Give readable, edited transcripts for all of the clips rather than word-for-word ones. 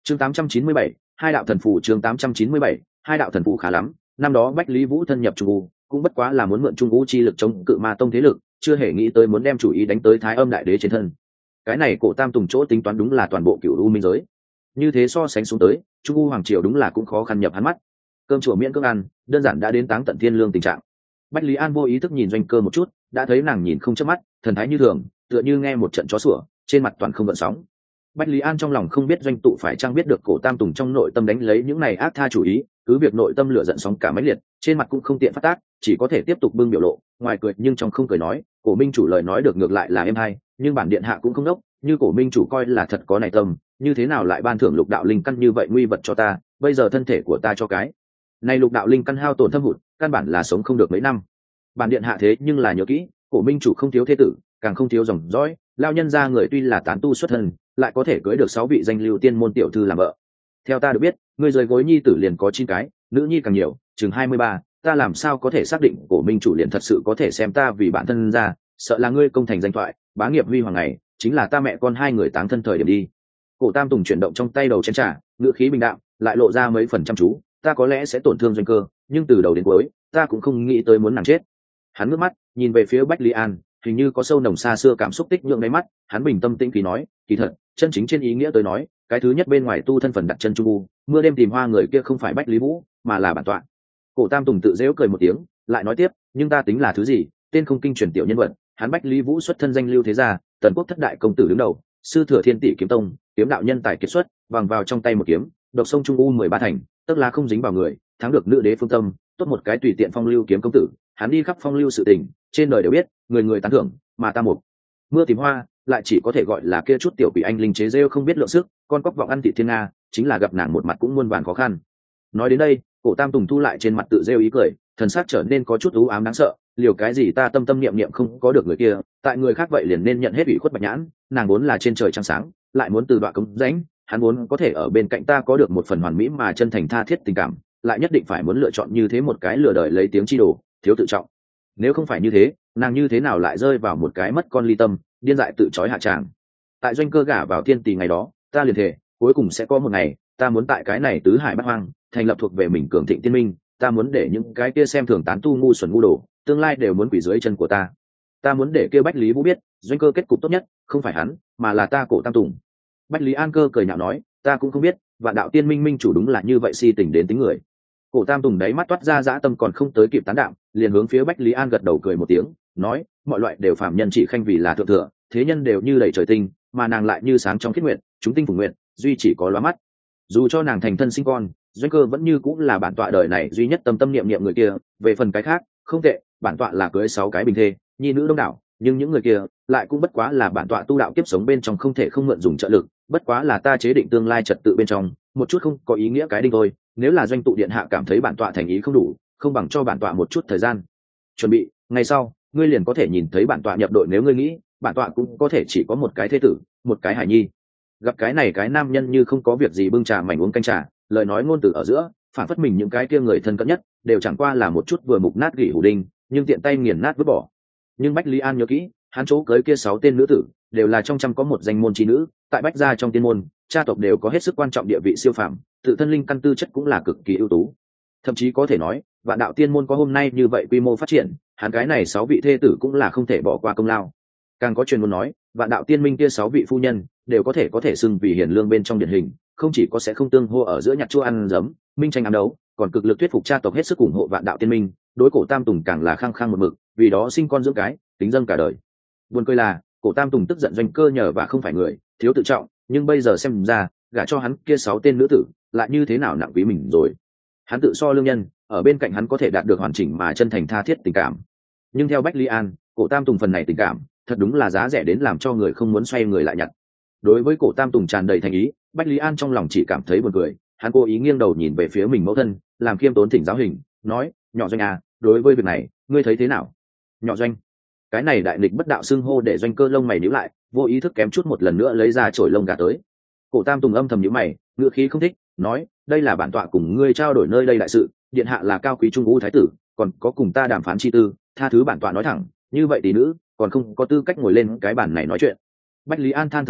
chương 897, hai đạo thần phù. chương 897, hai đạo thần phù khá lắm. Năm đó Bách Lý Vũ thân nhập Trung U, cũng bất quá là muốn mượn Trung U chi lực chống cự Ma Tông thế lực, chưa hề nghĩ tới muốn đem chủ ý đánh tới Thái Âm Đại Đế trên thân. Cái này Cổ Tam Tùng chỗ tính toán đúng là toàn bộ Cửu U minh giới. Như thế so sánh xuống tới, Trung U hoàng triều đúng là cũng khó khăn nhập hắn mắt. Cơm chùa miễn cưỡng ăn, đơn giản đã đến táng tận thiên lương tình trạng. Bách Lý An vô ý thức nhìn Doanh Cơ một chút, đã thấy nàng nhìn không chớp mắt, thần thái như thường, tựa như nghe một trận chó sủa, trên mặt toàn không gợn sóng. Bách Lý An trong lòng không biết Doanh tụ phải chăng biết được Cổ Tam Tùng trong nội tâm đánh lấy những này ác tha chủ ý, cứ việc nội tâm lửa giận sóng cả mấy liệt, trên mặt cũng không tiện phát tác, chỉ có thể tiếp tục bưng biểu lộ, ngoài cười nhưng trong không cười nói, Cổ minh chủ lời nói được ngược lại là êm hay, nhưng bản điện hạ cũng không đốc, như Cổ minh chủ coi là thật có này tâm, như thế nào lại ban thưởng lục đạo linh căn như vậy nguy vật cho ta, bây giờ thân thể của ta cho cái này lục đạo linh căn hao tổn thâm hụt, căn bản là sống không được mấy năm. Bản điện hạ thế nhưng là nhớ kỹ, Cổ minh chủ không thiếu thế tử, càng không thiếu dòng dõi, lao nhân ra người tuy là tán tu xuất thân, lại có thể cưới được 6 vị danh lưu tiên môn tiểu thư làm vợ. Theo ta được biết, người rời gối nhi tử liền có 9 cái, nữ nhi càng nhiều, chừng 23, ta làm sao có thể xác định Cổ minh chủ liền thật sự có thể xem ta vì bản thân ra, sợ là ngươi công thành danh thoại, bá nghiệp huy hoàng này, chính là ta mẹ con hai người táng thân thời điểm đi. Cổ Tam Tùng chuyển động trong tay đầu chén trà, ngữ khí bình đạm, lại lộ ra mấy phần chăm chú, ta có lẽ sẽ tổn thương Doanh Cơ, nhưng từ đầu đến cuối, ta cũng không nghĩ tới muốn nàng chết. Hắn ngước mắt, nhìn về phía Bách Lý An, hình như có sâu nồng xa xưa cảm xúc tích nhượng đáy mắt, hắn bình tâm tĩnh khí nói, kỳ thật, chân chính trên ý nghĩa tới nói, cái thứ nhất bên ngoài tu thân phần đặt chân Trung U, mưa đêm tìm hoa người kia không phải Bách Lý Vũ, mà là bản tọa. Cổ Tam Tùng tự giễu cười một tiếng, lại nói tiếp, nhưng ta tính là thứ gì, tên không kinh truyền tiểu nhân vật, hắn Bách Lý Vũ xuất thân danh lưu thế gia, tần quốc thất đại công tử đứng đầu, sư thừa Thiên Tỷ kiếm tông, kiếm đạo nhân tài kiệt xuất, vàng vào trong tay một kiếm, độc sông Trung U 13 thành, tức là không dính vào người, thắng được nữ đế phương tâm, tốt một cái tùy tiện phong lưu kiếm công tử, hắn đi khắp phong lưu sự tình, trên đời đều biết, người người tán thưởng, mà ta một mưa tìm hoa, lại chỉ có thể gọi là kia chút tiểu quỷ anh linh chế rêu không biết lượng sức, con cóc vọng ăn thị thiên nga, chính là gặp nàng một mặt cũng muôn vàn khó khăn. Nói đến đây, Cổ Tam Tùng thu lại trên mặt tự rêu ý cười, thần sắc trở nên có chút u ám đáng sợ, liều cái gì ta tâm tâm niệm niệm không có được người kia, tại người khác vậy liền nên nhận hết ủy khuất bạch nhãn, nàng vốn là trên trời trăng sáng, lại muốn từ đoạn cống rãnh, hắn vốn có thể ở bên cạnh ta có được một phần hoàn mỹ mà chân thành tha thiết tình cảm, lại nhất định phải muốn lựa chọn như thế một cái lừa đời lấy tiếng chi đồ, thiếu tự trọng. Nếu không phải như thế, nàng như thế nào lại rơi vào một cái mất con ly tâm, điên dại tự trói hạ tràng. Tại Doanh Cơ gả vào Thiên Tỷ ngày đó, ta liền thề, cuối cùng sẽ có một ngày, ta muốn tại cái này tứ hải bát hoang, thành lập thuộc về mình cường thịnh tiên minh, ta muốn để những cái kia xem thường tán tu ngu xuẩn ngu đồ, tương lai đều muốn quỳ dưới chân của ta. Ta muốn để kia Bách Lý Vũ biết, Doanh Cơ kết cục tốt nhất, không phải hắn, mà là ta Cổ Tam Tùng. Bách Lý An Cơ cười nhạo nói, ta cũng không biết, Vạn Đạo Tiên Minh minh chủ đúng là như vậy si tình đến tính người. Cổ Tam Tùng đáy mắt toát ra dã tâm còn không tới kịp tán đạm, liền hướng phía Bách Lý An gật đầu cười một tiếng, nói, mọi loại đều phàm nhân chỉ khanh vì là thượng thừa, thế nhân đều như đầy trời tinh, mà nàng lại như sáng trong khiết nguyện, chúng tinh phùng nguyện, duy chỉ có lóa mắt. Dù cho nàng thành thân sinh con, Doanh Cơ vẫn như cũng là bản tọa đời này duy nhất tâm tâm niệm niệm người kia, về phần cái khác, không tệ, bản tọa là cưới 6 cái bình thê, nhi nữ đông đảo, nhưng những người kia lại cũng bất quá là bản tọa tu đạo kiếp sống bên trong không thể không mượn dùng trợ lực, bất quá là ta chế định tương lai trật tự bên trong, một chút không có ý nghĩa cái đinh thôi. Nếu là Doanh tụ điện hạ cảm thấy bản tọa thành ý không đủ, không bằng cho bản tọa một chút thời gian chuẩn bị, ngày sau ngươi liền có thể nhìn thấy bản tọa nhập đội, nếu ngươi nghĩ, bản tọa cũng có thể chỉ có một cái thế tử, một cái hải nhi. Gặp cái này cái nam nhân như không có việc gì bưng trà mảnh uống canh trà, lời nói ngôn từ ở giữa, phản phất mình những cái kia người thân cận nhất, đều chẳng qua là một chút vừa mục nát gỉ hủ đinh, nhưng tiện tay nghiền nát vứt bỏ. Nhưng Bách Lý An nhớ kỹ, hắn chỗ cưới kia 6 tên nữ tử, đều là trong trăm có một danh môn chi nữ, tại Bách gia trong tiên môn, cha tộc đều có hết sức quan trọng địa vị siêu phàm, tự thân linh căn tư chất cũng là cực kỳ ưu tú. Thậm chí có thể nói, Vạn Đạo Tiên môn có hôm nay như vậy quy mô phát triển, hắn cái này 6 vị thê tử cũng là không thể bỏ qua công lao. Càng có truyền ngôn nói, Vạn Đạo Tiên minh kia 6 vị phu nhân đều có thể xưng vì hiền lương bên trong điển hình, không chỉ có sẽ không tương hô ở giữa nhặt chua ăn giấm, minh tranh ám đấu, còn cực lực thuyết phục cha tộc hết sức ủng hộ Vạn Đạo Tiên minh, đối Cổ Tam Tùng càng là khăng khăng một mực, vì đó sinh con dưỡng cái, tính dâng cả đời. Buồn cười là, Cổ Tam Tùng tức giận Doanh Cơ nhờ và không phải người, thiếu tự trọng, nhưng bây giờ xem ra, gả cho hắn kia 6 tên nữ tử, lại như thế nào nặng quý mình rồi. Hắn tự so lương nhân, ở bên cạnh hắn có thể đạt được hoàn chỉnh mà chân thành tha thiết tình cảm. Nhưng theo Bách Lý An, Cổ Tam Tùng phần này tình cảm, thật đúng là giá rẻ đến làm cho người không muốn xoay người lại nhặt. Đối với Cổ Tam Tùng tràn đầy thành ý, Bách Lý An trong lòng chỉ cảm thấy buồn cười, hắn cố ý nghiêng đầu nhìn về phía mình mẫu thân, làm khiêm tốn thỉnh giáo hình, nói, nhỏ Doanh à, đối với việc này, ngươi thấy thế nào? Nhỏ Doanh, cái này đại nghịch bất đạo xưng hô để Doanh Cơ lông mày nhíu lại, vô ý thức kém chút một lần nữa lấy ra chổi lông gà tới. Cổ Tam Tùng âm thầm nhíu mày, ngựa khí không thích, nói, đây là bản tọa cùng ngươi trao đổi nơi đây đại sự, điện hạ là cao quý trung vũ thái tử, còn có cùng ta đàm phán chi tư, tha thứ bản tọa nói thẳng, như vậy tỷ nữ còn không có tư cách ngồi lên cái bàn này nói chuyện. Bách Lý An than thở nói,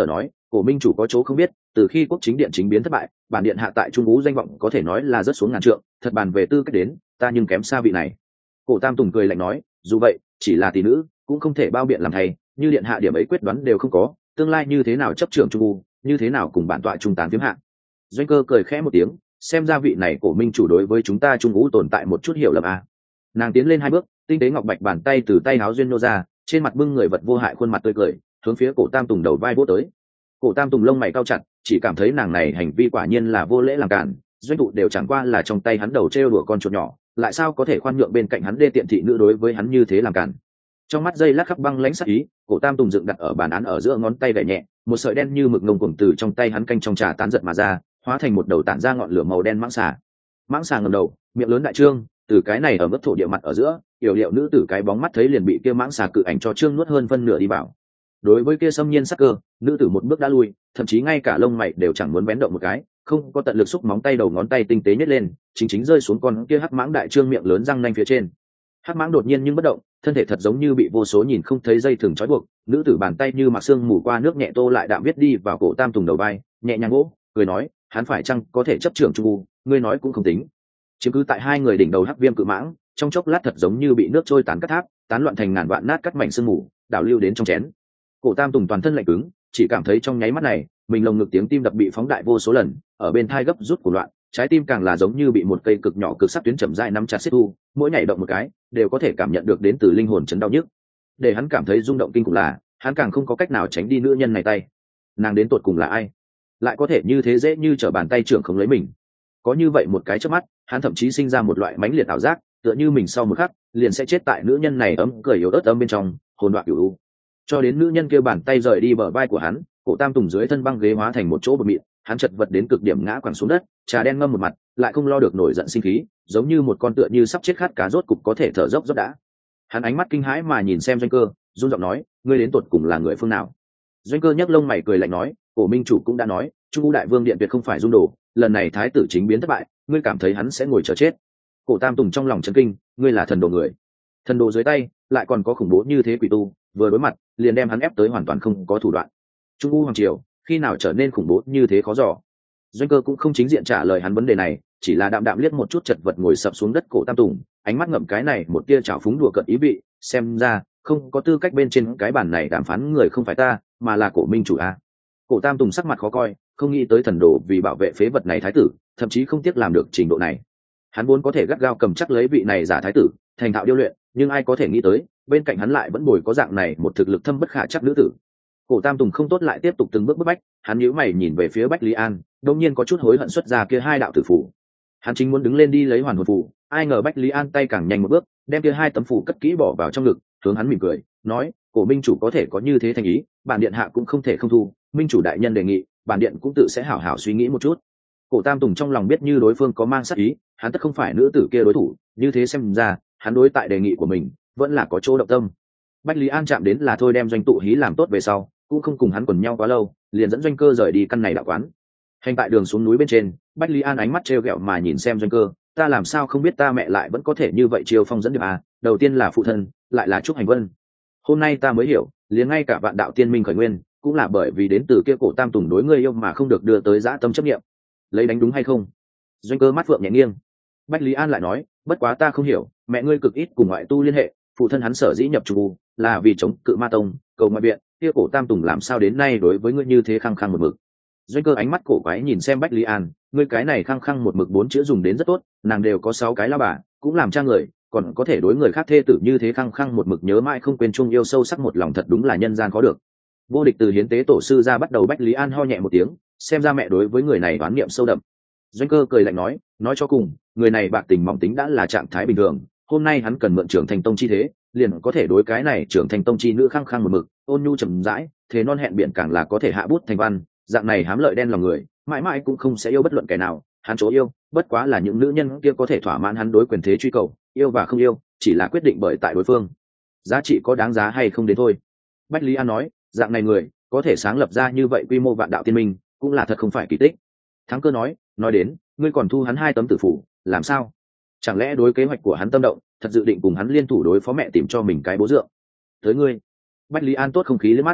Cổ minh chủ có chỗ không biết, từ khi quốc chính điện chính biến thất bại, bản điện hạ tại Trung Vũ danh vọng có thể nói là rất xuống ngàn trượng, thật bàn về tư cách đến, ta nhưng kém xa vị này. Cổ Tam Tùng cười lạnh nói, dù vậy, chỉ là tỷ nữ, cũng không thể bao biện làm thầy, như điện hạ điểm ấy quyết đoán đều không có, tương lai như thế nào chấp trưởng Trung Vũ, như thế nào cùng bản tọa trung tán phiếm hạ. Doanh Cơ cười khẽ một tiếng, xem ra vị này cổ minh chủ đối với chúng ta Trung Vũ tồn tại một chút hiểu lầm à. Nàng tiến lên hai bước, tinh tế ngọc bạch bàn tay từ tay áo duyên nô ra, trên mặt bưng người vật vô hại khuôn mặt tươi cười, hướng phía cổ Tam Tùng đầu vai vỗ tới. Cổ Tam Tùng lông mày cau chặt, chỉ cảm thấy nàng này hành vi quả nhiên là vô lễ làm cản, doanh tụ đều chẳng qua là trong tay hắn đầu trêu đùa con chuột nhỏ, lại sao có thể khoan nhượng bên cạnh hắn đê tiện thị nữ đối với hắn như thế làm cản. Trong mắt dây lắc khắp băng lãnh sắc ý, cổ Tam Tùng dựng đặt ở bàn án ở giữa ngón tay gảy nhẹ, một sợi đen như mực ngông cuồng từ trong tay hắn canh trong trà tán giật mà ra, hóa thành một đầu tản ra ngọn lửa màu đen mãng xà. Mãng xà ngẩng đầu, miệng lớn đại trương, từ cái này ở mức thổ địa mặt ở giữa, yểu điệu nữ tử cái bóng mắt thấy liền bị kia mãng xà cự ảnh cho trương nuốt hơn phân nửa đi vào. Đối với kia xâm nhiên sắc cơ, nữ tử một bước đã lui, thậm chí ngay cả lông mày đều chẳng muốn bén động một cái, không có tận lực xúc móng tay đầu ngón tay tinh tế nhét lên, chính rơi xuống con kia hắc mãng đại trương miệng lớn răng nanh phía trên. Hắc mãng đột nhiên nhưng bất động, thân thể thật giống như bị vô số nhìn không thấy dây thừng trói buộc, nữ tử bàn tay như mặc xương mù qua nước nhẹ tô lại đạm viết đi vào cổ Tam Tùng đầu vai, nhẹ nhàng gỗ, cười nói, hắn phải chăng có thể chấp trưởng Trung U, ngươi nói cũng không tính. Chiếm cứ tại hai người đỉnh đầu hắc viêm cự mãng, trong chốc lát thật giống như bị nước trôi tán cắt tháp, tán loạn thành ngàn vạn nát cắt mảnh sương mù, đảo lưu đến trong chén. Cổ Tam Tùng toàn thân lạnh cứng, chỉ cảm thấy trong nháy mắt này, mình lồng ngực tiếng tim đập bị phóng đại vô số lần, ở bên thai gấp rút của loạn, trái tim càng là giống như bị một cây cực nhỏ cực sắc tuyến chậm rãi nắm chặt siết thu, mỗi nhảy động một cái, đều có thể cảm nhận được đến từ linh hồn chấn đau nhức. Để hắn cảm thấy rung động kinh khủng là, hắn càng không có cách nào tránh đi nữ nhân này tay. Nàng đến tột cùng là ai? Lại có thể như thế dễ như trở bàn tay trưởng không lấy mình. Có như vậy một cái chớp mắt, hắn thậm chí sinh ra một loại mãnh liệt ảo giác, tựa như mình sau một khắc liền sẽ chết tại nữ nhân này ấm cười yếu ớt âm bên trong, hồn đoạt cửu u. Cho đến nữ nhân kêu bàn tay rời đi bờ vai của hắn, cổ Tam Tùng dưới thân băng ghế hóa thành một chỗ bột mịn, hắn chật vật đến cực điểm ngã quẳng xuống đất, trà đen ngâm một mặt, lại không lo được nổi giận sinh khí, giống như một con tựa như sắp chết khát cá rốt cục có thể thở dốc dốc đã. Hắn ánh mắt kinh hãi mà nhìn xem Doanh Cơ, run giọng nói, ngươi đến tột cùng là người phương nào? Doanh Cơ nhấc lông mày cười lạnh nói, cổ minh chủ cũng đã nói, Trung U đại vương điện tuyệt không phải dung đồ, lần này thái tử chính biến thất bại, ngươi cảm thấy hắn sẽ ngồi chờ chết? Cổ Tam Tùng trong lòng chấn kinh, ngươi là thần đồ người, thần đồ dưới tay lại còn có khủng bố như thế quỷ tu, vừa đối mặt liền đem hắn ép tới hoàn toàn không có thủ đoạn. Trung U hoàng triều khi nào trở nên khủng bố như thế khó dò? Doanh Cơ cũng không chính diện trả lời hắn vấn đề này, chỉ là đạm đạm liếc một chút chật vật ngồi sập xuống đất cổ Tam Tùng, ánh mắt ngậm cái này một tia trào phúng đùa cợt ý vị, xem ra không có tư cách bên trên cái bàn này đàm phán người không phải ta, mà là cổ minh chủ a. Cổ Tam Tùng sắc mặt khó coi, không nghĩ tới thần đồ vì bảo vệ phế vật này thái tử, thậm chí không tiếc làm được trình độ này. Hắn vốn có thể gắt gao cầm chắc lấy vị này giả thái tử, thành thạo điêu luyện, nhưng ai có thể nghĩ tới, bên cạnh hắn lại vẫn bồi có dạng này một thực lực thâm bất khả chắc nữ tử. Cổ Tam Tùng không tốt lại tiếp tục từng bước bức bách, hắn nhíu mày nhìn về phía Bách Lý An, đột nhiên có chút hối hận xuất ra kia hai đạo tử phù. Hắn chính muốn đứng lên đi lấy hoàn hồn phù, ai ngờ Bách Lý An tay càng nhanh một bước, đem kia hai tấm phù cất kỹ bỏ vào trong ngực, hướng hắn mỉm cười, nói, cổ minh chủ có thể có như thế thành ý, bản điện hạ cũng không thể không thu, minh chủ đại nhân đề nghị, bản điện cũng tự sẽ hảo hảo suy nghĩ một chút. Cổ Tam Tùng trong lòng biết như đối phương có mang sát ý, hắn tất không phải nữ tử kia đối thủ, như thế xem ra, hắn đối tại đề nghị của mình vẫn là có chỗ động tâm. Bách Lý An chạm đến là thôi đem Doanh tụ hí làm tốt về sau, cũng không cùng hắn quần nhau quá lâu, liền dẫn Doanh Cơ rời đi căn này đạo quán. Hành tại đường xuống núi bên trên, Bách Lý An ánh mắt trêu ghẹo mà nhìn xem Doanh Cơ, ta làm sao không biết ta mẹ lại vẫn có thể như vậy chiêu phong dẫn điệp à, đầu tiên là phụ thân, lại là Trúc Hành Vân. Hôm nay ta mới hiểu, liền ngay cả vạn đạo tiên minh khởi nguyên, cũng là bởi vì đến từ kia cổ Tam Tùng đối ngươi yêu mà không được đưa tới dã tâm chấp niệm. Lấy đánh đúng hay không? Doanh Cơ mắt phượng nhẹ nghiêng. Bách Lý An lại nói, bất quá ta không hiểu, mẹ ngươi cực ít cùng ngoại tu liên hệ, phụ thân hắn sở dĩ nhập Trung U là vì chống cự ma tông, cầu ngoại viện, kia cổ Tam Tùng làm sao đến nay đối với ngươi như thế khăng khăng một mực. Doanh Cơ ánh mắt cổ quái nhìn xem Bách Lý An, ngươi cái này khăng khăng một mực bốn chữ dùng đến rất tốt, nàng đều có 6 cái lao bà, cũng làm cha người, còn có thể đối người khác thê tử như thế khăng khăng một mực nhớ mãi không quên chung yêu sâu sắc một lòng, thật đúng là nhân gian khó được. Vô địch từ hiến tế tổ sư ra bắt đầu. Bách Lý An ho nhẹ một tiếng, xem ra mẹ đối với người này đoán niệm sâu đậm. Doanh Cơ cười lạnh nói cho cùng, người này bạc tình mỏng tính đã là trạng thái bình thường, hôm nay hắn cần mượn trưởng thành tông chi thế, liền có thể đối cái này trưởng thành tông chi nữ khăng khăng một mực, ôn nhu chậm rãi, thế non hẹn biển càng là có thể hạ bút thành văn, dạng này hám lợi đen lòng người, mãi mãi cũng không sẽ yêu bất luận kẻ nào, hắn chỗ yêu, bất quá là những nữ nhân kia có thể thỏa mãn hắn đối quyền thế truy cầu, yêu và không yêu, chỉ là quyết định bởi tại đối phương, giá trị có đáng giá hay không đến thôi. Bách Lý An nói, dạng này người, có thể sáng lập ra như vậy quy mô vạn đạo tiên minh, cũng là thật không phải kỳ tích. Thắng Cơ nói đến, ngươi còn thu hắn 2 tấm tử phủ, làm sao? Chẳng lẽ đối kế hoạch của hắn tâm động, thật dự định cùng hắn liên thủ đối phó mẹ tìm cho mình cái bố dượng? Tới ngươi. Bách Lý An tốt không khí liếc mắt.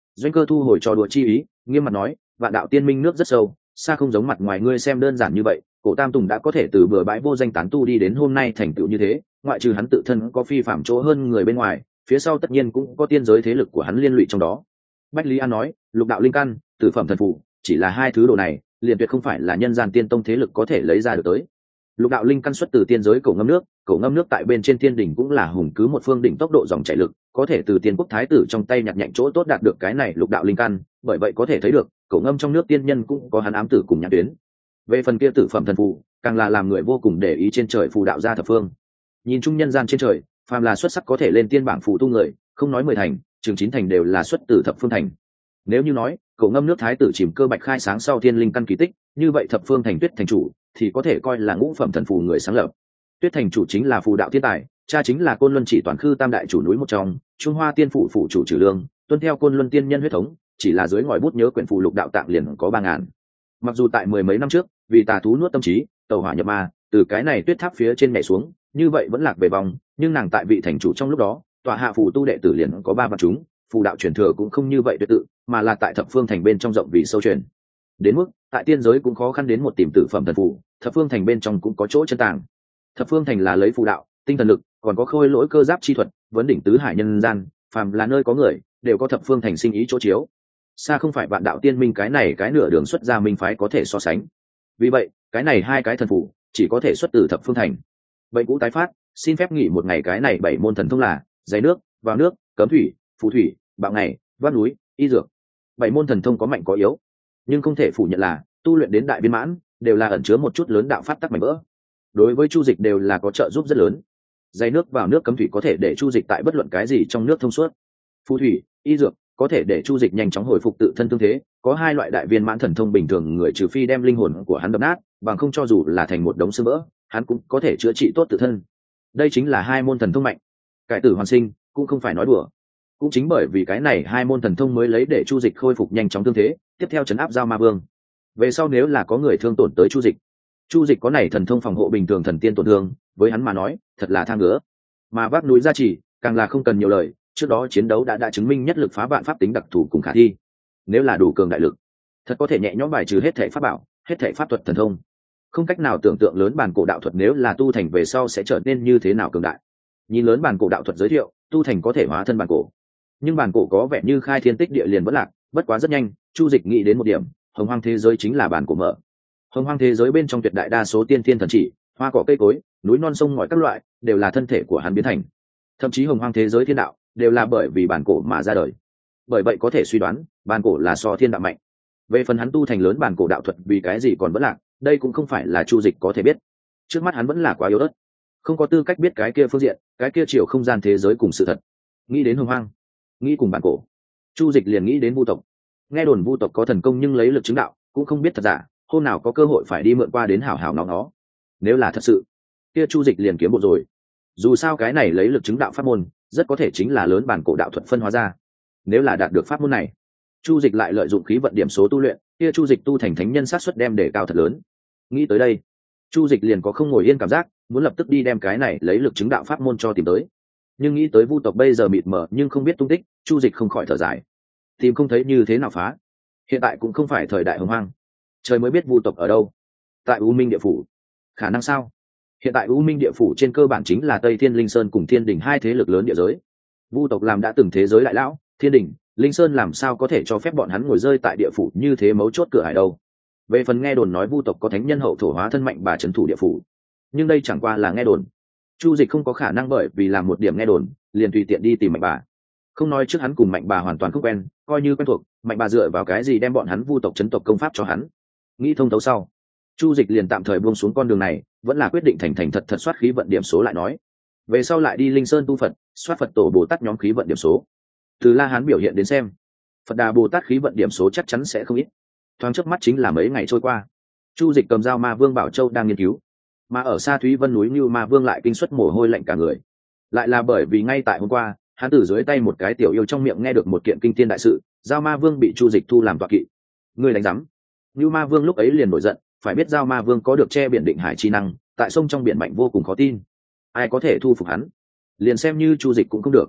Doanh Cơ thu hồi trò đùa chi ý, nghiêm mặt nói, vạn đạo tiên minh nước rất sâu, xa không giống mặt ngoài ngươi xem đơn giản như vậy. Cổ Tam Tùng đã có thể từ bừa bãi vô danh tán tu đi đến hôm nay thành tựu như thế, ngoại trừ hắn tự thân có phi phạm chỗ hơn người bên ngoài, phía sau tất nhiên cũng có tiên giới thế lực của hắn liên lụy trong đó. Bách Lý An nói, lục đạo linh căn, tử phẩm thần phù, chỉ là hai thứ đồ này, liền tuyệt không phải là nhân gian tiên tông thế lực có thể lấy ra được tới. Lục đạo linh căn xuất từ tiên giới cổ ngâm nước tại bên trên thiên đỉnh cũng là hùng cứ một phương đỉnh tốc độ dòng chảy lực, có thể từ tiên quốc thái tử trong tay nhặt nhạnh chỗ tốt đạt được cái này lục đạo linh căn, bởi vậy có thể thấy được, cổ ngâm trong nước tiên nhân cũng có hắn ám tử cùng nhãn tuyến. Về phần kia tử phẩm thần phù, càng là làm người vô cùng để ý trên trời phù đạo gia thập phương. Nhìn chung nhân gian trên trời, phàm là xuất sắc có thể lên tiên bảng phù tu người, không nói 10 thành, chừng 9 thành đều là xuất từ thập phương thành. Nếu như nói, cổ ngâm nước thái tử chìm cơ bạch khai sáng sau thiên linh căn kỳ tích, như vậy thập phương thành tuyết thành chủ thì có thể coi là ngũ phẩm thần phù người sáng lập. Tuyết thành chủ chính là phù đạo thiên tài, cha chính là côn luân chỉ toàn khư tam đại chủ núi một trong, trung hoa tiên phủ phủ chủ trừ lương, tuân theo côn luân tiên nhân huyết thống, chỉ là dưới ngòi bút nhớ quyển phù lục đạo tạng liền có 3000. Mặc dù tại 10 mấy năm trước, vì tà thú nuốt tâm trí, tẩu hỏa nhập ma, từ cái này tuyết tháp phía trên nhảy xuống, như vậy vẫn lạc về vòng, nhưng nàng tại vị thành chủ trong lúc đó, tọa hạ phù tu đệ tử liền có 3 vạn chúng, phù đạo truyền thừa cũng không như vậy tuyệt tự, mà là tại thập phương thành bên trong rộng vì sâu truyền. Đến mức tại tiên giới cũng khó khăn đến một tìm tử phẩm thần phù, thập phương thành bên trong cũng có chỗ chân tàng. Thập phương thành là lấy phù đạo, tinh thần lực, còn có khôi lỗi cơ giáp chi thuật, vấn đỉnh tứ hải nhân gian, phàm là nơi có người, đều có thập phương thành sinh ý chỗ chiếu. Xa không phải vạn đạo tiên minh cái này cái nửa đường xuất ra minh phái có thể so sánh. Vì vậy, cái này hai cái thần phù chỉ có thể xuất từ thập phương thành. Bệnh cũ tái phát, xin phép nghỉ một ngày cái này 7 môn thần thông là giấy nước, vào nước, cấm thủy, phù thủy, bạo ngày, vác núi, y dược. 7 môn thần thông có mạnh có yếu, nhưng không thể phủ nhận là tu luyện đến đại viên mãn đều là ẩn chứa một chút lớn đạo pháp tắc mạnh vỡ. Đối với Chu Dịch đều là có trợ giúp rất lớn. Giấy nước vào nước cấm thủy có thể để Chu Dịch tại bất luận cái gì trong nước thông suốt. Phù thủy, y dược có thể để Chu Dịch nhanh chóng hồi phục tự thân thương thế. Có hai loại đại viên mãn thần thông bình thường người trừ phi đem linh hồn của hắn đập nát, bằng không cho dù là thành một đống xương vỡ, hắn cũng có thể chữa trị tốt tự thân. Đây chính là hai môn thần thông mạnh. Cải tử hoàn sinh cũng không phải nói đùa. Cũng chính bởi vì cái này hai môn thần thông mới lấy để Chu Dịch khôi phục nhanh chóng thương thế, tiếp theo trấn áp Giao Ma Vương. Về sau nếu là có người thương tổn tới Chu Dịch có này thần thông phòng hộ bình thường thần tiên tổn thương, với hắn mà nói, thật là thang ngứa. Mà vác núi gia trì, càng là không cần nhiều lời, trước đó chiến đấu đã chứng minh nhất lực phá vạn pháp tính đặc thù cùng khả thi. Nếu là đủ cường đại lực, thật có thể nhẹ nhõm bài trừ hết thảy pháp bảo, hết thảy pháp thuật thần thông. Không cách nào tưởng tượng lớn bản cổ đạo thuật nếu là tu thành về sau sẽ trở nên như thế nào cường đại. Nhìn lớn bản cổ đạo thuật giới thiệu, tu thành có thể hóa thân bản cổ. Nhưng bản cổ có vẻ như khai thiên tích địa liền vẫn lạc, bất quá rất nhanh, Chu Dịch nghĩ đến một điểm, hồng hoang thế giới chính là bản cổ mở. Hồng hoang thế giới bên trong tuyệt đại đa số tiên thiên thần chỉ, hoa cỏ cây cối, núi non sông ngòi các loại, đều là thân thể của hắn biến thành. Thậm chí hồng hoang thế giới thiên đạo đều là bởi vì bản cổ mà ra đời. Bởi vậy có thể suy đoán, bản cổ là so thiên đạo mạnh. Về phần hắn tu thành lớn bản cổ đạo thuật vì cái gì còn vẫn lạc, đây cũng không phải là Chu Dịch có thể biết. Trước mắt hắn vẫn là quá yếu ớt, không có tư cách biết cái kia phương diện, cái kia chiều không gian thế giới cùng sự thật. Nghĩ đến hồng hoang, nghĩ cùng bản cổ, Chu Dịch liền nghĩ đến Vu tộc. Nghe đồn Vu tộc có thần công nhưng lấy lực chứng đạo, cũng không biết thật giả, hôm nào có cơ hội phải đi mượn qua đến hảo hảo nó. Nếu là thật sự, kia Chu Dịch liền kiếm bộ rồi. Dù sao cái này lấy lực chứng đạo pháp môn, rất có thể chính là lớn bản cổ đạo thuật phân hóa ra. Nếu là đạt được pháp môn này, Chu Dịch lại lợi dụng khí vận điểm số tu luyện, kia Chu Dịch tu thành thánh nhân xác suất đem đề cao thật lớn. Nghĩ tới đây, Chu Dịch liền có không ngồi yên cảm giác, muốn lập tức đi đem cái này lấy lực chứng đạo pháp môn cho tìm tới. Nhưng nghĩ tới Vu tộc bây giờ mịt mờ nhưng không biết tung tích, Chu Dịch không khỏi thở dài. Tìm không thấy như thế nào phá. Hiện tại cũng không phải thời đại hồng hoang, trời mới biết Vu tộc ở đâu. Tại U Minh địa phủ, khả năng sao? Hiện tại U Minh địa phủ trên cơ bản chính là Tây Thiên Linh Sơn cùng Thiên Đình hai thế lực lớn địa giới. Vu tộc làm đã từng thế giới đại lão, Thiên Đình, Linh Sơn làm sao có thể cho phép bọn hắn ngồi rơi tại địa phủ như thế mấu chốt cửa hải đâu? Về phần nghe đồn nói Vu tộc có thánh nhân hậu thổ hóa thân mạnh bà trấn thủ địa phủ, nhưng đây chẳng qua là nghe đồn. Chu Dịch không có khả năng bởi vì làm một điểm nghe đồn liền tùy tiện đi tìm mạnh bà. Không nói trước hắn cùng mạnh bà hoàn toàn không quen, coi như quen thuộc, mạnh bà dựa vào cái gì đem bọn hắn Vu tộc chấn tộc công pháp cho hắn? Nghĩ thông thấu sau, Chu Dịch liền tạm thời buông xuống con đường này, vẫn là quyết định thành thật soát khí vận điểm số lại nói. Về sau lại đi Linh Sơn tu Phật, soát Phật tổ Bồ Tát nhóm khí vận điểm số. Từ La Hán biểu hiện đến xem, Phật Đà Bồ Tát khí vận điểm số chắc chắn sẽ không ít. Thoáng chớp mắt chính là mấy ngày trôi qua, Chu Dịch cầm dao Ma Vương Bảo Châu đang nghiên cứu, mà ở xa Thúy Vân núi Như Ma Vương lại kinh suất mồ hôi lạnh cả người. Lại là bởi vì ngay tại hôm qua, hắn từ dưới tay một cái tiểu yêu trong miệng nghe được một kiện kinh thiên đại sự, dao Ma Vương bị Chu Dịch thu làm tọa kỵ. Ngươi đánh rắm? Như Ma Vương lúc ấy liền nổi giận, phải biết dao Ma Vương có được che biển định hải chi năng, tại sông trong biển mạnh vô cùng khó tin. Ai có thể thu phục hắn? Liền xem như Chu Dịch cũng không được.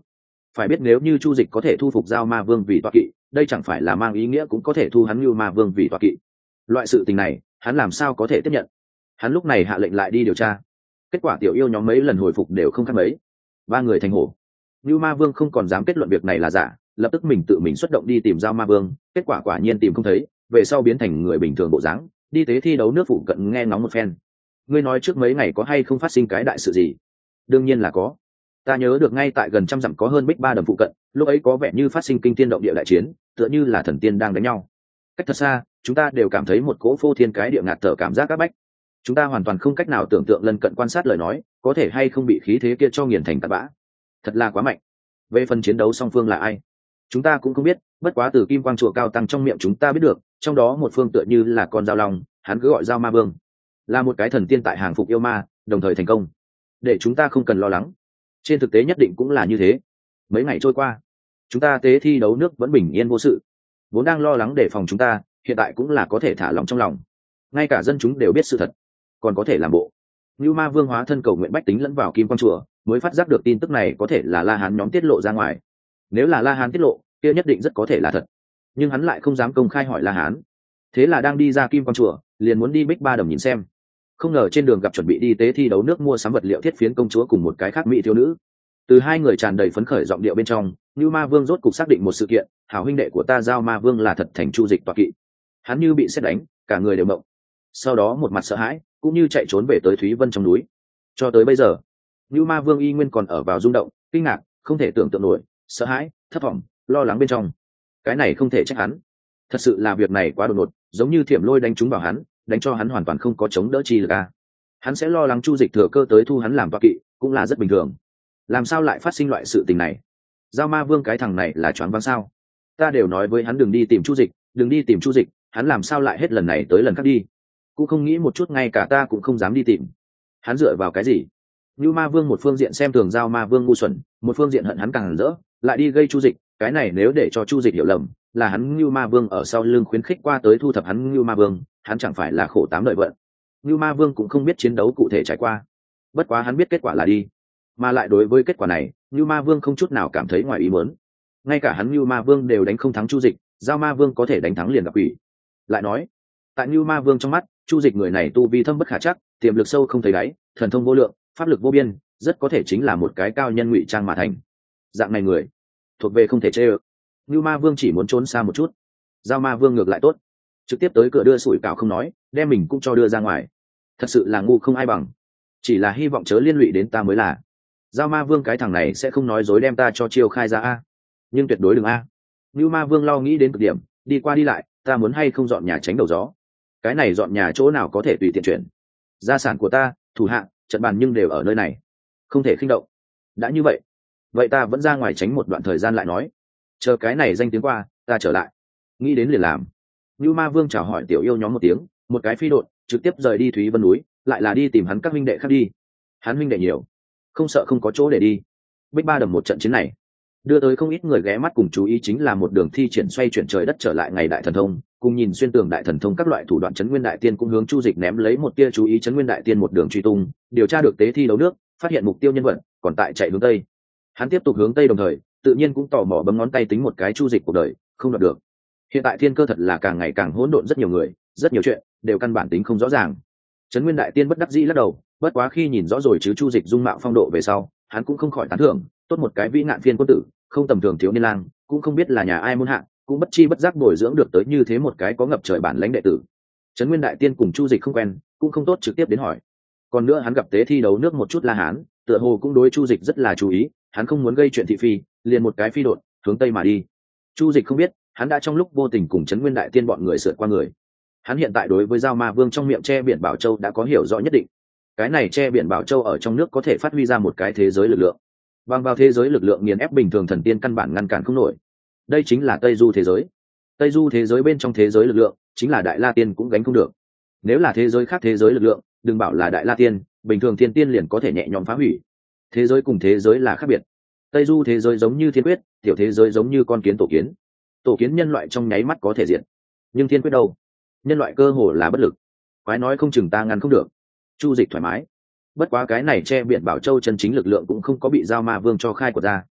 phải biết nếu như chu dịch có thể thu phục giao ma vương vì tọa kỵ, đây chẳng phải là mang ý nghĩa cũng có thể thu hắn như ma vương vì tọa kỵ. Loại sự tình này hắn làm sao có thể tiếp nhận. Hắn lúc này hạ lệnh lại đi điều tra. Kết quả tiểu yêu nhóm mấy lần hồi phục đều không khác mấy, ba người thành hổ. Như ma vương không còn dám kết luận việc này là giả, lập tức mình tự mình xuất động đi tìm giao ma vương. Kết quả quả nhiên tìm không thấy, về sau biến thành người bình thường bộ dáng, đi tế thi đấu nước phụ cận nghe ngóng một phen. Ngươi nói trước mấy ngày có hay không phát sinh cái đại sự gì? Đương nhiên là có. Ta nhớ được ngay tại gần trăm dặm có hơn bích ba đầm phụ cận, lúc ấy có vẻ như phát sinh kinh thiên động địa đại chiến, tựa như là thần tiên đang đánh nhau. Cách thật xa, chúng ta đều cảm thấy một cỗ phô thiên cái địa ngạt thở cảm giác các bách. Chúng ta hoàn toàn không cách nào tưởng tượng lân cận quan sát lời nói, có thể hay không bị khí thế kia cho nghiền thành tạt bã. Thật là quá mạnh. Về phần chiến đấu song phương là ai, chúng ta cũng không biết, bất quá từ kim quang chùa cao tăng trong miệng chúng ta biết được, trong đó một phương tựa như là con dao long, hắn cứ gọi dao ma vương, là một cái thần tiên tại hàng phục yêu ma, đồng thời thành công, để chúng ta không cần lo lắng. Trên thực tế nhất định cũng là như thế. Mấy ngày trôi qua, chúng ta tế thi đấu nước vẫn bình yên vô sự, vốn đang lo lắng đề phòng chúng ta, hiện tại cũng là có thể thả lòng trong lòng. Ngay cả dân chúng đều biết sự thật, còn có thể làm bộ. Như ma vương hóa thân cầu nguyện bách tính lẫn vào kim quang chùa, mới phát giác được tin tức này có thể là La Hán nhóm tiết lộ ra ngoài. Nếu là La Hán tiết lộ, kia nhất định rất có thể là thật, nhưng hắn lại không dám công khai hỏi La Hán. Thế là đang đi ra kim quang chùa, liền muốn đi bích ba đầm nhìn xem. Không ngờ trên đường gặp chuẩn bị đi tế thi đấu nước mua sắm vật liệu thiết phiến công chúa cùng một cái khác mỹ thiếu nữ. Từ hai người tràn đầy phấn khởi giọng điệu bên trong, Như ma vương rốt cục xác định một sự kiện: hảo huynh đệ của ta giao ma vương là thật thành chu dịch tọa kỵ. Hắn như bị sét đánh, cả người đều mộng. Sau đó một mặt sợ hãi, cũng như chạy trốn về tới Thúy Vân trong núi. Cho tới bây giờ, Như ma vương y nguyên còn ở vào rung động, kinh ngạc, không thể tưởng tượng nổi, sợ hãi, thất vọng, lo lắng bên trong. Cái này không thể trách hắn, thật sự là việc này quá đột ngột, giống như thiểm lôi đánh trúng vào hắn, đánh cho hắn hoàn toàn không có chống đỡ chi lực a. Hắn sẽ lo lắng chu dịch thừa cơ tới thu hắn làm tọa kỵ, cũng là rất bình thường. Làm sao lại phát sinh loại sự tình này? Giao ma vương cái thằng này là choáng váng sao? Ta đều nói với hắn đừng đi tìm chu dịch, đừng đi tìm chu dịch, hắn làm sao lại hết lần này tới lần khác đi? Cũng không nghĩ một chút, ngay cả ta cũng không dám đi tìm. Hắn dựa vào cái gì? Như ma vương một phương diện xem thường giao ma vương ngu xuẩn, một phương diện hận hắn càng rỡ, lại đi gây chu dịch. Cái này nếu để cho chu dịch hiểu lầm, là hắn Như ma vương ở sau lưng khuyến khích qua tới thu thập hắn Như ma vương, hắn chẳng phải là khổ tám đời vận. Như ma vương cũng không biết chiến đấu cụ thể trải qua, bất quá hắn biết kết quả là đi, mà lại đối với kết quả này, Như ma vương không chút nào cảm thấy ngoài ý muốn. Ngay cả hắn Như ma vương đều đánh không thắng chu dịch, giao ma vương có thể đánh thắng liền gặp quỷ. Lại nói, tại Như ma vương trong mắt, chu dịch người này tu vi thâm bất khả chắc, tiềm lực sâu không thấy đáy, thần thông vô lượng, pháp lực vô biên, rất có thể chính là một cái cao nhân ngụy trang mà thành. Dạng này người thuộc về không thể chê ơ. Như ma vương chỉ muốn trốn xa một chút, giao ma vương ngược lại tốt, trực tiếp tới cửa đưa sủi cảo không nói, đem mình cũng cho đưa ra ngoài. Thật sự là ngu không ai bằng, chỉ là hy vọng chớ liên lụy đến ta mới là. Giao ma vương cái thằng này sẽ không nói dối đem ta cho chiêu khai ra a, nhưng tuyệt đối đừng a. Như ma vương lo nghĩ đến cực điểm, đi qua đi lại, ta muốn hay không dọn nhà tránh đầu gió. Cái này dọn nhà chỗ nào có thể tùy tiện chuyển. Gia sản của ta, thủ hạ, trận bàn nhưng đều ở nơi này, không thể khinh động. Đã như vậy, vậy ta vẫn ra ngoài tránh một đoạn thời gian lại nói, chờ cái này danh tiếng qua, ta trở lại. Nghĩ đến liền làm. Như ma vương chào hỏi tiểu yêu nhóm một tiếng, một cái phi đột trực tiếp rời đi Thúy Vân núi, lại là đi tìm hắn các huynh đệ khác đi. Hắn huynh đệ nhiều, không sợ không có chỗ để đi. Bích ba đầm một trận chiến này đưa tới không ít người ghé mắt cùng chú ý, chính là một đường thi triển xoay chuyển trời đất trở lại ngày đại thần thông, cùng nhìn xuyên tường đại thần thông các loại thủ đoạn. Trấn Nguyên đại tiên cũng hướng chu dịch ném lấy một tia chú ý. Trấn Nguyên đại tiên một đường truy tung, điều tra được tế thi đấu nước, phát hiện mục tiêu nhân vật còn tại chạy hướng tây. Hắn tiếp tục hướng tây, đồng thời tự nhiên cũng tò mò bấm ngón tay tính một cái chu dịch cuộc đời, không đoạt được. Hiện tại thiên cơ thật là càng ngày càng hỗn độn, rất nhiều người, rất nhiều chuyện đều căn bản tính không rõ ràng. Trấn Nguyên đại tiên bất đắc dĩ lắc đầu, bất quá khi nhìn rõ rồi chứ chu dịch dung mạo phong độ về sau, hắn cũng không khỏi tán thưởng, tốt một cái vĩ nạn phiên quân tử, không tầm thường thiếu niên lang, cũng không biết là nhà ai môn hạ, cũng bất chi bất giác bồi dưỡng được tới như thế một cái có ngập trời bản lãnh đệ tử. Trấn Nguyên đại tiên cùng chu dịch không quen, cũng không tốt trực tiếp đến hỏi. Còn nữa hắn gặp tế thi đấu nước một chút La Hán, tựa hồ cũng đối chu dịch rất là chú ý, hắn không muốn gây chuyện thị phi, liền một cái phi đột hướng tây mà đi. Chu dịch không biết, hắn đã trong lúc vô tình cùng Trấn Nguyên đại tiên bọn người sượt qua người. Hắn hiện tại đối với giao ma vương trong miệng che biển bảo châu đã có hiểu rõ nhất định. Cái này che biển bảo châu ở trong nước có thể phát huy ra một cái thế giới lực lượng, bằng vào thế giới lực lượng nghiền ép bình thường thần tiên căn bản ngăn cản không nổi. Đây chính là Tây Du thế giới. Tây Du thế giới bên trong thế giới lực lượng, chính là Đại La Tiên cũng gánh không được. Nếu là thế giới khác thế giới lực lượng, đừng bảo là Đại La Tiên, bình thường thiên tiên liền có thể nhẹ nhõm phá hủy. Thế giới cùng thế giới là khác biệt. Tây Du thế giới giống như thiên quyết, tiểu thế giới giống như con kiến tổ kiến. Tổ kiến nhân loại trong nháy mắt có thể diệt, nhưng thiên quyết đâu, nhân loại cơ hồ là bất lực. Quái nói không chừng ta ngăn không được. Chu dịch thoải mái. Bất quá cái này che biển bảo châu chân chính lực lượng cũng không có bị giao ma vương cho khai của ra.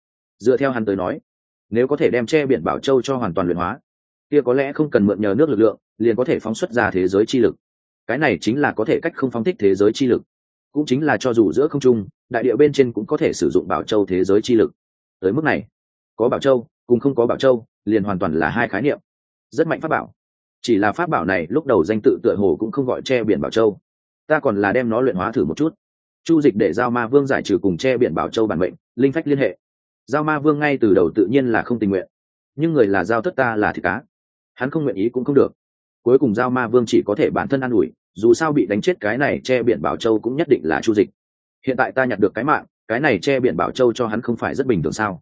Dựa theo hắn tới nói, nếu có thể đem che biển Bảo Châu cho hoàn toàn luyện hóa, kia có lẽ không cần mượn nhờ nước lực lượng, liền có thể phóng xuất ra thế giới chi lực. Cái này chính là có thể cách không phóng thích thế giới chi lực, cũng chính là cho dù giữa không trung, đại địa bên trên cũng có thể sử dụng Bảo Châu thế giới chi lực. Tới mức này, có Bảo Châu cùng không có Bảo Châu liền hoàn toàn là hai khái niệm. Rất mạnh pháp bảo, chỉ là pháp bảo này lúc đầu danh tự tựa hồ cũng không gọi che biển Bảo Châu, ta còn là đem nó luyện hóa thử một chút. Chu Dịch để Giao Ma Vương giải trừ cùng che biển Bảo Châu bản mệnh linh phách liên hệ. Giao Ma Vương ngay từ đầu tự nhiên là không tình nguyện, nhưng người là Giao Thất, ta là thịt cá, hắn không nguyện ý cũng không được. Cuối cùng Giao Ma Vương chỉ có thể bản thân an ủi, dù sao bị đánh chết cái này che biển Bảo Châu cũng nhất định là Chu Dịch. Hiện tại ta nhặt được cái mạng, cái này che biển Bảo Châu cho hắn không phải rất bình thường sao?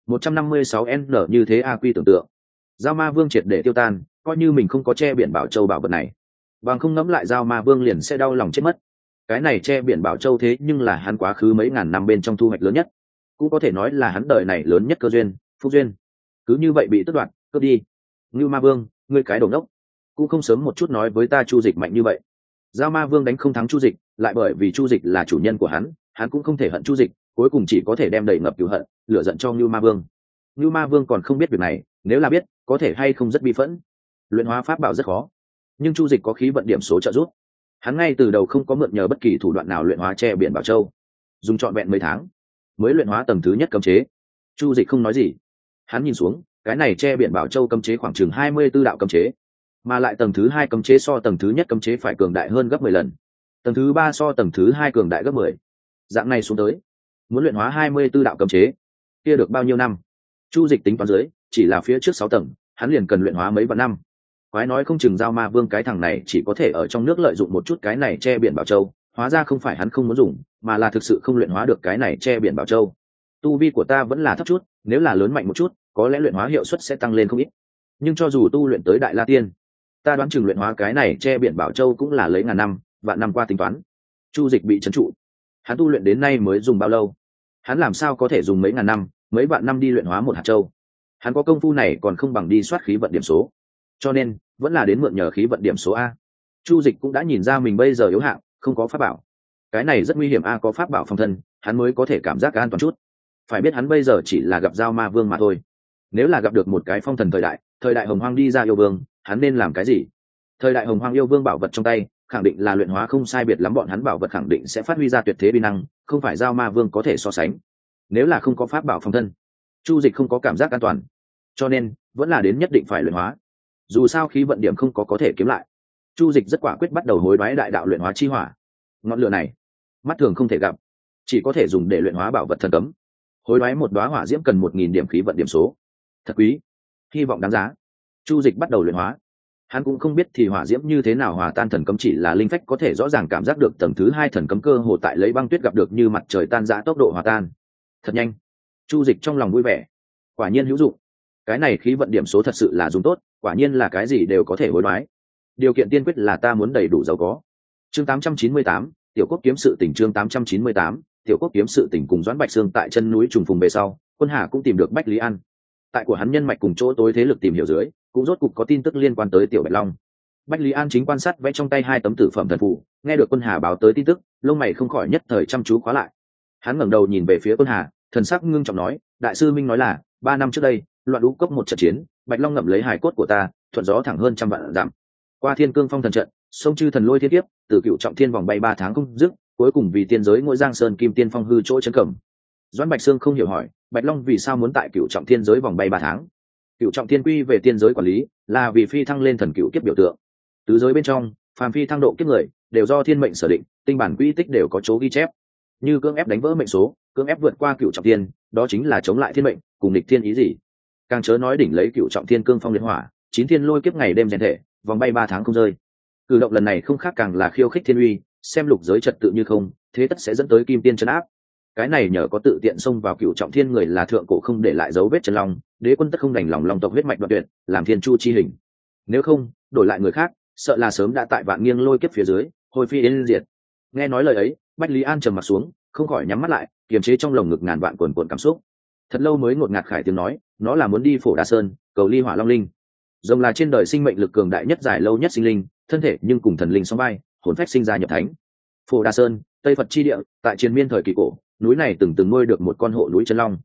156N như thế a quy tưởng tượng. Giao Ma Vương triệt để tiêu tan, coi như mình không có che biển Bảo Châu bảo vật này, bằng không ngẫm lại Giao Ma Vương liền sẽ đau lòng chết mất. Cái này che biển Bảo Châu thế nhưng là hắn quá khứ mấy ngàn năm bên trong thu hoạch lớn nhất, cũng có thể nói là hắn đời này lớn nhất cơ duyên, phúc duyên. Cứ như vậy bị tước đoạt, cướp đi. Ngưu Ma Vương, ngươi cái đồ ngốc, cũng không sớm một chút nói với ta Chu Dịch mạnh như vậy. Giao Ma Vương đánh không thắng Chu Dịch, lại bởi vì Chu Dịch là chủ nhân của hắn cũng không thể hận Chu Dịch, cuối cùng chỉ có thể đem đầy ngập cừu hận, lửa giận cho Ngưu Ma Vương. Ngưu Ma Vương còn không biết việc này, nếu là biết, có thể hay không rất bi phẫn. Luyện hóa pháp bảo rất khó, nhưng Chu Dịch có khí vận điểm số trợ giúp. Hắn ngay từ đầu không có mượn nhờ bất kỳ thủ đoạn nào luyện hóa che biển Bảo Châu, dùng trọn vẹn mấy tháng mới luyện hóa tầng thứ nhất cấm chế. Chu Dịch không nói gì, hắn nhìn xuống, cái này che biển Bảo Châu cấm chế khoảng chừng 24 đạo cấm chế, mà lại tầng thứ hai cấm chế so tầng thứ nhất cấm chế phải cường đại hơn gấp 10 lần, tầng thứ ba so tầng thứ hai cường đại gấp 10. Dạng này xuống tới, muốn luyện hóa 24 đạo cấm chế, kia được bao nhiêu năm? Chu Dịch tính toán dưới, chỉ là phía trước 6 tầng, hắn liền cần luyện hóa mấy vạn năm. Quái nói không chừng Giao Ma Vương cái thằng này chỉ có thể ở trong nước lợi dụng một chút cái này che biển Bảo Châu, hóa ra không phải hắn không muốn dùng, mà là thực sự không luyện hóa được cái này che biển Bảo Châu. Tu vi của ta vẫn là thấp chút, nếu là lớn mạnh một chút, có lẽ luyện hóa hiệu suất sẽ tăng lên không ít. Nhưng cho dù tu luyện tới Đại La Tiên, ta đoán chừng luyện hóa cái này che biển Bảo Châu cũng là lấy ngàn năm, vạn năm qua tính toán. Chu Dịch bị trấn trụ, hắn tu luyện đến nay mới dùng bao lâu? Hắn làm sao có thể dùng mấy ngàn năm, mấy vạn năm đi luyện hóa một hạt châu? Hắn có công phu này còn không bằng đi soát khí vận điểm số, cho nên vẫn là đến mượn nhờ khí vận điểm số a. Chu Dịch cũng đã nhìn ra mình bây giờ yếu hạng, không có pháp bảo, cái này rất nguy hiểm a. Có pháp bảo phòng thân, hắn mới có thể cảm giác an toàn chút. Phải biết hắn bây giờ chỉ là gặp Giao Ma Vương mà thôi, nếu là gặp được một cái phong thần thời đại hồng hoang đi ra yêu vương, hắn nên làm cái gì? Thời đại hồng hoang yêu vương bảo vật trong tay khẳng định là luyện hóa không sai biệt lắm, bọn hắn bảo vật khẳng định sẽ phát huy ra tuyệt thế uy năng, không phải Giao Ma Vương có thể so sánh. Nếu là không có pháp bảo phòng thân, Chu Dịch không có cảm giác an toàn, cho nên vẫn là đến nhất định phải luyện hóa. Dù sao khí vận điểm không có thể kiếm lại, Chu Dịch rất quả quyết bắt đầu hối đoái đại đạo luyện hóa chi hỏa. Ngọn lửa này mắt thường không thể gặp, chỉ có thể dùng để luyện hóa bảo vật thần cấm. Hối đoái một đóa hỏa diễm cần 1000 điểm khí vận điểm số, thật quý, hy vọng đáng giá. Chu Dịch bắt đầu luyện hóa, hắn cũng không biết thì hỏa diễm như thế nào hòa tan thần cấm, chỉ là linh phách có thể rõ ràng cảm giác được tầng thứ hai thần cấm cơ hồ tại lấy băng tuyết gặp được như mặt trời tan rã tốc độ hòa tan thật nhanh. Chu Dịch trong lòng vui vẻ, quả nhiên hữu dụng, cái này khí vận điểm số thật sự là dùng tốt, quả nhiên là cái gì đều có thể hối đoái. Điều kiện tiên quyết là ta muốn đầy đủ giàu có. Chương 898, Tiểu Quốc kiếm sự tình. Chương 898, Tiểu Quốc kiếm sự tình. Cùng Doãn Bạch Sương tại chân núi trùng phùng về sau, Quân Hà cũng tìm được Bách Lý An. Tại của hắn nhân mạch cùng chỗ tối thế lực tìm hiểu dưới, cũng rốt cục có tin tức liên quan tới Tiểu Bạch Long. Bách Lý An chính quan sát vẽ trong tay 2 tấm tử phẩm thần phù, nghe được Quân Hà báo tới tin tức, lông mày không khỏi nhất thời chăm chú khóa lại. Hắn ngẩng đầu nhìn về phía Quân Hà, thần sắc ngưng trọng nói: "Đại sư Minh nói là 3 năm trước đây, loạn lũ cốc một trận chiến, Bạch Long ngậm lấy hài cốt của ta, thuận gió thẳng hơn trăm vạn dặm, qua Thiên Cương Phong thần trận, sông chư thần lôi thiên kiếp, từ Cựu Trọng Thiên vòng bay 3 tháng không dứt, cuối cùng vì tiên giới ngôi Giang Sơn Kim Tiên Phong hư chỗ chấn cẩm." Doãn Bạch Sương không hiểu hỏi: "Bạch Long vì sao muốn tại Cựu Trọng Thiên giới vòng bay 3 tháng?" Cựu Trọng Thiên quy về tiên giới quản lý, là vì phi thăng lên thần cựu kiếp biểu tượng. Tứ giới bên trong, phàm phi thăng độ kiếp người, đều do thiên mệnh sở định, tinh bản quy tích đều có chỗ ghi chép. Như cưỡng ép đánh vỡ mệnh số, cưỡng ép vượt qua Cựu Trọng Thiên, đó chính là chống lại thiên mệnh, cùng địch thiên ý gì. Càng chớ nói đỉnh lấy Cựu Trọng Thiên cương phong liệt hỏa, 9 thiên lôi kiếp ngày đêm rèn thể, vòng bay 3 tháng không rơi. Cử động lần này không khác càng là khiêu khích thiên uy, xem lục giới trật tự như không, thế tất sẽ dẫn tới kim tiên trấn áp. Cái này nhờ có tự tiện xông vào Cựu Trọng Thiên người là thượng cổ không để lại dấu vết chân long, đế quân tất không đành lòng long tộc huyết mạch đoạn tuyệt, làm thiên chu chi hình. Nếu không, đổi lại người khác, sợ là sớm đã tại vạn nghiêng lôi kiếp phía dưới, hồi phi yên diệt. Nghe nói lời ấy, Bách Lý An trầm mặt xuống, không khỏi nhắm mắt lại, kiềm chế trong lồng ngực ngàn vạn cuồn cuộn cảm xúc. Thật lâu mới ngột ngạt khải tiếng nói, nó là muốn đi Phổ Đa Sơn, cầu ly hỏa long linh. Rồng là trên đời sinh mệnh lực cường đại nhất, dài lâu nhất sinh linh, thân thể nhưng cùng thần linh song vai, hồn phách sinh ra nhập thánh. Phổ Đa Sơn, Tây Phật chi địa, tại triền miên thời kỳ cổ, núi này từng nuôi được một con hộ núi chân long.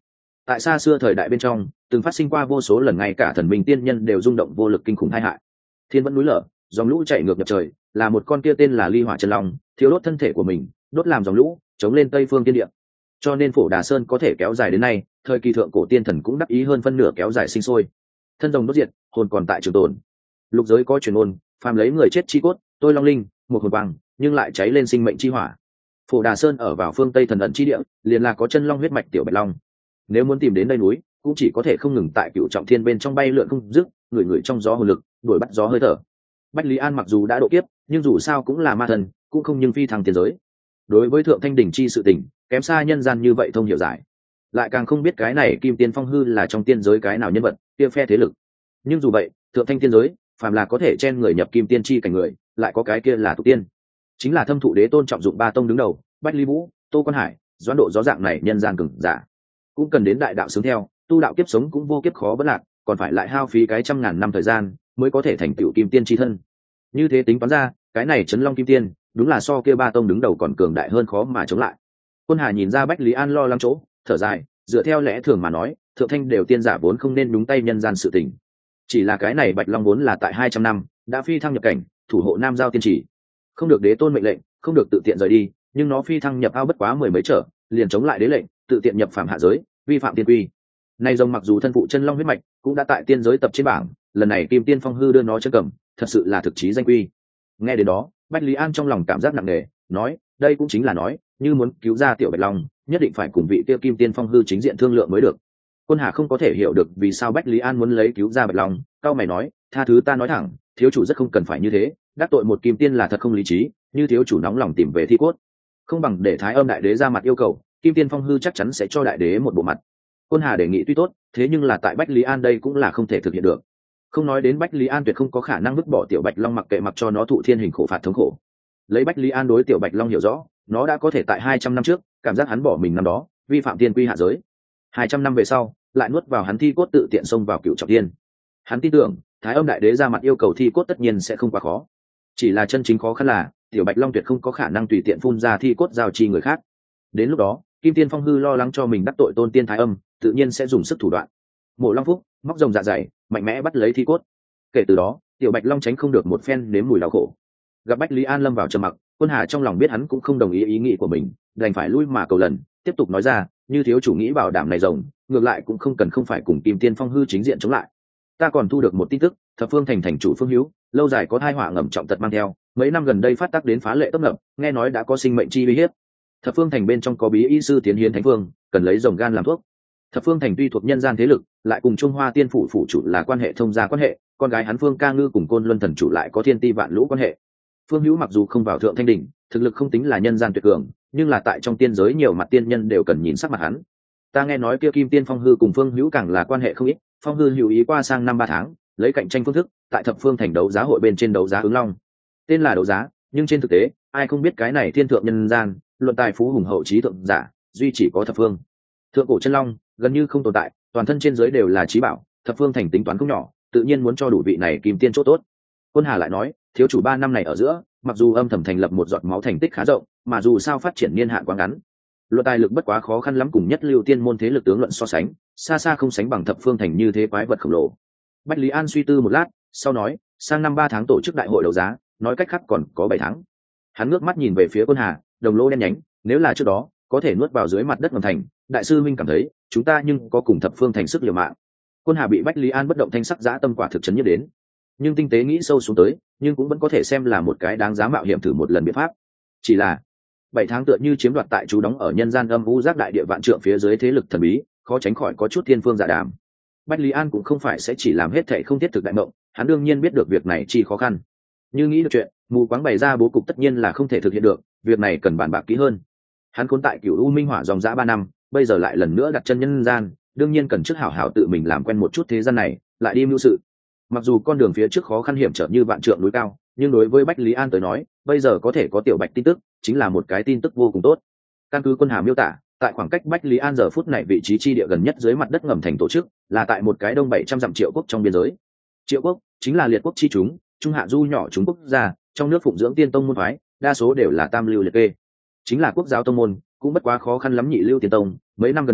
tại xa xưa thời đại bên trong từng phát sinh qua vô số lần, ngay cả thần minh tiên nhân đều rung động vô lực kinh khủng tai hại. Thiên vẫn núi lở, dòng lũ chạy ngược nhập trời, là một con kia tên là ly hỏa chân long thiếu đốt thân thể của mình, đốt làm dòng lũ chống lên tây phương tiên địa. Cho nên Phổ Đà Sơn có thể kéo dài đến nay, thời kỳ thượng cổ tiên thần cũng đắc ý hơn phân nửa kéo dài sinh sôi. Thân rồng đốt diệt, hồn còn tại trường tồn. Lục giới có truyền ôn, phàm lấy người chết chi cốt, tôi long linh, một hồn vàng, nhưng lại cháy lên sinh mệnh chi hỏa. Phổ Đà Sơn ở vào phương Tây thần ẩn chi địa, liền là có chân long huyết mạch tiểu bạch long. Nếu muốn tìm đến đây núi, cũng chỉ có thể không ngừng tại Cựu Trọng Thiên bên trong bay lượn không dứt, người trong gió hồn lực, đuổi bắt gió hơi thở. Bách Lý An mặc dù đã độ kiếp, nhưng dù sao cũng là ma thần, cũng không nhưng phi thăng tiền giới. Đối với thượng thanh đỉnh chi sự tình, kém xa nhân gian như vậy thông hiểu giải, lại càng không biết cái này Kim Tiên Phong hư là trong tiên giới cái nào nhân vật, kia phe thế lực. Nhưng dù vậy, thượng thanh tiên giới, phàm là có thể chen người nhập Kim Tiên chi cảnh người, lại có cái kia là tục tiên, chính là Thâm Thụ Đế tôn trọng dụng ba tông đứng đầu, Bách Lý Vũ, Tô Quan Hải, Doãn Độ gió dạng này nhân gian cường giả, cũng cần đến đại đạo sướng theo, tu đạo kiếp sống cũng vô kiếp khó bất lạc, còn phải lại hao phí cái trăm ngàn năm thời gian mới có thể thành tựu Kim Tiên chi thân. Như thế tính toán ra, cái này Trấn Long Kim Tiên, đúng là so kia ba tông đứng đầu còn cường đại hơn, khó mà chống lại. Quân Hà nhìn ra Bách Lý An lo lắng chỗ, thở dài, dựa theo lẽ thường mà nói, thượng thanh đều tiên giả vốn không nên đúng tay nhân gian sự tình. Chỉ là cái này Bạch Long vốn là tại 200 năm đã phi thăng nhập cảnh, thủ hộ Nam Giao tiên chỉ, không được đế tôn mệnh lệnh, không được tự tiện rời đi, nhưng nó phi thăng nhập ao bất quá mười mấy trở, liền chống lại đế lệnh, tự tiện nhập phạm hạ giới, vi phạm tiên quy. Nay rồng mặc dù thân phụ chân long huyết mạch, cũng đã tại tiên giới tập trên bảng, lần này Kim Tiên Phong hư đưa nó chân cầm, thật sự là thực chí danh quy. Nghe đến đó, Bách Lý An trong lòng cảm giác nặng nề, nói, đây cũng chính là nói, như muốn cứu ra tiểu Bạch Long, nhất định phải cùng vị tiêu Kim Tiên Phong hư chính diện thương lượng mới được. Quân Hà không có thể hiểu được vì sao Bách Lý An muốn lấy cứu ra Bạch Long, cao mày nói, tha thứ ta nói thẳng, thiếu chủ rất không cần phải như thế, đắc tội một Kim Tiên là thật không lý trí, như thiếu chủ nóng lòng tìm về thi cốt, không bằng để Thái Âm đại đế ra mặt yêu cầu, Kim Tiên Phong hư chắc chắn sẽ cho đại đế một bộ mặt. Quân Hà đề nghị tuy tốt, thế nhưng là tại Bách Lý An đây cũng là không thể thực hiện được. Không nói đến Bách Lý An tuyệt không có khả năng vứt bỏ tiểu Bạch Long mặc kệ, mặc cho nó thụ thiên hình khổ phạt thống khổ. Lấy Bách Lý An đối tiểu Bạch Long hiểu rõ, nó đã có thể tại 200 năm trước cảm giác hắn bỏ mình năm đó vi phạm tiên quy hạ giới, 200 năm về sau lại nuốt vào hắn thi cốt, tự tiện xông vào Cựu Trọng Thiên. Hắn tin tưởng Thái Âm đại đế ra mặt yêu cầu thi cốt tất nhiên sẽ không quá khó, chỉ là chân chính khó khăn là tiểu Bạch Long tuyệt không có khả năng tùy tiện phun ra thi cốt giao chi người khác. Đến lúc đó Kim Tiên Phong hư lo lắng cho mình đắc tội tôn tiên Thái Âm, tự nhiên sẽ dùng sức thủ đoạn, mổ long phúc, móc rồng dạ dày, mạnh mẽ bắt lấy thi cốt. Kể từ đó tiểu Bạch Long tránh không được một phen nếm mùi đau khổ. Gặp Bách Lý An lâm vào trầm mặc, Quân Hà trong lòng biết hắn cũng không đồng ý ý nghĩ của mình, đành phải lui mà cầu lần, tiếp tục nói ra, như thiếu chủ nghĩ bảo đảm này rồng, ngược lại cũng không cần không phải cùng Kim Tiên Phong hư chính diện chống lại. Ta còn thu được một tin tức, Thập Phương Thành thành chủ Phương Hữu lâu dài có thai họa ngầm trọng tật mang theo, mấy năm gần đây phát tác đến phá lệ tấp nập, nghe nói đã có sinh mệnh chi uy hiếp. Thập Phương Thành bên trong có bí y sư tiến hiến thánh phương, cần lấy rồng gan làm thuốc. Thập Phương Thành tuy thuộc nhân gian thế lực, lại cùng Trung Hoa Tiên phủ phủ chủ là quan hệ thông gia quan hệ, con gái hắn Phương Ca Ngư cùng Côn Luân thần chủ lại có thiên ti vạn lũ quan hệ. Phương Hữu mặc dù không vào thượng thanh đỉnh, thực lực không tính là nhân gian tuyệt cường, nhưng là tại trong tiên giới nhiều mặt tiên nhân đều cần nhìn sắc mặt hắn. Ta nghe nói kia Kim Tiên Phong hư cùng Phương Hữu càng là quan hệ không ít, Phong hư hữu ý qua sang năm 3 tháng, lấy cạnh tranh phương thức, tại Thập Phương Thành đấu giá hội bên trên đấu giá ứng long. Tên là đấu giá, nhưng trên thực tế, ai không biết cái này thiên thượng nhân gian, luận tài phú hùng hậu trí thượng giả, duy chỉ có Thập Phương. Thượng cổ chân long, gần như không tồn tại, toàn thân trên dưới đều là trí bảo, Thập Phương Thành tính toán không nhỏ, tự nhiên muốn cho đủ vị này Kim Tiên chỗ tốt. Quân Hà lại nói, thiếu chủ 3 năm này ở giữa, mặc dù âm thầm thành lập một giọt máu thành tích khá rộng, mà dù sao phát triển niên hạn quá ngắn, luận tài lực bất quá khó khăn lắm cùng nhất lưu tiên môn thế lực tướng luận so sánh, xa xa không sánh bằng Thập Phương Thành như thế quái vật khổng lồ. Bách Lý An suy tư một lát, sau nói, sang năm 3 tháng tổ chức đại hội đấu giá, nói cách khác còn có 7 tháng. Hắn ngước mắt nhìn về phía Quân Hà, đồng lỗ đen nhánh, nếu là trước đó có thể nuốt vào dưới mặt đất ngầm thành, đại sư minh cảm thấy chúng ta nhưng có cùng Thập Phương Thành sức liều mạng. Quân Hà bị Bách Lý An bất động thanh sắc dã tâm quả thực chấn nhất đến, nhưng tinh tế nghĩ sâu xuống tới, nhưng cũng vẫn có thể xem là một cái đáng giá mạo hiểm thử một lần biện pháp. Chỉ là 7 tháng tựa như chiếm đoạt tại chú đóng ở nhân gian âm u giác đại địa vạn trượng phía dưới thế lực thần bí, khó tránh khỏi có chút thiên phương dạ đàm. Bách Lý An cũng không phải sẽ chỉ làm hết thảy không thiết thực đại mộng, hắn đương nhiên biết được việc này chi khó khăn. Như nghĩ được chuyện, mù quáng bày ra bố cục tất nhiên là không thể thực hiện được, việc này cần bàn bạc kỹ hơn. Hắn khốn tại Cửu U Minh Hỏa dòng dã 3 năm, bây giờ lại lần nữa đặt chân nhân gian, đương nhiên cần trước hảo hảo tự mình làm quen một chút thế gian này, lại đi mưu sự. Mặc dù con đường phía trước khó khăn hiểm trở như vạn trượng núi cao, nhưng đối với Bách Lý An tới nói, bây giờ có thể có tiểu Bạch tin tức, chính là một cái tin tức vô cùng tốt. Căn cứ Quân Hà miêu tả, tại khoảng cách Bách Lý An giờ phút này vị trí chi địa gần nhất dưới mặt đất ngầm thành tổ chức, là tại một cái đông 700 dặm Triệu quốc trong biên giới. Triệu quốc chính là liệt quốc chi chúng, trung hạ du nhỏ chúng quốc gia, trong nước phụng dưỡng tiên tông môn phái, đa số đều là tam lưu liệt kê. Chính là quốc giáo tông môn, cũng bất quá khó khăn lắm nhị lưu tiên tông, mấy năm gần đây,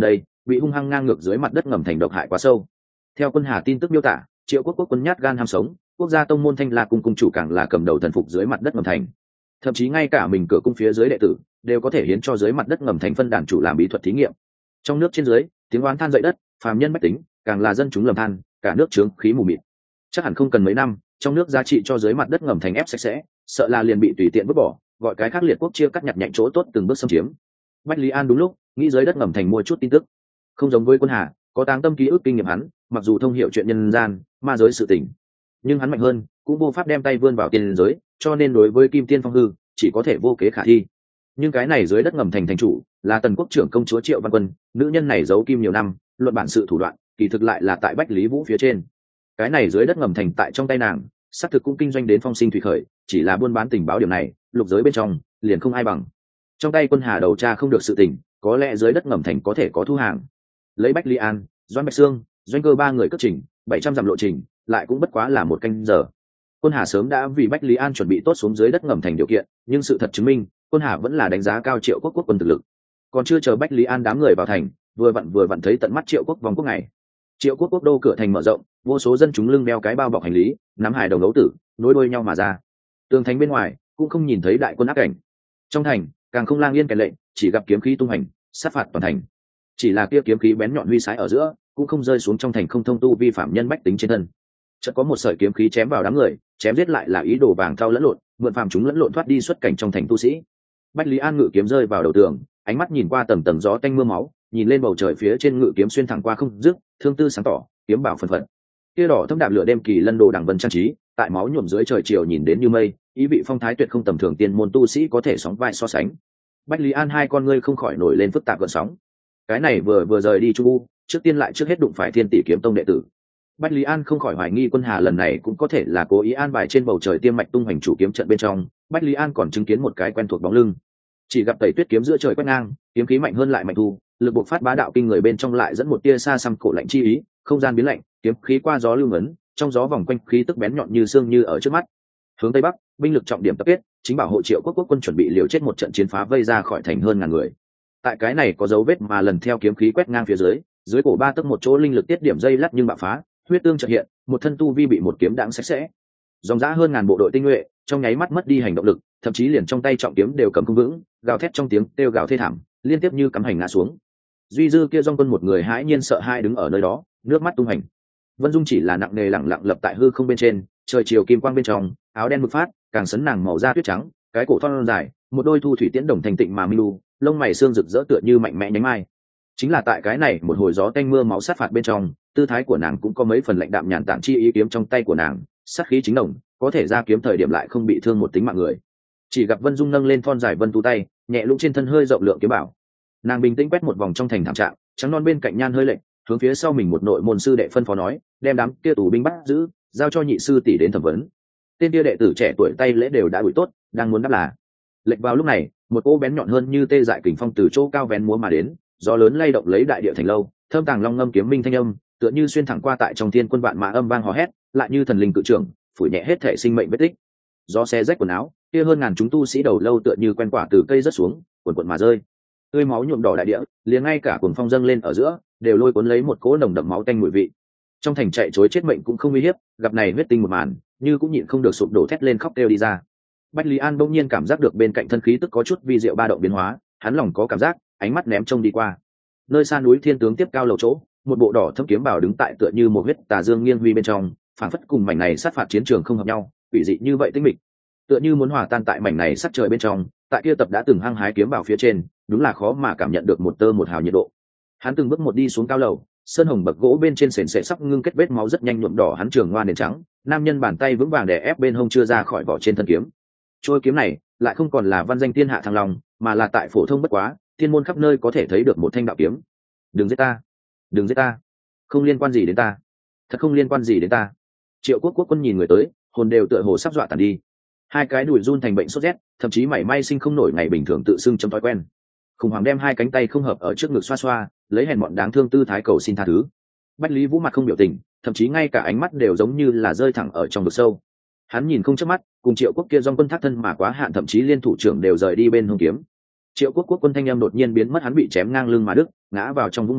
bị hung hăng ngang ngược dưới mặt đất ngầm thành độc hại quá sâu. Theo Quân Hà tin tức miêu tả, Triệu Quốc quốc quân nhát gan ham sống, quốc gia tông môn Thanh La cung cung chủ càng là cầm đầu thần phục dưới mặt đất ngầm thành. Thậm chí ngay cả mình cửa cung phía dưới đệ tử đều có thể hiến cho dưới mặt đất ngầm thành phân đàn chủ làm bí thuật thí nghiệm. Trong nước trên dưới, tiếng oán than dậy đất, phàm nhân bách tính, càng là dân chúng lầm than, cả nước trướng khí mù mịt. Chắc hẳn không cần mấy năm, trong nước giá trị cho dưới mặt đất ngầm thành ép sạch sẽ, sợ là liền bị tùy tiện vứt bỏ, gọi cái khác liệt quốc chia cắt nhặt nhạnh chỗ tốt từng bước xâm chiếm. Bách Lý An đúng lúc nghĩ dưới đất ngầm thành mua chút tin tức. Không giống với Quân Hà, có táng tâm ký ức kinh nghiệm hắn, mặc dù thông hiểu chuyện nhân gian, ma giới sự tình, nhưng hắn mạnh hơn, cũng vô pháp đem tay vươn vào tiên giới, cho nên đối với Kim Tiên Phong hư, chỉ có thể vô kế khả thi. Nhưng cái này dưới đất ngầm thành thành chủ, là Tần Quốc trưởng công chúa Triệu Văn Quân, nữ nhân này giấu kim nhiều năm, luận bản sự thủ đoạn, kỳ thực lại là tại Bách Lý Vũ phía trên. Cái này dưới đất ngầm thành tại trong tay nàng, xác thực cũng kinh doanh đến phong sinh thủy khởi, chỉ là buôn bán tình báo điểm này, lục giới bên trong liền không ai bằng. Trong tay Quân Hà đầu tra không được sự tình, có lẽ dưới đất ngầm thành có thể có thu hàng. Lấy Bách Lý An, Doãn Bạch Sương, Doanh Cơ ba người cất trình 700 dặm lộ trình, lại cũng bất quá là một canh giờ. Quân Hà sớm đã vì Bách Lý An chuẩn bị tốt xuống dưới đất ngầm thành điều kiện, nhưng sự thật chứng minh, Quân Hà vẫn là đánh giá cao Triệu Quốc quốc quân thực lực. Còn chưa chờ Bách Lý An đám người vào thành, vừa vặn thấy tận mắt Triệu Quốc vòng quốc này. Triệu Quốc quốc đô cửa thành mở rộng, vô số dân chúng lưng đeo cái bao bọc hành lý, nắm hài đồng đấu tử, nối đuôi nhau mà ra. Tường thành bên ngoài cũng không nhìn thấy đại quân áp cảnh. Trong thành càng không lang yên kèn lệnh, chỉ gặp kiếm khí tung hành, sát phạt toàn thành. Chỉ là kia kiếm khí bén nhọn huy sái ở giữa, cũng không rơi xuống trong thành không thông tu vi phạm nhân bách tính trên thân. Chợt có một sợi kiếm khí chém vào đám người, chém giết lại là ý đồ vàng thau lẫn lộn, mượn phàm chúng lẫn lộn thoát đi xuất cảnh trong thành tu sĩ. Bách Lý An ngự kiếm rơi vào đầu tường, ánh mắt nhìn qua tầng tầng gió tanh mưa máu, nhìn lên bầu trời phía trên ngự kiếm xuyên thẳng qua không dứt, thương tư sáng tỏ, kiếm bảo phần phật. Kia đỏ thâm đạp lửa đêm kỳ lân đồ đằng vân trang trí, tại máu nhuộm dưới trời chiều nhìn đến như mây, ý vị phong thái tuyệt không tầm thường tiên môn tu sĩ có thể sóng vai so sánh. Bách Lý An hai con ngươi không khỏi nổi lên phức tạp gợn sóng. Cái này vừa rời đi Chu U, trước tiên lại trước hết đụng phải Thiên Tỷ kiếm tông đệ tử. Bách Lý An không khỏi hoài nghi Quân Hà lần này cũng có thể là cố ý an bài trên bầu trời tiêm mạch tung hành chủ kiếm trận bên trong. Bách Lý An còn chứng kiến một cái quen thuộc bóng lưng, chỉ gặp Tẩy Tuyết kiếm giữa trời quét ngang, kiếm khí mạnh hơn lại mạnh thu, lực bộc phát bá đạo kinh người bên trong lại dẫn một tia xa xăm cổ lạnh chi ý, không gian biến lạnh, kiếm khí qua gió lưu ngấn, trong gió vòng quanh khí tức bén nhọn như xương như ở trước mắt. Hướng tây bắc, binh lực trọng điểm tập kết, chính bảo hộ Triệu Quốc quốc quân chuẩn bị liều chết một trận chiến phá vây ra khỏi thành hơn ngàn người. Tại cái này có dấu vết mà lần theo kiếm khí quét ngang phía dưới cổ ba tấc một chỗ linh lực tiết điểm dây lắt nhưng bạo phá, huyết tương chợt hiện, một thân tu vi bị một kiếm đãng sạch sẽ. Dòng dã hơn ngàn bộ đội tinh nhuệ, trong nháy mắt mất đi hành động lực, thậm chí liền trong tay trọng kiếm đều cầm không vững, gào thét trong tiếng kêu gào thê thảm, liên tiếp như cắm hành ngã xuống. Duy dư kia dòng quân một người hãi nhiên sợ hai đứng ở nơi đó, nước mắt tung hành. Vân Dung chỉ là nặng nề lặng lặng lập tại hư không bên trên, trời chiều kim quang bên trong, áo đen mực phát, càng sấn nàng màu da tuyết trắng, cái cổ thon dài, một đôi thu thủy tiễn đồng thành tịnh mà minh lu, lông mày xương rực rỡ tựa như mạnh mẽ nhánh mai. Chính là tại cái này một hồi gió tanh mưa máu sát phạt bên trong, tư thái của nàng cũng có mấy phần lạnh đạm nhàn tản chi ý, kiếm trong tay của nàng sát khí chính đồng, có thể ra kiếm thời điểm lại không bị thương một tính mạng người. Chỉ gặp Vân Dung nâng lên thon dài vân tu tay, nhẹ lũng trên thân hơi rộng lượng kiếm bảo. Nàng bình tĩnh quét một vòng trong thành thảm trạng, trắng non bên cạnh nhan hơi lệnh, hướng phía sau mình một nội môn sư đệ phân phó nói, đem đám kia tù binh bắt giữ, giao cho nhị sư tỷ đến thẩm vấn. Tên kia đệ tử trẻ tuổi tay lễ đều đã đuổi tốt, đang muốn đáp là. Lệnh vào lúc này, một cô bén nhọn hơn như tê dại kình phong từ chỗ cao vén múa mà đến, gió lớn lay động lấy đại địa thành lâu, thơm tàng long ngâm kiếm minh thanh âm, tựa như xuyên thẳng qua tại trong thiên quân vạn mã âm vang hò hét, lại như thần linh cự trưởng, phủi nhẹ hết thể sinh mệnh vết tích. Gió xé rách quần áo, kia hơn ngàn chúng tu sĩ đầu lâu tựa như quen quả từ cây rớt xuống, cuồn cuộn mà rơi. Tươi máu nhuộm đỏ đại địa, liền ngay cả cuồng phong dâng lên ở giữa, đều lôi cuốn lấy một cỗ nồng đậm máu tanh mùi vị. Trong thành chạy trối chết mệnh cũng không uy hiếp, gặp này huyết tinh một màn, như cũng nhịn không được sụp đổ thét lên khóc kêu đi ra. Bách Lý An bỗng nhiên cảm giác được bên cạnh thân khí tức có chút vi diệu ba động biến hóa, hắn lòng có cảm giác, ánh mắt ném trông đi qua. Nơi xa núi Thiên Tướng tiếp cao lầu chỗ, một bộ đỏ thâm kiếm bảo đứng tại tựa như một huyết tà dương nghiêng huy bên trong, phản phất cùng mảnh này sát phạt chiến trường không hợp nhau, quỷ dị như vậy tinh mịch, tựa như muốn hòa tan tại mảnh này sát trời bên trong. Tại kia tập đã từng hăng hái kiếm bảo phía trên, đúng là khó mà cảm nhận được một tơ một hào nhiệt độ. Hắn từng bước một đi xuống cao lầu, sơn hồng bậc gỗ bên trên sền sệt sắp ngưng kết vết máu rất nhanh nhuộm đỏ hắn trường ngoan nền trắng, nam nhân bàn tay vững vàng đè ép bên hông chưa ra khỏi vỏ trên thân kiếm. Trôi kiếm này lại không còn là văn danh thiên hạ thăng long, mà là tại phổ thông bất quá, thiên môn khắp nơi có thể thấy được một thanh đạo kiếm. Đừng giết ta, đừng giết ta, không liên quan gì đến ta, thật không liên quan gì đến ta. Triệu Quốc quốc quân nhìn người tới, hồn đều tựa hồ sắp dọa tàn đi. Hai cái đùi run thành bệnh sốt rét, thậm chí mảy may sinh không nổi ngày bình thường tự xưng trong thói quen. Khủng hoảng đem hai cánh tay không hợp ở trước ngực xoa xoa, lấy hèn mọn đáng thương tư thái cầu xin tha thứ. Bách Lý Vũ mặt không biểu tình, thậm chí ngay cả ánh mắt đều giống như là rơi thẳng ở trong vực sâu. Hắn nhìn không chớp mắt, cùng Triệu Quốc kia dòng quân thác thân mà quá hạn, thậm chí liên thủ trưởng đều rời đi bên hông kiếm. Triệu Quốc quốc quân thanh âm đột nhiên biến mất, hắn bị chém ngang lưng mà đứt, ngã vào trong vũng máu,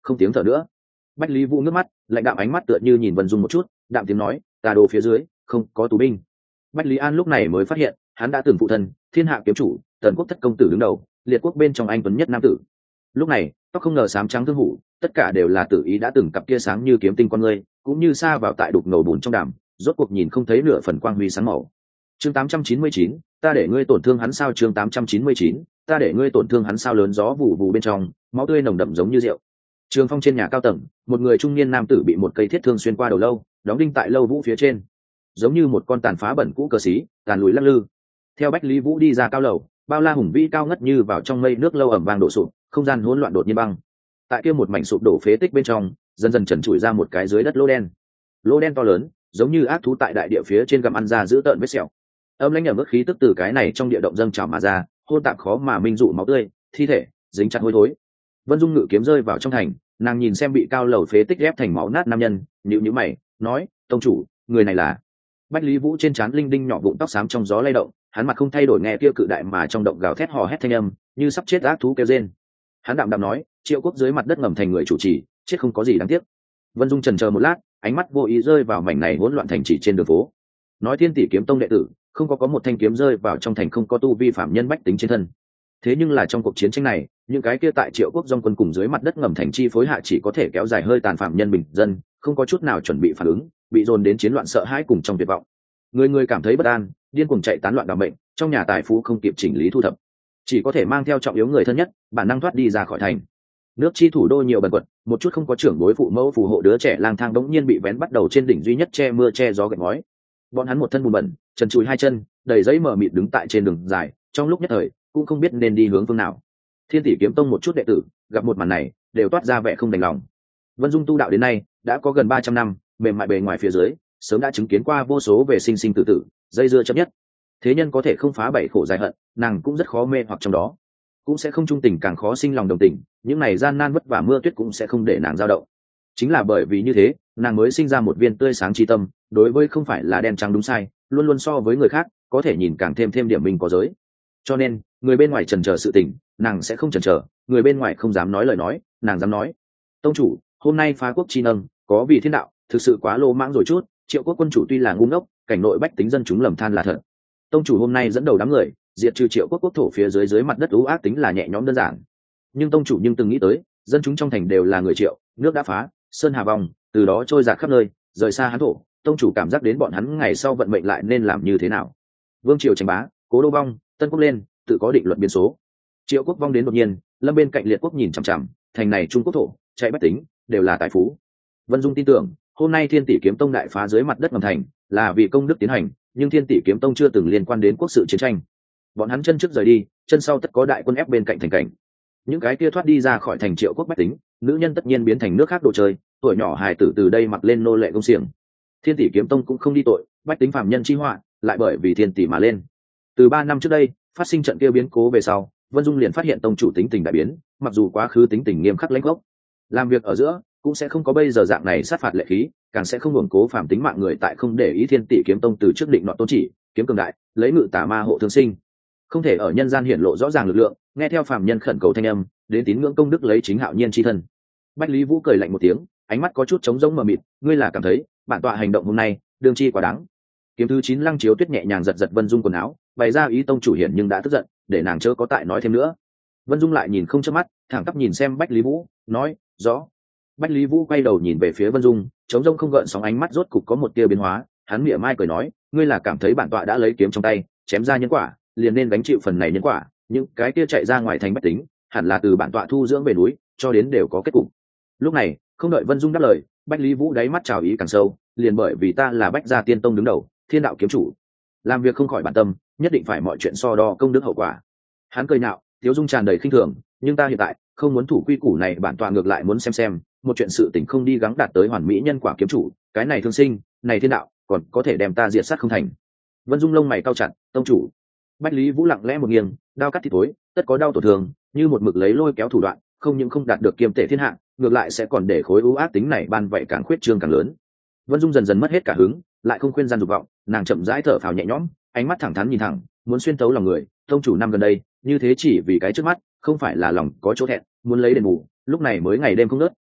không tiếng thở nữa. Bách Lý Vũ nước mắt, lạnh đạm ánh mắt tựa như nhìn Vân Dung một chút, đạm tiếng nói, tà đồ phía dưới không có tù binh. Bách Lý An lúc này mới phát hiện hắn đã từng phụ thân thiên hạ kiếm chủ Tần Quốc thất công tử đứng đầu, liệt quốc bên trong anh tuấn nhất nam tử. Lúc này tóc không ngờ xám trắng thương hủ, tất cả đều là tự ý đã từng cặp kia sáng như kiếm tinh con người, cũng như sa vào tại đục ngầu bùn trong đàm, rốt cuộc nhìn không thấy nửa phần quang huy sáng màu. Chương 899, ta để ngươi tổn thương hắn sao? Chương 899, ta để ngươi tổn thương hắn sao? Lớn gió vụ vụ bên trong, máu tươi nồng đậm giống như rượu. Trường phong trên nhà cao tầng, một người trung niên nam tử bị một cây thiết thương xuyên qua đầu lâu, đóng đinh tại lâu vũ phía trên, giống như một con tàn phá bẩn cũ cờ xí, tàn lùi lắc lư. Theo Bách Lý Vũ đi ra cao lầu, bao la hùng vĩ cao ngất như vào trong mây nước lâu ẩm vang đổ sụp, không gian hỗn loạn đột nhiên băng. Tại kia một mảnh sụp đổ phế tích bên trong, dần dần trần trụi ra một cái dưới đất lỗ đen. Lỗ đen to lớn, giống như ác thú tại đại địa phía trên gặm ăn ra giữ tợn vết sẹo. Âm lãnh ẩm ướt khí tức từ cái này trong địa động dâng trào mà ra, hôn tạp khó mà minh dụ máu tươi, thi thể dính chặt hôi thối. Vân Dung ngự kiếm rơi vào trong thành, nàng nhìn xem bị cao lầu phế tích ghép thành máu nát nam nhân, nhíu mày, nói, tông chủ, người này là? Bách Lý Vũ trên trán linh đinh nhỏ vụn tóc xám trong gió lay động, hắn mặt không thay đổi nghe kia cự đại mà trong động gào thét hò hét thanh âm, như sắp chết ác thú kêu rên. Hắn đạm đạm nói, Triệu Quốc dưới mặt đất ngầm thành người chủ trì, chết không có gì đáng tiếc. Vân Dung chần chờ một lát, ánh mắt vô ý rơi vào mảnh này hỗn loạn thành trì trên đường phố. Nói Thiên Tỷ kiếm tông đệ tử, không có một thanh kiếm rơi vào trong thành không có tu vi phạm nhân bách tính trên thân. Thế nhưng là trong cuộc chiến tranh này, những cái kia tại Triệu Quốc dòng quân cùng dưới mặt đất ngầm thành chi phối hạ chỉ có thể kéo dài hơi tàn phạm nhân bình dân, không có chút nào chuẩn bị phản ứng, bị dồn đến chiến loạn sợ hãi cùng trong tuyệt vọng. Người người cảm thấy bất an, điên cuồng chạy tán loạn đảm bệnh, trong nhà tài phú không kịp chỉnh lý thu thập, chỉ có thể mang theo trọng yếu người thân nhất, bản năng thoát đi ra khỏi thành. Nước chi thủ đô nhiều bần quật, một chút không có trưởng bối phụ mẫu phù hộ đứa trẻ lang thang đống nhiên bị vén bắt đầu trên đỉnh duy nhất che mưa che gió gạch ngói. Bọn hắn một thân bùn bẩn, trần trụi hai chân, đầy giấy mờ mịt đứng tại trên đường dài, trong lúc nhất thời cũng không biết nên đi hướng phương nào. Thiên Tỷ kiếm tông một chút đệ tử gặp một màn này, đều toát ra vẻ không đành lòng. Vân Dung tu đạo đến nay đã có gần 300 năm, mềm mại bề ngoài phía dưới, sớm đã chứng kiến qua vô số về sinh sinh tử tử, dây dưa chấp nhất. Thế nhân có thể không phá bảy khổ dài hận, nàng cũng rất khó mê hoặc trong đó, cũng sẽ không trung tình càng khó sinh lòng đồng tình, những này gian nan vất vả mưa tuyết cũng sẽ không để nàng dao động. Chính là bởi vì như thế, nàng mới sinh ra một viên tươi sáng tri tâm, đối với không phải là đen trắng đúng sai, luôn luôn so với người khác có thể nhìn càng thêm điểm mình có giới. Cho nên người bên ngoài chần chờ sự tình, nàng sẽ không chần chờ, người bên ngoài không dám nói lời nói, nàng dám nói. Tông chủ, hôm nay phá quốc chi nâng có vì thiên đạo, thực sự quá lô mãng rồi chút. Triệu Quốc quân chủ tuy là ngu ngốc, cảnh nội bách tính dân chúng lầm than là thật. Tông chủ hôm nay dẫn đầu đám người diệt trừ Triệu Quốc quốc thổ phía dưới mặt đất ưu ác tính là nhẹ nhõm đơn giản, nhưng tông chủ từng nghĩ tới dân chúng trong thành đều là người Triệu, nước đã phá, sơn hà vòng, từ đó trôi dạt khắp nơi, rời xa hán thổ. Tông chủ cảm giác đến bọn hắn ngày sau vận mệnh lại nên làm như thế nào. Vương triều tranh bá, cố đô vong, Tân Quốc lên, tự có định luật biến số. Triệu Quốc vong đến đột nhiên, lâm bên cạnh liệt quốc nhìn chằm chằm, thành này Trung Quốc thổ, chạy bách tính đều là tài phú. Vân Dung tin tưởng hôm nay Thiên Tỷ kiếm tông đại phá dưới mặt đất ngầm thành là vì công đức tiến hành, nhưng Thiên Tỷ kiếm tông chưa từng liên quan đến quốc sự chiến tranh. Bọn hắn chân trước rời đi, chân sau tất có đại quân ép bên cạnh thành cảnh. Những cái kia thoát đi ra khỏi thành Triệu Quốc bách tính, nữ nhân tất nhiên biến thành nước khác đồ chơi, tuổi nhỏ hài tử từ đây mặc lên nô lệ công xiềng. Thiên Tỷ kiếm tông cũng không đi tội, bách tính phàm nhân chi họa lại bởi vì Thiên Tỷ mà lên. Từ 3 năm trước đây phát sinh trận kia biến cố về sau, Vân Dung liền phát hiện tông chủ tính tình đại biến, mặc dù quá khứ tính tình nghiêm khắc lãnh gốc, làm việc ở giữa cũng sẽ không có bây giờ dạng này sát phạt lệ khí, càng sẽ không hưởng cố phạm tính mạng người tại không để ý Thiên Tỷ kiếm tông từ trước định nọ tôn chỉ, kiếm cường đại, lấy ngự tà ma hộ thương sinh, không thể ở nhân gian hiển lộ rõ ràng lực lượng, nghe theo phàm nhân khẩn cầu thanh âm, đến tín ngưỡng công đức lấy chính hạo nhiên chi thân. Bách Lý Vũ cười lạnh một tiếng, ánh mắt có chút trống rỗng mờ mịt, ngươi là cảm thấy bản tọa hành động hôm nay đương chi quá đáng. Kiếm thứ 9 Lăng Chiếu Tuyết nhẹ nhàng giật Vân Dung quần áo, bày ra ý tông chủ hiển nhưng đã tức giận, để nàng chớ có tại nói thêm nữa. Vân Dung lại nhìn không chớp mắt, thẳng tắp nhìn xem Bách Lý Vũ, nói, rõ. Bách Lý Vũ quay đầu nhìn về phía Vân Dung, trống rỗng không gợn sóng ánh mắt rốt cục có một tia biến hóa, hắn mỉa mai cười nói, ngươi là cảm thấy bản tọa đã lấy kiếm trong tay, chém ra nhân quả, liền nên gánh chịu phần này nhân quả, những cái kia chạy ra ngoài thành bách tính, hẳn là từ bản tọa thu dưỡng về núi, cho đến đều có kết cục. Lúc này, không đợi Vân Dung đáp lời, Bách Lý Vũ đáy mắt trào ý càng sâu, liền bởi vì ta là Bách gia tiên tông đứng đầu, thiên đạo kiếm chủ, làm việc không khỏi bản tâm, nhất định phải mọi chuyện so đo công đức hậu quả. Hắn cười nhạo, Tiếu Dung tràn đầy khinh thường, nhưng ta hiện tại không muốn thủ quy củ này, bản tọa ngược lại muốn xem một chuyện sự tình không đi gắng đạt tới hoàn mỹ nhân quả kiếm chủ, cái này thương sinh, này thiên đạo, còn có thể đem ta diệt sát không thành. Vân Dung lông mày cau chặt, tông chủ. Bách Lý Vũ lặng lẽ một nghiêng, đao cắt thịt tối, tất có đau tổn thương, như một mực lấy lôi kéo thủ đoạn, không những không đạt được kiềm tể thiên hạ, ngược lại sẽ còn để khối ưu ác tính này ban vậy càng khuyết trương càng lớn. Vân Dung dần dần mất hết cả hứng, lại không khuyên gian dục vọng, nàng chậm rãi thở phào nhẹ nhõm, ánh mắt thẳng thắn nhìn thẳng, muốn xuyên tấu lòng người. Tông chủ năm gần đây như thế chỉ vì cái trước mắt, không phải là lòng có chỗ thẹn, muốn lấy đền bù, lúc này mới ngày đêm không ngớt,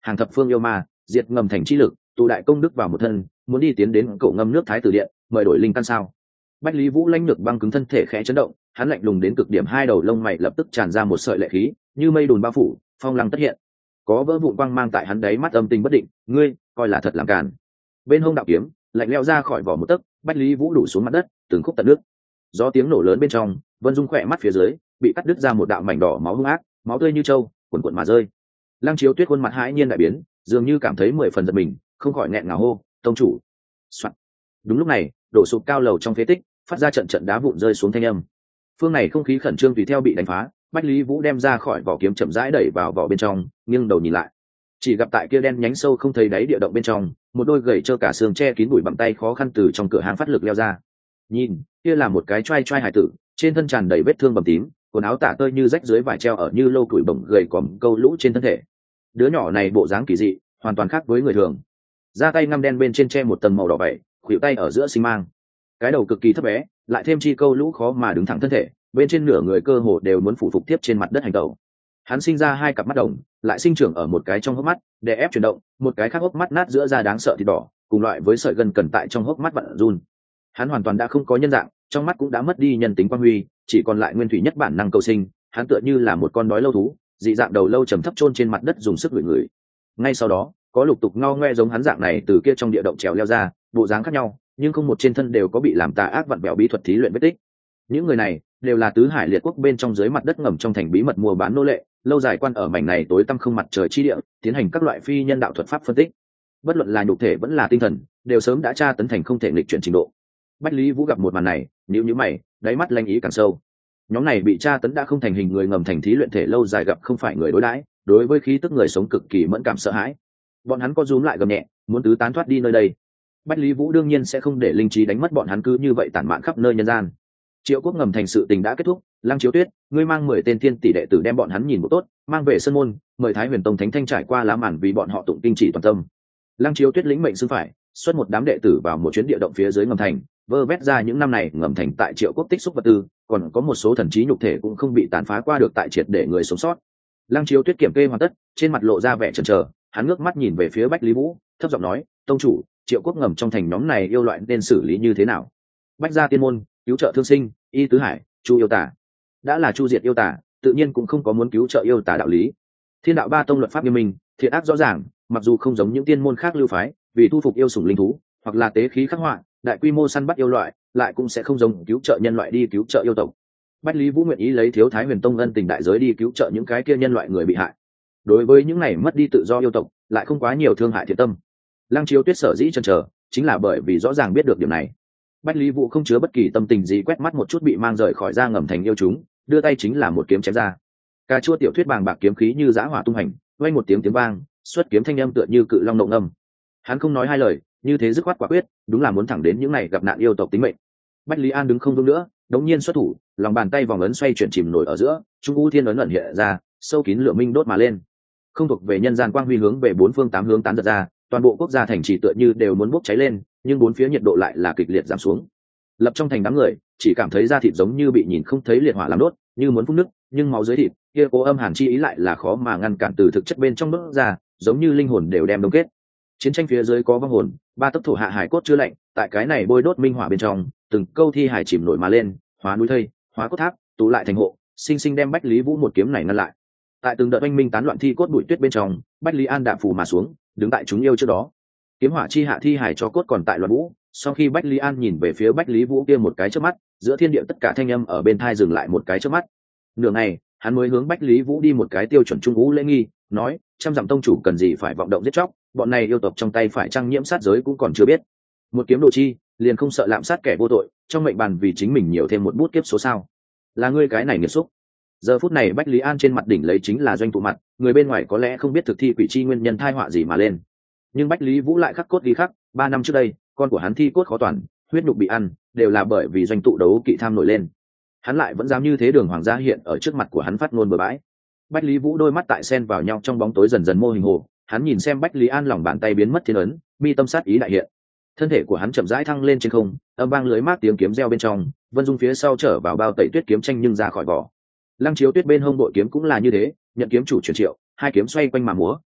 hàng thập phương yêu ma, diệt ngầm thành chi lực, tụ đại công đức vào một thân, muốn đi tiến đến cổ ngâm nước thái tử điện, mời đổi linh căn sao? Bách Lý Vũ lãnh lược băng cứng thân thể khẽ chấn động, hắn lạnh lùng đến cực điểm, hai đầu lông mày lập tức tràn ra một sợi lệ khí, như mây đùn bao phủ, phong lăng tất hiện. Có vỡ vụn quang mang tại hắn đáy mắt âm tình bất định, ngươi coi là thật làm càn. Bên hông đạo kiếm, lạnh lẽo ra khỏi vỏ một tấc, Bách Lý Vũ đổ xuống mặt đất, từng khúc tận nước. Gió tiếng nổ lớn bên trong, Vân Dung khỏe mắt phía dưới, bị cắt đứt ra một đạo mảnh đỏ máu hung ác, máu tươi như trâu, cuồn cuộn mà rơi. Lăng Chiếu Tuyết khuôn mặt hãi nhiên đại biến, dường như cảm thấy 10 phần giật mình, không khỏi nghẹn ngào hô, "Tông chủ!" Soạn. Đúng lúc này, đổ sụp cao lầu trong phế tích, phát ra trận trận đá vụn rơi xuống thanh âm. Phương này không khí khẩn trương tùy theo bị đánh phá, Bách Lý Vũ đem ra khỏi vỏ kiếm chậm rãi đẩy vào vỏ bên trong, nghiêng đầu nhìn lại. Chỉ gặp tại kia đen nhánh sâu không thấy đáy địa động bên trong, một đôi gầy trơ cả xương che kín bụi bặm tay khó khăn từ trong cửa hàng phát lực leo ra. Nhìn, kia là một cái trai trai hải tử, trên thân tràn đầy vết thương bầm tím, quần áo tả tơi như rách dưới vải treo ở như lâu tuổi bổng gầy còm câu lũ trên thân thể. Đứa nhỏ này bộ dáng kỳ dị, hoàn toàn khác với người thường. Da tay ngăm đen bên trên che một tầng màu đỏ vảy, khuỷu tay ở giữa xinh mang. Cái đầu cực kỳ thấp bé, lại thêm chi câu lũ khó mà đứng thẳng thân thể, bên trên nửa người cơ hồ đều muốn phủ phục tiếp trên mặt đất hành tẩu. Hắn sinh ra hai cặp mắt đồng, lại sinh trưởng ở một cái trong hốc mắt, đè ép chuyển động, một cái khác hốc mắt nát giữa da đáng sợ thịt đỏ, cùng loại với sợi gân cần tại trong hốc mắt vặn run. Hắn hoàn toàn đã không có nhân dạng, trong mắt cũng đã mất đi nhân tính quang huy, chỉ còn lại nguyên thủy nhất bản năng cầu sinh. Hắn tựa như là một con đói lâu thú, dị dạng đầu lâu trầm thấp chôn trên mặt đất dùng sức ngửi ngửi. Ngay sau đó, có lục tục ngao ngoe giống hắn dạng này từ kia trong địa động trèo leo ra, bộ dáng khác nhau, nhưng không một trên thân đều có bị làm tà ác vặn vẹo bí thuật thí luyện vết tích. Những người này đều là tứ hải liệt quốc bên trong dưới mặt đất ngầm trong thành bí mật mua bán nô lệ, lâu dài quan ở mảnh này tối tăm không mặt trời chi địa, tiến hành các loại phi nhân đạo thuật pháp phân tích. Bất luận là nhục thể vẫn là tinh thần, đều sớm đã tra tấn thành không thể nghịch chuyển trình độ. Bách Lý Vũ gặp một màn này, nhíu nhíu mày, đáy mắt lanh ý càng sâu. Nhóm này bị tra tấn đã không thành hình người ngầm thành thí luyện thể lâu dài gặp không phải người đối đãi, đối với khí tức người sống cực kỳ mẫn cảm sợ hãi. Bọn hắn có rúm lại gầm nhẹ, muốn tứ tán thoát đi nơi đây. Bách Lý Vũ đương nhiên sẽ không để linh trí đánh mất bọn hắn cứ như vậy tản mạn khắp nơi nhân gian. Triệu Quốc ngầm thành sự tình đã kết thúc, Lăng Chiếu Tuyết, ngươi mang 10 tên thiên tỷ đệ tử đem bọn hắn nhìn một tốt, mang về sân môn, mời Thái Huyền Tông Thánh Thanh trải qua lá màn vì bọn họ tụng kinh chỉ toàn tâm. Lăng Chiếu Tuyết lĩnh mệnh xưng phải, xuất một đám đệ tử vào một chuyến địa động phía dưới ngầm thành, vơ vét ra những năm này ngầm thành tại Triệu Quốc tích xúc vật tư, còn có một số thần trí nhục thể cũng không bị tàn phá qua được tại triệt để người sống sót. Lăng Chiếu Tuyết kiểm kê hoàn tất, trên mặt lộ ra vẻ chần chờ, hắn ngước mắt nhìn về phía Bách Lý Vũ, thấp giọng nói, tông chủ, Triệu Quốc ngầm trong thành nhóm này yêu loại nên xử lý như thế nào? Bách gia tiên môn, cứu trợ thương sinh, y tứ hải, chu yêu tả. Đã là chu diệt yêu tả, tự nhiên cũng không có muốn cứu trợ yêu tả đạo lý. Thiên đạo ba tông luật pháp nghiêm minh, thiện ác rõ ràng, mặc dù không giống những tiên môn khác lưu phái, vì thu phục yêu sủng linh thú, hoặc là tế khí khắc họa, đại quy mô săn bắt yêu loại, lại cũng sẽ không giống cứu trợ nhân loại đi cứu trợ yêu tộc. Bách Lý Vũ nguyện ý lấy thiếu Thái Huyền Tông ân tình đại giới đi cứu trợ những cái kia nhân loại người bị hại. Đối với những này mất đi tự do yêu tộc, lại không quá nhiều thương hại thiện tâm. Lăng Chiếu Tuyết sở dĩ chần chờ, chính là bởi vì rõ ràng biết được điểm này. Bách Lý Vũ không chứa bất kỳ tâm tình gì, quét mắt một chút bị mang rời khỏi ra ngầm thành yêu chúng, đưa tay chính là một kiếm chém ra. Cà chua tiểu thuyết bàng bạc kiếm khí như dã hỏa tung hành, vang một tiếng vang, xuất kiếm thanh âm tựa như cự long động âm. Hắn không nói hai lời, như thế dứt khoát quả quyết, đúng là muốn thẳng đến những này gặp nạn yêu tộc tính mệnh. Bách Lý An đứng không vững nữa, đống nhiên xuất thủ, lòng bàn tay vòng ấn xoay chuyển chìm nổi ở giữa, trung u thiên ấn ẩn hiện ra, sâu kín lửa minh đốt mà lên. Không thuộc về nhân gian quang huy hướng về bốn phương tám hướng tán giật ra, toàn bộ quốc gia thành trì tựa như đều muốn bốc cháy lên, nhưng bốn phía nhiệt độ lại là kịch liệt giảm xuống. Lập trong thành đám người chỉ cảm thấy da thịt giống như bị nhìn không thấy liệt hỏa làm đốt, như muốn phun nước, nhưng máu dưới thịt kia cố âm hàn chi ý lại là khó mà ngăn cản từ thực chất bên trong đốt ra, giống như linh hồn đều đem đông kết. Chiến tranh phía dưới có vong hồn, ba tấc thổ hạ hải cốt chưa lạnh, tại cái này bôi đốt minh hỏa bên trong, từng câu thi hải chìm nổi mà lên, hóa núi thây, hóa cốt tháp, tụ lại thành hộ, sinh sinh đem Bách Lý Vũ một kiếm này ngăn lại. Tại từng đợt oanh minh tán loạn thi cốt bụi tuyết bên trong, Bách Lý An đạp phù mà xuống, đứng tại chúng yêu trước đó. Kiếm hỏa chi hạ thi hải cho cốt còn tại loạn vũ. Sau khi Bách Lý An nhìn về phía Bách Lý Vũ kia một cái trước mắt, giữa thiên địa tất cả thanh âm ở bên thai dừng lại một cái trước mắt. Nửa ngày, hắn mới hướng Bách Lý Vũ đi một cái tiêu chuẩn trung vũ lễ nghi, nói: trăm dặm tông chủ cần gì phải vọng động giết chóc, bọn này yêu tộc trong tay phải trang nhiễm sát giới cũng còn chưa biết. Một kiếm đồ chi, liền không sợ lạm sát kẻ vô tội, trong mệnh bàn vì chính mình nhiều thêm một bút kiếp số sao? Là ngươi cái này nghiệt xúc. Giờ phút này Bách Lý An trên mặt đỉnh lấy chính là doanh tụ mặt, người bên ngoài có lẽ không biết thực thi quỷ chi nguyên nhân tai họa gì mà lên, nhưng Bách Lý Vũ lại khắc cốt ghi khắc, 3 năm trước đây, con của hắn thi cốt khó toàn, huyết nhục bị ăn, đều là bởi vì doanh tụ đấu kỵ tham nổi lên. Hắn lại vẫn dám như thế đường hoàng gia hiện ở trước mặt của hắn phát ngôn bừa bãi. Bách Lý Vũ đôi mắt tại xen vào nhau trong bóng tối dần dần mô hình hồ, hắn nhìn xem Bách Lý An lòng bàn tay biến mất thiên ấn, mi tâm sát ý đại hiện. Thân thể của hắn chậm rãi thăng lên trên không, âm vang lưới mát tiếng kiếm reo bên trong, Vân Dung phía sau trở vào bao tẩy tuyết kiếm tranh nhưng ra khỏi vỏ. Lăng Chiếu Tuyết bên hông bội kiếm cũng là như thế, nhận kiếm chủ truyền triệu, hai kiếm xoay quanh mà múa,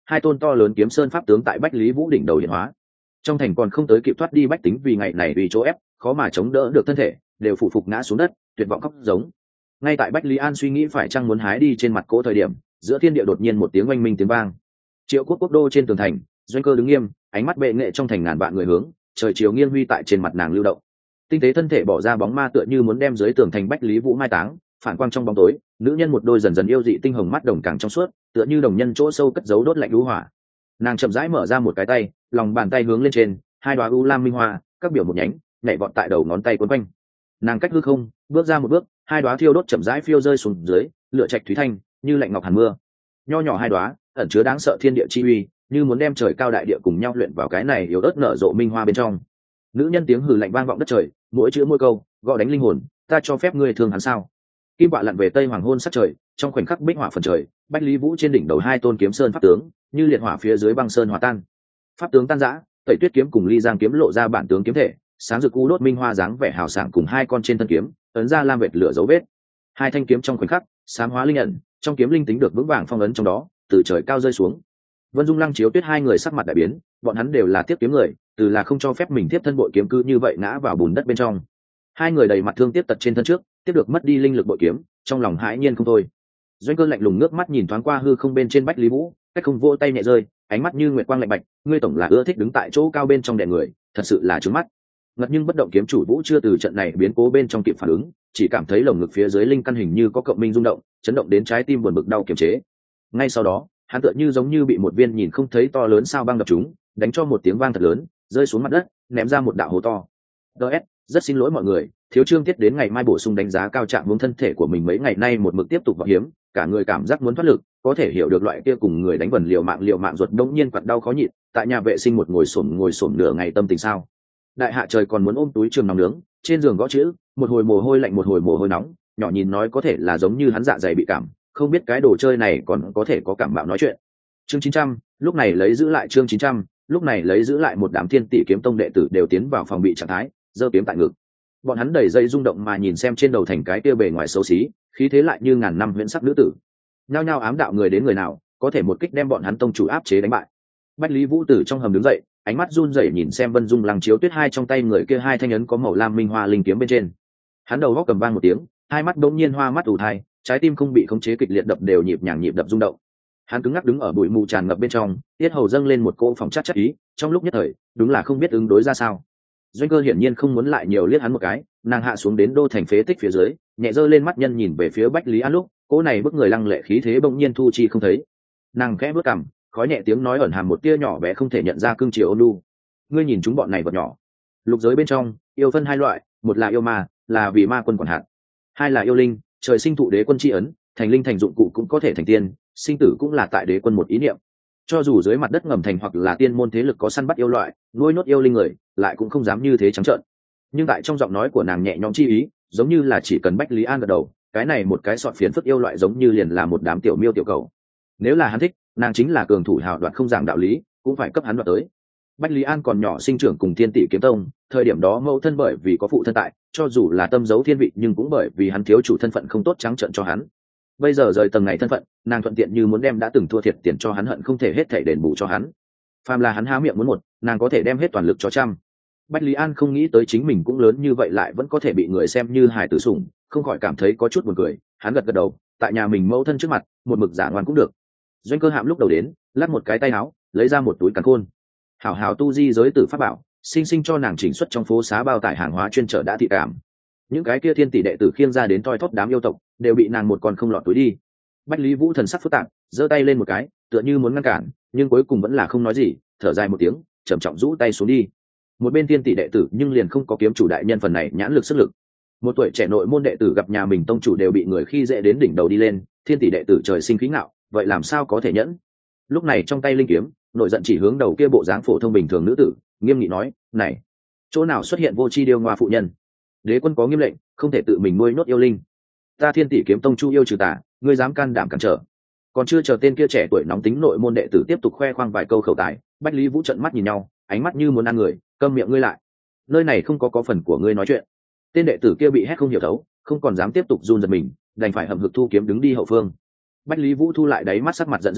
hai tôn to lớn kiếm sơn pháp tướng tại bách lý vũ đỉnh đầu hiện hóa. Trong thành còn không tới kịp thoát đi bách tính vì ngày này vì chỗ ép khó mà chống đỡ được thân thể, đều phụ phục ngã xuống đất, tuyệt vọng khóc giống. Ngay tại bách lý an suy nghĩ phải chăng muốn hái đi trên mặt cỗ thời điểm, giữa thiên địa đột nhiên một tiếng oanh minh tiếng vang. Triệu quốc quốc đô trên tường thành, Doanh Cơ đứng nghiêm, ánh mắt bệ nghệ trong thành ngàn vạn người hướng, trời chiều nghiêng huy tại trên mặt nàng lưu động. Tinh tế thân thể bỏ ra bóng ma tựa như muốn đem dưới tường thành bách lý vũ mai táng, phản quang trong bóng tối, nữ nhân một đôi dần dần yêu dị tinh hồng mắt đồng càng trong suốt, tựa như đồng nhân chỗ sâu cất giấu đốt lạnh lũ hỏa. Nàng chậm rãi mở ra một cái tay, lòng bàn tay hướng lên trên, hai đóa u lam minh hoa, các biểu một nhánh, nhảy vọt tại đầu ngón tay quấn quanh. Nàng cách hư không, bước ra một bước, hai đóa thiêu đốt chậm rãi phiêu rơi xuống dưới, lửa trạch thúy thanh, như lạnh ngọc hàn mưa. Nho nhỏ hai đóa, ẩn chứa đáng sợ thiên địa chi uy, như muốn đem trời cao đại địa cùng nhau luyện vào cái này yếu ớt nở rộ minh hoa bên trong. Nữ nhân tiếng hừ lạnh vang vọng đất trời, mỗi chữ mỗi câu gõ đánh linh hồn, ta cho phép ngươi thương hắn sao? Kim quạ lặn về tây hoàng hôn sắc trời, trong khoảnh khắc bích hỏa phần trời, bách lý vũ trên đỉnh đầu hai tôn kiếm sơn pháp tướng, như liệt hỏa phía dưới băng sơn hòa tan. Pháp tướng tan rã, tẩy tuyết kiếm cùng ly giang kiếm lộ ra bản tướng kiếm thể, sáng rực u đốt minh hoa dáng vẻ hào sảng cùng hai con trên thân kiếm, ấn ra lam vệt lửa dấu vết. Hai thanh kiếm trong khoảnh khắc, sám hóa linh ẩn, trong kiếm linh tính được vững vàng phong ấn trong đó, từ trời cao rơi xuống. Vân Dung Lăng Chiếu Tuyết hai người sắc mặt đại biến, bọn hắn đều là tiếp kiếm người, từ là không cho phép mình tiếp thân bội kiếm cứ như vậy ngã vào bùn đất bên trong. Hai người đầy mặt thương tiếc tật trên thân trước, tiếp được mất đi linh lực bội kiếm, trong lòng hãi nhiên không thôi. Doanh Cơ lạnh lùng nước mắt nhìn thoáng qua hư không bên trên bách lý vũ, cách không vỗ tay nhẹ rơi, ánh mắt như nguyệt quang lạnh bạch, ngươi tổng là ưa thích đứng tại chỗ cao bên trong đè người, thật sự là trướng mắt. Ngật nhưng bất động kiếm chủ Vũ chưa từ trận này biến cố bên trong kịp phản ứng, chỉ cảm thấy lồng ngực phía dưới linh căn hình như có cộng minh rung động, chấn động đến trái tim buồn bực đau kiềm chế. Ngay sau đó, hắn tựa như giống như bị một viên nhìn không thấy to lớn sao băng đập trúng, đánh cho một tiếng vang thật lớn, rơi xuống mặt đất, ném ra một đạo hố to. DS, rất xin lỗi mọi người, thiếu chương tiết đến ngày mai bổ sung đánh giá cao trạng hướng thân thể của mình mấy ngày nay một mực tiếp tục vào hiếm, cả người cảm giác muốn thoát lực, có thể hiểu được loại kia cùng người đánh vần liều mạng ruột đống nhiên quặn đau khó nhịn, tại nhà vệ sinh một ngồi xổm nửa ngày tâm tình sao? Đại hạ trời còn muốn ôm túi trường nóng nướng, trên giường gõ chữ, một hồi mồ hôi lạnh một hồi mồ hôi nóng, nhỏ nhìn nói có thể là giống như hắn dạ dày bị cảm, không biết cái đồ chơi này còn có thể có cảm bạo nói chuyện. Chương 900, lúc này lấy giữ lại chương 900, lúc này lấy giữ lại một đám thiên tỷ kiếm tông đệ tử đều tiến vào phòng bị trạng thái, giơ kiếm tại ngực. Bọn hắn đầy dây rung động mà nhìn xem trên đầu thành cái kia bề ngoài xấu xí, khí thế lại như ngàn năm huyễn sắc nữ tử. Nhao nhao ám đạo người đến người nào, có thể một kích đem bọn hắn tông chủ áp chế đánh bại. Bách Lý Vũ từ trong hầm đứng dậy, ánh mắt run rẩy nhìn xem Vân Dung Lăng Chiếu Tuyết hai trong tay người kia hai thanh ấn có màu lam minh hoa linh kiếm bên trên. Hắn đầu góc cầm vang một tiếng, hai mắt đống nhiên hoa mắt ù thai, trái tim không bị khống chế kịch liệt đập đều nhịp đập rung động. Hắn cứng ngắc đứng ở bụi mù tràn ngập bên trong, tiết hầu dâng lên một cỗ phòng chắc ý, trong lúc nhất thời, đúng là không biết ứng đối ra sao. Doanh Cơ hiển nhiên không muốn lại nhiều liếc hắn một cái, nàng hạ xuống đến đô thành phế tích phía dưới, nhẹ giơ lên mắt nhân nhìn về phía Bách Lý An lúc, cỗ này bức người lăng lệ khí thế bỗng nhiên thu chi không thấy. Nàng khẽ bước cằm, khói nhẹ tiếng nói ẩn hàm một tia nhỏ bé không thể nhận ra cương triều ôn nhu. Ngươi nhìn chúng bọn này vật nhỏ. Lục giới bên trong, yêu phân hai loại, một là yêu ma, là vì ma quân quản hạt; hai là yêu linh, trời sinh thụ đế quân tri ấn, thành linh thành dụng cụ cũng có thể thành tiên, sinh tử cũng là tại đế quân một ý niệm. Cho dù dưới mặt đất ngầm thành hoặc là tiên môn thế lực có săn bắt yêu loại, nuôi nốt yêu linh người, lại cũng không dám như thế trắng trợn. Nhưng tại trong giọng nói của nàng nhẹ nhõm chi ý, giống như là chỉ cần Bách Lý An gật đầu, cái này một cái sọt phiến phức yêu loại giống như liền là một đám tiểu miêu tiểu cầu. Nếu là hắn thích, nàng chính là cường thủ hào đoạt không giảng đạo lý, cũng phải cấp hắn đoạt tới. Bách Lý An còn nhỏ sinh trưởng cùng Thiên Tỷ kiếm tông, thời điểm đó mẫu thân bởi vì có phụ thân tại, cho dù là tâm giấu thiên vị nhưng cũng bởi vì hắn thiếu chủ thân phận không tốt trắng trợn cho hắn. Bây giờ rời tầng này thân phận, nàng thuận tiện như muốn đem đã từng thua thiệt tiền cho hắn hận không thể hết thảy đền bù cho hắn. Phàm là hắn há miệng muốn một, nàng có thể đem hết toàn lực cho trăm. Bách Lý An không nghĩ tới chính mình cũng lớn như vậy lại vẫn có thể bị người xem như hài tử sủng, không khỏi cảm thấy có chút buồn cười. Hắn gật gật đầu, tại nhà mình mẫu thân trước mặt, một mực giả ngoan cũng được. Doanh Cơ Hạm lúc đầu đến, lắc một cái tay áo, lấy ra một túi càn khôn. Hảo hảo tu di giới tử pháp bảo, sinh sinh cho nàng chỉnh xuất trong phố xá bao tải hàng hóa chuyên chở đã thị cảm. Những cái kia thiên tỷ đệ tử khiêng ra đến toi thóp đám yêu tộc, đều bị nàng một con không lọt túi đi. Bách Lý Vũ thần sắc phức tạp, giơ tay lên một cái, tựa như muốn ngăn cản, nhưng cuối cùng vẫn là không nói gì, thở dài một tiếng, trầm trọng rũ tay xuống đi. Một bên thiên tỷ đệ tử nhưng liền không có kiếm chủ đại nhân phần này nhãn lực sức lực. Một tuổi trẻ nội môn đệ tử gặp nhà mình tông chủ đều bị người khi dễ đến đỉnh đầu đi lên, thiên tỷ đệ tử trời sinh khí ngạo, vậy làm sao có thể nhẫn? Lúc này trong tay linh kiếm, nội giận chỉ hướng đầu kia bộ dáng phổ thông bình thường nữ tử, nghiêm nghị nói, này, chỗ nào xuất hiện vô tri điêu ngoa phụ nhân? Đế quân có nghiêm lệnh, không thể tự mình nuôi nốt yêu linh. Ta Thiên Tỷ kiếm tông chu yêu trừ tà, ngươi dám can đảm cản trở? Còn chưa chờ tên kia trẻ tuổi nóng tính nội môn đệ tử tiếp tục khoe khoang vài câu khẩu tài, Bách Lý Vũ trợn mắt nhìn nhau, ánh mắt như muốn ăn người, câm miệng ngươi lại. Nơi này không có phần của ngươi nói chuyện. Tên đệ tử kia bị hét không hiểu thấu, không còn dám tiếp tục run giật mình, đành phải hậm hực thu kiếm đứng đi hậu phương. Bách Lý Vũ thu lại đáy mắt sắc mặt giận dữ,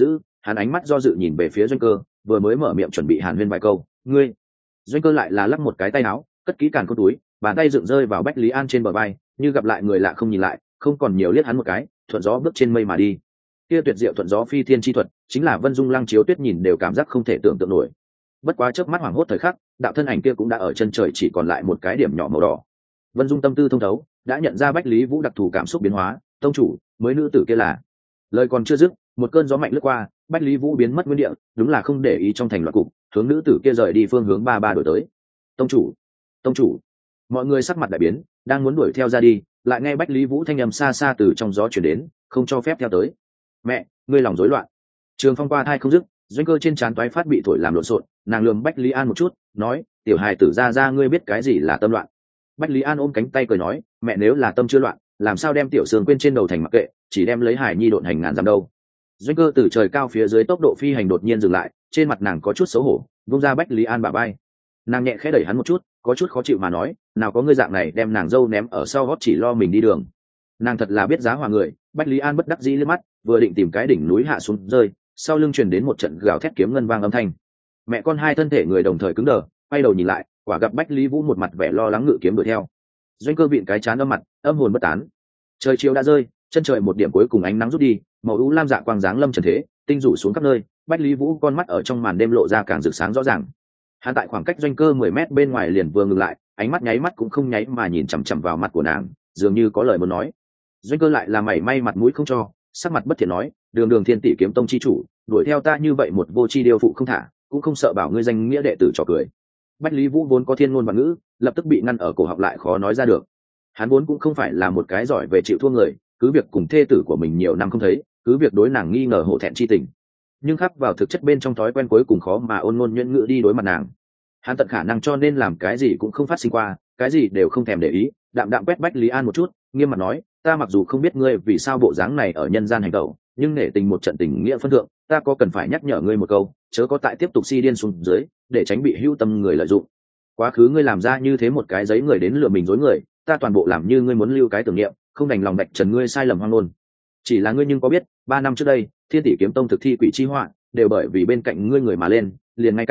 hắn ánh mắt do dự nhìn về phía Doanh Cơ, vừa mới mở miệng chuẩn bị hàn huyên vài câu. Ngươi. Doanh Cơ lại là lắc một cái tay áo, cất kỹ càn khôn túi, bàn tay dựng rơi vào Bách Lý An trên bờ vai, như gặp lại người lạ không nhìn lại, không còn nhiều liếc hắn một cái, thuận gió bước trên mây mà đi. Kia tuyệt diệu thuận gió phi thiên chi thuật, chính là Vân Dung Lăng Chiếu Tuyết nhìn đều cảm giác không thể tưởng tượng nổi. Bất quá chớp mắt hoảng hốt thời khắc, đạo thân ảnh kia cũng đã ở chân trời chỉ còn lại một cái điểm nhỏ màu đỏ. Vân Dung tâm tư thông thấu, đã nhận ra Bách Lý Vũ đặc thù cảm xúc biến hóa, tông chủ, mới nữ tử kia là. Lời còn chưa dứt, một cơn gió mạnh lướt qua, Bách Lý Vũ biến mất nguyên địa, đúng là không để ý trong thành loạn cục, hướng nữ tử kia rời đi phương hướng ba đổi tới. Tông chủ, tông chủ. Mọi người sắc mặt đại biến, đang muốn đuổi theo ra đi, lại nghe Bách Lý Vũ thanh âm xa xa từ trong gió truyền đến, không cho phép theo tới. Mẹ, ngươi lòng rối loạn. Trường Phong qua thai không dứt, Doanh Cơ trên trán toái phát bị thổi làm lộn xộn, nàng lườm Bách Lý An một chút, nói, tiểu hài tử ra ngươi biết cái gì là tâm loạn. Bách Lý An ôm cánh tay cười nói, mẹ nếu là tâm chưa loạn, làm sao đem tiểu sương quên trên đầu thành mặc kệ, chỉ đem lấy hải nhi độn hành ngàn dặm đâu. Doanh Cơ từ trời cao phía dưới tốc độ phi hành đột nhiên dừng lại, trên mặt nàng có chút xấu hổ, vung ra Bách Lý An bả vai. Nàng nhẹ khẽ đẩy hắn một chút, có chút khó chịu mà nói, nào có ngươi dạng này đem nàng dâu ném ở sau gót chỉ lo mình đi đường. Nàng thật là biết giá hòa người. Bách Lý An bất đắc dĩ liếc mắt, vừa định tìm cái đỉnh núi hạ xuống rơi, sau lưng truyền đến một trận gào thét kiếm ngân vang âm thanh. Mẹ con hai thân thể người đồng thời cứng đờ, quay đầu nhìn lại, quả gặp Bách Lý Vũ một mặt vẻ lo lắng ngự kiếm đuổi theo. Doanh Cơ vịn cái chán âm mặt, âm hồn bất tán. Trời chiều đã rơi, chân trời một điểm cuối cùng ánh nắng rút đi, màu u lam dạ quang dáng lâm trần thế, tinh rủ xuống khắp nơi. Bách Lý Vũ con mắt ở trong màn đêm lộ ra càng rực sáng rõ ràng. Hắn tại khoảng cách Doanh Cơ 10 mét bên ngoài liền vừa ngừng lại, ánh mắt nháy mắt cũng không nháy mà nhìn chằm chằm vào mặt của nàng, dường như có lời muốn nói. Doanh Cơ lại là mảy may mặt mũi không cho, sắc mặt bất thiện nói, đường Thiên Tỷ kiếm tông chi chủ, đuổi theo ta như vậy một vô chi điều phụ không thả, cũng không sợ bảo ngươi danh nghĩa đệ tử trò cười. Bách Lý Vũ vốn có thiên ngôn và ngữ, lập tức bị ngăn ở cổ họng lại khó nói ra được. Hắn vốn cũng không phải là một cái giỏi về chịu thua người, cứ việc cùng thê tử của mình nhiều năm không thấy, cứ việc đối nàng nghi ngờ hổ thẹn chi tình, nhưng khắc vào thực chất bên trong thói quen cuối cùng khó mà ôn ngôn nhuyễn ngữ đi đối mặt nàng. Hắn tận khả năng cho nên làm cái gì cũng không phát sinh qua, cái gì đều không thèm để ý, đạm đạm quét Bách Lý An một chút, nghiêm mặt nói, ta mặc dù không biết ngươi vì sao bộ dáng này ở nhân gian hành động, nhưng nể tình một trận tình nghĩa phân thượng, ta có cần phải nhắc nhở ngươi một câu, chớ có tại tiếp tục si điên xuống dưới, để tránh bị hữu tâm người lợi dụng. Quá khứ ngươi làm ra như thế một cái giấy người đến lừa mình dối người, ta toàn bộ làm như ngươi muốn lưu cái tưởng niệm, không đành lòng đạch trần ngươi sai lầm hoang ngôn. Chỉ là ngươi nhưng có biết, 3 năm trước đây, Thiên Tỷ kiếm tông thực thi quỷ chi họa, đều bởi vì bên cạnh ngươi người mà lên, liền ngay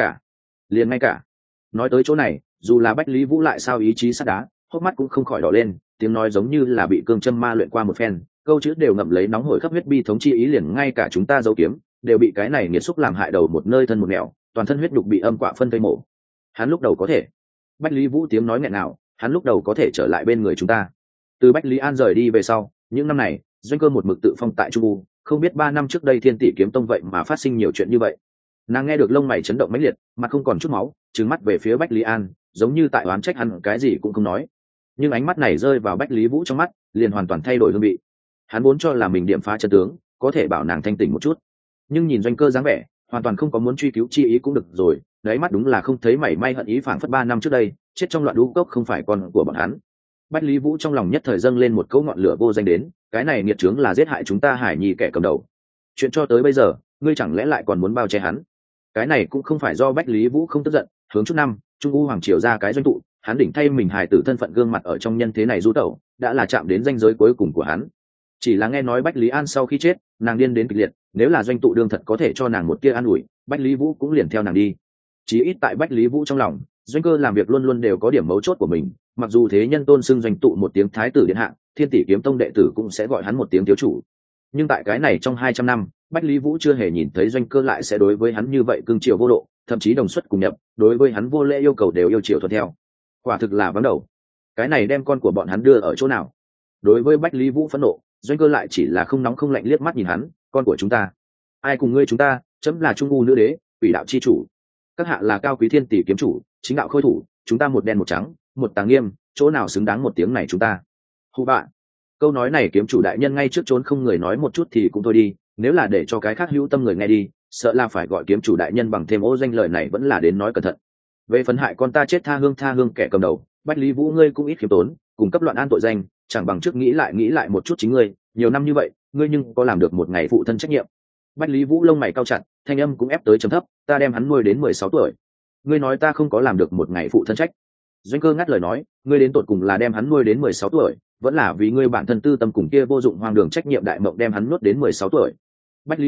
cả. Nói tới chỗ này, dù là Bách Lý Vũ lại sao ý chí sắt đá, hốc mắt cũng không khỏi đỏ lên, tiếng nói giống như là bị cương châm ma luyện qua một phen, câu chữ đều ngậm lấy nóng hổi khắp huyết bi thống chi ý, liền ngay cả chúng ta giấu kiếm đều bị cái này nghiệt xúc làm hại đầu một nơi thân một nẻo, toàn thân huyết nhục bị âm quạ phân thây mổ. Hắn lúc đầu có thể. Bách Lý Vũ tiếng nói nghẹn nào, hắn lúc đầu có thể trở lại bên người chúng ta. Từ Bách Lý An rời đi về sau, những năm này, Doanh Cơ một mực tự phong tại Trung U, không biết 3 năm trước đây Thiên Tỷ kiếm tông vậy mà phát sinh nhiều chuyện như vậy. Nàng nghe được lông mày chấn động mãnh liệt, mặt không còn chút máu, trừng mắt về phía Bách Lý An, giống như tại oán trách hắn cái gì cũng không nói. Nhưng ánh mắt này rơi vào Bách Lý Vũ trong mắt, liền hoàn toàn thay đổi hương vị. Hắn vốn cho là mình điểm phá chân tướng, có thể bảo nàng thanh tỉnh một chút, nhưng nhìn Doanh Cơ dáng vẻ, hoàn toàn không có muốn truy cứu chi ý cũng được rồi, đấy mắt đúng là không thấy mảy may hận ý, phảng phất 3 năm trước đây, chết trong loạn lũ cốc không phải con của bọn hắn. Bách Lý Vũ trong lòng nhất thời dâng lên một cỗ ngọn lửa vô danh đến, cái này nghiệt chướng là giết hại chúng ta Hải Nhi kẻ cầm đầu. Chuyện cho tới bây giờ, ngươi chẳng lẽ lại còn muốn bao che hắn? Cái này cũng không phải do Bách Lý Vũ không tức giận, hướng chút năm, Trung U hoàng triều ra cái doanh tụ, hắn đỉnh thay mình hài tử thân phận gương mặt ở trong nhân thế này du tẩu, đã là chạm đến ranh giới cuối cùng của hắn. Chỉ là nghe nói Bách Lý An sau khi chết, nàng điên đến kịch liệt, nếu là doanh tụ đương thật có thể cho nàng một tia an ủi, Bách Lý Vũ cũng liền theo nàng đi. Chí ít tại Bách Lý Vũ trong lòng, Doanh Cơ làm việc luôn luôn đều có điểm mấu chốt của mình, mặc dù thế nhân tôn xưng doanh tụ một tiếng thái tử điện hạ, Thiên Tỷ kiếm tông đệ tử cũng sẽ gọi hắn một tiếng thiếu chủ. Nhưng tại cái này trong 200 năm, Bách Lý Vũ chưa hề nhìn thấy Doanh Cơ lại sẽ đối với hắn như vậy cương triều vô độ, thậm chí đồng xuất cùng nhập, đối với hắn vô lễ yêu cầu đều yêu chiều thuận theo. Quả thực là vắng đầu. Cái này đem con của bọn hắn đưa ở chỗ nào? Đối với Bách Lý Vũ phẫn nộ, Doanh Cơ lại chỉ là không nóng không lạnh liếc mắt nhìn hắn, con của chúng ta. Ai cùng ngươi chúng ta, chấm là Trung U nữ đế, quỷ đạo chi chủ. Các hạ là cao quý Thiên Tỷ kiếm chủ, chính đạo khôi thủ, chúng ta một đen một trắng, một tà nghiêm, chỗ nào xứng đáng một tiếng này chúng ta? Hù bạ. Câu nói này kiếm chủ đại nhân ngay trước trốn không người nói một chút thì cũng thôi đi, nếu là để cho cái khác hữu tâm người nghe đi, sợ là phải gọi kiếm chủ đại nhân bằng thêm ô danh, lời này vẫn là đến nói cẩn thận. Về phấn hại con ta chết tha hương kẻ cầm đầu, Bách Lý Vũ ngươi cũng ít khiêm tốn, cùng cấp loạn an tội danh, chẳng bằng trước nghĩ lại một chút chính ngươi, nhiều năm như vậy, ngươi nhưng có làm được một ngày phụ thân trách nhiệm? Bách Lý Vũ lông mày cau chặt, thanh âm cũng ép tới trầm thấp, ta đem hắn nuôi đến 16 tuổi. Ngươi nói ta không có làm được một ngày phụ thân trách? Doanh Cơ ngắt lời nói, ngươi đến tột cùng là đem hắn nuôi đến 16 tuổi, vẫn là vì ngươi bản thân tư tâm cùng kia vô dụng hoang đường trách nhiệm đại mộng đem hắn nuốt đến 16 tuổi? Bách Lý Vũ,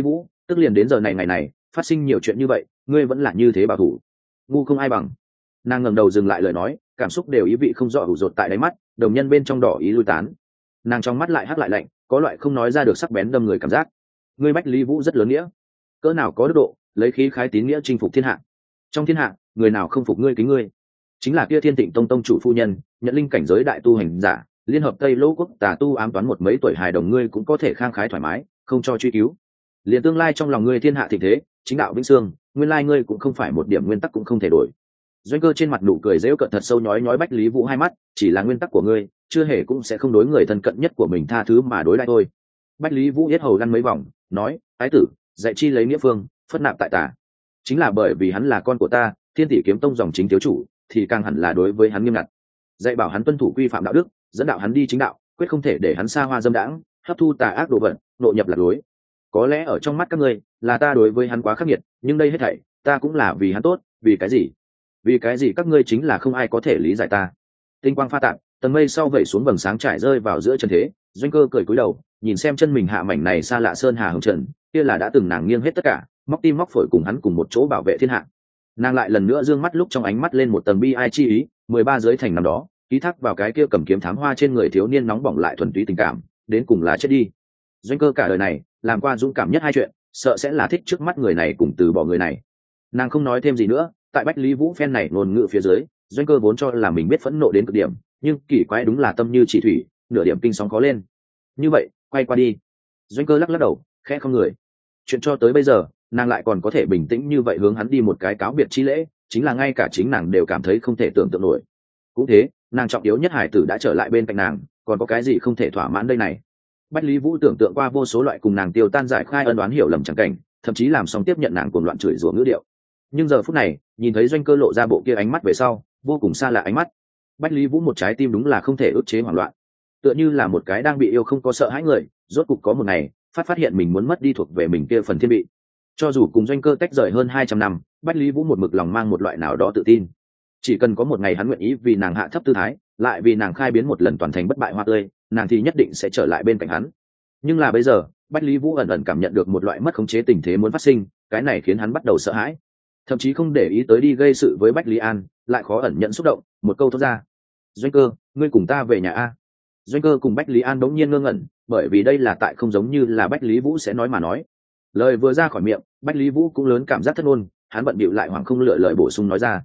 tức liền đến giờ này ngày này phát sinh nhiều chuyện như vậy ngươi vẫn là như thế bảo thủ, ngu không ai bằng. Nàng ngẩng đầu dừng lại lời nói, cảm xúc đều ý vị không rõ ủ rột tại đáy mắt, đồng nhân bên trong đỏ ý lui tán. Nàng trong mắt lại hắc lại lạnh, có loại không nói ra được sắc bén đâm người cảm giác. Ngươi Bách Lý Vũ rất lớn nghĩa, cỡ nào có đức độ, lấy khí khái tín nghĩa chinh phục thiên hạ. Trong thiên hạ, người nào không phục ngươi kính ngươi. Chính là kia Thiên Tịnh Tông tông chủ phu nhân, nhận linh cảnh giới đại tu hành giả, liên hợp Tây Lô quốc tà tu ám toán một mấy tuổi hài đồng ngươi cũng có thể khang khái thoải mái, không cho truy cứu. Liền tương lai trong lòng ngươi thiên hạ thịnh thế, chính đạo vĩnh sương, nguyên lai ngươi cũng không phải một điểm nguyên tắc cũng không thể đổi. Doanh Cơ trên mặt nụ cười giễu cợt thật sâu nhói nhói Bách Lý Vũ hai mắt, chỉ là nguyên tắc của ngươi, chưa hề cũng sẽ không đối người thân cận nhất của mình tha thứ mà đối đãi thôi. Bách Lý Vũ yết hầu lăn mấy vòng, nói: "Ái tử, dạy chi lấy nghĩa phương, phất nạp tại tà. Chính là bởi vì hắn là con của ta, Thiên Tỷ Kiếm Tông dòng chính thiếu chủ, thì càng hẳn là đối với hắn nghiêm ngặt. Dạy bảo hắn tuân thủ quy phạm đạo đức, dẫn đạo hắn đi chính đạo, quyết không thể để hắn xa hoa dâm đãng, hấp thu tà ác đồ vật, nội nhập lạc lối. Có lẽ ở trong mắt các ngươi, là ta đối với hắn quá khắc nghiệt, nhưng đây hết thảy, ta cũng là vì hắn tốt, vì cái gì? Vì cái gì các ngươi chính là không ai có thể lý giải ta." Tinh quang pha tạp, tầng mây sau vẩy xuống vầng sáng trải rơi vào giữa chân thế, Doanh Cơ cười cúi đầu, nhìn xem chân mình hạ mảnh này xa lạ sơn hà hồng trần, kia là đã từng nàng nghiêng hết tất cả, móc tim móc phổi cùng hắn cùng một chỗ bảo vệ thiên hạ. Nàng lại lần nữa dương mắt lúc trong ánh mắt lên một tầng bi ai chi ý, 13 giới thành năm đó, ký thác vào cái kia cầm kiếm thám hoa trên người thiếu niên nóng bỏng lại thuần túy tình cảm, đến cùng là chết đi. Doanh Cơ cả đời này, làm qua dũng cảm nhất hai chuyện, sợ sẽ là thích trước mắt người này cùng từ bỏ người này. Nàng không nói thêm gì nữa, tại Bách Lý Vũ phen này ngôn ngữ phía dưới, Doanh Cơ vốn cho là mình biết phẫn nộ đến cực điểm, nhưng kỳ quái đúng là tâm như chỉ thủy, nửa điểm kinh sóng có lên. Như vậy, quay qua đi. Doanh Cơ lắc lắc đầu, khẽ không người. Chuyện cho tới bây giờ, nàng lại còn có thể bình tĩnh như vậy hướng hắn đi một cái cáo biệt chi lễ, chính là ngay cả chính nàng đều cảm thấy không thể tưởng tượng nổi. Cũng thế, nàng trọng yếu nhất hải tử đã trở lại bên cạnh nàng, còn có cái gì không thể thỏa mãn đây này. Bách Lý Vũ tưởng tượng qua vô số loại cùng nàng tiêu tan giải khai ân oán hiểu lầm chẳng cảnh, thậm chí làm xong tiếp nhận nàng cuồng loạn chửi rủa ngữ điệu. Nhưng giờ phút này, nhìn thấy Doanh Cơ lộ ra bộ kia ánh mắt về sau, vô cùng xa lạ ánh mắt. Bách Lý Vũ một trái tim đúng là không thể ức chế hoảng loạn, tựa như là một cái đang bị yêu không có sợ hãi người, rốt cục có một ngày, phát hiện mình muốn mất đi thuộc về mình kia phần thiên vị. Cho dù cùng Doanh Cơ tách rời hơn 200 năm, Bách Lý Vũ một mực lòng mang một loại nào đó tự tin. Chỉ cần có một ngày hắn nguyện ý vì nàng hạ thấp tư thái, lại vì nàng khai biến một lần toàn thành bất bại hoa tươi, nàng thì nhất định sẽ trở lại bên cạnh hắn. Nhưng là bây giờ, Bách Lý Vũ ẩn ẩn cảm nhận được một loại mất khống chế tình thế muốn phát sinh, cái này khiến hắn bắt đầu sợ hãi, thậm chí không để ý tới đi gây sự với Bách Lý An, lại khó ẩn nhận xúc động, một câu thốt ra: "Doanh Cơ, ngươi cùng ta về nhà a." Doanh Cơ cùng Bách Lý An đống nhiên ngơ ngẩn, bởi vì đây là tại không giống như là Bách Lý Vũ sẽ nói mà nói. Lời vừa ra khỏi miệng, Bách Lý Vũ cũng lớn cảm giác thất ngôn, hắn bận bịu lại hoảng không lựa lời bổ sung nói ra: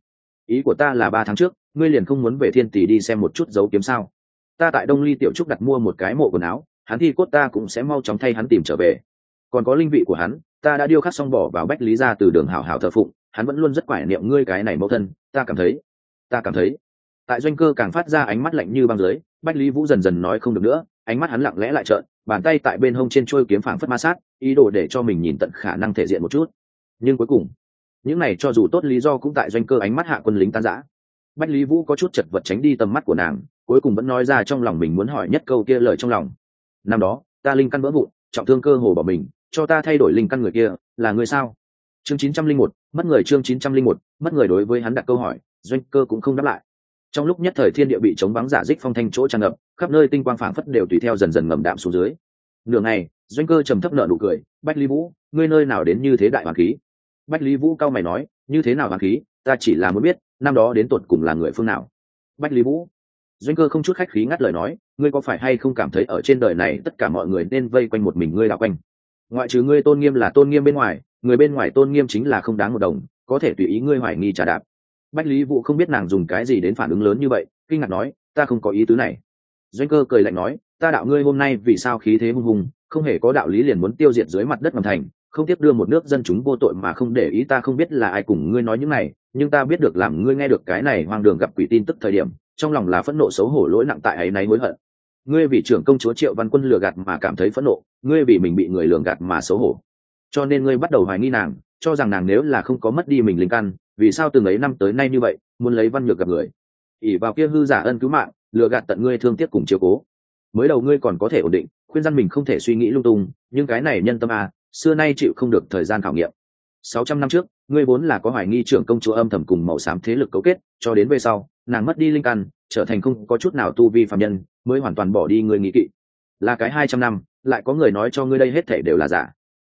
Ý của ta là 3 tháng trước, ngươi liền không muốn về Thiên Tỷ đi xem một chút dấu kiếm sao? Ta tại Đông Ly tiểu trúc đặt mua một cái mộ quần áo, hắn thi cốt ta cũng sẽ mau chóng thay hắn tìm trở về. Còn có linh vị của hắn, ta đã điêu khắc xong bỏ vào Bách Lý gia từ đường hảo hảo thờ phụng, hắn vẫn luôn rất quải niệm ngươi cái này mẫu thân, ta cảm thấy. Tại Doanh Cơ càng phát ra ánh mắt lạnh như băng dưới, Bách Lý Vũ dần dần nói không được nữa, ánh mắt hắn lặng lẽ lại trợn, bàn tay tại bên hông trên trôi kiếm phảng phất ma sát, ý đồ để cho mình nhìn tận khả năng thể diện một chút. Nhưng cuối cùng, những này cho dù tốt lý do cũng tại Doanh Cơ ánh mắt hạ quân lính tan rã. Bách Lý Vũ có chút chật vật tránh đi tầm mắt của nàng, cuối cùng vẫn nói ra trong lòng mình muốn hỏi nhất câu kia lời trong lòng. Năm đó, ta linh căn vỡ vụn, trọng thương cơ hồ bỏ mình, cho ta thay đổi linh căn người kia, là người sao? Chương 901, mất người. Chương 901, mất người. Đối với hắn đặt câu hỏi, Doanh Cơ cũng không đáp lại. Trong lúc nhất thời thiên địa bị chống vắng giả dích phong thanh chỗ tràn ngập, khắp nơi tinh quang phảng phất đều tùy theo dần dần ngầm đạm xuống dưới. Nửa ngày, Doanh Cơ trầm thấp nở nụ cười: "Bách Lý Vũ, ngươi nơi nào đến như thế đại hoàn khí?" Bách Lý Vũ cao mày nói: "Như thế nào hoàn khí? Ta chỉ là muốn biết, năm đó đến tột cùng là người phương nào?" Bách Lý Vũ. Doanh Cơ không chút khách khí ngắt lời nói: "Ngươi có phải hay không cảm thấy ở trên đời này tất cả mọi người nên vây quanh một mình ngươi đạo quanh? Ngoại trừ ngươi tôn nghiêm là tôn nghiêm bên ngoài, người bên ngoài tôn nghiêm chính là không đáng một đồng, có thể tùy ý ngươi hoài nghi trả đạp." Bách Lý Vũ không biết nàng dùng cái gì đến phản ứng lớn như vậy, kinh ngạc nói: "Ta không có ý tứ này." Doanh Cơ cười lạnh nói: "Ta đạo ngươi hôm nay vì sao khí thế hung hùng, không hề có đạo lý liền muốn tiêu diệt dưới mặt đất ngầm thành, không tiếp đưa một nước dân chúng vô tội mà không để ý. Ta không biết là ai cùng ngươi nói những này, nhưng ta biết được làm ngươi nghe được cái này hoang đường gặp quỷ tin tức thời điểm, trong lòng là phẫn nộ xấu hổ lỗi nặng tại ấy náy hối hận. Ngươi vì trưởng công chúa Triệu Văn Quân lừa gạt mà cảm thấy phẫn nộ, ngươi vì mình bị người lường gạt mà xấu hổ, cho nên ngươi bắt đầu hoài nghi nàng, cho rằng nàng nếu là không có mất đi mình linh căn, vì sao từng ấy năm tới nay như vậy muốn lấy Văn Nhược gặp người, ỷ vào kia hư giả ân cứu mạng, lừa gạt tận ngươi thương tiếc cùng chiếu cố. Mới đầu ngươi còn có thể ổn định, khuyên răn mình không thể suy nghĩ lung tung, nhưng cái này nhân tâm xưa nay chịu không được thời gian khảo nghiệm. 600 năm trước, ngươi vốn là có hoài nghi trưởng công chúa âm thầm cùng màu xám thế lực cấu kết, cho đến về sau, nàng mất đi linh căn, trở thành không có chút nào tu vi phàm nhân, mới hoàn toàn bỏ đi ngươi nghĩ kỵ. Là cái 200 năm, lại có người nói cho ngươi đây hết thể đều là giả.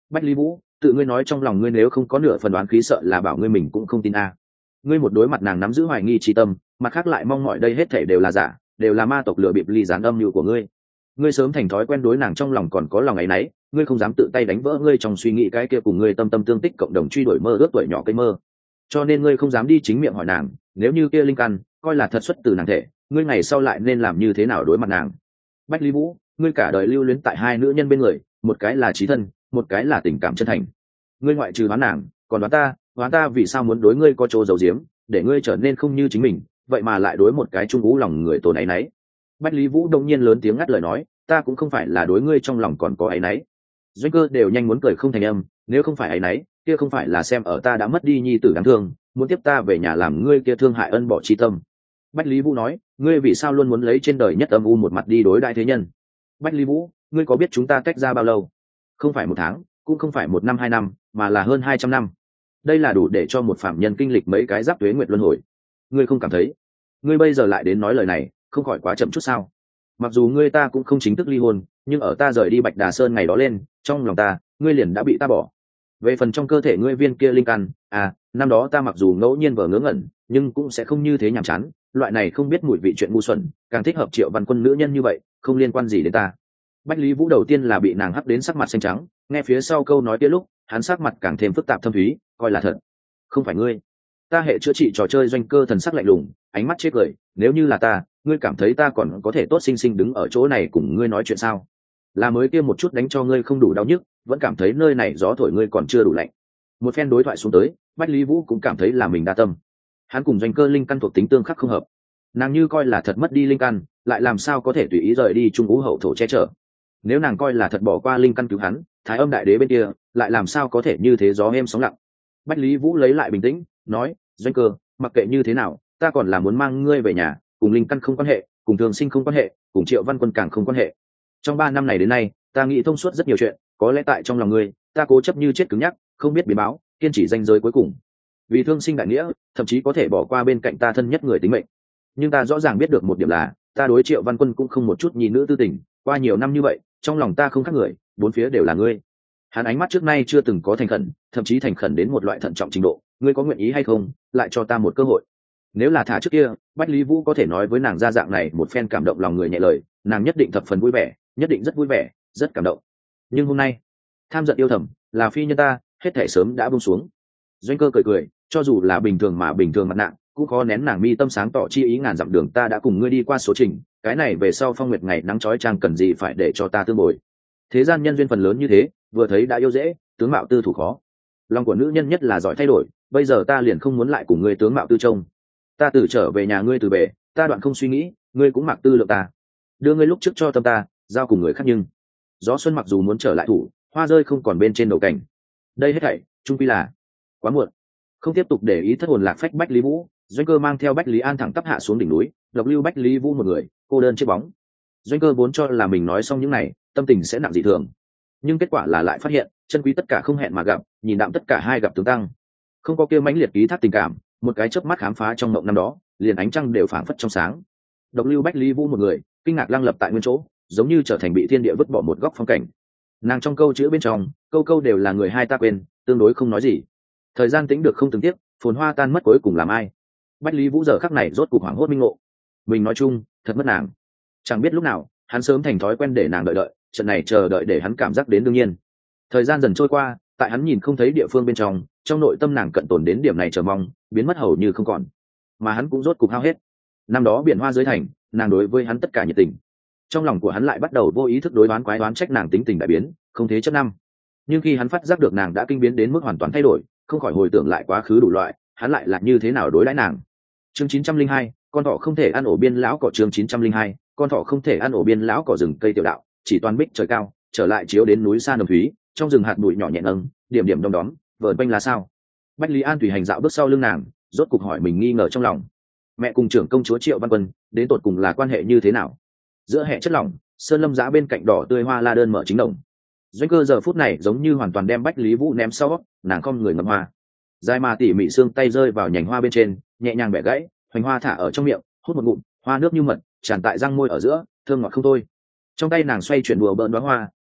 Bách Lý Vũ, tự ngươi nói trong lòng ngươi nếu không có nửa phần đoán khí, sợ là bảo ngươi mình cũng không tin a. Ngươi một đối mặt nàng nắm giữ hoài nghi chi tâm, mặt khác lại mong mọi đây hết thảy đều là giả, đều là ma tộc lừa bịp ly gián âm mưu của ngươi. Ngươi sớm thành thói quen đối nàng trong lòng còn có lòng ấy nấy, ngươi không dám tự tay đánh vỡ ngươi trong suy nghĩ cái kia cùng ngươi tâm tâm tương tích cộng đồng truy đuổi mơ ước tuổi nhỏ cây mơ. Cho nên ngươi không dám đi chính miệng hỏi nàng, nếu như kia linh căn coi là thật xuất từ nàng thể, ngươi ngày sau lại nên làm như thế nào đối mặt nàng. Bách Lý Vũ, ngươi cả đời lưu luyến tại hai nữ nhân bên người, một cái là chí thân, một cái là tình cảm chân thành. Ngươi ngoại trừ đoán nàng, còn đoán ta vì sao muốn đối ngươi có chỗ giấu giếm, để ngươi trở nên không như chính mình, vậy mà lại đối một cái trung ú lòng người tổn ấy nấy. Bách Lý Vũ đông nhiên lớn tiếng ngắt lời nói, ta cũng không phải là đối ngươi trong lòng còn có ấy nấy. Doanh Cơ đều nhanh muốn cười không thành âm, nếu không phải ấy nấy, kia không phải là xem ở ta đã mất đi nhi tử đáng thương, muốn tiếp ta về nhà làm ngươi kia thương hại ân bỏ chi tâm. Bách Lý Vũ nói, ngươi vì sao luôn muốn lấy trên đời nhất âm u một mặt đi đối đại thế nhân. Bách Lý Vũ, ngươi có biết chúng ta tách ra bao lâu? Không phải 1 tháng, cũng không phải 1 năm 2 năm, mà là hơn 200 năm. Đây là đủ để cho một phạm nhân kinh lịch mấy cái giáp tuế nguyệt luân hồi. Ngươi không cảm thấy ngươi bây giờ lại đến nói lời này không khỏi quá chậm chút sao? Mặc dù ngươi ta cũng không chính thức ly hôn, nhưng ở ta rời đi Bạch Đà Sơn ngày đó lên, trong lòng ta ngươi liền đã bị ta bỏ. Về phần trong cơ thể ngươi viên kia linh căn, năm đó ta mặc dù ngẫu nhiên vờ ngớ ngẩn, nhưng cũng sẽ không như thế nhàm chán. Loại này không biết mùi vị chuyện ngu xuẩn, càng thích hợp Triệu Văn Quân nữ nhân như vậy, không liên quan gì đến ta. Bách Lý Vũ đầu tiên là bị nàng hắc đến sắc mặt xanh trắng, nghe phía sau câu nói kia lúc hắn sắc mặt càng thêm phức tạp thâm thúy, coi là thật. Không phải ngươi. Ta hệ chữa trị trò chơi Doanh Cơ thần sắc lạnh lùng, ánh mắt chết cười, nếu như là ta, ngươi cảm thấy ta còn có thể tốt xinh xinh đứng ở chỗ này cùng ngươi nói chuyện sao? Là mới kia một chút đánh cho ngươi không đủ đau nhức, vẫn cảm thấy nơi này gió thổi ngươi còn chưa đủ lạnh. Một phen đối thoại xuống tới, Bách Lý Vũ cũng cảm thấy là mình đa tâm. Hắn cùng Doanh Cơ linh căn thuộc tính tương khắc không hợp. Nàng như coi là thật mất đi linh căn, lại làm sao có thể tùy ý rời đi Trung Vũ hậu thổ che chở. Nếu nàng coi là thật bỏ qua linh căn cứu hắn, Thái Âm đại đế bên kia lại làm sao có thể như thế gió êm sóng lặng. Bách Lý Vũ lấy lại bình tĩnh, nói, Doanh Cơ, mặc kệ như thế nào, ta còn là muốn mang ngươi về nhà, cùng linh căn không quan hệ, cùng thường sinh không quan hệ, cùng Triệu Văn Quân càng không quan hệ. Trong 3 năm này đến nay, ta nghĩ thông suốt rất nhiều chuyện, có lẽ tại trong lòng ngươi, ta cố chấp như chết cứng nhắc, không biết biến báo, kiên trì ranh giới cuối cùng. Vì thương sinh đại nghĩa, thậm chí có thể bỏ qua bên cạnh ta thân nhất người tính mệnh. Nhưng ta rõ ràng biết được một điểm là, ta đối Triệu Văn Quân cũng không một chút nhi nữ tư tình, qua nhiều năm như vậy, trong lòng ta không khác người, 4 phía đều là ngươi. Hắn ánh mắt trước nay chưa từng có thành khẩn, thậm chí thành khẩn đến một loại thận trọng trình độ, ngươi có nguyện ý hay không, lại cho ta một cơ hội. Nếu là thả trước kia, Bách Lý Vũ có thể nói với nàng ra dạng này một phen cảm động lòng người nhẹ lời, nàng nhất định thập phần vui vẻ, nhất định rất vui vẻ, rất cảm động. Nhưng hôm nay, tham giận yêu thầm, là phi nhân ta, hết thể sớm đã buông xuống. Doanh Cơ cười cười, cho dù là bình thường mà bình thường mặt nạ, cũng khó nén nàng mi tâm sáng tỏ chi ý, ngàn dặm đường ta đã cùng ngươi đi qua số trình, cái này về sau phong nguyệt ngày nắng chói chang cần gì phải để cho ta tương bồi. Thế gian nhân duyên phần lớn như thế, vừa thấy đã yêu dễ, tướng mạo tư thủ khó. Lòng của nữ nhân nhất là giỏi thay đổi, bây giờ ta liền không muốn lại cùng ngươi tướng mạo tư trông. Ta từ trở về nhà ngươi từ về, ta đoạn không suy nghĩ, ngươi cũng mặc tư lượng ta. Đưa ngươi lúc trước cho tâm ta, giao cùng người khác nhưng. Gió xuân mặc dù muốn trở lại thủ, hoa rơi không còn bên trên đầu cảnh. Đây hết thảy, chung quy là quá muộn. Không tiếp tục để ý thất hồn lạc phách Bách Lý Vũ, Doanh Cơ mang theo Bách Lý An thẳng tắp hạ xuống đỉnh núi, độc lưu Bách Lý Vũ một người, cô đơn chiếc bóng. Doanh Cơ vốn cho là mình nói xong những này, tâm tình sẽ nặng dị thường, nhưng kết quả là lại phát hiện, chân quý tất cả không hẹn mà gặp, nhìn đạm tất cả hai gặp tướng tăng. Không có kia mãnh liệt ký thác tình cảm, một cái chớp mắt khám phá trong mộng năm đó, liền ánh trăng đều phảng phất trong sáng. Độc lưu Bách Lý Vũ một người, kinh ngạc lăng lập tại nguyên chỗ, giống như trở thành bị thiên địa vứt bỏ một góc phong cảnh. Nàng trong câu chữ bên trong, câu câu đều là người hai ta quên, tương đối không nói gì. Thời gian tĩnh được không từng tiếc, phồn hoa tan mất cuối cùng làm ai. Bách Lý Vũ giờ khắc này rốt cuộc hoảng hốt minh ngộ. Mình nói chung, thật mất nàng. Chẳng biết lúc nào, hắn sớm thành thói quen để nàng đợi, trận này chờ đợi để hắn cảm giác đến đương nhiên. Thời gian dần trôi qua, tại hắn nhìn không thấy địa phương bên trong nội tâm nàng cận tồn đến điểm này chờ mong, biến mất hầu như không còn. Mà hắn cũng rốt cục hao hết. Năm đó biển hoa dưới thành, nàng đối với hắn tất cả nhiệt tình. Trong lòng của hắn lại bắt đầu vô ý thức đối đoán quái đoán trách nàng tính tình đại biến, không thế chấp năm. Nhưng khi hắn phát giác được nàng đã kinh biến đến mức hoàn toàn thay đổi, không khỏi hồi tưởng lại quá khứ đủ loại, hắn lại là như thế nào đối đãi nàng. Chương 902, con thỏ không thể ăn ổ biên lão cỏ. Chương 902, con thỏ không thể ăn ổ biên lão cỏ. Rừng cây tiểu đạo, chỉ toàn bích trời cao, trở lại chiếu đến núi xa nồng thúy, trong rừng hạt bụi nhỏ nhẹ nâng, điểm điểm đom đóm, vờn quanh là sao. Bách Lý An tùy hành dạo bước sau lưng nàng, rốt cục hỏi mình nghi ngờ trong lòng. Mẹ cùng trưởng công chúa Triệu Văn Quân, đến tột cùng là quan hệ như thế nào? Giữa hệ chất lỏng, sơn lâm giã bên cạnh đỏ tươi hoa la đơn mở chính đồng. Doanh Cơ giờ phút này giống như hoàn toàn đem Bách Lý Vũ ném sau, nàng không người ngậm hoa. Dài mà tỉ mỉ xương tay rơi vào nhành hoa bên trên, nhẹ nhàng bẻ gãy, hoành hoa thả ở trong miệng, hút một ngụm, hoa nước như mật, tràn tại răng môi ở giữa, thơm ngọt không thôi. Trong tay nàng xoay chuyển đùa bỡn đóa hoa,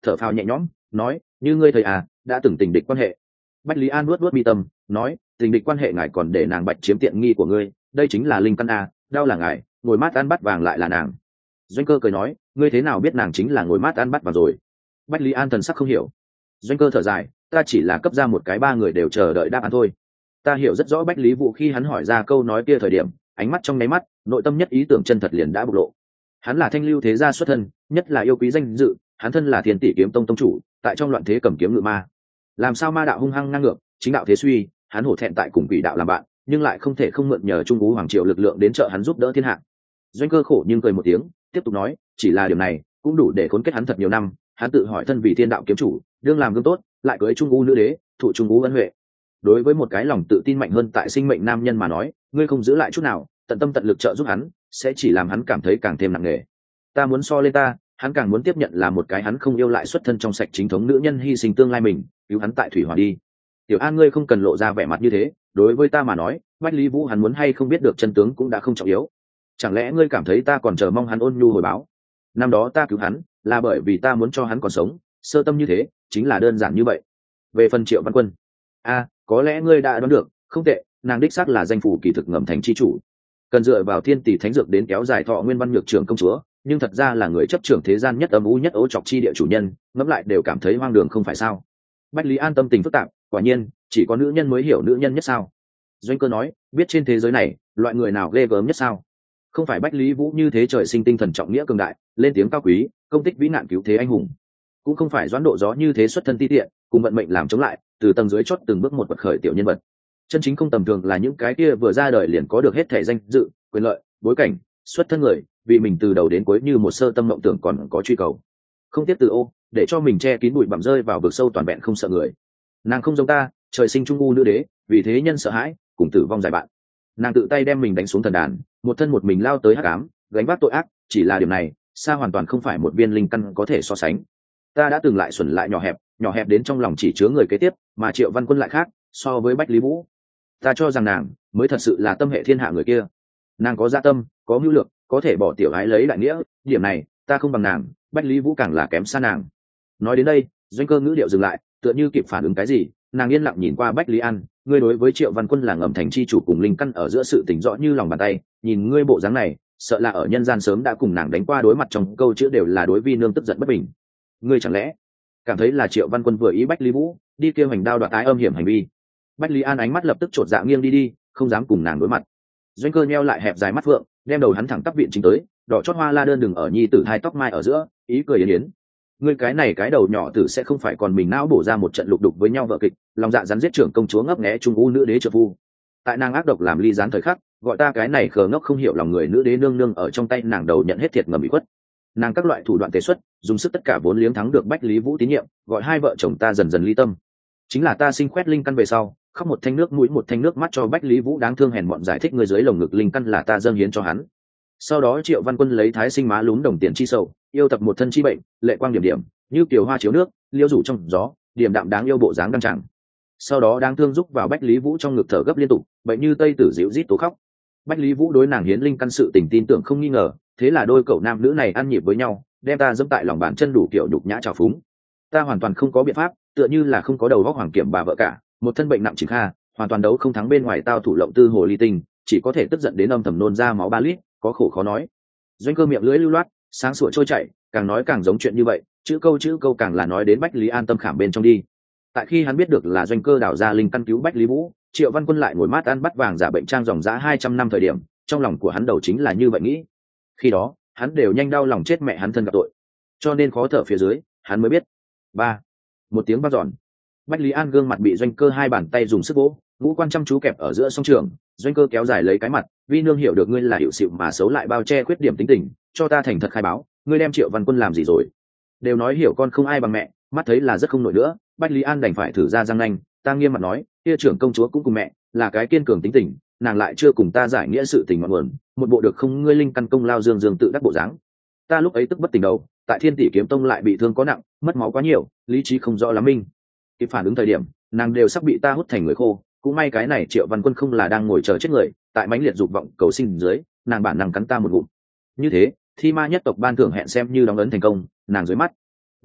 thở phào nhẹ nhõm nói, như ngươi thầy à, đã từng tình địch quan hệ. Bách Lý An nuốt nuốt mi tâm nói, tình địch quan hệ ngài còn để nàng Bạch chiếm tiện nghi của ngươi, đây chính là linh căn à, đau là ngài, ngồi mát ăn bắt vàng lại là nàng. Doanh Cơ cười nói, ngươi thế nào biết nàng chính là ngồi mát ăn bắt vàng rồi? Bách Lý An thần sắc không hiểu. Doanh Cơ thở dài, ta chỉ là cấp ra một cái ba người đều chờ đợi đáp án thôi. Ta hiểu rất rõ Bách Lý Vũ khi hắn hỏi ra câu nói kia thời điểm, ánh mắt trong nháy mắt, nội tâm nhất ý tưởng chân thật liền đã bộc lộ. Hắn là Thanh Lưu thế gia xuất thân, nhất là yêu quý danh dự, hắn thân là Thiên Tỷ Kiếm Tông tông chủ, tại trong loạn thế cầm kiếm ngự ma. Làm sao ma đạo hung hăng ngang ngược, chính đạo thế suy, hắn hổ thẹn tại cùng quỷ đạo làm bạn, nhưng lại không thể không mượn nhờ Trung Vũ hoàng triều lực lượng đến trợ hắn giúp đỡ thiên hạ. Doanh Cơ khổ nhưng cười một tiếng, tiếp tục nói, chỉ là điều này cũng đủ để khốn kết hắn thật nhiều năm. Hắn tự hỏi thân vì thiên đạo kiếm chủ, đương làm gương tốt, lại cưới Trung Vũ nữ đế, thụ Trung Vũ ân huệ. Đối với một cái lòng tự tin mạnh hơn tại sinh mệnh nam nhân mà nói, ngươi không giữ lại chút nào, tận tâm tận lực trợ giúp hắn, sẽ chỉ làm hắn cảm thấy càng thêm nặng nề. Ta muốn so lên ta, hắn càng muốn tiếp nhận là một cái hắn không yêu lại xuất thân trong sạch chính thống nữ nhân hy sinh tương lai mình, cứu hắn tại thủy hỏa đi. Tiểu An, ngươi không cần lộ ra vẻ mặt như thế, đối với ta mà nói, Bách Lý Vũ hắn muốn hay không biết được chân tướng cũng đã không trọng yếu. Chẳng lẽ ngươi cảm thấy ta còn chờ mong hắn ôn nhu hồi báo? Năm đó ta cứu hắn là bởi vì ta muốn cho hắn còn sống, sơ tâm như thế, chính là đơn giản như vậy. Về phần Triệu Văn Quân, có lẽ ngươi đã đoán được, không tệ, nàng đích xác là danh phủ kỳ thực ngầm thành chi chủ, cần dựa vào thiên tỷ thánh dược đến kéo dài thọ nguyên văn nhược trưởng công chúa, nhưng thật ra là người chấp trưởng thế gian nhất âm u nhất ố chọc chi địa chủ nhân, ngẫm lại đều cảm thấy hoang đường không phải sao? Bách Lý An tâm tình phức tạp, quả nhiên chỉ có nữ nhân mới hiểu nữ nhân nhất sao? Doanh Cơ nói, biết trên thế giới này loại người nào ghê gớm nhất sao? Không phải Bách Lý Vũ như thế trời sinh tinh thần trọng nghĩa cường đại, lên tiếng cao quý, công tích vĩ nạn cứu thế anh hùng, cũng không phải Doãn Độ Gió như thế xuất thân ti tiện, cùng vận mệnh làm chống lại, từ tầng dưới chót từng bước một bậc khởi tiểu nhân vật. Chân chính không tầm thường là những cái kia vừa ra đời liền có được hết thể danh dự, quyền lợi, bối cảnh, xuất thân người, vì mình từ đầu đến cuối như một sơ tâm mộng tưởng còn có truy cầu, không tiếp từ ô, để cho mình che kín bụi bặm rơi vào vực sâu toàn vẹn không sợ người. Nàng không giống ta, trời sinh trung u nữ đế, vì thế nhân sợ hãi, cùng tử vong dài bạn. Nàng tự tay đem mình đánh xuống thần đàn, một thân một mình lao tới hắc ám, gánh vác tội ác, chỉ là điều này, xa hoàn toàn không phải một viên linh căn có thể so sánh. Ta đã từng lại xuẩn lại nhỏ hẹp đến trong lòng chỉ chứa người kế tiếp, mà Triệu Văn Quân lại khác, so với Bách Lý Vũ, ta cho rằng nàng mới thật sự là tâm hệ thiên hạ người kia. Nàng có dạ tâm, có mưu lược, có thể bỏ tiểu ái lấy đại nghĩa, điểm này ta không bằng nàng, Bách Lý Vũ càng là kém xa nàng. Nói đến đây, Doanh Cơ ngữ điệu dừng lại, tựa như kịp phản ứng cái gì, nàng yên lặng nhìn qua Bách Lý An, ngươi đối với Triệu Văn Quân là ngầm thành chi chủ cùng linh căn ở giữa sự tình rõ như lòng bàn tay, nhìn ngươi bộ dáng này, sợ là ở nhân gian sớm đã cùng nàng đánh qua đối mặt, trong câu chữ đều là đối vi nương tức giận bất bình. Ngươi chẳng lẽ cảm thấy là Triệu Văn Quân vừa ý Bách Lý Vũ, đi kêu hành đao đoạt tái âm hiểm hành vi? Bách Lý An ánh mắt lập tức chột dạ nghiêng đi, không dám cùng nàng đối mặt. Doanh Cơ nheo lại hẹp dài mắt phượng, đem đầu hắn thẳng tắp viện chính tới, đỏ chót hoa la đơn đừng ở nhi tử hai tóc mai ở giữa, ý cười yến yến. Ngươi cái này cái đầu nhỏ tử sẽ không phải còn mình não bổ ra một trận lục đục với nhau vợ kịch, lòng dạ rắn giết trưởng công chúa ngấp nghé trung u nữ đế trợ phu. Tại nàng ác độc làm ly gián thời khắc, gọi ta cái này khờ ngốc không hiểu lòng người nữ đế nương nương ở trong tay nàng đầu nhận hết thiệt ngầm bị khuất. Nàng các loại thủ đoạn tế xuất, dùng sức tất cả vốn liếng thắng được Bách Lý Vũ tín nhiệm, gọi hai vợ chồng ta dần dần ly tâm. Chính là ta sinh khoét linh căn về sau, khóc một thanh nước mũi một thanh nước mắt cho Bách Lý Vũ đáng thương hèn mọn giải thích người dưới lồng ngực linh căn là ta dâng hiến cho hắn. Sau đó Triệu Văn Quân lấy thái sinh má lún đồng tiền chi sầu, yêu tập một thân chi bệnh, lệ quang điểm điểm, như kiều hoa chiếu nước, liêu rủ trong gió, điểm đạm đáng yêu bộ dáng đăng tràng. Sau đó đáng thương giúp vào Bách Lý Vũ trong ngực thở gấp liên tục, bệnh như tây tử dịu rít tố khóc. Bách Lý Vũ đối nàng hiến linh căn sự tình tin tưởng không nghi ngờ, thế là đôi cậu nam nữ này ăn nhịp với nhau, đem ta dẫm tại lòng bàn chân đủ kiểu nhục nhã trào phúng. Ta hoàn toàn không có biện pháp, tựa như là không có đầu góc hoàng kiểm bà vợ cả, một thân bệnh nặng chính kha, hoàn toàn đấu không thắng bên ngoài tao thủ lộng tư hồ ly tinh, chỉ có thể tức giận đến âm thầm nôn ra máu 3 lít, có khổ khó nói. Doanh Cơ miệng lưỡi lưu loát, sáng sủa trôi chảy, càng nói càng giống chuyện như vậy, chữ câu càng là nói đến Bách Lý An tâm khảm bên trong đi. Tại khi hắn biết được là Doanh Cơ đào ra linh căn cứu Bách Lý Vũ, Triệu Văn Quân lại ngồi mát ăn bắt vàng giả bệnh trang dòng giá 200 năm thời điểm, trong lòng của hắn đầu chính là như vậy nghĩ. Khi đó, hắn đều nhanh đau lòng chết mẹ hắn thân gặp tội, cho nên khó thở phía dưới, hắn mới biết. Một tiếng vang dọn, Bách Lý An gương mặt bị Doanh Cơ hai bàn tay dùng sức vỗ, ngũ quan chăm chú kẹp ở giữa song trường. Doanh Cơ kéo dài lấy cái mặt, vi nương hiểu được ngươi là hiểu xịu mà xấu lại bao che khuyết điểm tính tình, cho ta thành thật khai báo, ngươi đem Triệu Văn Quân làm gì rồi? Đều nói hiểu con không ai bằng mẹ, mắt thấy là rất không nổi nữa. Bách Lý An đành phải thử ra răng nanh, ta nghiêm mặt nói, kia trưởng công chúa cũng cùng mẹ, là cái kiên cường tính tình, nàng lại chưa cùng ta giải nghĩa sự tình ngọn nguồn, một bộ được không ngươi linh căn công lao dương dương tự đắc bộ dáng. Ta lúc ấy tức bất tỉnh đầu, tại Thiên Tỷ Kiếm Tông lại bị thương có nặng, mất máu quá nhiều, lý trí không rõ lắm minh. Kịp phản ứng thời điểm, nàng đều sắp bị ta hút thành người khô, cũng may cái này Triệu Văn Quân không là đang ngồi chờ chết người, tại mãnh liệt dục vọng cầu sinh dưới, nàng bản năng cắn ta một ngụm. Như thế, Thi Ma nhất tộc ban thưởng hẹn xem như đóng ấn thành công, nàng dưới mắt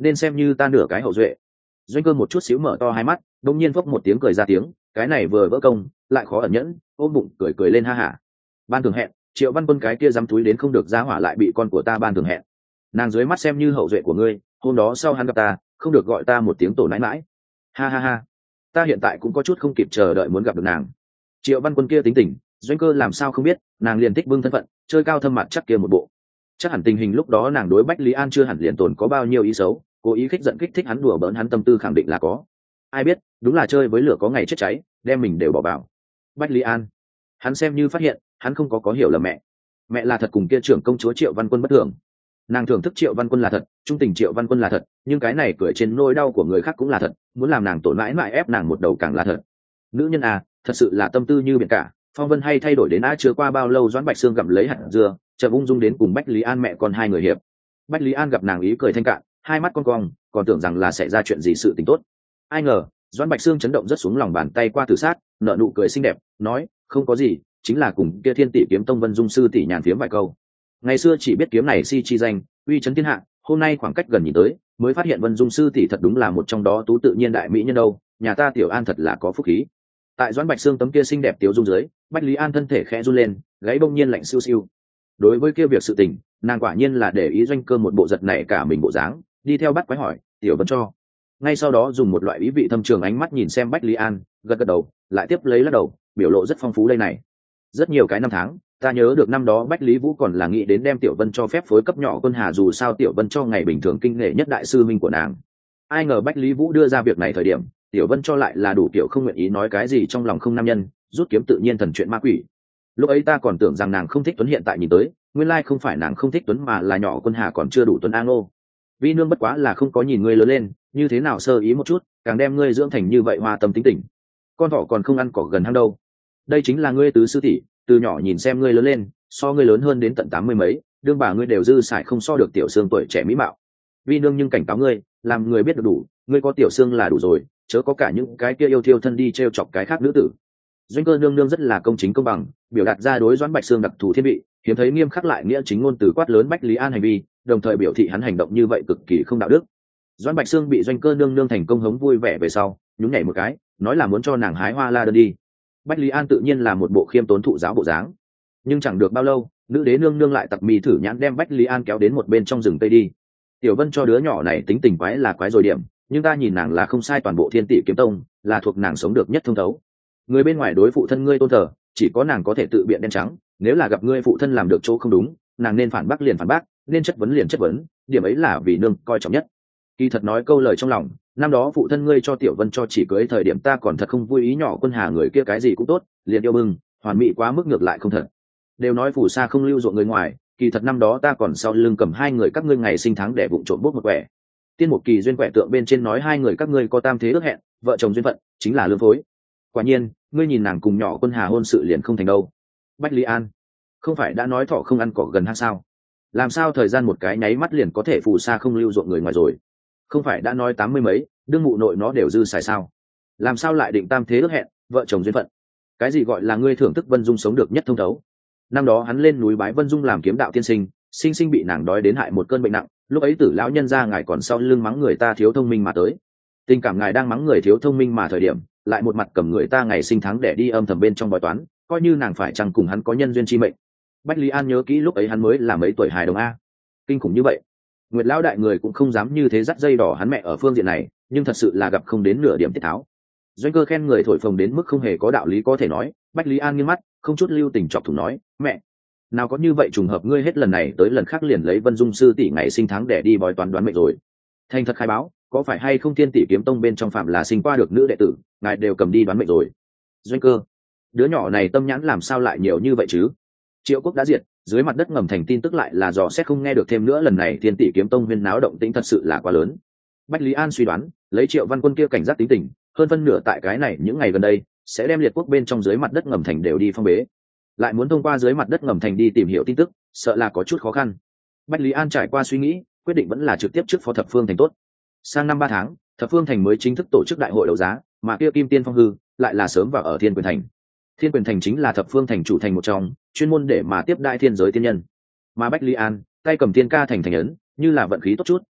nên xem như ta nửa cái hậu duệ. Doanh Cơ một chút xíu mở to hai mắt, đột nhiên phốc một tiếng cười ra tiếng, cái này vừa vỡ công lại khó ẩn nhẫn, ôm bụng cười cười lên ha hả. Ban thường hẹn, Triệu Văn Quân cái kia dám túi đến không được, giá hỏa lại bị con của ta ban thường hẹn. Nàng dưới mắt xem như hậu duệ của ngươi, hôm đó sau hắn gặp ta không được gọi ta một tiếng tổ nãi mãi. Ha ha ha, ta hiện tại cũng có chút không kịp chờ đợi muốn gặp được nàng. Triệu Văn Quân kia tính tình, Doanh Cơ làm sao không biết, nàng liền thích bưng thân phận, chơi cao thâm mặt chắc kia một bộ. Chắc hẳn tình hình lúc đó nàng đối Bách Lý An chưa hẳn liền tồn có bao nhiêu ý xấu, cố ý khích giận kích thích hắn, đùa bỡn hắn, tâm tư khẳng định là có. Ai biết, đúng là chơi với lửa có ngày chết cháy, đem mình đều bỏ vào. Bách Lý An, hắn xem như phát hiện, hắn không có hiểu lầm mẹ là thật cùng kia trưởng công chúa Triệu Văn Quân bất thường. Nàng thưởng thức Triệu Văn Quân là thật, trung tình Triệu Văn Quân là thật, nhưng cái này cười trên nỗi đau của người khác cũng là thật, muốn làm nàng tổn mãi mãi ép nàng một đầu càng là thật. Nữ nhân à, thật sự là tâm tư như biển cả. Phong vân hay thay đổi đến đã chưa qua bao lâu, Doãn Bạch Sương gặm lấy hạt dưa, chợt ung dung đến cùng Bách Lý An mẹ con hai người hiệp. Bách Lý An gặp nàng ý cười thanh cạn, hai mắt con cong, còn tưởng rằng là sẽ ra chuyện gì sự tình tốt. Ai ngờ Doãn Bạch Sương chấn động rất xuống lòng bàn tay qua tử sát, nở nụ cười xinh đẹp, nói không có gì, chính là cùng kia Thiên Tỷ Kiếm Tông Vân Dung sư tỷ nhàn phiếm vài câu. Ngày xưa chỉ biết kiếm này si chi danh, uy chấn thiên hạ, hôm nay khoảng cách gần nhìn tới, mới phát hiện Vân Dung sư tỷ thật đúng là một trong đó tú tự nhiên đại mỹ nhân đâu, nhà ta Tiểu An thật là có phúc khí. Tại Doãn Bạch Sương tấm kia xinh đẹp tiểu dung dưới, Bách Lý An thân thể khẽ run lên, gáy bỗng nhiên lạnh siêu siêu. Đối với kia việc sự tình, nàng quả nhiên là để ý. Doanh Cơ một bộ giật này cả mình bộ dáng, đi theo bắt quái hỏi, Tiểu Vân cho. Ngay sau đó dùng một loại ý vị thâm trường ánh mắt nhìn xem Bách Lý An, gật gật đầu, lại tiếp lấy lắc đầu, biểu lộ rất phong phú đây này. Rất nhiều cái năm tháng, ta nhớ được năm đó Bách Lý Vũ còn là nghĩ đến đem Tiểu Vân cho phép phối cấp nhỏ Quân Hà, dù sao Tiểu Vân cho ngày bình thường kinh nghệ nhất đại sư minh của nàng. Ai ngờ Bách Lý Vũ đưa ra việc này thời điểm, Tiểu Vân cho lại là đủ kiểu không nguyện ý nói cái gì, trong lòng không nam nhân, rút kiếm tự nhiên thần chuyện ma quỷ. Lúc ấy ta còn tưởng rằng nàng không thích Tuấn, hiện tại nhìn tới, nguyên lai không phải nàng không thích Tuấn mà là nhỏ Quân Hà còn chưa đủ Tuấn A Ngô. Vi nương bất quá là không có nhìn ngươi lớn lên, như thế nào sơ ý một chút, càng đem ngươi dưỡng thành như vậy hoa tâm tính tình. Con thỏ còn không ăn cỏ gần hang đâu. Đây chính là ngươi tứ sư tỷ, từ nhỏ nhìn xem ngươi lớn lên, so ngươi lớn hơn đến tận 80 mấy, đương bà ngươi đều dư xài không so được Tiểu Sương tuổi trẻ mỹ mạo. Vi nương nhưng cảnh cáo ngươi, làm người biết được đủ, ngươi có Tiểu Sương là đủ rồi, chớ có cả những cái kia yêu thiêu thân đi trêu chọc cái khác nữ tử. Doanh Cơ nương nương rất là công chính công bằng, biểu đạt ra đối Doãn Bạch Sương đặc thù thiên vị, hiếm thấy nghiêm khắc lại nghĩa chính ngôn từ quát lớn Bách Lý An hành vi, đồng thời biểu thị hắn hành động như vậy cực kỳ không đạo đức. Doãn Bạch Sương bị Doanh Cơ nương nương thành công hống vui vẻ về sau, nhún nhảy một cái, nói là muốn cho nàng hái hoa la đơn đi. Bách Lý An tự nhiên là một bộ khiêm tốn thụ giáo bộ dáng, nhưng chẳng được bao lâu, nữ đế nương nương lại tặc mì thử nhãn đem Bách Lý An kéo đến một bên trong rừng tây đi. Tiểu Vân cho đứa nhỏ này tính tình quái là quái rồi điểm, nhưng ta nhìn nàng là không sai, toàn bộ Thiên Tỷ Kiếm Tông là thuộc nàng sống được nhất thông thấu. Người bên ngoài đối phụ thân ngươi tôn thờ, chỉ có nàng có thể tự biện đen trắng, nếu là gặp ngươi phụ thân làm được chỗ không đúng, nàng nên phản bác liền phản bác, nên chất vấn liền chất vấn, điểm ấy là vì nương coi trọng nhất. Kỳ thật nói câu lời trong lòng, năm đó phụ thân ngươi cho Tiểu Vân cho chỉ cưới thời điểm, ta còn thật không vui ý, nhỏ Quân Hà người kia cái gì cũng tốt, liền yêu bưng, hoàn mỹ quá mức ngược lại không thật. Đều nói phù sa không lưu ruộng người ngoài, kỳ thật năm đó ta còn sau lưng cầm hai người các ngươi ngày sinh tháng để vụng trộm bút một quẻ. Tiên một kỳ duyên quẻ tượng bên trên nói hai người các ngươi có tam thế ước hẹn, vợ chồng duyên phận chính là lương phối. Quả nhiên, ngươi nhìn nàng cùng nhỏ Quân Hà hôn sự liền không thành đâu. Bách Lý An, không phải đã nói thỏ không ăn cỏ gần hang sao? Làm sao thời gian một cái nháy mắt liền có thể phù sa không lưu ruộng người ngoài rồi? Không phải đã nói 80 mấy, đương mụ nội nó đều dư xài sao? Làm sao lại định tam thế ước hẹn, vợ chồng duyên phận? Cái gì gọi là ngươi thưởng thức Vân Dung sống được nhất thông thấu? Năm đó hắn lên núi bái Vân Dung làm kiếm đạo tiên sinh, sinh sinh bị nàng đói đến hại một cơn bệnh nặng, lúc ấy Tử lão nhân gia ngài còn sau lưng mắng người ta thiếu thông minh mà tới. Tình cảm ngài đang mắng người thiếu thông minh mà thời điểm, lại một mặt cầm người ta ngày sinh tháng để đi âm thầm bên trong bói toán, coi như nàng phải chăng cùng hắn có nhân duyên chi mệnh. Bách Lý An nhớ kỹ lúc ấy hắn mới là mấy tuổi hài đồng a. Kinh khủng như vậy. Nguyệt lão đại người cũng không dám như thế dắt dây đỏ hắn mẹ ở phương diện này, nhưng thật sự là gặp không đến nửa điểm tiết tháo. Doanh Cơ khen người thổi phồng đến mức không hề có đạo lý có thể nói. Bách Lý An nghiêng mắt, không chút lưu tình chọc thủng nói, mẹ, nào có như vậy trùng hợp, ngươi hết lần này tới lần khác liền lấy Vân Dung sư tỷ ngày sinh tháng để đi bói toán đoán mệnh rồi. Thành thật khai báo, có phải hay không Thiên Tỷ Kiếm Tông bên trong phạm là sinh qua được nữ đệ tử, ngài đều cầm đi đoán mệnh rồi? Doanh Cơ, đứa nhỏ này tâm nhãn làm sao lại nhiều như vậy chứ? Triệu Quốc đã diệt, dưới mặt đất ngầm thành tin tức lại là dò xét không nghe được thêm nữa, lần này Thiên Tỷ Kiếm Tông huyên náo động tĩnh thật sự là quá lớn. Bách Lý An suy đoán, lấy Triệu Văn Quân kia cảnh giác tính tình, hơn phân nửa tại cái này những ngày gần đây sẽ đem liệt quốc bên trong dưới mặt đất ngầm thành đều đi phong bế, lại muốn thông qua dưới mặt đất ngầm thành đi tìm hiểu tin tức, sợ là có chút khó khăn. Bách Lý An trải qua suy nghĩ, quyết định vẫn là trực tiếp trước phó Thập Phương Thành tốt. Sang năm 3 tháng, Thập Phương Thành mới chính thức tổ chức đại hội đấu giá, mà kia Kim Tiên Phong hư lại là sớm vào ở Thiên Quyền Thành. Thiên Quyền Thành chính là Thập Phương Thành chủ thành một trong, chuyên môn để mà tiếp đại thiên giới tiên nhân. Mà Bách Lý An tay cầm Thiên Ca thành thành ấn, như là vận khí tốt chút,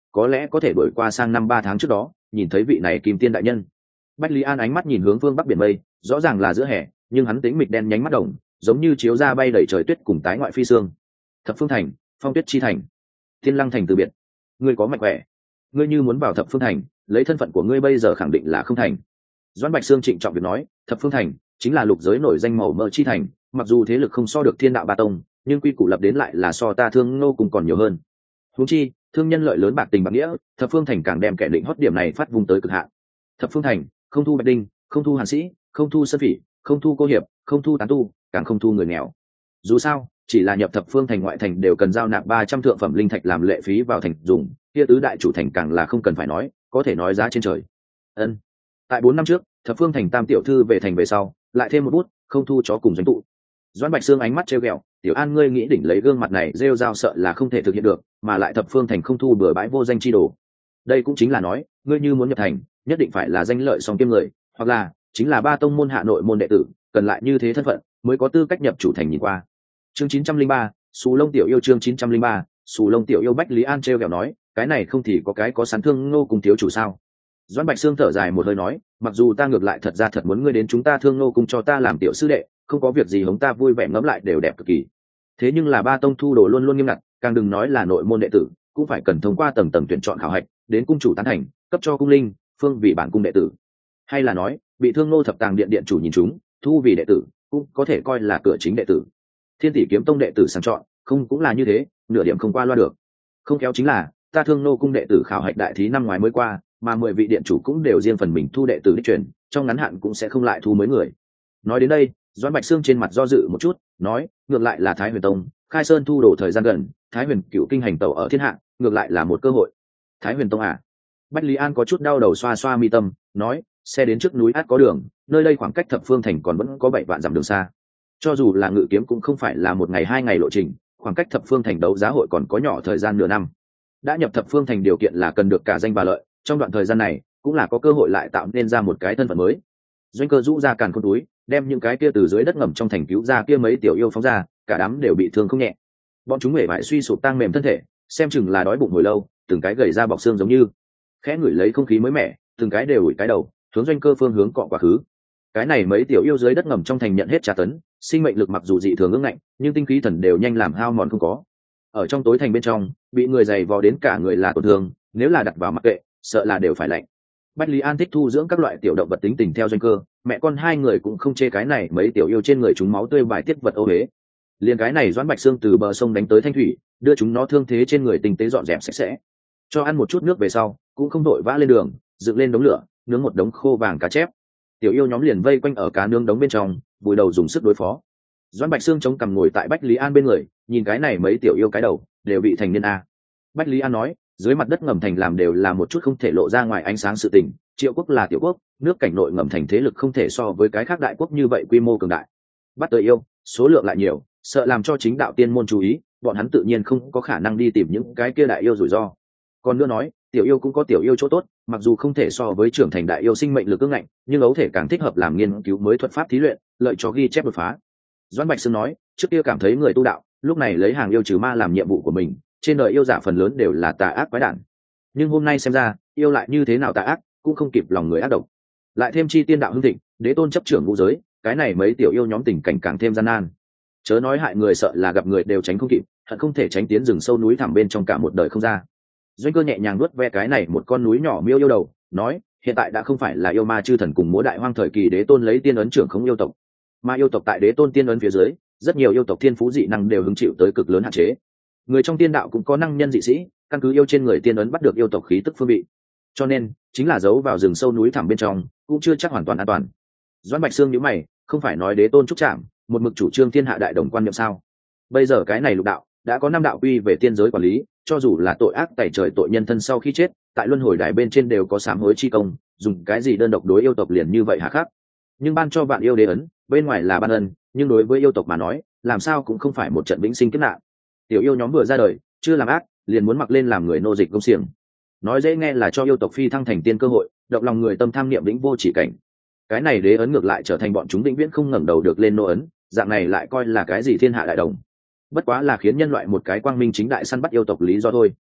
có lẽ có thể đổi qua sang năm 3 tháng trước đó nhìn thấy vị này kim tiên đại nhân. Bách Lý An ánh mắt nhìn hướng phương bắc biển mây, rõ ràng là giữa hè, nhưng hắn tính mịch đen nhánh mắt đồng, giống như chiếu ra bay đầy trời tuyết cùng tái ngoại phi sương. Thập Phương Thành, Phong Tuyết chi thành, Thiên Lăng thành từ biệt. Ngươi có mạnh khỏe. Ngươi như muốn vào Thập Phương Thành, lấy thân phận của ngươi bây giờ khẳng định là không thành. Doãn Bạch Sương trịnh trọng việc nói, Thập Phương Thành chính là lục giới nổi danh màu mỡ chi thành, mặc dù thế lực không so được Thiên Đạo Ba Tông, nhưng quy củ lập đến lại là so ta Thương Nô cùng còn nhiều hơn. Huống chi, thương nhân lợi lớn bạc tình bạc nghĩa, Thập Phương Thành càng đem kẻ định hót điểm này phát vùng tới cực hạn. Thập Phương Thành không thu bạch đinh, không thu hàn sĩ, không thu sơn phỉ, không thu cô hiệp, không thu tán tu, càng không thu người nghèo. Dù sao, chỉ là nhập Thập Phương Thành ngoại thành đều cần giao nạp 300 thượng phẩm linh thạch làm lệ phí vào thành dùng, kia tứ đại chủ thành càng là không cần phải nói, có thể nói giá trên trời. Ân. Tại 4 năm trước, Thập Phương Thành tam tiểu thư về thành về sau, lại thêm một bút, không thu chó cùng doanh tụ. Doãn Bạch Sương ánh mắt trêu ghẹo, "Tiểu An ngươi nghĩ đỉnh lấy gương mặt này rêu rao sợ là không thể thực hiện được, mà lại Thập Phương Thành không thu bừa bãi vô danh chi đồ. Đây cũng chính là nói, ngươi như muốn nhập thành, nhất định phải là danh lợi song kiêm người, hoặc là chính là ba tông môn hạ nội môn đệ tử, cần lại như thế thân phận mới có tư cách nhập chủ thành nhìn qua." Chương 903, Sù Lông tiểu yêu chương 903, Sù Lông tiểu yêu. Bách Lý An trêu ghẹo nói, "Cái này không thì có cái có sán Thương Nô cùng thiếu chủ sao?" Doãn Bạch Sương thở dài một hơi nói, "Mặc dù ta ngược lại thật ra thật muốn ngươi đến chúng ta Thương Nô cùng cho ta làm tiểu sư đệ, không có việc gì hống ta vui vẻ ngẫm lại đều đẹp cực kỳ. Thế nhưng là ba tông thu đồ luôn luôn nghiêm ngặt, càng đừng nói là nội môn đệ tử, cũng phải cần thông qua tầng tầng tuyển chọn khảo hạch, đến cung chủ tán thành, cấp cho cung linh, phương vị bản cung đệ tử. Hay là nói, bị Thương Nô thập tàng điện điện chủ nhìn chúng, thu vì đệ tử, cũng có thể coi là cửa chính đệ tử. Thiên Tỷ kiếm tông đệ tử sàng chọn, không cũng là như thế, nửa điểm không qua loa được. Không khéo chính là, ta Thương Nô cung đệ tử khảo hạch đại thí năm ngoái mới qua, mà 10 vị điện chủ cũng đều riêng phần mình thu đệ tử đích truyền, trong ngắn hạn cũng sẽ không lại thu mới người." Nói đến đây, Doãn Bạch Sương trên mặt do dự một chút, nói, "Ngược lại là Thái Huyền Tông, khai sơn thu đồ thời gian gần, Thái Huyền Cựu kinh hành tẩu ở thiên hạ, ngược lại là một cơ hội." Thái Huyền Tông à? Bách Lý An có chút đau đầu xoa xoa mi tâm, nói, "Xe đến trước núi át có đường, nơi đây khoảng cách Thập Phương Thành còn vẫn có 7 vạn dặm đường xa. Cho dù là ngự kiếm cũng không phải là 1 ngày 2 ngày lộ trình, khoảng cách Thập Phương Thành đấu giá hội còn có nhỏ thời gian nửa năm. Đã nhập Thập Phương Thành điều kiện là cần được cả danh và lợi, trong đoạn thời gian này cũng là có cơ hội lại tạo nên ra một cái thân phận mới." Doanh Cơ rũ ra càn khôn túi, đem những cái kia từ dưới đất ngầm trong thành cứu ra kia mấy tiểu yêu phóng ra, cả đám đều bị thương không nhẹ. Bọn chúng mệt mỏi suy sụp tang mềm thân thể, xem chừng là đói bụng hồi lâu, từng cái gầy ra bọc xương giống như. Khẽ ngửi lấy không khí mới mẻ, từng cái đều ủi cái đầu, hướng Doanh Cơ phương hướng cọ quá khứ. Cái này mấy tiểu yêu dưới đất ngầm trong thành nhận hết tra tấn, sinh mệnh lực mặc dù dị thường ương ngạnh, nhưng tinh khí thần đều nhanh làm hao mòn không có. Ở trong tối thành bên trong, bị người giày vò đến cả người là tổn thương, nếu là đặt vào mặc kệ, sợ là đều phải lạnh. Bách Lý An thích thu dưỡng các loại tiểu động vật tính tình theo Doanh Cơ, mẹ con hai người cũng không chê cái này mấy tiểu yêu trên người chúng máu tươi bài tiết vật ô huế. Liền cái này Doãn Bạch Sương từ bờ sông đánh tới thanh thủy, đưa chúng nó thương thế trên người tinh tế dọn dẹp sạch sẽ, cho ăn một chút nước về sau, cũng không đội vã lên đường, dựng lên đống lửa, nướng một đống khô vàng cá chép. Tiểu yêu nhóm liền vây quanh ở cá nướng đống bên trong, vùi đầu dùng sức đối phó. Doãn Bạch Sương chống cằm ngồi tại Bách Lý An bên người, nhìn cái này mấy tiểu yêu cái đầu đều bị thành niên a. Bách Lý An nói, dưới mặt đất ngầm thành làm đều là một chút không thể lộ ra ngoài ánh sáng sự tình, Triệu quốc là tiểu quốc, nước cảnh nội ngầm thành thế lực không thể so với cái khác đại quốc như vậy quy mô cường đại. Bắt tới yêu, số lượng lại nhiều, sợ làm cho chính đạo tiên môn chú ý, bọn hắn tự nhiên không có khả năng đi tìm những cái kia đại yêu rủi ro. Còn nữa nói, tiểu yêu cũng có tiểu yêu chỗ tốt, mặc dù không thể so với trưởng thành đại yêu sinh mệnh lực ương ngạnh, nhưng ấu thể càng thích hợp làm nghiên cứu mới thuật pháp thí luyện, lợi cho ghi chép đột phá. Doãn Bạch Sương nói, trước kia cảm thấy người tu đạo, lúc này lấy hàng yêu trừ ma làm nhiệm vụ của mình, trên đời yêu giả phần lớn đều là tà ác quái đản. Nhưng hôm nay xem ra, yêu lại như thế nào tà ác, cũng không kịp lòng người ác độc. Lại thêm chi tiên đạo hưng thịnh, đế tôn chấp trưởng ngũ giới, cái này mấy tiểu yêu nhóm tình cảnh càng thêm gian nan. Chớ nói hại người sợ là gặp người đều tránh không kịp, hận không thể tránh tiến rừng sâu núi thẳm bên trong cả một đời không ra. Doanh Cơ nhẹ nhàng nuốt ve cái này một con núi nhỏ miêu yêu đầu, nói, hiện tại đã không phải là yêu ma chư thần cùng múa đại hoang thời kỳ đế tôn lấy tiên ấn trưởng không yêu tộc, mà yêu tộc tại đế tôn tiên ấn phía dưới, rất nhiều yêu tộc thiên phú dị năng đều hứng chịu tới cực lớn hạn chế. Người trong tiên đạo cũng có năng nhân dị sĩ, căn cứ yêu trên người tiên ấn bắt được yêu tộc khí tức phương vị, cho nên chính là giấu vào rừng sâu núi thẳm bên trong cũng chưa chắc hoàn toàn an toàn. Doãn Bạch Sương nhíu mày, không phải nói đế tôn trúc trạm một mực chủ trương thiên hạ đại đồng quan niệm sao? Bây giờ cái này lục đạo đã có 5 đạo quy về tiên giới quản lý, cho dù là tội ác tày trời tội nhân thân sau khi chết, tại luân hồi đài bên trên đều có sám hối chi công, dùng cái gì đơn độc đối yêu tộc liền như vậy hà khắc. Nhưng ban cho vạn yêu đế ấn, bên ngoài là ban ân, nhưng đối với yêu tộc mà nói, làm sao cũng không phải một trận vĩnh sinh kiếp nạn. Tiểu yêu nhóm vừa ra đời, chưa làm ác, liền muốn mặc lên làm người nô dịch công xiềng. Nói dễ nghe là cho yêu tộc phi thăng thành tiên cơ hội, động lòng người tâm tham niệm vĩnh vô chỉ cảnh. Cái này đế ấn ngược lại trở thành bọn chúng vĩnh viễn không ngẩng đầu được lên nô ấn, dạng này lại coi là cái gì thiên hạ đại đồng. Bất quá là khiến nhân loại một cái quang minh chính đại săn bắt yêu tộc lý do thôi.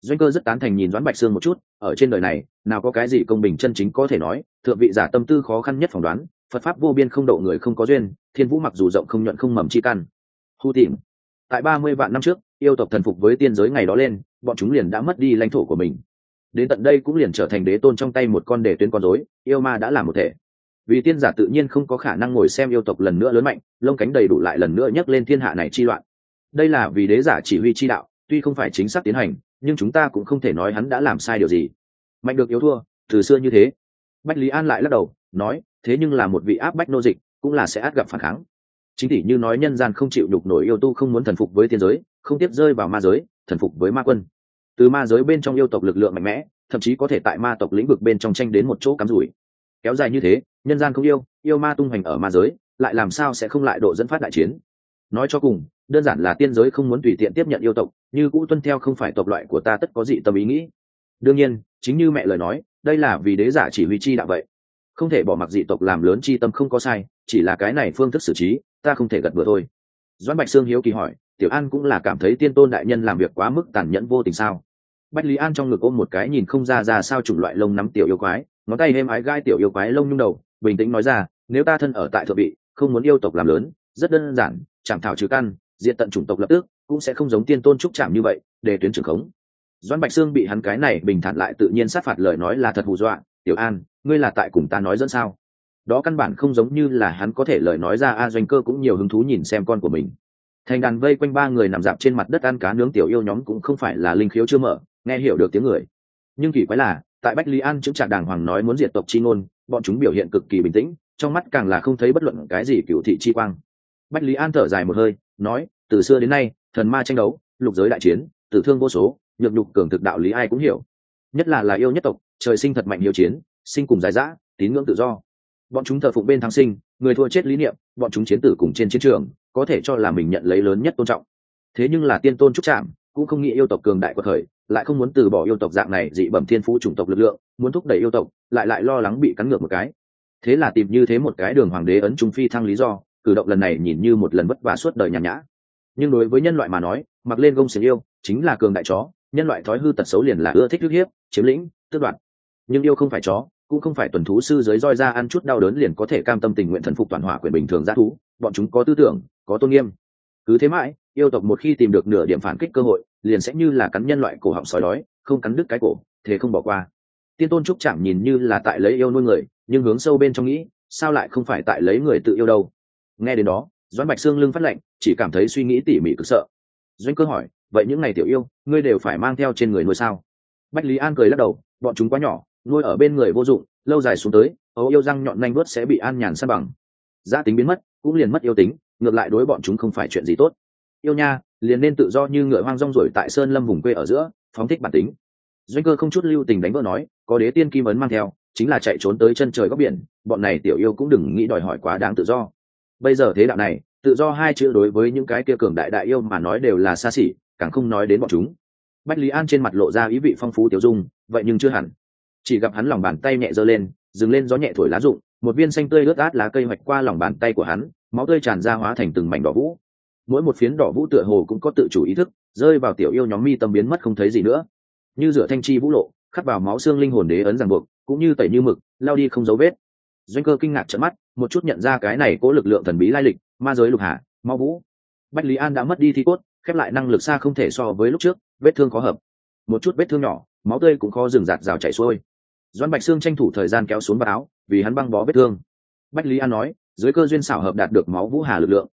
Doanh Cơ rất tán thành nhìn Doãn Bạch Sương một chút, ở trên đời này nào có cái gì công bình chân chính có thể nói, thượng vị giả tâm tư khó khăn nhất phỏng đoán, Phật pháp vô biên không độ người không có duyên, thiên vũ mặc dù rộng không nhuận không mầm chi căn. Hu tìm. Tại 30 vạn năm trước, yêu tộc thần phục với tiên giới ngày đó lên, bọn chúng liền đã mất đi lãnh thổ của mình. Đến tận đây cũng liền trở thành đế tôn trong tay một con đề tuyến con rối, yêu ma đã làm một thể. Vì tiên giả tự nhiên không có khả năng ngồi xem yêu tộc lần nữa lớn mạnh, lông cánh đầy đủ lại lần nữa nhấc lên thiên hạ này chi loạn. Đây là vì đế giả chỉ huy chi đạo, tuy không phải chính xác tiến hành, nhưng chúng ta cũng không thể nói hắn đã làm sai điều gì. Mạnh được yếu thua, từ xưa như thế. Bách Lý An lại lắc đầu, nói, thế nhưng là một vị áp bách nô dịch, cũng là sẽ át gặp phản kháng. Chính tỷ như nói nhân gian không chịu đục nổi yêu tu không muốn thần phục với tiên giới, không tiếp rơi vào ma giới, thần phục với ma quân. Từ ma giới bên trong yêu tộc lực lượng mạnh mẽ, thậm chí có thể tại ma tộc lĩnh vực bên trong tranh đến một chỗ cắm rủi. Kéo dài như thế, nhân gian không yêu, yêu ma tung hoành ở ma giới, lại làm sao sẽ không lại độ dẫn phát đại chiến. Nói cho cùng, đơn giản là tiên giới không muốn tùy tiện tiếp nhận yêu tộc, như cũ tuân theo không phải tộc loại của ta tất có dị tâm ý nghĩ. Đương nhiên, chính như mẹ lời nói, đây là vì đế giả chỉ huy chi đạo vậy, không thể bỏ mặc dị tộc làm lớn chi tâm không có sai, chỉ là cái này phương thức xử trí, ta không thể gật bừa thôi. Doãn Bạch Sương hiếu kỳ hỏi, Tiểu An cũng là cảm thấy tiên tôn đại nhân làm việc quá mức tàn nhẫn vô tình sao? Bách Lý An trong ngực ôm một cái nhìn không ra sao chủng loại lông nắm tiểu yêu quái, ngón tay êm ái gai tiểu yêu quái lông nhung đầu, bình tĩnh nói ra, nếu ta thân ở tại thượng vị, không muốn yêu tộc làm lớn, rất đơn giản, chẳng thảo trừ căn, diệt tận chủng tộc lập tức, cũng sẽ không giống tiên tôn trúc chạm như vậy, để tuyến trưởng khống. Doãn Bạch Sương bị hắn cái này bình thản lại tự nhiên sát phạt lời nói là thật hù dọa, Tiểu An, ngươi là tại cùng ta nói dẫn sao? Đó căn bản không giống như là hắn có thể lời nói ra. Doanh Cơ cũng nhiều hứng thú nhìn xem con của mình. Thành đàn vây quanh ba người nằm dạp trên mặt đất ăn cá nướng tiểu yêu nhóm cũng không phải là linh khiếu chưa mở, nghe hiểu được tiếng người. Nhưng kỳ quái là, tại Bách Lý An chững chạc đàng hoàng nói muốn diệt tộc chi ngôn, bọn chúng biểu hiện cực kỳ bình tĩnh, trong mắt càng là không thấy bất luận cái gì cửu thị chi quang. Bách Lý An thở dài một hơi, nói, từ xưa đến nay, thần ma tranh đấu, lục giới đại chiến, tử thương vô số, nhược nhục cường thực đạo lý ai cũng hiểu. Nhất là yêu nhất tộc, trời sinh thật mạnh hiếu chiến, sinh cùng giải dã, tín ngưỡng tự do. Bọn chúng thờ phụng bên thắng sinh, người thua chết lý niệm, bọn chúng chiến tử cùng trên chiến trường, có thể cho là mình nhận lấy lớn nhất tôn trọng. Thế nhưng là tiên tôn trúc chạm, cũng không nghĩ yêu tộc cường đại của thời, lại không muốn từ bỏ yêu tộc dạng này dị bẩm thiên phú chủng tộc lực lượng, muốn thúc đẩy yêu tộc, lại lo lắng bị cắn ngược một cái. Thế là tìm như thế một cái đường hoàng đế ấn trung phi thăng lý do, cử động lần này nhìn như một lần vất vả suốt đời nhàn nhã. Nhưng đối với nhân loại mà nói, mặc lên gông xiềng yêu, chính là cường đại chó, nhân loại thói hư tật xấu liền là ưa thích ức hiếp, chiếm lĩnh, tước đoạt. Nhưng yêu không phải chó, cũng không phải tuần thú sư dưới roi ra ăn chút đau đớn liền có thể cam tâm tình nguyện thần phục toàn hỏa quyền bình thường dã thú, bọn chúng có tư tưởng, có tôn nghiêm. Cứ thế mãi, yêu tộc một khi tìm được nửa điểm phản kích cơ hội, liền sẽ như là cắn nhân loại cổ họng sói đói, không cắn đứt cái cổ, thế không bỏ qua. Tiên tôn trúc chạm nhìn như là tại lấy yêu nuôi người, nhưng hướng sâu bên trong nghĩ, sao lại không phải tại lấy người tự yêu đâu. Nghe đến đó, Doãn Bạch Sương lưng phát lạnh, chỉ cảm thấy suy nghĩ tỉ mỉ cực sợ. Doanh Cơ hỏi, vậy những ngày tiểu yêu, ngươi đều phải mang theo trên người nuôi sao? Bách Lý An cười lắc đầu, bọn chúng quá nhỏ, nuôi ở bên người vô dụng, lâu dài xuống tới, ấu yêu răng nhọn nanh vuốt sẽ bị an nhàn san bằng. Giá tính biến mất, cũng liền mất yêu tính, ngược lại đối bọn chúng không phải chuyện gì tốt. Yêu nha, liền nên tự do như ngựa hoang rong ruổi tại sơn lâm vùng quê ở giữa, phóng thích bản tính. Doanh Cơ không chút lưu tình đánh vỡ nói, có đế tiên kim ấn mang theo, chính là chạy trốn tới chân trời góc biển, bọn này tiểu yêu cũng đừng nghĩ đòi hỏi quá đáng tự do. Bây giờ thế đạo này, tự do hai chữ đối với những cái kia cường đại yêu mà nói đều là xa xỉ, càng không nói đến bọn chúng. Bách Lý An trên mặt lộ ra ý vị phong phú tiểu dung, vậy nhưng chưa hẳn. Chỉ gặp hắn lòng bàn tay nhẹ giơ lên, dừng lên gió nhẹ thổi lá rụng, một viên xanh tươi ướt át lá cây hoạch qua lòng bàn tay của hắn, máu tươi tràn ra hóa thành từng mảnh đỏ vũ. Mỗi một phiến đỏ vũ tựa hồ cũng có tự chủ ý thức, rơi vào tiểu yêu nhóm mi tâm biến mất không thấy gì nữa. Như rửa thanh chi vũ lộ, khắc vào máu xương linh hồn đế ấn ràng buộc, cũng như tẩy như mực, lao đi không dấu vết. Doanh Cơ kinh ngạc trợn mắt, một chút nhận ra cái này cố lực lượng thần bí lai lịch, ma giới lục hạ, máu vũ. Bách Lý An đã mất đi thi cốt, khép lại năng lực xa không thể so với lúc trước, vết thương khó hợp. Một chút vết thương nhỏ, máu tươi cũng khó dừng dạt rào chảy xuôi. Doãn Bạch Sương tranh thủ thời gian kéo xuống vào áo, vì hắn băng bó vết thương. Bách Lý An nói, dưới cơ duyên xảo hợp đạt được máu vũ hà lực lượng,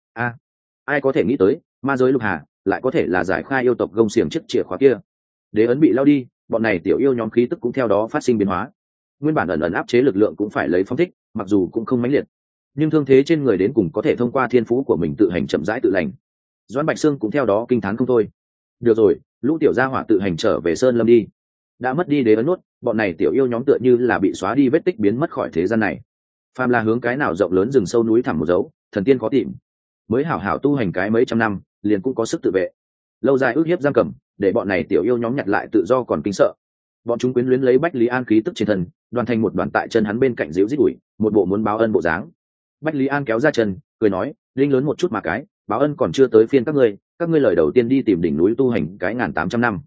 ai có thể nghĩ tới, ma giới lục hà lại có thể là giải khai yêu tộc gông xiềng chiếc chìa khóa kia. Đế ấn bị lao đi, bọn này tiểu yêu nhóm khí tức cũng theo đó phát sinh biến hóa. Nguyên bản ẩn ẩn áp chế lực lượng cũng phải lấy phóng thích, mặc dù cũng không mãnh liệt, nhưng thương thế trên người đến cùng có thể thông qua thiên phú của mình tự hành chậm rãi tự lành. Doãn Bạch Sương cũng theo đó kinh thán không thôi. Được rồi, lũ tiểu gia hỏa tự hành trở về sơn lâm đi. Đã mất đi đế ấn nốt, bọn này tiểu yêu nhóm tựa như là bị xóa đi vết tích biến mất khỏi thế gian này. Phàm là hướng cái nào rộng lớn rừng sâu núi thẳm một dấu, thần tiên khó tìm. Mới hảo hảo tu hành cái mấy trăm năm, liền cũng có sức tự vệ. Lâu dài ức hiếp giam cầm, để bọn này tiểu yêu nhóm nhặt lại tự do còn kinh sợ. Bọn chúng quyến luyến lấy Bách Lý An khí tức trên thân, đoàn thành một đoàn tại chân hắn bên cạnh díu dít đuổi, một bộ muốn báo ân bộ dáng. Bách Lý An kéo ra chân, cười nói, linh lớn một chút mà cái, báo ân còn chưa tới phiên các ngươi lời đầu tiên đi tìm đỉnh núi tu hành cái 1800 năm.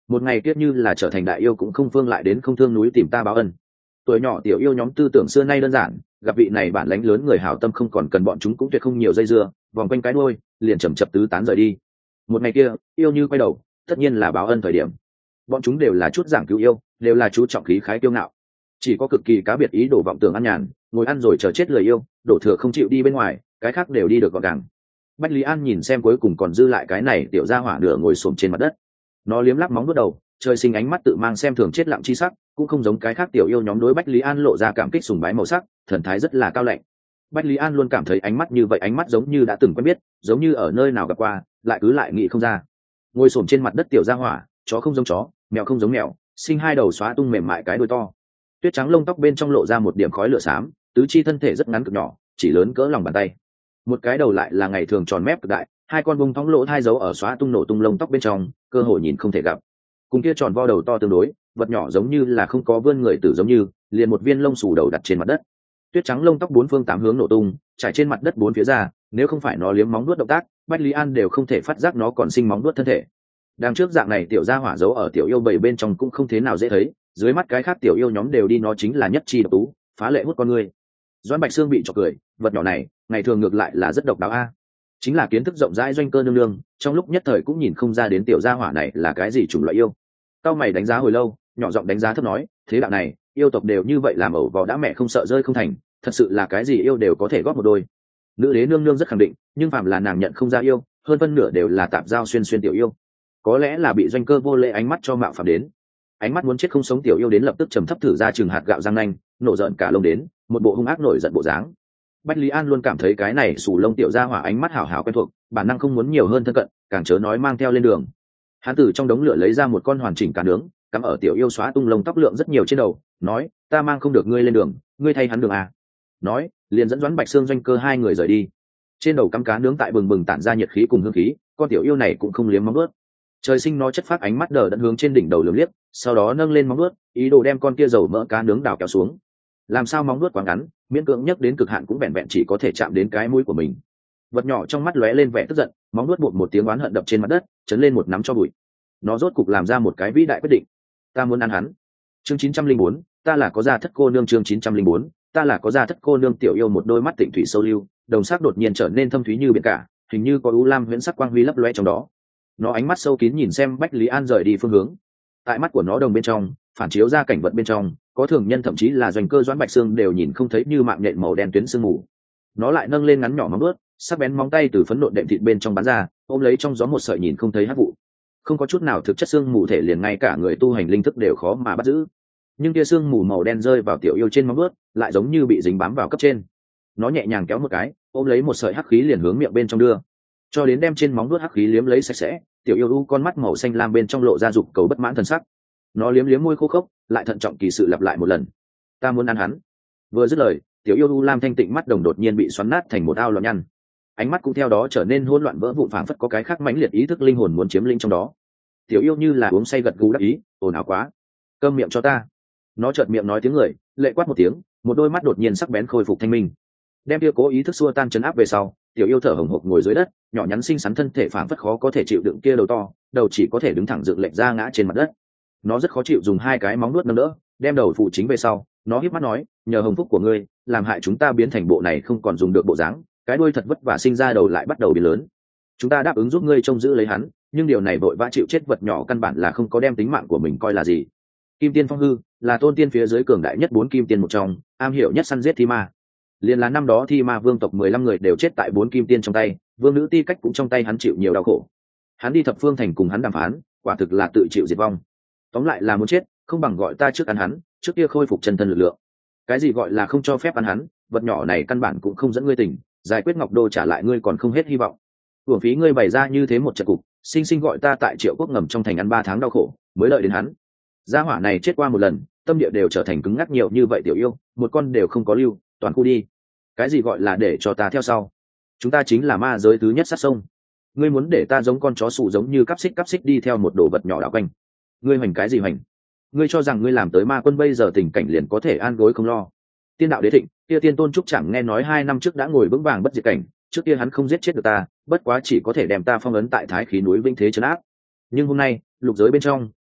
một ngày kiếp như là trở thành đại yêu cũng không phương lại đến không thương núi tìm ta báo ân. Tuổi nhỏ tiểu yêu nhóm tư tưởng xưa nay đơn giản, gặp vị này bản lãnh lớn người hảo tâm không còn cần bọn chúng cũng tuyệt không nhiều dây dưa, vòng quanh cái đuôi liền chầm chập tứ tán rời đi. Một ngày kia yêu như quay đầu, tất nhiên là báo ân thời điểm. Bọn chúng đều là chút giảng cứu yêu, đều là chú trọng khí khái kiêu ngạo, chỉ có cực kỳ cá biệt ý đồ vọng tưởng ăn nhàn, ngồi ăn rồi chờ chết lời yêu, đổ thừa không chịu đi bên ngoài, cái khác đều đi được gọn gàng. Bách Lý An nhìn xem cuối cùng còn dư lại cái này tiểu gia hỏa nửa ngồi xổm trên mặt đất, nó liếm lắp móng vuốt đầu, trời sinh ánh mắt tự mang xem thường chết lặng chi sắc, cũng không giống cái khác tiểu yêu nhóm đối Bách Lý An lộ ra cảm kích sùng bái màu sắc, thần thái rất là cao lạnh. Bách Lý An luôn cảm thấy ánh mắt như vậy ánh mắt giống như đã từng quen biết, giống như ở nơi nào gặp qua, lại cứ lại nghĩ không ra. Ngồi xổm trên mặt đất tiểu gia hỏa, chó không giống chó, mèo không giống mèo, sinh hai đầu xóa tung mềm mại cái đuôi to, tuyết trắng lông tóc bên trong lộ ra một điểm khói lửa xám, tứ chi thân thể rất ngắn cực nhỏ, chỉ lớn cỡ lòng bàn tay. Một cái đầu lại là ngày thường tròn mép cực đại, hai con bông thóng lỗ hai dấu ở xóa tung nổ tung lông tóc bên trong, cơ hội nhìn không thể gặp. Cùng kia tròn vo đầu to tương đối, vật nhỏ giống như là không có vươn người tử giống như, liền một viên lông xù đầu đặt trên mặt đất. Tuyết trắng lông tóc bốn phương tám hướng nổ tung, trải trên mặt đất bốn phía ra, nếu không phải nó liếm móng nuốt động tác, Bách Lý An đều không thể phát giác nó còn sinh móng nuốt thân thể. Đằng trước dạng này tiểu gia hỏa giấu ở tiểu yêu bầy bên trong cũng không thế nào dễ thấy, dưới mắt cái khác tiểu yêu nhóm đều đi nó chính là nhất chi độc tú, phá lệ hút con người. Doãn Bạch Sương bị chọc cười, vật nhỏ này ngày thường ngược lại là rất độc đáo a. Chính là kiến thức rộng rãi doanh cơ nương nương, trong lúc nhất thời cũng nhìn không ra đến tiểu gia hỏa này là cái gì chủng loại yêu. Cao mày đánh giá hồi lâu, nhỏ giọng đánh giá thấp nói, thế đạo này yêu tộc đều như vậy làm ẩu vò đã mẹ không sợ rơi không thành, thật sự là cái gì yêu đều có thể góp một đôi. Nữ đế nương nương rất khẳng định, nhưng phàm là nàng nhận không ra yêu, hơn phân nửa đều là tạp giao xuyên xuyên tiểu yêu. Có lẽ là bị doanh cơ vô lễ ánh mắt cho mạo phạm đến, ánh mắt muốn chết không sống tiểu yêu đến lập tức trầm thấp thử ra chừng hạt gạo răng nanh, nổ giận cả lông đến, một bộ hung ác nổi giận bộ dáng. Bách Lý An luôn cảm thấy cái này sù lông tiểu gia hỏa ánh mắt hảo hảo quen thuộc, bản năng không muốn nhiều hơn thân cận, càng chớ nói mang theo lên đường. Hắn từ trong đống lửa lấy ra một con hoàn chỉnh cá nướng, cắm ở tiểu yêu xóa tung lông tóc lượng rất nhiều trên đầu, nói, ta mang không được ngươi lên đường, ngươi thay hắn đường à. Nói, liền dẫn Doãn Bạch Sương doanh cơ hai người rời đi. Trên đầu cắm cá nướng tại bừng bừng tản ra nhiệt khí cùng hương khí, con tiểu yêu này cũng không liếm móng vuốt. Trời sinh nó chất phát ánh mắt đờ đẫn hướng trên đỉnh đầu lườm liếc, sau đó nâng lên móng vuốt, ý đồ đem con kia dầu mỡ cá nướng đào kéo xuống. Làm sao móng vuốt quá ngắn, miễn cưỡng nhấc đến cực hạn cũng vẹn vẹn chỉ có thể chạm đến cái mũi của mình. Vật nhỏ trong mắt lóe lên vẻ tức giận, móng vuốt bụt một tiếng oán hận đập trên mặt đất, chấn lên một nắm cho bụi. Nó rốt cục làm ra một cái vĩ đại quyết định. Ta muốn ăn hắn. Chương 904, ta là có gia thất cô nương. Chương 904, ta là có gia thất cô nương. Tiểu yêu một đôi mắt tịnh thủy sâu lưu, đồng sắc đột nhiên trở nên thâm thúy như biển cả, hình như có u lam huyễn sắc quang huy lấp loe trong đó. Nó ánh mắt sâu kín nhìn xem Bách Lý An rời đi phương hướng. Tại mắt của nó đồng bên trong phản chiếu ra cảnh vật bên trong, có thường nhân thậm chí là doanh cơ Doãn Bạch Sương đều nhìn không thấy như mạng nhện màu đen tuyến sương mù. Nó lại nâng lên ngắn nhỏ móng vuốt, sắc bén móng tay từ phấn nộn đệm thịt bên trong bắn ra, ôm lấy trong gió một sợi nhìn không thấy hắc vụ. Không có chút nào thực chất sương mù thể liền ngay cả người tu hành linh thức đều khó mà bắt giữ. Nhưng kia sương mù màu đen rơi vào tiểu yêu trên móng vuốt, lại giống như bị dính bám vào cấp trên. Nó nhẹ nhàng kéo một cái, ôm lấy một sợi hắc khí liền hướng miệng bên trong đưa, cho đến đem trên móng vuốt hắc khí liếm lấy sạch sẽ. Tiểu yêu u con mắt màu xanh lam bên trong lộ ra dục cầu bất mãn thần sắc. Nó liếm liếm môi khô khốc, lại thận trọng kỳ sự lặp lại một lần, ta muốn ăn hắn. Vừa dứt lời, tiểu yêu u lam thanh tịnh mắt đồng đột nhiên bị xoắn nát thành một ao lọt nhăn, ánh mắt cũng theo đó trở nên hỗn loạn vỡ vụn, phảng phất có cái khác mãnh liệt ý thức linh hồn muốn chiếm lĩnh trong đó. Tiểu yêu như là uống say gật gù đắc ý, ồn ào quá, câm miệng cho ta. Nó chợt miệng nói tiếng người, lệ quát một tiếng, một đôi mắt đột nhiên sắc bén khôi phục thanh minh, đem kia cố ý thức xua tan chấn áp về sau. Tiểu yêu thở hổn hộc ngồi dưới đất, nhỏ nhắn xinh xắn thân thể phảng phất khó có thể chịu đựng kia đầu to, đầu chỉ có thể đứng thẳng dựng lệch ra ngã trên mặt đất. Nó rất khó chịu dùng hai cái móng nuốt nâng đỡ, đem đầu phụ chính về sau. Nó híp mắt nói, nhờ hồng phúc của ngươi, làm hại chúng ta biến thành bộ này không còn dùng được bộ dáng, cái đuôi thật vất vả sinh ra đầu lại bắt đầu biến lớn. Chúng ta đáp ứng giúp ngươi trông giữ lấy hắn, nhưng điều này vội vã chịu chết vật nhỏ căn bản là không có đem tính mạng của mình coi là gì. Kim Tiên Phong Hư là tôn tiên phía dưới cường đại nhất 4 kim tiên một trong, am hiểu nhất săn giết thi ma. Liên là năm đó thi ma vương tộc 15 người đều chết tại 4 kim tiên trong tay, vương nữ Ti Cách cũng trong tay hắn chịu nhiều đau khổ. Hắn đi thập phương thành cùng hắn đàm phán, quả thực là tự chịu diệt vong. Tóm lại là muốn chết, không bằng gọi ta trước ăn hắn, trước kia khôi phục chân thân lực lượng. Cái gì gọi là không cho phép ăn hắn, vật nhỏ này căn bản cũng không dẫn ngươi tỉnh, giải quyết Ngọc Đô trả lại ngươi còn không hết hy vọng. Uổng phí ngươi bày ra như thế một trận cục, sinh sinh gọi ta tại Triệu Quốc ngầm trong thành ăn 3 tháng đau khổ, mới đợi đến hắn. Gia hỏa này chết qua một lần, tâm địa đều trở thành cứng ngắc nhiều như vậy tiểu yêu, một con đều không có lưu, toàn khu đi. Cái gì gọi là để cho ta theo sau? Chúng ta chính là ma giới thứ nhất sát sông. Ngươi muốn để ta giống con chó sủ giống như cắp xích đi theo một đồ vật nhỏ đảo quanh. Ngươi hoành cái gì hoành? Ngươi cho rằng ngươi làm tới ma quân bây giờ tình cảnh liền có thể an gối không lo? Tiên đạo đế thịnh, kia tiên tôn trúc chẳng nghe nói 2 năm trước đã ngồi vững vàng bất diệt cảnh, trước kia hắn không giết chết được ta, bất quá chỉ có thể đem ta phong ấn tại thái khí núi vinh thế trấn áp. Nhưng hôm nay, lục giới bên trong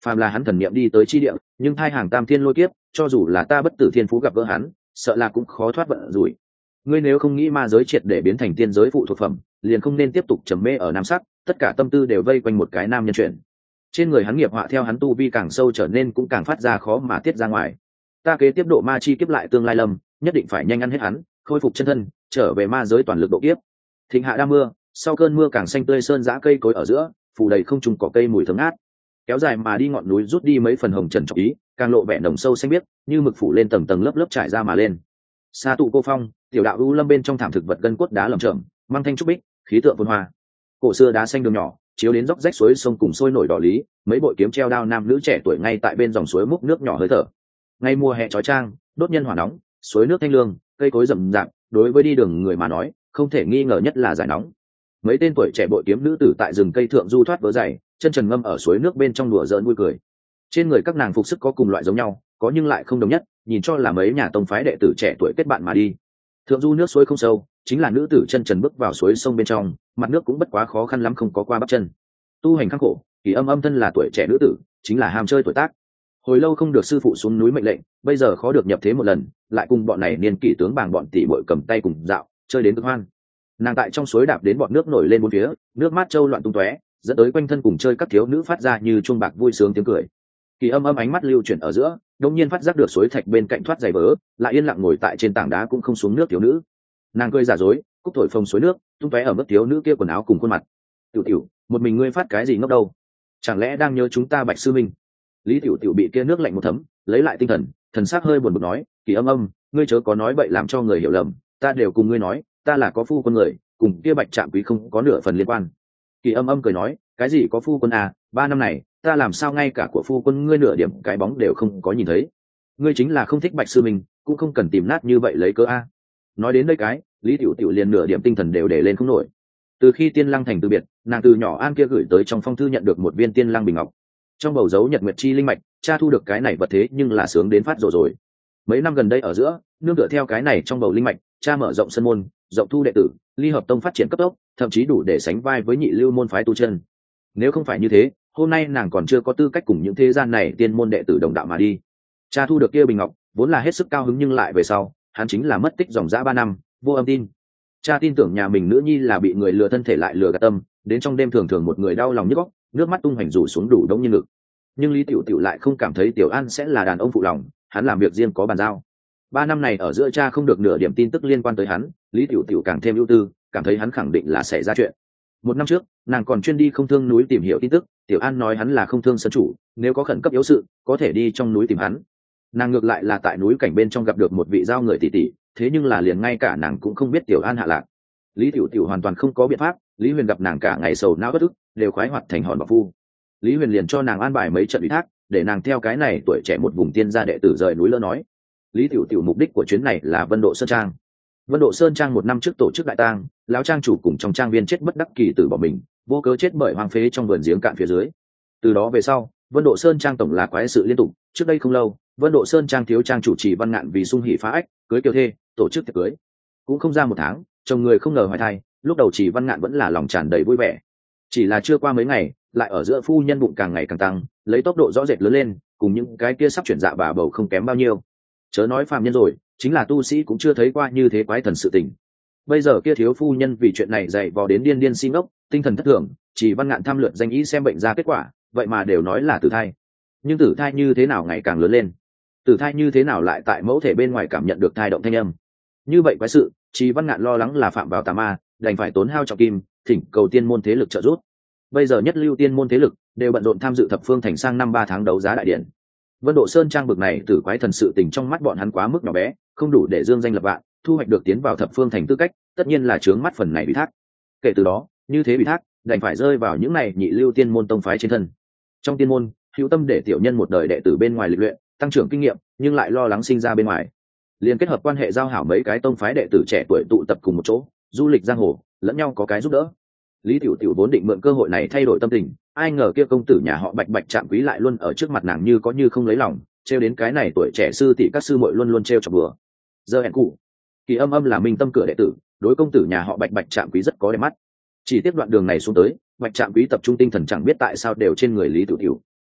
phàm là hắn thần niệm đi tới chi địa, nhưng thai hàng tam thiên lôi kiếp, cho dù là ta bất tử thiên phú gặp gỡ hắn, sợ là cũng khó thoát vận rủi. Ngươi nếu không nghĩ ma giới triệt để biến thành tiên giới phụ thuộc phẩm, liền không nên tiếp tục trầm mê ở nam sắc, tất cả tâm tư đều vây quanh một cái nam nhân chuyện. Trên người hắn nghiệp họa theo hắn tu vi càng sâu trở nên cũng càng phát ra khó mà tiết ra ngoài. Ta kế tiếp độ ma chi kiếp lại tương lai lâm, nhất định phải nhanh ăn hết hắn, khôi phục chân thân, trở về ma giới toàn lực độ kiếp. Thịnh hạ đa mưa, sau cơn mưa càng xanh tươi sơn giã cây cối ở giữa, phủ đầy không trùng cỏ cây mùi thơm ngát. Kéo dài mà đi ngọn núi rút đi mấy phần hồng trần trọc ý, càng lộ vẻ nồng sâu xanh biếc, như mực phủ lên tầng tầng lớp lớp trải ra mà lên. Sa tụ cô phong, tiểu đạo u lâm bên trong thảm thực vật gân cốt đá lởm chởm, mang thanh trúc bích, khí tượng vân hoa. Cổ xưa đá xanh đường nhỏ, chiếu đến dốc rách suối sông cùng sôi nổi đỏ lý, mấy bội kiếm treo đao nam nữ trẻ tuổi ngay tại bên dòng suối múc nước nhỏ hơi thở. Ngay mùa hè chói chang, đốt nhân hỏa nóng, suối nước thanh lương, cây cối rậm rạp, đối với đi đường người mà nói, không thể nghi ngờ nhất là giải nóng. Mấy tên tuổi trẻ bội kiếm nữ tử tại rừng cây thượng du thoát vớ dày, chân trần ngâm ở suối nước bên trong đùa giỡn vui cười. Trên người các nàng phục sức có cùng loại giống nhau, có nhưng lại không đồng nhất, nhìn cho là mấy nhà tông phái đệ tử trẻ tuổi kết bạn mà đi. Thượng du nước suối không sâu, chính là nữ tử chân trần bước vào suối sông bên trong, mặt nước cũng bất quá khó khăn lắm không có qua bắp chân. Tu hành khắc khổ, Kỳ Âm Âm thân là tuổi trẻ nữ tử, chính là ham chơi tuổi tác. Hồi lâu không được sư phụ xuống núi mệnh lệnh, bây giờ khó được nhập thế một lần, lại cùng bọn này niên kỷ tướng bàng bọn tỷ muội cầm tay cùng dạo, chơi đến cực hoan. Nàng tại trong suối đạp đến bọn nước nổi lên bốn phía, nước mát trâu loạn tung tóe, dẫn tới quanh thân cùng chơi các thiếu nữ phát ra như chuông bạc vui sướng tiếng cười. Kỳ Âm Âm ánh mắt lưu chuyển ở giữa, đột nhiên phát giác được suối thạch bên cạnh thoát giày vớ, lại yên lặng ngồi tại trên tảng đá cũng không xuống nước thiếu nữ. Nàng cười giả dối, cúc thổi phồng suối nước, tung tóe ở mức thiếu nữ kia quần áo cùng khuôn mặt. Tiểu Tiểu, một mình ngươi phát cái gì ngốc đâu? Chẳng lẽ đang nhớ chúng ta Bạch sư minh? Lý Tiểu Tiểu bị kia nước lạnh một thấm, lấy lại tinh thần, thần sắc hơi buồn bực nói, Kỳ Âm Âm, ngươi chớ có nói bậy làm cho người hiểu lầm, ta đều cùng ngươi nói, ta là có phu quân người, cùng kia Bạch Trạm Quý không có nửa phần liên quan. Kỳ Âm Âm cười nói, cái gì có phu quân à, 3 năm này, ta làm sao ngay cả của phu quân ngươi nửa điểm cái bóng đều không có nhìn thấy. Ngươi chính là không thích Bạch sư minh, cũng không cần tìm nát như vậy lấy cớ a. Nói đến đây cái, Lý Tiểu Tiểu liền nửa điểm tinh thần đều để lên không nổi. Từ khi Tiên Lăng thành từ biệt, nàng từ nhỏ An kia gửi tới trong phong thư nhận được một viên Tiên Lăng bình ngọc. Trong bầu dấu nhật nguyệt chi linh mạch, cha thu được cái này vật thế nhưng là sướng đến phát rồi. Mấy năm gần đây ở giữa, nương tựa theo cái này trong bầu linh mạch, cha mở rộng sân môn, rộng thu đệ tử, Ly Hợp Tông phát triển cấp tốc, thậm chí đủ để sánh vai với Nhị Lưu môn phái tu chân. Nếu không phải như thế, hôm nay nàng còn chưa có tư cách cùng những thế gian này tiên môn đệ tử đồng đạo mà đi. Cha thu được kia bình ngọc, vốn là hết sức cao hứng nhưng lại về sau, hắn chính là mất tích dòng dã 3 năm, vô âm tin. Cha tin tưởng nhà mình nữ nhi là bị người lừa thân thể lại lừa gạt tâm, đến trong đêm thường thường một người đau lòng nhức óc, nước mắt tung hoành rủ xuống đủ đống như ngực. Nhưng Lý Tiểu Tiểu lại không cảm thấy Tiểu An sẽ là đàn ông phụ lòng, hắn làm việc riêng có bàn giao. 3 năm này ở giữa cha không được nửa điểm tin tức liên quan tới hắn, Lý Tiểu Tiểu càng thêm ưu tư, cảm thấy hắn khẳng định là xảy ra chuyện. 1 năm trước, nàng còn chuyên đi Không Thương núi tìm hiểu tin tức, Tiểu An nói hắn là Không Thương sân chủ, nếu có khẩn cấp yếu sự, có thể đi trong núi tìm hắn. Nàng ngược lại là tại núi cảnh bên trong gặp được một vị giao người tỷ tỷ, thế nhưng là liền ngay cả nàng cũng không biết Tiểu An hạ lạc. Lý Tiểu Tiểu hoàn toàn không có biện pháp, Lý Huyền gặp nàng cả ngày sầu não bất ức, đều khoái hoạt thành hòn bạc phu. Lý Huyền liền cho nàng an bài mấy trận ủy thác, để nàng theo cái này tuổi trẻ một vùng tiên gia đệ tử rời núi lỡ nói. Lý Tiểu Tiểu mục đích của chuyến này là Vân Độ Sơn Trang. Vân Độ Sơn Trang 1 năm trước tổ chức đại tang, lão trang chủ cùng trong trang viên chết bất đắc kỳ tử bỏ mình, vô cớ chết bởi hoang phế trong vườn giếng cạn phía dưới. Từ đó về sau, Vân Độ Sơn Trang tổng là quái sự liên tục, trước đây không lâu, Vân Độ Sơn Trang thiếu trang chủ Trì Văn Ngạn vì sung hỉ phá ách, cưới kiều thê, tổ chức tiệc cưới. Cũng không ra 1 tháng, chồng người không ngờ hoài thai, lúc đầu Trì Văn Ngạn vẫn là lòng tràn đầy vui vẻ. Chỉ là chưa qua mấy ngày, lại ở giữa phu nhân bụng càng ngày càng tăng, lấy tốc độ rõ rệt lớn lên, cùng những cái kia sắp chuyển dạ bà bầu không kém bao nhiêu. Chớ nói phàm nhân rồi, chính là tu sĩ cũng chưa thấy qua như thế quái thần sự tình. Bây giờ kia thiếu phu nhân vì chuyện này dày vò đến điên điên xin ốc, tinh thần thất thường, Chỉ Văn Ngạn tham lượt danh ý xem bệnh ra kết quả, vậy mà đều nói là tử thai. Nhưng tử thai như thế nào ngày càng lớn lên, tử thai như thế nào lại tại mẫu thể bên ngoài cảm nhận được thai động thanh âm. Như vậy quái sự, Chỉ Văn Ngạn lo lắng là phạm vào tà ma, đành phải tốn hao trọng kim, thỉnh cầu tiên môn thế lực trợ giúp. Bây giờ nhất lưu tiên môn thế lực đều bận rộn tham dự thập phương thành sang năm 3 tháng đấu giá đại điện. Vân Độ Sơn Trang bực này tử quái thần sự tình trong mắt bọn hắn quá mức nhỏ bé, không đủ để dương danh lập vạn, thu hoạch được tiến vào thập phương thành tư cách, tất nhiên là chướng mắt phần này ủy thác. Kể từ đó, như thế ủy thác, đành phải rơi vào những này nhị lưu tiên môn tông phái trên thân. Trong tiên môn, hữu tâm để tiểu nhân một đời đệ tử bên ngoài lịch luyện, tăng trưởng kinh nghiệm, nhưng lại lo lắng sinh ra bên ngoài. Liên kết hợp quan hệ giao hảo mấy cái tông phái đệ tử trẻ tuổi tụ tập cùng một chỗ, du lịch giang hồ, lẫn nhau có cái giúp đỡ. Lý Tiểu Tiểu vốn định mượn cơ hội này thay đổi tâm tình, ai ngờ kia công tử nhà họ Bạch Trạm Quý lại luôn ở trước mặt nàng như có như không lấy lòng, trêu đến cái này tuổi trẻ sư tỷ các sư muội luôn luôn trêu chọc bừa. Giờ hẹn cụ, Kỳ Âm Âm là minh tâm cửa đệ tử, đối công tử nhà họ Bạch Trạm Quý rất có đẹp mắt. Chỉ tiếp đoạn đường này xuống tới, Bạch Trạm Quý tập trung tinh thần chẳng biết tại sao đều trên người Lý Tiểu Tiểu.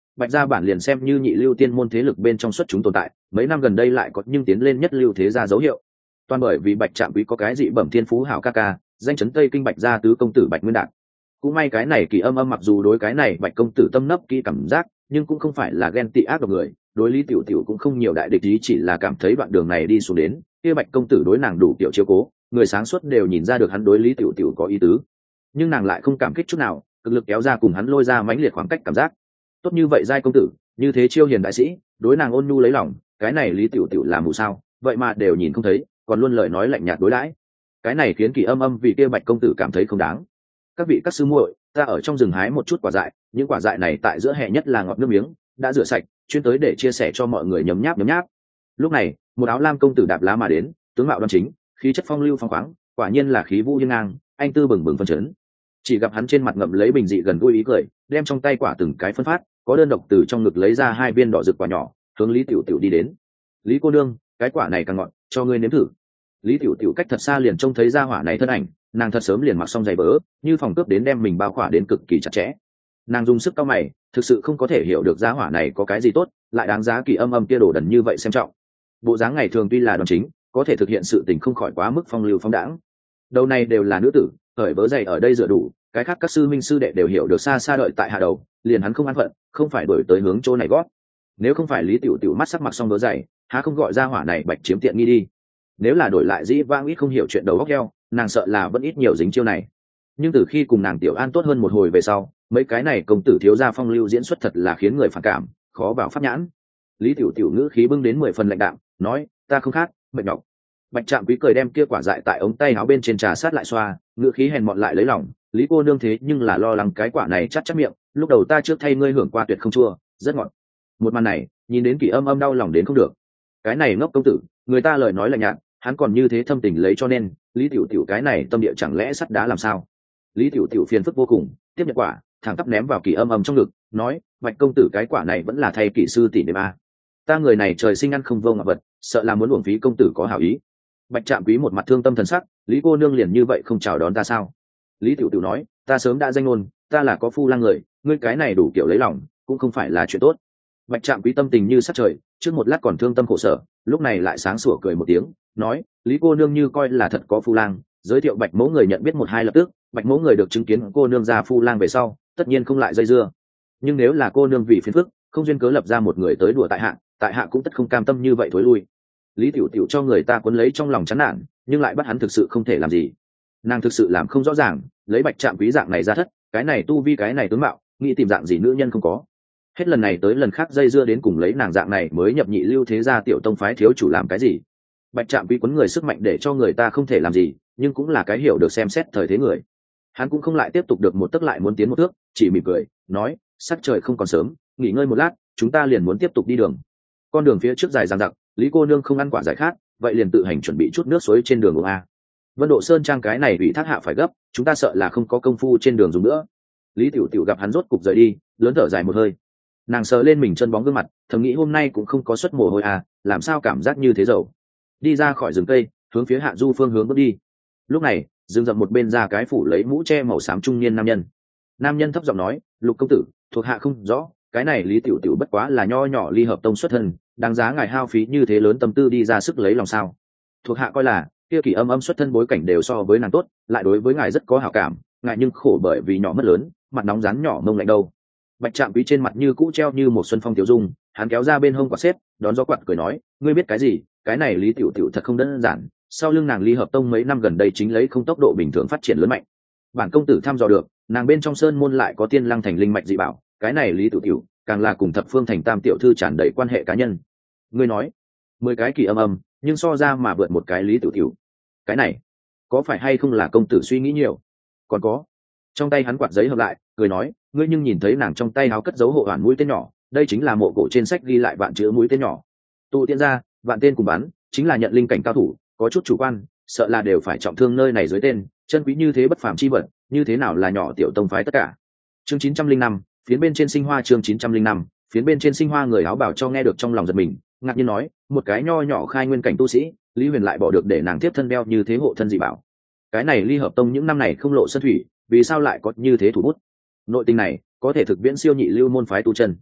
Bạch gia bản liền xem như nhị lưu tiên môn thế lực bên trong xuất chúng tồn tại, mấy năm gần đây lại có nhưng tiến lên nhất lưu thế gia dấu hiệu. Toàn bởi vì Bạch Trạm Quý có cái dị bẩm thiên phú hảo ca ca, danh chấn Tây Kinh Bạch gia tứ công tử Bạch Nguyên Đạt. Cũng may cái này Kỳ Âm Âm mặc dù đối cái này Bạch công tử tâm nấp kỹ cảm giác, nhưng cũng không phải là ghen tị ác độc người, đối Lý Tiểu Tiểu cũng không nhiều đại địch ý, chỉ là cảm thấy đoạn đường này đi xuống đến, kia Bạch công tử đối nàng đủ tiểu chiếu cố, người sáng suốt đều nhìn ra được hắn đối Lý Tiểu Tiểu có ý tứ. Nhưng nàng lại không cảm kích chút nào, cực lực kéo ra cùng hắn lôi ra mãnh liệt khoảng cách cảm giác. Tốt như vậy giai công tử, như thế chiêu hiền đại sĩ, đối nàng ôn nhu lấy lòng, cái này Lý Tiểu Tiểu làm mù sao, vậy mà đều nhìn không thấy, còn luôn lời nói lạnh nhạt đối đãi. Cái này khiến Kỳ Âm Âm vì kia Bạch công tử cảm thấy không đáng. Các vị các sư muội, ta ở trong rừng hái một chút quả dại, những quả dại này tại giữa hè nhất là ngọt nước miếng, đã rửa sạch, chuyên tới để chia sẻ cho mọi người nhấm nháp nhấm nháp. Lúc này, một áo lam công tử đạp lá mà đến, tướng mạo đoan chính, khí chất phong lưu phong khoáng, quả nhiên là khí vũ hiên ngang, anh tư bừng bừng phân chấn. Chỉ gặp hắn trên mặt ngậm lấy bình dị gần gũi ý cười, đem trong tay quả từng cái phân phát, có đơn độc từ trong ngực lấy ra 2 viên đỏ rực quả nhỏ, hướng Lý Tiểu Tiểu đi đến. Lý cô nương, cái quả này càng ngọt, cho ngươi nếm thử. Lý Tiểu Tiểu cách thật xa liền trông thấy ra hỏa này thân ảnh, nàng thật sớm liền mặc xong giày bớ, như phòng cướp đến đem mình bao khỏa đến cực kỳ chặt chẽ. Nàng dùng sức cau mày, thực sự không có thể hiểu được ra hỏa này có cái gì tốt, lại đáng giá Kỳ Âm Âm kia đồ đần như vậy xem trọng. Bộ dáng ngày thường tuy là đoan chính, có thể thực hiện sự tình không khỏi quá mức phong lưu phong đãng. Đầu này đều là nữ tử, cởi bớ giày ở đây dựa đủ, cái khác các sư minh sư đệ đều hiểu được xa xa đợi tại hạ đầu, liền hắn không an phận, không phải đổi tới hướng chỗ này gót. Nếu không phải Lý Tiểu Tiểu mắt sắc mặc xong bớ giày, há không gọi ra hỏa này bạch chiếm tiện nghi đi. Nếu là đổi lại dĩ vãng ít không hiểu chuyện đầu óc heo, nàng sợ là vẫn ít nhiều dính chiêu này. Nhưng từ khi cùng nàng Tiểu An tốt hơn một hồi về sau, mấy cái này công tử thiếu gia phong lưu diễn xuất thật là khiến người phản cảm, khó vào pháp nhãn. Lý Tiểu Tiểu ngữ khí bưng đến 10 phần lạnh đạm, nói, ta không khát, mệt nhọc. Bạch Trạm Quý cười đem kia quả dại tại ống tay áo bên trên trà sát lại xoa, ngữ khí hèn mọn lại lấy lòng, Lý cô nương thế nhưng là lo lắng cái quả này chắc chắc miệng, lúc đầu ta trước thay ngươi hưởng qua tuyệt không chua, rất ngọt. Một màn này, nhìn đến Kỳ Âm Âm đau lòng đến không được. Cái này ngốc công tử, người ta lời nói lạnh nhạt, hắn còn như thế thâm tình lấy cho nên, Lý Tiểu Tiểu cái này tâm địa chẳng lẽ sắt đá làm sao? Lý Tiểu Tiểu phiền phức vô cùng, tiếp nhận quả, thẳng tắp ném vào Kỳ Âm Âm trong ngực, nói, Bạch công tử cái quả này vẫn là thay kỹ sư tỷ đêm a. Ta người này trời sinh ăn không vô ngọc vật, sợ là muốn uổng phí công tử có hảo ý. Bạch Trạm Quý một mặt thương tâm thần sắc, Lý cô nương liền như vậy không chào đón ta sao? Lý Tiểu Tiểu nói, ta sớm đã danh ngôn, ta là có phu lang người, ngươi cái này đủ kiểu lấy lòng, cũng không phải là chuyện tốt. Bạch Trạm Quý tâm tình như sắt trời, trước một lát còn thương tâm khổ sở, lúc này lại sáng sủa cười một tiếng, nói, Lý cô nương như coi là thật có phu lang, giới thiệu Bạch mẫu người nhận biết một hai lập tức, Bạch mẫu người được chứng kiến cô nương ra phu lang về sau, tất nhiên không lại dây dưa. Nhưng nếu là cô nương vì phiền phức, không duyên cớ lập ra một người tới đùa tại hạ cũng tất không cam tâm như vậy thối lui. Lý Tiểu Tiểu cho người ta cuốn lấy trong lòng chán nản, nhưng lại bắt hắn thực sự không thể làm gì. Nàng thực sự làm không rõ ràng, lấy Bạch Trạm Quý dạng này ra thất, cái này tu vi cái này tướng mạo, nghĩ tìm dạng gì nữ nhân không có. Hết lần này tới lần khác dây dưa đến cùng lấy nàng dạng này mới nhập nhị lưu thế gia tiểu tông phái thiếu chủ làm cái gì. Bạch Trạm Quý quấn người sức mạnh để cho người ta không thể làm gì, nhưng cũng là cái hiểu được xem xét thời thế người. Hắn cũng không lại tiếp tục được một tấc lại muốn tiến một thước, chỉ mỉm cười, nói, sắc trời không còn sớm, nghỉ ngơi một lát, chúng ta liền muốn tiếp tục đi đường. Con đường phía trước dài dằng dặc, Lý cô nương không ăn quả giải khát, vậy liền tự hành chuẩn bị chút nước suối trên đường uống a. Vân Độ Sơn trang cái này ủy thác hạ phải gấp, chúng ta sợ là không có công phu trên đường dùng nữa. Lý Tiểu Tiểu gặp hắn rốt cục rời đi, lớn thở dài một hơi. Nàng sờ lên mình chân bóng gương mặt, thầm nghĩ hôm nay cũng không có xuất mồ hôi à, làm sao cảm giác như thế dầu. Đi ra khỏi rừng cây, hướng phía Hạ Du phương hướng bước đi. Lúc này, rừng rậm một bên ra cái phủ lấy mũ che màu xám trung niên nam nhân. Nam nhân thấp giọng nói, Lục công tử, thuộc hạ không rõ, cái này Lý Tiểu Tiểu bất quá là nho nhỏ Ly Hợp Tông xuất thân, đáng giá ngài hao phí như thế lớn tâm tư đi ra sức lấy lòng sao? Thuộc hạ coi là kia Kỳ Âm Âm xuất thân bối cảnh đều so với nàng tốt, lại đối với ngài rất có hảo cảm, ngài nhưng khổ bởi vì nhỏ mất lớn, mặt nóng rán nhỏ mông lạnh đâu. Bạch Trạm Quý trên mặt như cũ treo như một xuân phong tiểu dung, hắn kéo ra bên hông quạt xếp, đón gió quạt cười nói, ngươi biết cái gì, cái này Lý Tiểu Tiểu thật không đơn giản, sau lưng nàng Ly Hợp Tông mấy năm gần đây chính lấy không tốc độ bình thường phát triển lớn mạnh. Bản công tử thăm dò được, nàng bên trong sơn môn lại có Tiên Lăng thành linh mạch dị bảo, cái này Lý Tiểu Tiểu càng là cùng Thập Phương thành tam tiểu thư tràn đầy quan hệ cá nhân. Ngươi nói, 10 cái Kỳ Âm Âm, nhưng so ra mà vượt một cái Lý Tiểu Tiểu. Cái này, có phải hay không là công tử suy nghĩ nhiều? Còn có, trong tay hắn quạt giấy hợp lại, cười nói, ngươi nhưng nhìn thấy nàng trong tay áo cất dấu hộ hoàn mũi tên nhỏ, đây chính là mộ cổ trên sách ghi lại vạn chữ mũi tên nhỏ. Tụ tiện ra, vạn tên cùng bắn, chính là nhận linh cảnh cao thủ, có chút chủ quan, sợ là đều phải trọng thương nơi này dưới tên, chân quý như thế bất phàm chi vật, như thế nào là nhỏ tiểu tông phái tất cả. Chương 905, phiến bên trên sinh hoa chương 905, phiến bên trên sinh hoa người áo bảo cho nghe được trong lòng giật mình, ngạc nhiên nói, một cái nho nhỏ khai nguyên cảnh tu sĩ, Lý Huyền lại bỏ được để nàng tiếp thân đeo như thế hộ thân dị bảo. Cái này Ly Hợp Tông những năm này không lộ sơn thủy, vì sao lại có như thế thủ bút? Nội tình này có thể thực viễn siêu nhị lưu môn phái tu chân.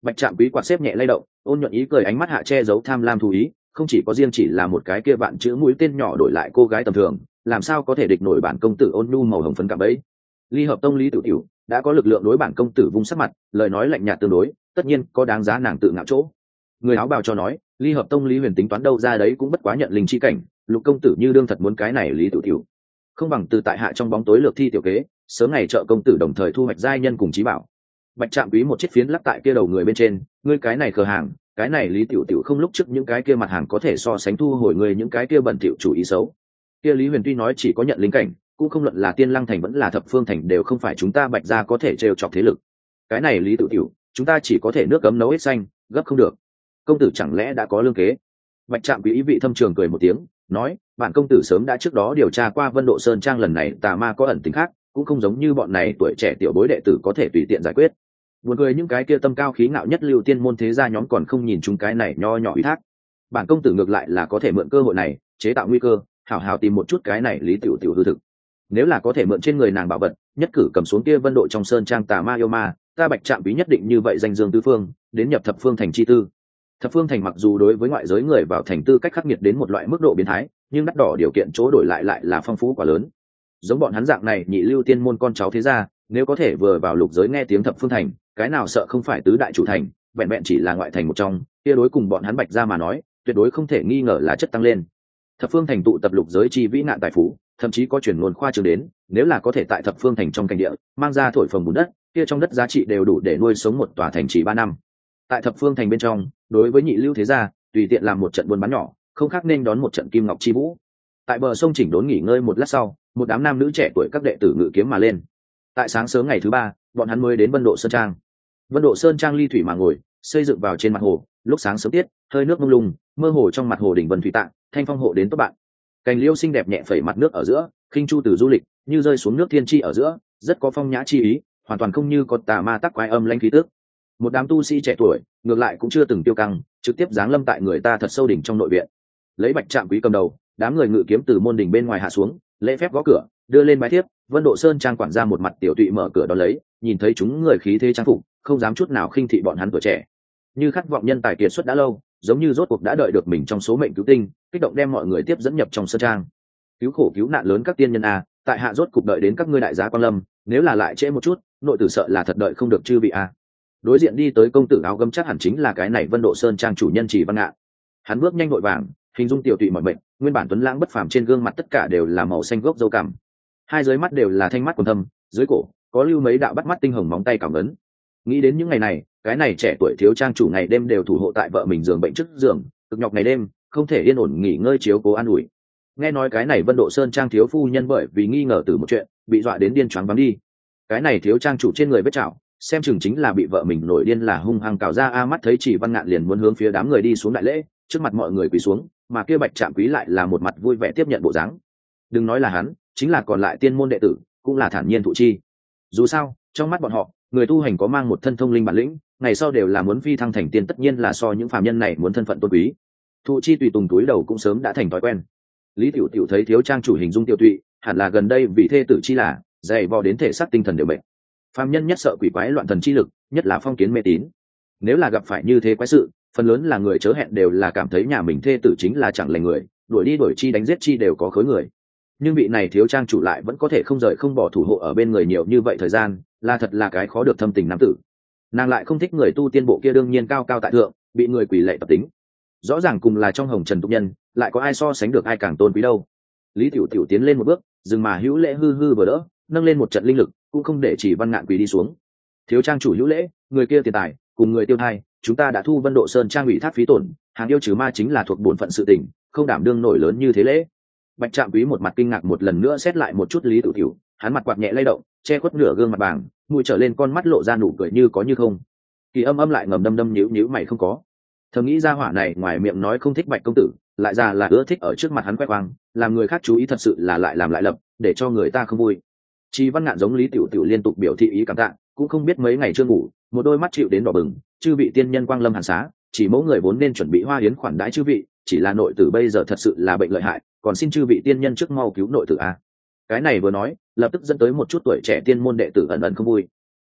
Bạch Trạm Quý quạt xếp nhẹ lay động, ôn nhuận ý cười ánh mắt hạ che giấu tham lam thú ý, không chỉ có riêng chỉ là một cái kia vạn chữ mũi tên nhỏ đổi lại cô gái tầm thường, làm sao có thể địch nổi bản công tử ôn nhu màu hồng phấn cả bấy. Ly Hợp Tông Lý Tiểu Tiểu đã có lực lượng đối bản công tử vung sắc mặt, lời nói lạnh nhạt tương đối, tất nhiên có đáng giá nàng tự ngạo chỗ. Người áo bào cho nói, Ly Hợp Tông Lý Huyền tính toán đâu ra đấy cũng bất quá nhận linh chi cảnh, Lục công tử như đương thật muốn cái này Lý Tiểu Tiểu, không bằng từ tại hạ trong bóng tối lược thi tiểu kế, sớm ngày trợ công tử đồng thời thu hoạch giai nhân cùng trí bảo. Bạch Trạm Quý một chiếc phiến lắc tại kia đầu người bên trên, ngươi cái này khờ hàng, cái này Lý Tiểu Tiểu không lúc trước những cái kia mặt hàng có thể so sánh thu hồi người những cái kia bẩn thỉu chủ ý xấu. Kia Lý Huyền tuy nói chỉ có nhận linh cảnh, cũng không luận là Tiên Lăng thành vẫn là Thập Phương thành đều không phải chúng ta Bạch gia có thể trêu chọc thế lực. Cái này Lý Tiểu Tiểu, chúng ta chỉ có thể nước cấm nấu hết xanh, gấp không được. Công tử chẳng lẽ đã có lương kế? Bạch Trạm Quý ý vị thâm trường cười một tiếng, nói, bản công tử sớm đã trước đó điều tra qua Vân Độ Sơn Trang lần này tà ma có ẩn tính khác, cũng không giống như bọn này tuổi trẻ tiểu bối đệ tử có thể tùy tiện giải quyết. Buồn cười những cái kia tâm cao khí ngạo nhất lưu tiên môn thế gia nhóm còn không nhìn chúng cái này nho nhỏ ủy thác. Bản công tử ngược lại là có thể mượn cơ hội này, chế tạo nguy cơ, hảo hảo tìm một chút cái này Lý Tiểu Tiểu hư thực. Nếu là có thể mượn trên người nàng bảo vật, nhất cử cầm xuống kia Vân Độ trong sơn trang tà ma yêu ma, ta Bạch Trạm Quý nhất định như vậy danh dương tứ phương, đến nhập Thập Phương thành chi tư. Thập Phương thành mặc dù đối với ngoại giới người vào thành tư cách khắc nghiệt đến một loại mức độ biến thái, nhưng đắt đỏ điều kiện chỗ đổi lại là phong phú quá lớn. Giống bọn hắn dạng này nhị lưu tiên môn con cháu thế gia, nếu có thể vừa vào lục giới nghe tiếng Thập Phương thành, cái nào sợ không phải tứ đại chủ thành, vẹn vẹn chỉ là ngoại thành một trong, kia đối cùng bọn hắn Bạch gia mà nói, tuyệt đối không thể nghi ngờ là chất tăng lên. Thập Phương thành tụ tập lục giới chi vĩ nạn tài phú, thậm chí có truyền ngôn khoa trương đến, nếu là có thể tại Thập Phương thành trong cảnh địa, mang ra thổi phồng bùn đất, kia trong đất giá trị đều đủ để nuôi sống một tòa thành trì 3 năm. Tại Thập Phương thành bên trong, đối với nhị lưu thế gia, tùy tiện làm một trận buôn bán nhỏ, không khác nên đón một trận kim ngọc chi vũ. Tại bờ sông chỉnh đốn nghỉ ngơi một lát sau, một đám nam nữ trẻ tuổi các đệ tử ngự kiếm mà lên. Tại sáng sớm ngày thứ 3, bọn hắn mới đến Vân Độ Sơn Trang. Vân Độ Sơn Trang ly thủy mà ngồi, xây dựng vào trên mặt hồ, lúc sáng sớm tiết, hơi nước mông lung, mơ hồ trong mặt hồ đỉnh vân thủy tạng, thanh phong hộ đến tốt bạn. Cành liễu xinh đẹp nhẹ phẩy mặt nước ở giữa, khinh chu từ du lịch, như rơi xuống nước thiên chi ở giữa, rất có phong nhã chi ý, hoàn toàn không như có tà ma tắc quái âm lãnh khí tức. Một đám tu sĩ trẻ tuổi, ngược lại cũng chưa từng tiêu căng, trực tiếp giáng lâm tại người ta thật sâu đỉnh trong nội viện. Lấy Bạch Trạm Quý cầm đầu, đám người ngự kiếm từ môn đình bên ngoài hạ xuống, lễ phép gõ cửa, đưa lên bái thiếp. Vân Độ Sơn Trang quản gia một mặt tiểu tụy mở cửa đón lấy, nhìn thấy chúng người khí thế trang phục, không dám chút nào khinh thị bọn hắn tuổi trẻ. Như khát vọng nhân tài kiệt xuất đã lâu, giống như rốt cuộc đã đợi được mình trong số mệnh cứu tinh, kích động đem mọi người tiếp dẫn nhập trong sơn trang. Cứu khổ cứu nạn lớn các tiên nhân a, tại hạ rốt cục đợi đến các ngươi đại giá quan lâm, nếu là lại trễ một chút, nội tử sợ là thật đợi không được chư vị a. Đối diện đi tới công tử áo gấm chắc hẳn chính là cái này Vân Độ Sơn Trang chủ nhân Chỉ Văn Ngạn. Hắn bước nhanh vội vàng, hình dung tiểu tụy mọi mệnh, nguyên bản tuấn lãng bất phàm trên gương mặt tất cả đều là màu xanh gốc râu cằm, hai dưới mắt đều là thanh mắt quần thâm, dưới cổ có lưu mấy đạo bắt mắt tinh hồng móng tay cảm ấn. Nghĩ đến những ngày này, cái này trẻ tuổi thiếu trang chủ ngày đêm đều thủ hộ tại vợ mình giường bệnh trước giường, cực nhọc ngày đêm, không thể yên ổn nghỉ ngơi chiếu cố an ủi. Nghe nói cái này Vân Độ Sơn Trang thiếu phu nhân bởi vì nghi ngờ từ một chuyện, bị dọa đến điên choáng váng đi. Cái này thiếu trang chủ trên người vết chảo, xem chừng chính là bị vợ mình nổi điên là hung hăng cào ra a. Mắt thấy Chỉ Văn Ngạn liền muốn hướng phía đám người đi xuống đại lễ, trước mặt mọi người quỳ xuống, mà kia Bạch Trạm Quý lại là một mặt vui vẻ tiếp nhận bộ dáng. Đừng nói là hắn, chính là còn lại tiên môn đệ tử cũng là thản nhiên thụ chi. Dù sao, trong mắt bọn họ, người tu hành có mang một thân thông linh bản lĩnh, ngày sau đều là muốn phi thăng thành tiên, tất nhiên là so những phàm nhân này muốn thân phận tôn quý. Thụ chi tùy tùng túi đầu cũng sớm đã thành thói quen. Lý Tiểu Tiểu thấy thiếu trang chủ hình dung tiêu tụy, hẳn là gần đây vì thê tử chi là dày vò đến thể xác tinh thần đều bệnh. Phàm nhân nhất sợ quỷ quái loạn thần chi lực, nhất là phong kiến mê tín. Nếu là gặp phải như thế quái sự, phần lớn là người chớ hẹn đều là cảm thấy nhà mình thê tử chính là chẳng lành người, đuổi đi đuổi chi đánh giết chi đều có khối người. Nhưng vị này thiếu trang chủ lại vẫn có thể không rời không bỏ thủ hộ ở bên người nhiều như vậy thời gian, là thật là cái khó được thâm tình nam tử. Nàng lại không thích người tu tiên bộ kia đương nhiên cao cao tại thượng, bị người quỳ lệ tập tính. Rõ ràng cùng là trong hồng trần tục nhân, lại có ai so sánh được ai càng tôn quý đâu. Lý Tiểu Tiểu tiến lên một bước, dừng mà hữu lễ hư hư vừa đỡ, nâng lên một trận linh lực, cũng không để Chỉ Văn Ngạn quỳ đi xuống. Thiếu trang chủ hữu lễ, người kia tiền tài cùng người tiêu thai, chúng ta đã thu Vân Độ Sơn Trang ủy thác phí tổn, hàng yêu trừ ma chính là thuộc bổn phận sự tình, không đảm đương nổi lớn như thế lễ. Bạch Trạm Quý một mặt kinh ngạc một lần nữa xét lại một chút Lý Tiểu Tiểu, hắn mặt quạt nhẹ lay động, che khuất nửa gương mặt bàng, mũi trở lên con mắt lộ ra nụ cười như có như không. Kỳ Âm lại ngầm đâm đâm nhíu nhíu mày không có. Thầm nghĩ ra hỏa này ngoài miệng nói không thích Bạch công tử, lại ra là ưa thích ở trước mặt hắn khoe khoang, làm người khác chú ý thật sự là lại làm lại lập, để cho người ta không vui. Chỉ Văn Ngạn giống Lý Tiểu Tiểu liên tục biểu thị ý cảm tạ, cũng không biết mấy ngày chưa ngủ, một đôi mắt chịu đến đỏ bừng, chư vị tiên nhân quang lâm hàn xá, chỉ mẫu người vốn nên chuẩn bị hoa yến khoản đãi chư vị, chỉ là nội tử bây giờ thật sự là bệnh lợi hại, còn xin chư vị tiên nhân trước mau cứu nội tử a. Cái này vừa nói, lập tức dẫn tới một chút tuổi trẻ tiên môn đệ tử ẩn ẩn không vui.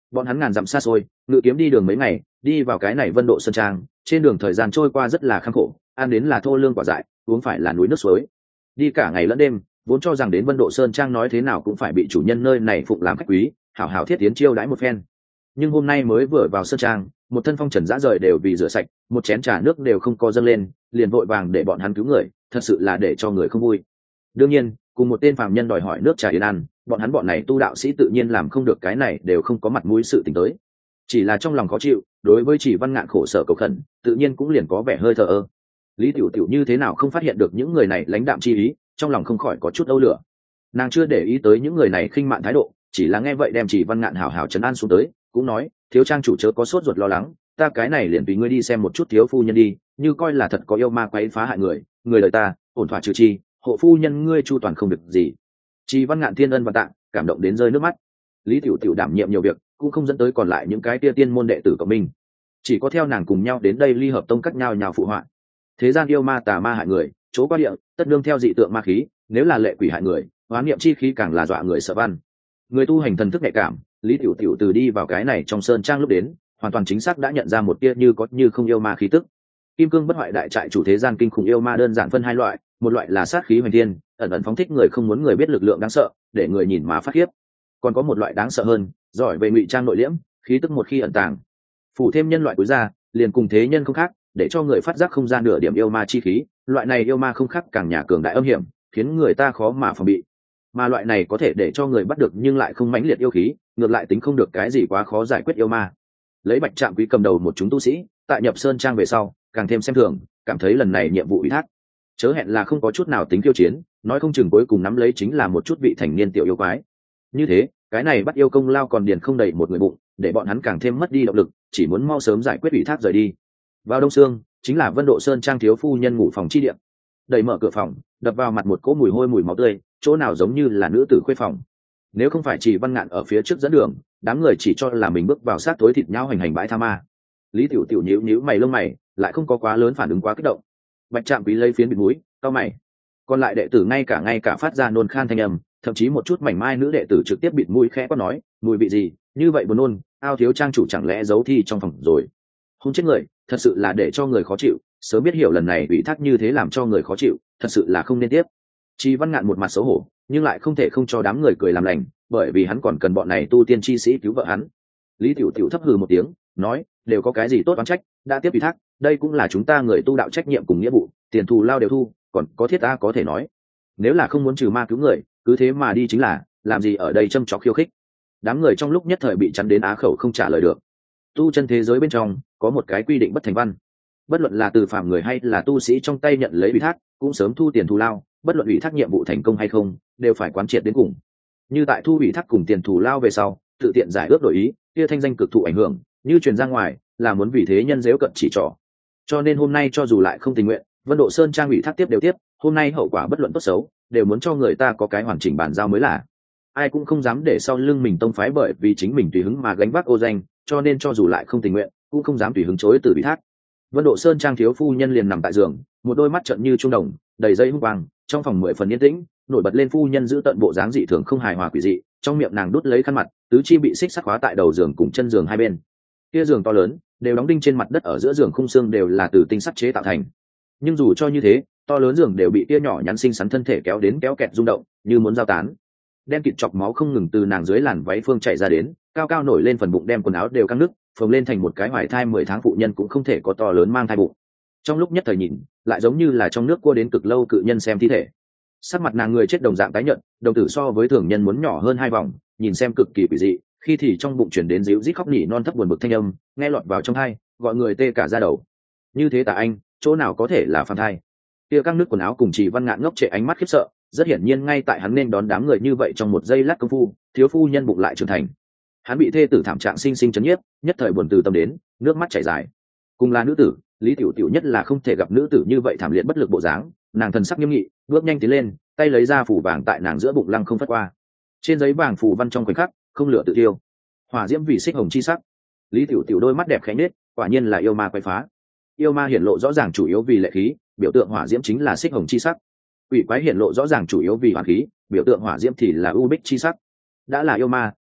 Bọn hắn ngàn dặm xa xôi ngự kiếm đi đường mấy ngày, đi vào cái này Vân Độ Sơn Trang, trên đường thời gian trôi qua rất là khắc khổ, ăn đến là thô lương quả dại, uống phải là núi nước suối, đi cả ngày lẫn đêm, vốn cho rằng đến Vân Độ Sơn Trang nói thế nào cũng phải bị chủ nhân nơi này phụng làm khách quý, hảo hảo thiết tiến chiêu đãi một phen. Nhưng hôm nay mới vừa vào sơn trang, một thân phong trần dã rời đều vì rửa sạch, một chén trà nước đều không có dâng lên, liền vội vàng để bọn hắn cứu người, thật sự là để cho người không vui. Đương nhiên, cùng một tên phàm nhân đòi hỏi nước trà yên ăn, bọn này tu đạo sĩ tự nhiên làm không được, cái này đều không có mặt mũi sự tình tới. Chỉ là trong lòng khó chịu, đối với Chỉ Văn Ngạn khổ sở cầu khẩn, tự nhiên cũng liền có vẻ hơi thờ ơ. Lý Tiểu Tiểu như thế nào không phát hiện được những người này lãnh đạm chi ý, trong lòng không khỏi có chút âu lửa. Nàng chưa để ý tới những người này khinh mạn thái độ, chỉ là nghe vậy đem Chỉ Văn Ngạn hảo hảo trấn an xuống tới, cũng nói, thiếu trang chủ chớ có sốt ruột lo lắng, ta cái này liền tùy ngươi đi xem một chút thiếu phu nhân đi, như coi là thật có yêu ma quấy phá hại người, người lời ta ổn thỏa trừ chi, hộ phu nhân ngươi chu toàn không được gì. Chỉ Văn Ngạn thiên ân và tạng, cảm động đến rơi nước mắt. Lý Tiểu Tiểu đảm nhiệm nhiều việc, cũng không dẫn tới còn lại những cái tia tiên môn đệ tử của mình, chỉ có theo nàng cùng nhau đến đây ly hợp tông cắt nhau nhào phụ họa. Thế gian yêu ma tà ma hại người, chỗ qua địa tất đương theo dị tượng ma khí, nếu là lệ quỷ hại người, hoán niệm chi khí càng là dọa người sợ văn. Người tu hành thần thức nhạy cảm, Lý Tiểu Tiểu từ đi vào cái này trong sơn trang lúc đến, hoàn toàn chính xác đã nhận ra một tia như có như không yêu ma khí tức. Kim cương bất hoại đại trại chủ thế gian kinh khủng yêu ma đơn giản phân hai loại, một loại là sát khí hoành thiên, ẩn ẩn phóng thích người không muốn người biết lực lượng đáng sợ, để người nhìn mà phát khiếp. Còn có một loại đáng sợ hơn, giỏi về ngụy trang nội liễm, khí tức một khi ẩn tàng, phủ thêm nhân loại cuối ra, liền cùng thế nhân không khác, để cho người phát giác không ra nửa điểm yêu ma chi khí. Loại này yêu ma không khác càng nhà cường đại âm hiểm, khiến người ta khó mà phòng bị. Mà loại này có thể để cho người bắt được nhưng lại không mãnh liệt yêu khí, ngược lại tính không được cái gì quá khó giải quyết yêu ma. Lấy Bạch Trạm Quý cầm đầu một chúng tu sĩ, tại nhập sơn trang về sau, càng thêm xem thường, cảm thấy lần này nhiệm vụ ủy thác, chớ hẹn là không có chút nào tính khiêu chiến, nói không chừng cuối cùng nắm lấy chính là một chút vị thành niên tiểu yêu quái. Như thế, cái này bắt yêu công lao còn điền không đầy một người bụng, để bọn hắn càng thêm mất đi động lực, chỉ muốn mau sớm giải quyết ủy thác rời đi. Vào đông sương, chính là Vân Độ Sơn Trang thiếu phu nhân ngủ phòng chi địa. Đẩy mở cửa phòng, đập vào mặt một cỗ mùi hôi mùi máu tươi, chỗ nào giống như là nữ tử khuê phòng. Nếu không phải Chỉ Văn Ngạn ở phía trước dẫn đường, đám người chỉ cho là mình bước vào sát tối thịt nhão hành hành bãi tha ma. Lý Tiểu Tiểu nhíu mày lông mày, lại không có quá lớn phản ứng quá kích động. Bạch Trạm Quý lấy phiến bịt mũi, cau mày. Còn lại đệ tử ngay cả phát ra nôn khan thanh âm, thậm chí một chút mảnh mai nữ đệ tử trực tiếp bịt mũi khẽ quát nói, mùi vị gì, như vậy buồn nôn, ao thiếu trang chủ chẳng lẽ giấu thi trong phòng rồi. Hôn chết người, thật sự là để cho người khó chịu, sớm biết hiểu lần này ủy thác như thế làm cho người khó chịu, thật sự là không nên tiếp. Chỉ Văn Ngạn một mặt xấu hổ, nhưng lại không thể không cho đám người cười làm lành, bởi vì hắn còn cần bọn này tu tiên chi sĩ cứu vợ hắn. Lý Tiểu Tiểu thấp hừ một tiếng, nói, đều có cái gì tốt oán trách, đã tiếp ủy thác, đây cũng là chúng ta người tu đạo trách nhiệm cùng nghĩa vụ, tiền thù lao đều thu, còn có thiết ta có thể nói, nếu là không muốn trừ ma cứu người, cứ thế mà đi chính là, làm gì ở đây châm chọc khiêu khích. Đám người trong lúc nhất thời bị chắn đến á khẩu không trả lời được. Tu chân thế giới bên trong có một cái quy định bất thành văn, bất luận là từ phạm người hay là tu sĩ trong tay nhận lấy ủy thác, cũng sớm thu tiền thù lao, bất luận ủy thác nhiệm vụ thành công hay không, đều phải quán triệt đến cùng. Như tại thu ủy thác cùng tiền thù lao về sau, tự tiện giải ước đổi ý, kia thanh danh cực thụ ảnh hưởng, như truyền ra ngoài, là muốn vì thế nhân dếu cận chỉ trỏ. Cho nên hôm nay cho dù lại không tình nguyện, Vân Độ Sơn Trang ủy thác tiếp đều tiếp, hôm nay hậu quả bất luận tốt xấu, đều muốn cho người ta có cái hoàn chỉnh bàn giao mới là. Ai cũng không dám để sau lưng mình tông phái bởi vì chính mình tùy hứng mà gánh vác ô danh, cho nên cho dù lại không tình nguyện, cũng không dám tùy hứng chối từ ủy thác. Vân Độ Sơn Trang thiếu phu nhân liền nằm tại giường, một đôi mắt trợn như trung đồng, đầy dây hung quang, trong phòng 10 phần yên tĩnh, nổi bật lên phu nhân giữ tận bộ dáng dị thường không hài hòa quỷ dị, trong miệng nàng đút lấy khăn mặt, tứ chi bị xích sắt khóa tại đầu giường cùng chân giường hai bên. Kia giường to lớn, đều đóng đinh trên mặt đất, ở giữa giường khung xương đều là từ tinh sắt chế tạo thành. Nhưng dù cho như thế, to lớn giường đều bị kia nhỏ nhắn xinh xắn thân thể kéo đến kéo kẹt rung động, như muốn giao tán. Đen kịt chọc máu không ngừng từ nàng dưới làn váy phương chảy ra đến, cao cao nổi lên phần bụng, đem quần áo đều căng nứt, phồng lên thành một cái hoài thai 10 tháng phụ nhân cũng không thể có to lớn mang thai bụng. Trong lúc nhất thời nhìn, lại giống như là trong nước cua đến cực lâu cự nhân xem thi thể. Sắc mặt nàng người chết đồng dạng tái nhợt, đồng tử so với thường nhân muốn nhỏ hơn 2 vòng, nhìn xem cực kỳ quỷ dị, khi thì trong bụng truyền đến ríu rít khóc nỉ non thấp buồn bực thanh âm, nghe lọt vào trong tai, gọi người tê cả da đầu. Như thế tà anh, chỗ nào có thể là phàm thai? Kia các nước quần áo cùng Chỉ Văn Ngạn ngốc trệ ánh mắt khiếp sợ, rất hiển nhiên ngay tại hắn nên đón đám người như vậy trong một giây lát công phu, thiếu phu nhân bụng lại trưởng thành. Hắn bị thê tử thảm trạng sinh sinh chấn nhiếp, nhất thời buồn từ tâm đến, nước mắt chảy dài. Cùng là nữ tử, Lý Tiểu Tiểu nhất là không thể gặp nữ tử như vậy thảm liệt bất lực bộ dáng, nàng thần sắc nghiêm nghị, bước nhanh tiến lên, tay lấy ra phủ vàng tại nàng giữa bụng lăng không phất qua. Trên giấy vàng phủ văn trong khoảnh khắc, không lửa tự tiêu, hỏa diễm vì xích hồng chi sắc. Lý Tiểu Tiểu đôi mắt đẹp khẽ nhếch, quả nhiên là yêu ma quay phá. Yêu ma hiển lộ rõ ràng chủ yếu vì lệ khí, biểu tượng hỏa diễm chính là xích hồng chi sắc. Quỷ quái hiển lộ rõ ràng chủ yếu vì hỏa khí, biểu tượng hỏa diễm thì là u bích chi sắc. Đã là yêu ma,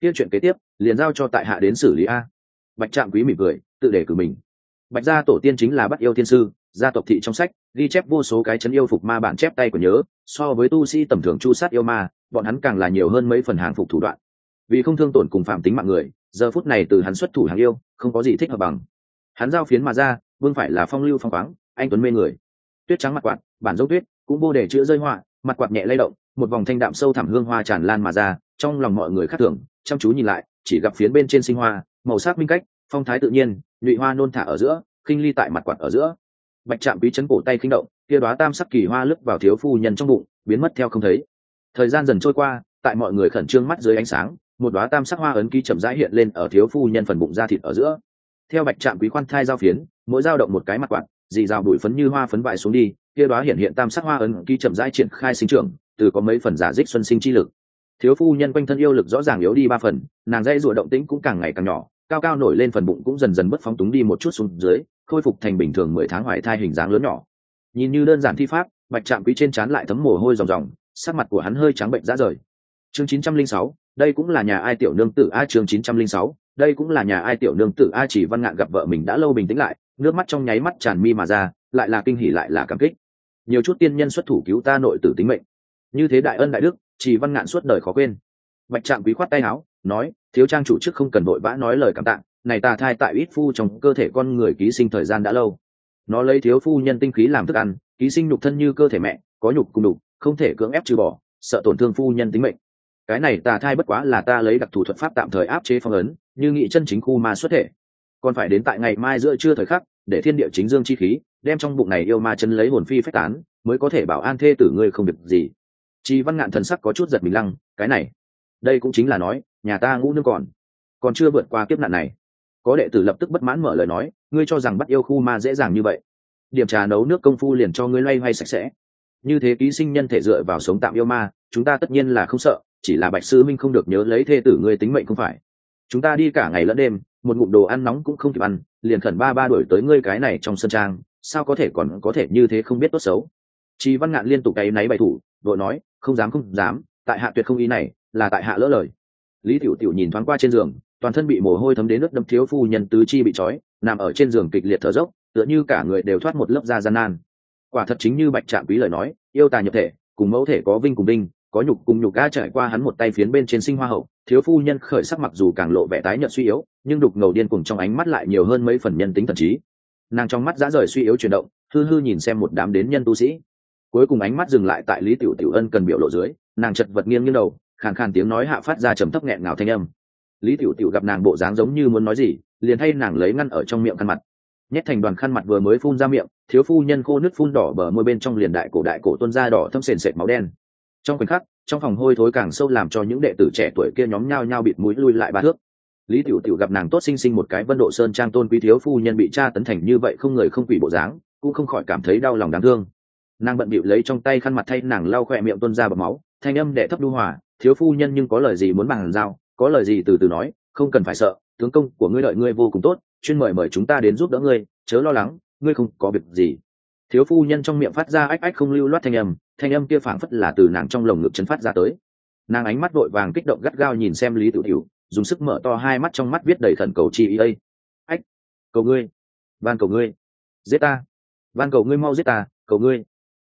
kia chuyện kế tiếp liền giao cho tại hạ đến xử lý a. Bạch Trạm Quý mỉm cười tự để cử mình. Bạch gia tổ tiên chính là Bắt Yêu Thiên Sư, gia tộc thị trong sách ghi chép vô số cái chấn yêu phục ma bản chép tay của nhớ, so với tu sĩ tầm thường chu sát yêu ma, bọn hắn càng là nhiều hơn mấy phần hàng phục thủ đoạn. Vì không thương tổn cùng phạm tính mạng người, giờ phút này từ hắn xuất thủ hàng yêu, không có gì thích hợp bằng. Hắn giao phiến mà ra, vương phải là phong lưu phong khoáng, anh tuấn mê người. Tuyết trắng mặt quạt, bản dấu tuyết, cũng vô để chữa rơi họa, mặt quạt nhẹ lay động, một vòng thanh đạm sâu thẳm hương hoa tràn lan mà ra, trong lòng mọi người khác thường, chăm chú nhìn lại, chỉ gặp phiến bên trên sinh hoa, màu sắc minh cách, phong thái tự nhiên, nhụy hoa nôn thả ở giữa, khinh ly tại mặt quạt ở giữa. Bạch Trạm Quý chấn cổ tay khinh động, kia đóa tam sắc kỳ hoa lướt vào thiếu phu nhân trong bụng, biến mất theo không thấy. Thời gian dần trôi qua, tại mọi người khẩn trương mắt dưới ánh sáng, một đóa tam sắc hoa ấn ký chậm rãi hiện lên ở thiếu phu nhân phần bụng da thịt ở giữa. Theo Bạch Trạm Quý khoan thai giao phiến, mỗi dao động một cái mặt quạt, dì rào bụi phấn như hoa phấn vãi xuống đi, kia đóa hiện tam sắc hoa ấn ký chậm rãi triển khai sinh trưởng, từ có mấy phần giả dích xuân sinh chi lực. Thiếu phu nhân quanh thân yêu lực rõ ràng yếu đi 3 phần, nàng dây rùa động tĩnh cũng càng ngày càng nhỏ, cao cao nổi lên phần bụng cũng dần dần bất phóng túng đi một chút xuống dưới, khôi phục thành bình thường 10 tháng hoài thai hình dáng lớn nhỏ. Nhìn như đơn giản thi pháp, Bạch Trạm Quý trên trán lại thấm mồ hôi ròng ròng, sắc mặt của hắn hơi trắng bệnh rã rời. Chương 906, đây cũng là nhà ai tiểu nương tử a. Chương 906, đây cũng là nhà ai tiểu nương tử a. Chỉ Văn Ngạn gặp vợ mình đã lâu bình tĩnh lại, nước mắt trong nháy mắt tràn mi mà ra, lại là kinh hỉ lại là cảm kích. Nhiều chút tiên nhân xuất thủ cứu ta nội tử tính mệnh, như thế đại ân đại đức, Chỉ Văn Ngạn suốt đời khó quên. Bạch Trạm Quý khoát tay áo, nói, thiếu trang chủ trước không cần vội vã nói lời cảm tạ, này tà thai tại ít phu trong cơ thể con người ký sinh thời gian đã lâu, nó lấy thiếu phu nhân tinh khí làm thức ăn, ký sinh nhục thân như cơ thể mẹ, có nhục cùng đục, không thể cưỡng ép trừ bỏ, sợ tổn thương phu nhân tính mệnh. Cái này tà thai bất quá là ta lấy đặc thù thuật pháp tạm thời áp chế phong ấn, như nghị chân chính khu ma xuất thể, còn phải đến tại ngày mai giữa trưa thời khắc, để thiên địa chính dương chi khí đem trong bụng này yêu ma chân lấy hồn phi phách tán, mới có thể bảo an thê tử ngươi không được gì. Chi Văn Ngạn thần sắc có chút giật mình lăng, cái này, đây cũng chính là nói, nhà ta ngũ nương còn chưa vượt qua kiếp nạn này. Có đệ tử lập tức bất mãn mở lời nói, ngươi cho rằng bắt yêu khu ma dễ dàng như vậy? Điểm trà nấu nước công phu liền cho ngươi loay hoay sạch sẽ. Như thế ký sinh nhân thể dựa vào sống tạm yêu ma, chúng ta tất nhiên là không sợ, chỉ là Bạch sư minh không được nhớ lấy thê tử ngươi tính mệnh không phải. Chúng ta đi cả ngày lẫn đêm, một ngụm đồ ăn nóng cũng không kịp ăn, liền khẩn ba đuổi tới ngươi cái này trong sân trang, sao có thể còn có thể như thế không biết tốt xấu. Chi Văn Ngạn liên tục cay náy bày thủ, vội nói, không dám, tại hạ tuyệt không ý này, là tại hạ lỡ lời. Lý Tiểu Tiểu nhìn thoáng qua trên giường, toàn thân bị mồ hôi thấm đến nước đâm thiếu phu nhân tứ chi bị trói, nằm ở trên giường kịch liệt thở dốc, tựa như cả người đều thoát một lớp da gian nan. Quả thật chính như Bạch Trạm Quý lời nói, yêu tà nhập thể, cùng mẫu thể có vinh cùng vinh, có nhục cùng nhục. Ga trải qua hắn một tay phiến bên trên sinh hoa hậu, thiếu phu nhân khởi sắc mặc dù càng lộ vẻ tái nhợt suy yếu, nhưng đục ngầu điên cuồng trong ánh mắt lại nhiều hơn mấy phần nhân tính thần trí. Nàng trong mắt dã rời suy yếu chuyển động, hư nhìn xem một đám đến nhân tu sĩ, cuối cùng ánh mắt dừng lại tại Lý Tiểu Tiểu ân cần biểu lộ dưới, nàng chật vật nghiêng đầu, khàn khàn tiếng nói hạ phát ra trầm thấp nghẹn ngào thanh âm. Lý Tiểu Tiểu gặp nàng bộ dáng giống như muốn nói gì, liền thay nàng lấy ngăn ở trong miệng khăn mặt, nhét thành đoàn khăn mặt vừa mới phun ra miệng, thiếu phu nhân khô nước phun đỏ bờ môi bên trong liền đại cổ tuôn ra đỏ thâm sền sệt máu đen. Trong khoảnh khắc, trong phòng hôi thối càng sâu làm cho những đệ tử trẻ tuổi kia nhóm nhao nhao bịt mũi lui lại 3 thước. Lý Tiểu Tiểu gặp nàng tốt xinh xinh một cái Vân Độ Sơn trang tôn quý thiếu phu nhân bị tra tấn thành như vậy không người không quỷ bộ dáng, cũng không khỏi cảm thấy đau lòng đáng thương. Nàng bận bịu lấy trong tay khăn mặt thay nàng lau khỏe miệng tuôn ra bọt máu, thanh âm đệ thấp đu hòa, thiếu phu nhân nhưng có lời gì muốn bàn giao, có lời gì từ từ nói, không cần phải sợ, tướng công của ngươi đợi ngươi vô cùng tốt, chuyên mời chúng ta đến giúp đỡ ngươi, chớ lo lắng, ngươi không có việc gì. Thiếu phu nhân trong miệng phát ra ách ách không lưu loát thanh âm kia phảng phất là từ nàng trong lồng ngực chấn phát ra tới. Nàng ánh mắt vội vàng kích động gắt gao nhìn xem Lý Tiểu Tiểu, dùng sức mở to hai mắt trong mắt viết đầy khẩn cầu chi ý ấy. Ách, cầu ngươi, van cầu ngươi, giết ta, van cầu ngươi mau giết ta, cầu ngươi,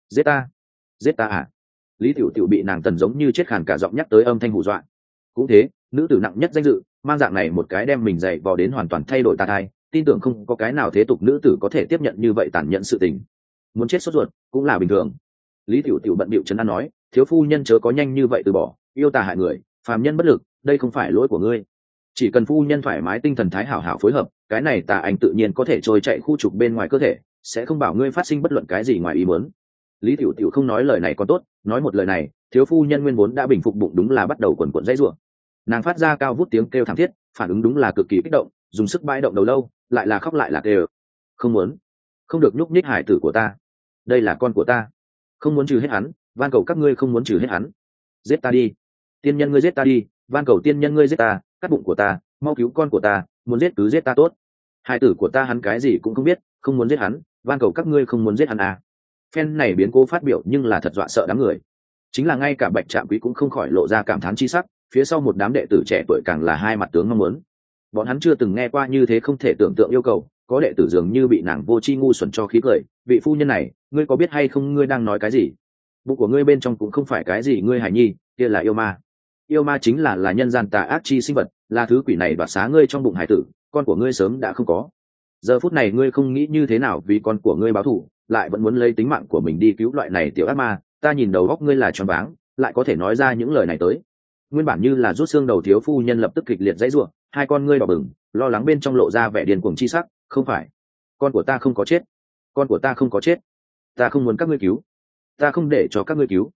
giết ta à? Lý Tiểu Tiểu bị nàng tần giống như chết khàn cả giọng nhắc tới âm thanh hù dọa. Cũng thế, nữ tử nặng nhất danh dự, mang dạng này một cái đem mình dạy vò đến hoàn toàn thay đổi tà thai, tin tưởng không có cái nào thế tục nữ tử có thể tiếp nhận như vậy tàn nhẫn sự tình. Muốn chết sốt ruột cũng là bình thường. Lý Tiểu Tiểu bận bịu trấn an nói, thiếu phu nhân chớ có nhanh như vậy từ bỏ, yêu tà hại người, phàm nhân bất lực, đây không phải lỗi của ngươi. Chỉ cần phu nhân thoải mái tinh thần thái hảo hảo phối hợp, cái này tà ảnh tự nhiên có thể trôi chạy khu trục bên ngoài cơ thể, sẽ không bảo ngươi phát sinh bất luận cái gì ngoài ý muốn. Lý Tiểu Tiểu không nói lời này còn tốt, nói một lời này, thiếu phu nhân nguyên vốn đã bình phục bụng đúng là bắt đầu quần quật dãy rủa. Nàng phát ra cao vút tiếng kêu thảm thiết, phản ứng đúng là cực kỳ kích động, dùng sức bãi động đầu lâu, lại là khóc lại là kêu. Không muốn, không được nhúc nhích hải tử của ta, đây là con của ta, không muốn trừ hết hắn, van cầu các ngươi không muốn trừ hết hắn, giết ta đi, tiên nhân ngươi giết ta đi, van cầu tiên nhân ngươi giết ta, cắt bụng của ta, mau cứu con của ta, muốn giết cứ giết ta tốt, hải tử của ta hắn cái gì cũng không biết, không muốn giết hắn, van cầu các ngươi không muốn giết hắn à. Phen này biến cố phát biểu nhưng là thật dọa sợ đám người, chính là ngay cả Bạch Trạm Quý cũng không khỏi lộ ra cảm thán chi sắc, phía sau một đám đệ tử trẻ tuổi càng là hai mặt tướng mong muốn. Bọn hắn chưa từng nghe qua như thế không thể tưởng tượng yêu cầu, có đệ tử dường như bị nàng vô tri ngu xuẩn cho khí cười. Vị phu nhân này, ngươi có biết hay không ngươi đang nói cái gì? Bụng của ngươi bên trong cũng không phải cái gì ngươi hải nhi, kia là yêu ma. Yêu ma chính là nhân gian tà ác chi sinh vật, là thứ quỷ này đoạt xá ngươi trong bụng hải tử, con của ngươi sớm đã không có. Giờ phút này ngươi không nghĩ như thế nào vì con của ngươi báo thù, lại vẫn muốn lấy tính mạng của mình đi cứu loại này tiểu ác ma. Ta nhìn đầu óc ngươi là choáng váng, lại có thể nói ra những lời này tới. Nguyên bản như là rút xương đầu thiếu phu nhân lập tức kịch liệt dãy rủa, hai con ngươi đỏ bừng, lo lắng bên trong lộ ra vẻ điên cuồng chi sắc. Không phải, con của ta không có chết, con của ta không có chết, ta không muốn các ngươi cứu, ta không để cho các ngươi cứu,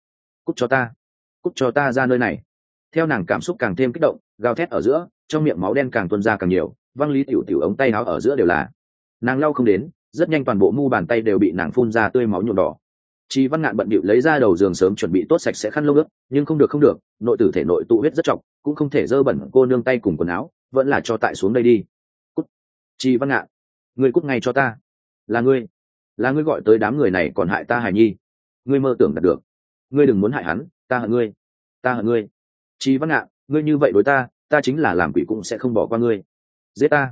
cút cho ta ra nơi này. Theo nàng cảm xúc càng thêm kích động, gào thét ở giữa, trong miệng máu đen càng tuôn ra càng nhiều, văng lý tiểu tiểu ống tay áo ở giữa đều là. Nàng lau không đến, rất nhanh toàn bộ mu bàn tay đều bị nàng phun ra tươi máu nhuộm đỏ. Chi Văn Ngạn bận bịu lấy ra đầu giường sớm chuẩn bị tốt sạch sẽ khăn lông ướt, nhưng không được, nội tử thể nội tụ huyết rất trọng, cũng không thể dơ bẩn cô nương tay cùng quần áo, vẫn là cho tại xuống đây đi. Cút. Chi Văn Ngạn, ngươi cút ngay cho ta. Là ngươi gọi tới đám người này còn hại ta hài nhi. Ngươi mơ tưởng đạt được. Ngươi đừng muốn hại hắn, ta hận ngươi. Chi Văn Ngạn, ngươi như vậy đối ta chính là làm quỷ cũng sẽ không bỏ qua ngươi. Giết ta.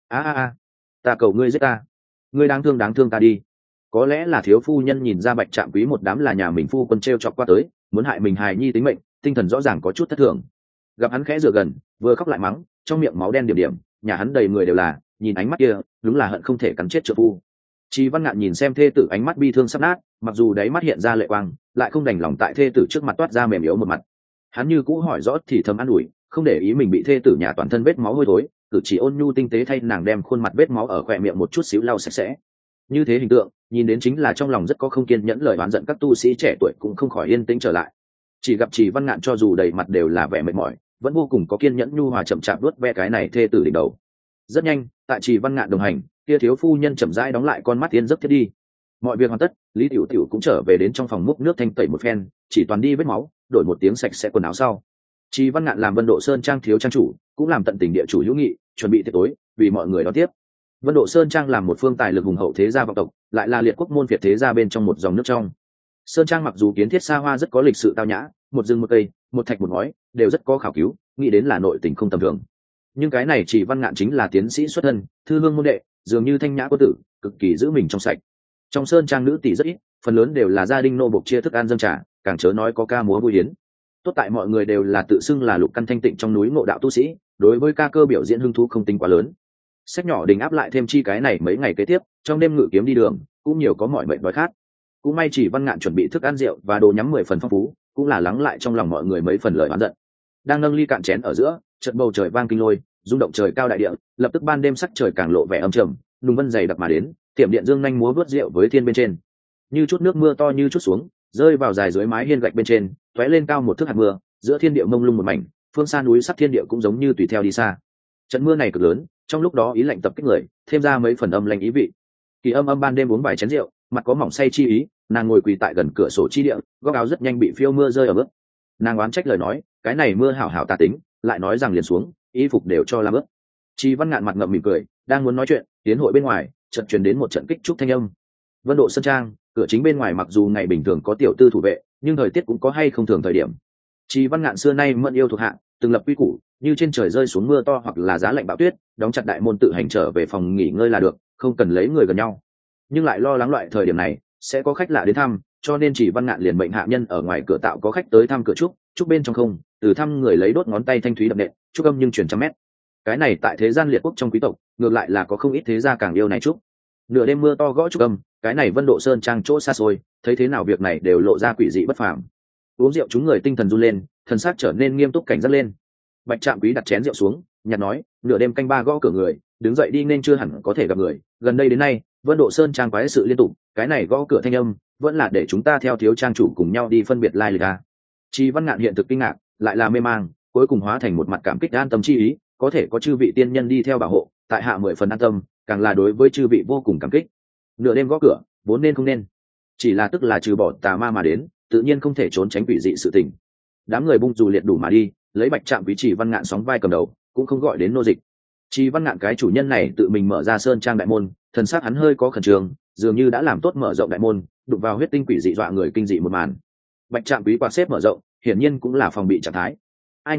Ta cầu ngươi giết ta. Ngươi đáng thương ta đi. Có lẽ là thiếu phu nhân nhìn ra Bạch Trạm Quý một đám là nhà mình phu quân treo chọc qua tới, muốn hại mình hài nhi tính mệnh, tinh thần rõ ràng có chút thất thường. Gặp hắn khẽ rửa gần, vừa khóc lại mắng, trong miệng máu đen điểm điểm, nhà hắn đầy người đều là, nhìn ánh mắt kia, đúng là hận không thể cắn chết trợ phu. Chi Văn Ngạn nhìn xem thê tử ánh mắt bi thương sắp nát, mặc dù đáy mắt hiện ra lệ quang, lại không đành lòng tại thê tử trước mặt toát ra mềm yếu một mặt. Hắn như cũ hỏi rõ thì thầm an ủi, không để ý mình bị thê tử nhà toàn thân vết máu hôi thối, cử chỉ ôn nhu tinh tế thay nàng đem khuôn mặt vết máu ở khóe miệng một chút xíu lau sạch sẽ. Như thế hình tượng, nhìn đến chính là trong lòng rất có không kiên nhẫn lời oán giận các tu sĩ trẻ tuổi cũng không khỏi yên tĩnh trở lại. Chỉ gặp Chỉ Văn Ngạn cho dù đầy mặt đều là vẻ mệt mỏi, vẫn vô cùng có kiên nhẫn nhu hòa chậm chạp vuốt ve cái này thê tử đỉnh đầu. Rất nhanh, tại Chỉ Văn Ngạn đồng hành, kia thiếu phu nhân chậm rãi đóng lại con mắt yên giấc thiết đi. Mọi việc hoàn tất, Lý Tiểu Tiểu cũng trở về đến trong phòng múc nước thanh tẩy một phen, chỉ toàn đi vết máu, đổi một tiếng sạch sẽ quần áo sau. Chỉ Văn Ngạn làm Vân Độ Sơn Trang thiếu trang chủ, cũng làm tận tình địa chủ hữu nghị, chuẩn bị tiệc tối, vì mọi người đón tiếp. Vân Độ Sơn Trang làm một phương tài lực hùng hậu thế gia vọng tộc, lại là liệt quốc môn Việt thế gia bên trong một dòng nước trong. Sơn Trang mặc dù kiến thiết xa hoa rất có lịch sự tao nhã, một rừng một cây, một thạch một ngói, đều rất có khảo cứu, nghĩ đến là nội tình không tầm thường. Nhưng cái này Chỉ Văn Ngạn chính là tiến sĩ xuất thân, thư hương môn đệ, dường như thanh nhã quân tử, cực kỳ giữ mình trong sạch. Trong Sơn Trang nữ tỷ rất ít, phần lớn đều là gia đình nô bộc chia thức ăn dâng trà, càng chớ nói có ca múa vui yến. Tốt tại mọi người đều là tự xưng là lục căn thanh tịnh trong núi ngộ đạo tu sĩ, đối với ca cơ biểu diễn hứng thú không tính quá lớn. Sách nhỏ đình áp lại thêm chi cái này mấy ngày kế tiếp, trong đêm ngự kiếm đi đường, cũng nhiều có mọi mệnh đói khát. Cũng may Chỉ Văn Ngạn chuẩn bị thức ăn rượu và đồ nhắm 10 phần phong phú, cũng là lắng lại trong lòng mọi người mấy phần lời oán giận. Đang nâng ly cạn chén ở giữa, chợt bầu trời vang kinh lôi, rung động trời cao đại địa, lập tức ban đêm sắc trời càng lộ vẻ âm trầm, nùng vân dày đặc mà đến, tiệm điện dương nhanh múa vớt rượu với thiên bên trên. Như chút nước mưa to như chút xuống, rơi vào dài dưới mái hiên gạch bên trên, tóe lên cao một thước hạt mưa, giữa thiên địa mông lung một mảnh, phương xa núi sắc thiên địa cũng giống như tùy theo đi xa. Trận mưa này cực lớn, trong lúc đó ý lạnh tập kích người, thêm ra mấy phần âm lạnh ý vị. Kỳ Âm ban đêm uống vài chén rượu, mặt có mỏng say chi ý, nàng ngồi quỳ tại gần cửa sổ chi địa, góc áo rất nhanh bị phiêu mưa rơi ở bước. Nàng oán trách lời nói, cái này mưa hảo hảo tà tính, lại nói rằng liền xuống, y phục đều cho làm ướt. Chi Văn Ngạn mặt ngậm mỉm cười, đang muốn nói chuyện, tiến hội bên ngoài chợt truyền đến một trận kích trúc thanh âm. Vân Độ Sơn Trang, cửa chính bên ngoài mặc dù ngày bình thường có tiểu tư thủ vệ, nhưng thời tiết cũng có hay không thường thời điểm. Chi Văn Ngạn xưa nay mẫn yêu thuộc hạ, từng lập quy củ, như trên trời rơi xuống mưa to hoặc là giá lạnh bão tuyết, đóng chặt đại môn tự hành trở về phòng nghỉ ngơi là được, không cần lấy người gần nhau. Nhưng lại lo lắng loại thời điểm này sẽ có khách lạ đến thăm, cho nên Chỉ Văn Ngạn liền mệnh hạ nhân ở ngoài cửa tạo có khách tới thăm cửa trúc bên trong không, từ thăm người lấy đốt ngón tay thanh thúy đập nện, trúc âm nhưng truyền trăm mét. Cái này tại thế gian liệt quốc trong quý tộc, ngược lại là có không ít thế gia càng yêu này trúc. Nửa đêm mưa to gõ trúc âm, cái này Vân Độ Sơn Trang chỗ xa xôi, thấy thế nào việc này đều lộ ra quỷ dị bất phàm. Uống rượu chúng người tinh thần run lên, thần sắc trở nên nghiêm túc cảnh giác lên. Bạch Trạm Quý đặt chén rượu xuống, nhạt nói, nửa đêm canh ba gõ cửa người, đứng dậy đi nên chưa hẳn có thể gặp người. Gần đây đến nay, Vân Độ Sơn Trang quái sự liên tục, cái này gõ cửa thanh âm, vẫn là để chúng ta theo thiếu trang chủ cùng nhau đi phân biệt lai lịch a. Chi Văn Ngạn hiện thực kinh ngạc, lại là mê mang, cuối cùng hóa thành một mặt cảm kích an tâm chi ý, có thể có chư vị tiên nhân đi theo bảo hộ, tại hạ 10 phần an tâm, càng là đối với chư vị vô cùng cảm kích. Nửa đêm gõ cửa, vốn nên không nên, chỉ là tức là trừ bỏ tà ma mà đến, tự nhiên không thể trốn tránh quỷ dị sự tình. Đám người bung dù liệt đủ mà đi, lấy Bạch Trạm Quý Chỉ Văn Ngạn sóng vai cầm đầu, cũng không gọi đến nô dịch. Chỉ Văn Ngạn cái chủ nhân này tự mình mở ra Sơn Trang đại môn, thần sắc hắn hơi có khẩn trương, dường như đã làm tốt mở rộng đại môn, đụng vào huyết tinh quỷ dị dọa người kinh dị một màn. Bạch Trạm Quý quạt xếp mở rộng, hiển nhiên cũng là phòng bị trạng thái. Ai ngờ,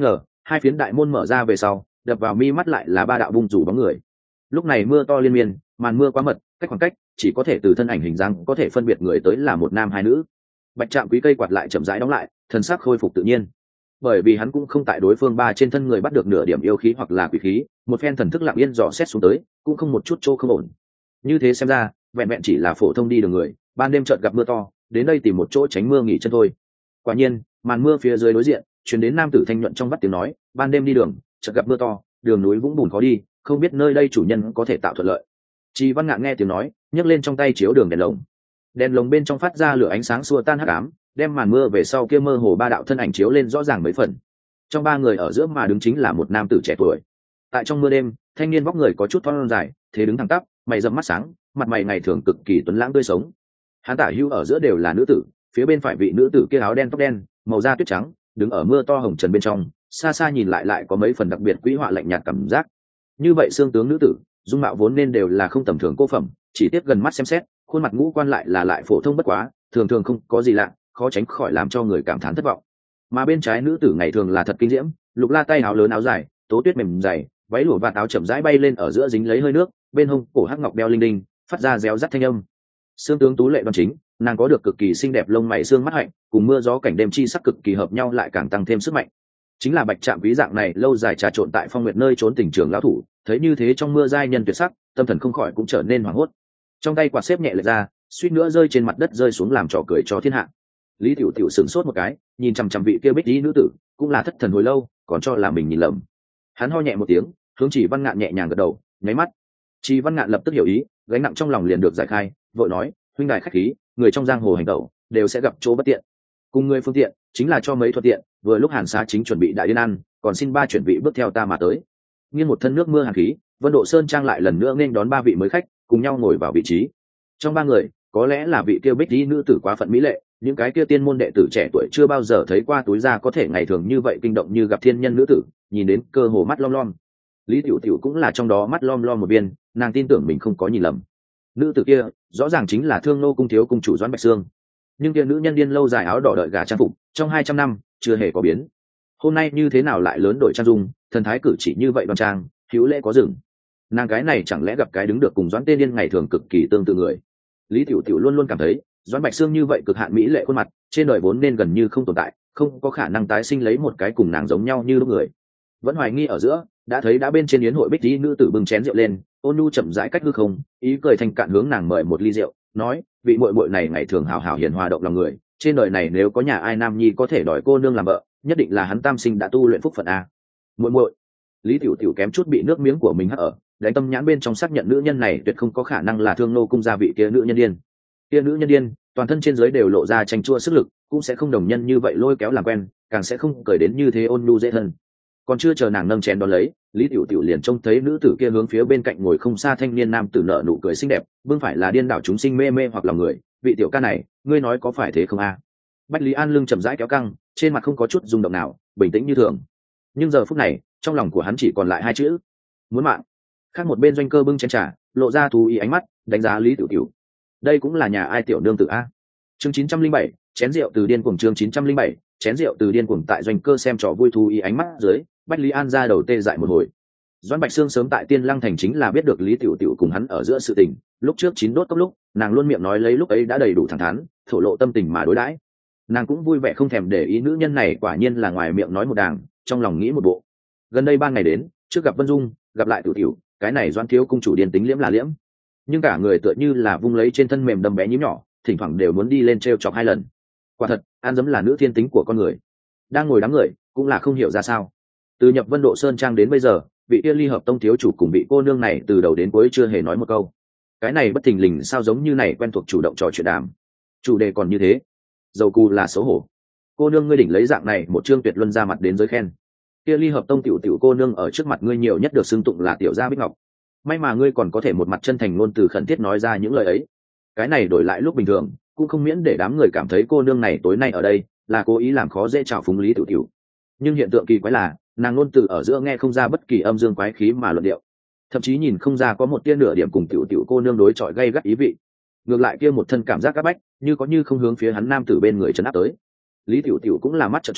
Hai phiến đại môn mở ra về sau, đập vào mi mắt lại là ba đạo bung rủ bóng người. Lúc này mưa to liên miên, màn mưa quá mật, cách khoảng cách chỉ có thể từ thân ảnh hình dáng có thể phân biệt người tới là một nam hai nữ. Bạch Trạm Quý cây quạt lại chậm rãi đóng lại, thần sắc khôi phục tự nhiên. Bởi vì hắn cũng không tại đối phương ba trên thân người bắt được nửa điểm yêu khí hoặc là quỷ khí, một phen thần thức lặng yên dò xét xuống tới, cũng không một chút chỗ không ổn. Như thế xem ra, vẹn vẹn chỉ là phổ thông đi đường người, ban đêm chợt gặp mưa to, đến đây tìm một chỗ tránh mưa nghỉ chân thôi. Quả nhiên, màn mưa phía dưới đối diện, truyền đến nam tử thanh nhuận trong vắt tiếng nói, ban đêm đi đường, chợt gặp mưa to, đường núi vũng bùn khó đi, không biết nơi đây chủ nhân có thể tạo thuận lợi. Trì Văn Ngạn nghe tiếng nói, nhấc lên trong tay chiếu đường đèn lồng bên trong phát ra lửa ánh sáng xua tan hắc ám, đem màn mưa về sau kia mơ hồ ba đạo thân ảnh chiếu lên rõ ràng mấy phần. Trong ba người ở giữa mà đứng chính là một nam tử trẻ tuổi. Tại trong mưa đêm, thanh niên vóc người có chút thon dài, thế đứng thẳng tắp, mày rậm mắt sáng, mặt mày ngày thường cực kỳ tuấn lãng tươi sống. Hắn tả hữu ở giữa đều là nữ tử, phía bên phải vị nữ tử kia áo đen tóc đen, màu da tuyết trắng, đứng ở mưa to hồng trần bên trong, xa xa nhìn lại có mấy phần đặc biệt quý họa lạnh nhạt cảm giác. Như vậy xương tướng nữ tử, dung mạo vốn nên đều là không tầm thường cô phẩm, chỉ tiếc gần mắt xem xét, khuôn mặt ngũ quan lại phổ thông bất quá, thường thường không có gì lạ, khó tránh khỏi làm cho người cảm thán thất vọng. Mà bên trái nữ tử ngày thường là thật kinh diễm, lục la tay áo lớn áo dài, tố tuyết mềm dày, váy lụa và áo chậm rãi bay lên ở giữa dính lấy hơi nước, bên hông cổ hắc ngọc đeo linh đinh, phát ra réo rắt thanh âm. Xương tướng tú lệ đoan chính, nàng có được cực kỳ xinh đẹp lông mày xương mắt hạnh, cùng mưa gió cảnh đêm chi sắc cực kỳ hợp nhau lại càng tăng thêm sức mạnh. Chính là Bạch Trạm Quý dạng này lâu dài trà trộn tại Phong Nguyệt nơi trốn tình trường lão thủ, thấy như thế trong mưa giai nhân tuyệt sắc, tâm thần không khỏi cũng trở nên hoảng hốt. Trong tay quạt xếp nhẹ lệch ra, suýt nữa rơi trên mặt đất rơi xuống làm trò cười cho thiên hạ. Lý Tiểu Tiểu sửng sốt một cái, nhìn chằm chằm vị kia bích tí nữ tử, cũng là thất thần hồi lâu, còn cho là mình nhìn lầm. Hắn ho nhẹ một tiếng, hướng Chỉ Văn Ngạn nhẹ nhàng gật đầu, nháy mắt. Chỉ Văn Ngạn lập tức hiểu ý, gánh nặng trong lòng liền được giải khai, vội nói, huynh đài khách khí, người trong giang hồ hành tẩu đều sẽ gặp chỗ bất tiện. Cùng người phương tiện, chính là cho mấy thuận tiện, vừa lúc Hàn Xá chính chuẩn bị đại điên ăn, còn xin ba chuyển vị bước theo ta mà tới. Nghiêng một thân nước mưa hàn khí, Vân Độ Sơn trang lại lần nữa nên đón ba vị mới khách, cùng nhau ngồi vào vị trí. Trong ba người, có lẽ là vị kia bích tí nữ tử quá phận mỹ lệ, những cái kia tiên môn đệ tử trẻ tuổi chưa bao giờ thấy qua túi da có thể ngày thường như vậy kinh động như gặp thiên nhân nữ tử, nhìn đến cơ hồ mắt lom lom. Lý Tiểu Tiểu cũng là trong đó mắt lom lom một viên, nàng tin tưởng mình không có nhìn lầm. Nữ tử kia rõ ràng chính là Thương Nô cung thiếu cung chủ Doãn Bạch Sương, nhưng kia nữ nhân điên lâu dài áo đỏ đợi gà trang phục, trong 200 năm chưa hề có biến. Hôm nay như thế nào lại lớn đổi trang dung, thần thái cử chỉ như vậy đoan trang, hữu lễ có dừng. Nàng cái này chẳng lẽ gặp cái đứng được cùng Doãn Tên Điên ngày thường cực kỳ tương tự người. Lý Tiểu Tiểu luôn luôn cảm thấy Doãn Bạch Sương như vậy cực hạn mỹ lệ khuôn mặt, trên đời vốn nên gần như không tồn tại, không có khả năng tái sinh lấy một cái cùng nàng giống nhau như lúc người. Vẫn hoài nghi ở giữa, đã thấy đã bên trên yến hội bích tí nữ tử bưng chén rượu lên, ôn nhu chậm rãi cách hư không, ý cười thành cạn hướng nàng mời một ly rượu, nói, vị muội muội này ngày thường hào hào hiền hòa động lòng người, trên đời này nếu có nhà ai nam nhi có thể đòi cô nương làm vợ, nhất định là hắn tam sinh đã tu luyện phúc phận a. Muội muội. Lý Tiểu Tiểu kém chút bị nước miếng của mình hất ở, đánh tâm nhãn bên trong xác nhận nữ nhân này tuyệt không có khả năng là Thương Nô cung gia vị kia nữ nhân điên. Kia nữ nhân điên, toàn thân trên dưới đều lộ ra tranh chua sức lực, cũng sẽ không đồng nhân như vậy lôi kéo làm quen, càng sẽ không cười đến như thế ôn nhu dễ thân. Còn chưa chờ nàng nâng chén đón lấy, Lý Tiểu Tiểu liền trông thấy nữ tử kia hướng phía bên cạnh ngồi không xa thanh niên nam tử nở nụ cười xinh đẹp, vương phải là điên đảo chúng sinh mê mê hoặc lòng người, vị tiểu ca này, ngươi nói có phải thế không a? Bách Lý An lưng chậm rãi kéo căng, trên mặt không có chút rung động nào, bình tĩnh như thường. Nhưng giờ phút này, trong lòng của hắn chỉ còn lại hai chữ: muốn mạng. Khác một bên Doanh Cơ bưng chén trà, lộ ra thú ý ánh mắt, đánh giá Lý Tiểu Tiểu. Đây cũng là nhà ai tiểu nương tử a? Chương 907, chén rượu từ điên cuồng. Chương 907, chén rượu từ điên cuồng. Tại Doanh Cơ xem trò vui thú ý ánh mắt dưới, Bách Lý An ra đầu tê dại một hồi. Doãn Bạch Sương sớm tại Tiên Lăng thành chính là biết được Lý Tiểu Tiểu cùng hắn ở giữa sự tình, lúc trước chín đốt cốc lúc, nàng luôn miệng nói lấy lúc ấy đã đầy đủ thẳng thắn, thổ lộ tâm tình mà đối đãi. Nàng cũng vui vẻ không thèm để ý nữ nhân này quả nhiên là ngoài miệng nói một đàng, trong lòng nghĩ một bộ. Gần đây 3 ngày đến, trước gặp Vân Dung, gặp lại Tiểu Tiểu, cái này Doãn thiếu cung chủ điên tính liễm là liễm, nhưng cả người tựa như là vung lấy trên thân mềm đầm bé nhím nhỏ, thỉnh thoảng đều muốn đi lên trêu chọc 2 lần. Quả thật, an dấm là nữ thiên tính của con người. Đang ngồi đám người, cũng là không hiểu ra sao. Từ nhập Vân Độ Sơn trang đến bây giờ, vị kia Ly Hợp Tông thiếu chủ cùng vị cô nương này từ đầu đến cuối chưa hề nói một câu. Cái này bất thình lình sao giống như này quen thuộc chủ động trò chuyện đàm. Chủ đề còn như thế, dầu cù là xấu hổ. Cô nương ngươi đỉnh lấy dạng này một chương tuyệt luân ra mặt đến giới khen. Kia Ly Hợp Tông tiểu tiểu cô nương ở trước mặt ngươi nhiều nhất được xưng tụng là tiểu gia Bích Ngọc. May mà ngươi còn có thể một mặt chân thành luôn từ khẩn thiết nói ra những lời ấy. Cái này đổi lại lúc bình thường, cũng không miễn để đám người cảm thấy cô nương này tối nay ở đây là cố ý làm khó dễ chào phúng Lý Tiểu Tiểu. Nhưng hiện tượng kỳ quái là, nàng ngôn từ ở giữa nghe không ra bất kỳ âm dương quái khí mà luận điệu, thậm chí nhìn không ra có một tia nửa điểm cùng Tiểu Tiểu cô nương đối chọi gay gắt ý vị. Ngược lại kia một thân cảm giác áp bách, như có như không hướng phía hắn nam tử bên người trấn áp tới. Lý Tiểu Tiểu cũng là mắt trợn tròn,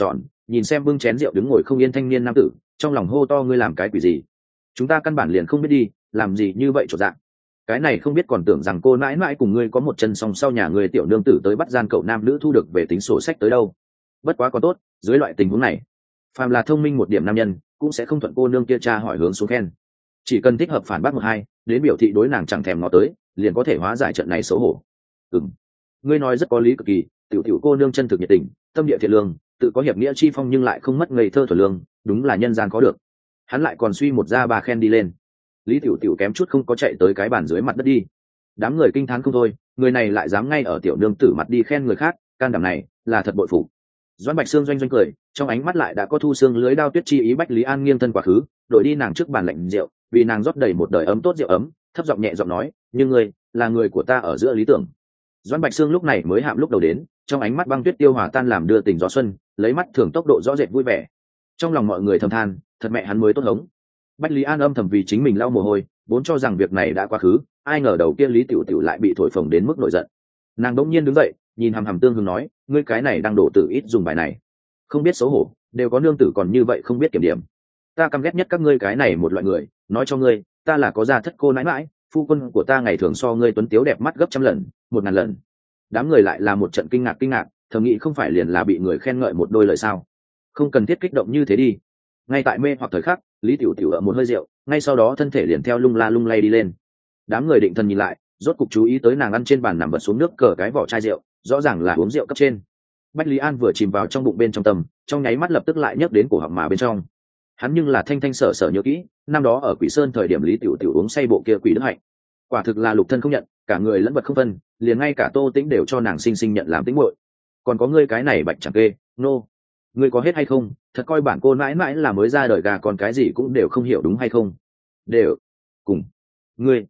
nhìn xem bưng chén rượu đứng ngồi không yên thanh niên nam tử, trong lòng hô to ngươi làm cái quỷ gì? Chúng ta căn bản liền không biết đi, làm gì như vậy chột dạ. Cái này không biết còn tưởng rằng cô mãi mãi cùng ngươi có một chân song sau nhà ngươi tiểu nương tử tới bắt gian cậu nam nữ thu được về tính sổ sách tới đâu. Bất quá có tốt, dưới loại tình huống này, phàm là thông minh một điểm nam nhân cũng sẽ không thuận cô nương kia cha hỏi hướng xuống khen, chỉ cần thích hợp phản bác một hai đến biểu thị đối nàng chẳng thèm ngó tới, liền có thể hóa giải trận này xấu hổ. Ngươi nói rất có lý cực kỳ, tiểu tiểu cô nương chân thực nhiệt tình, tâm địa thiện lương, tự có hiệp nghĩa chi phong nhưng lại không mất ngây thơ thuần lương, đúng là nhân gian có được. Hắn lại còn suy một ra ba khen đi lên. Lý tiểu tiểu kém chút không có chạy tới cái bàn dưới mặt đất đi. Đám người kinh thán không thôi, người này lại dám ngay ở tiểu nương tử mặt đi khen người khác, can đảm này là thật bội phục. Doãn Bạch Sương doanh doanh cười, trong ánh mắt lại đã có thu xương lưới đao tuyết chi ý. Bách Lý An nghiêng thân quá khứ, đội đi nàng trước bàn lạnh rượu, vì nàng rót đầy một đời ấm tốt rượu ấm, thấp giọng nhẹ giọng nói, nhưng ngươi là người của ta ở giữa lý tưởng. Doãn Bạch Sương lúc này mới hạm lúc đầu đến, trong ánh mắt băng tuyết tiêu hòa tan làm đưa tình gió xuân, lấy mắt thường tốc độ rõ rệt vui vẻ. Trong lòng mọi người thầm than, thật mẹ hắn mới tốt hống. Bách Lý An âm thầm vì chính mình lau mồ hôi, vốn cho rằng việc này đã quá khứ, ai ngờ đầu kia Lý Tiểu Tiểu lại bị thổi phồng đến mức nổi giận. Nàng đống nhiên đứng dậy, nhìn hằm hằm Tương Hương nói, ngươi cái này đang đổ tử ít dùng bài này, không biết xấu hổ, đều có nương tử còn như vậy không biết kiểm điểm. Ta căm ghét nhất các ngươi cái này một loại người, nói cho ngươi, ta là có gia thất cô nãi mãi, phu quân của ta ngày thường so ngươi tuấn tiếu đẹp mắt gấp trăm lần, 1000 lần. Đám người lại là một trận kinh ngạc, thầm nghĩ không phải liền là bị người khen ngợi một đôi lời sao? Không cần thiết kích động như thế đi. Ngay tại mê hoặc thời khắc, Lý Tiểu Tiểu ở một hơi rượu, ngay sau đó thân thể liền theo lung la lung lay đi lên. Đám người định thần nhìn lại, rốt cục chú ý tới nàng ăn trên bàn nằm vật xuống nước cờ cái vỏ chai rượu, rõ ràng là uống rượu cấp trên. Bách Lý An vừa chìm vào trong bụng bên trong tâm, trong nháy mắt lập tức lại nhấc đến cổ họng mà bên trong. Hắn nhưng là thanh thanh sở sở nhớ kỹ, năm đó ở Quỷ Sơn thời điểm Lý Tiểu Tiểu uống say bộ kia quỷ đức hạnh, quả thực là lục thân không nhận, cả người lẫn vật không phân, liền ngay cả Tô Tĩnh đều cho nàng sinh nhận làm tĩnh muội. Còn có ngươi cái này Bạch Chẳng Kê, nô, ngươi có hết hay không? Thật coi bản cô mãi mãi là mới ra đời gà, còn cái gì cũng đều không hiểu đúng hay không? Đều cùng ngươi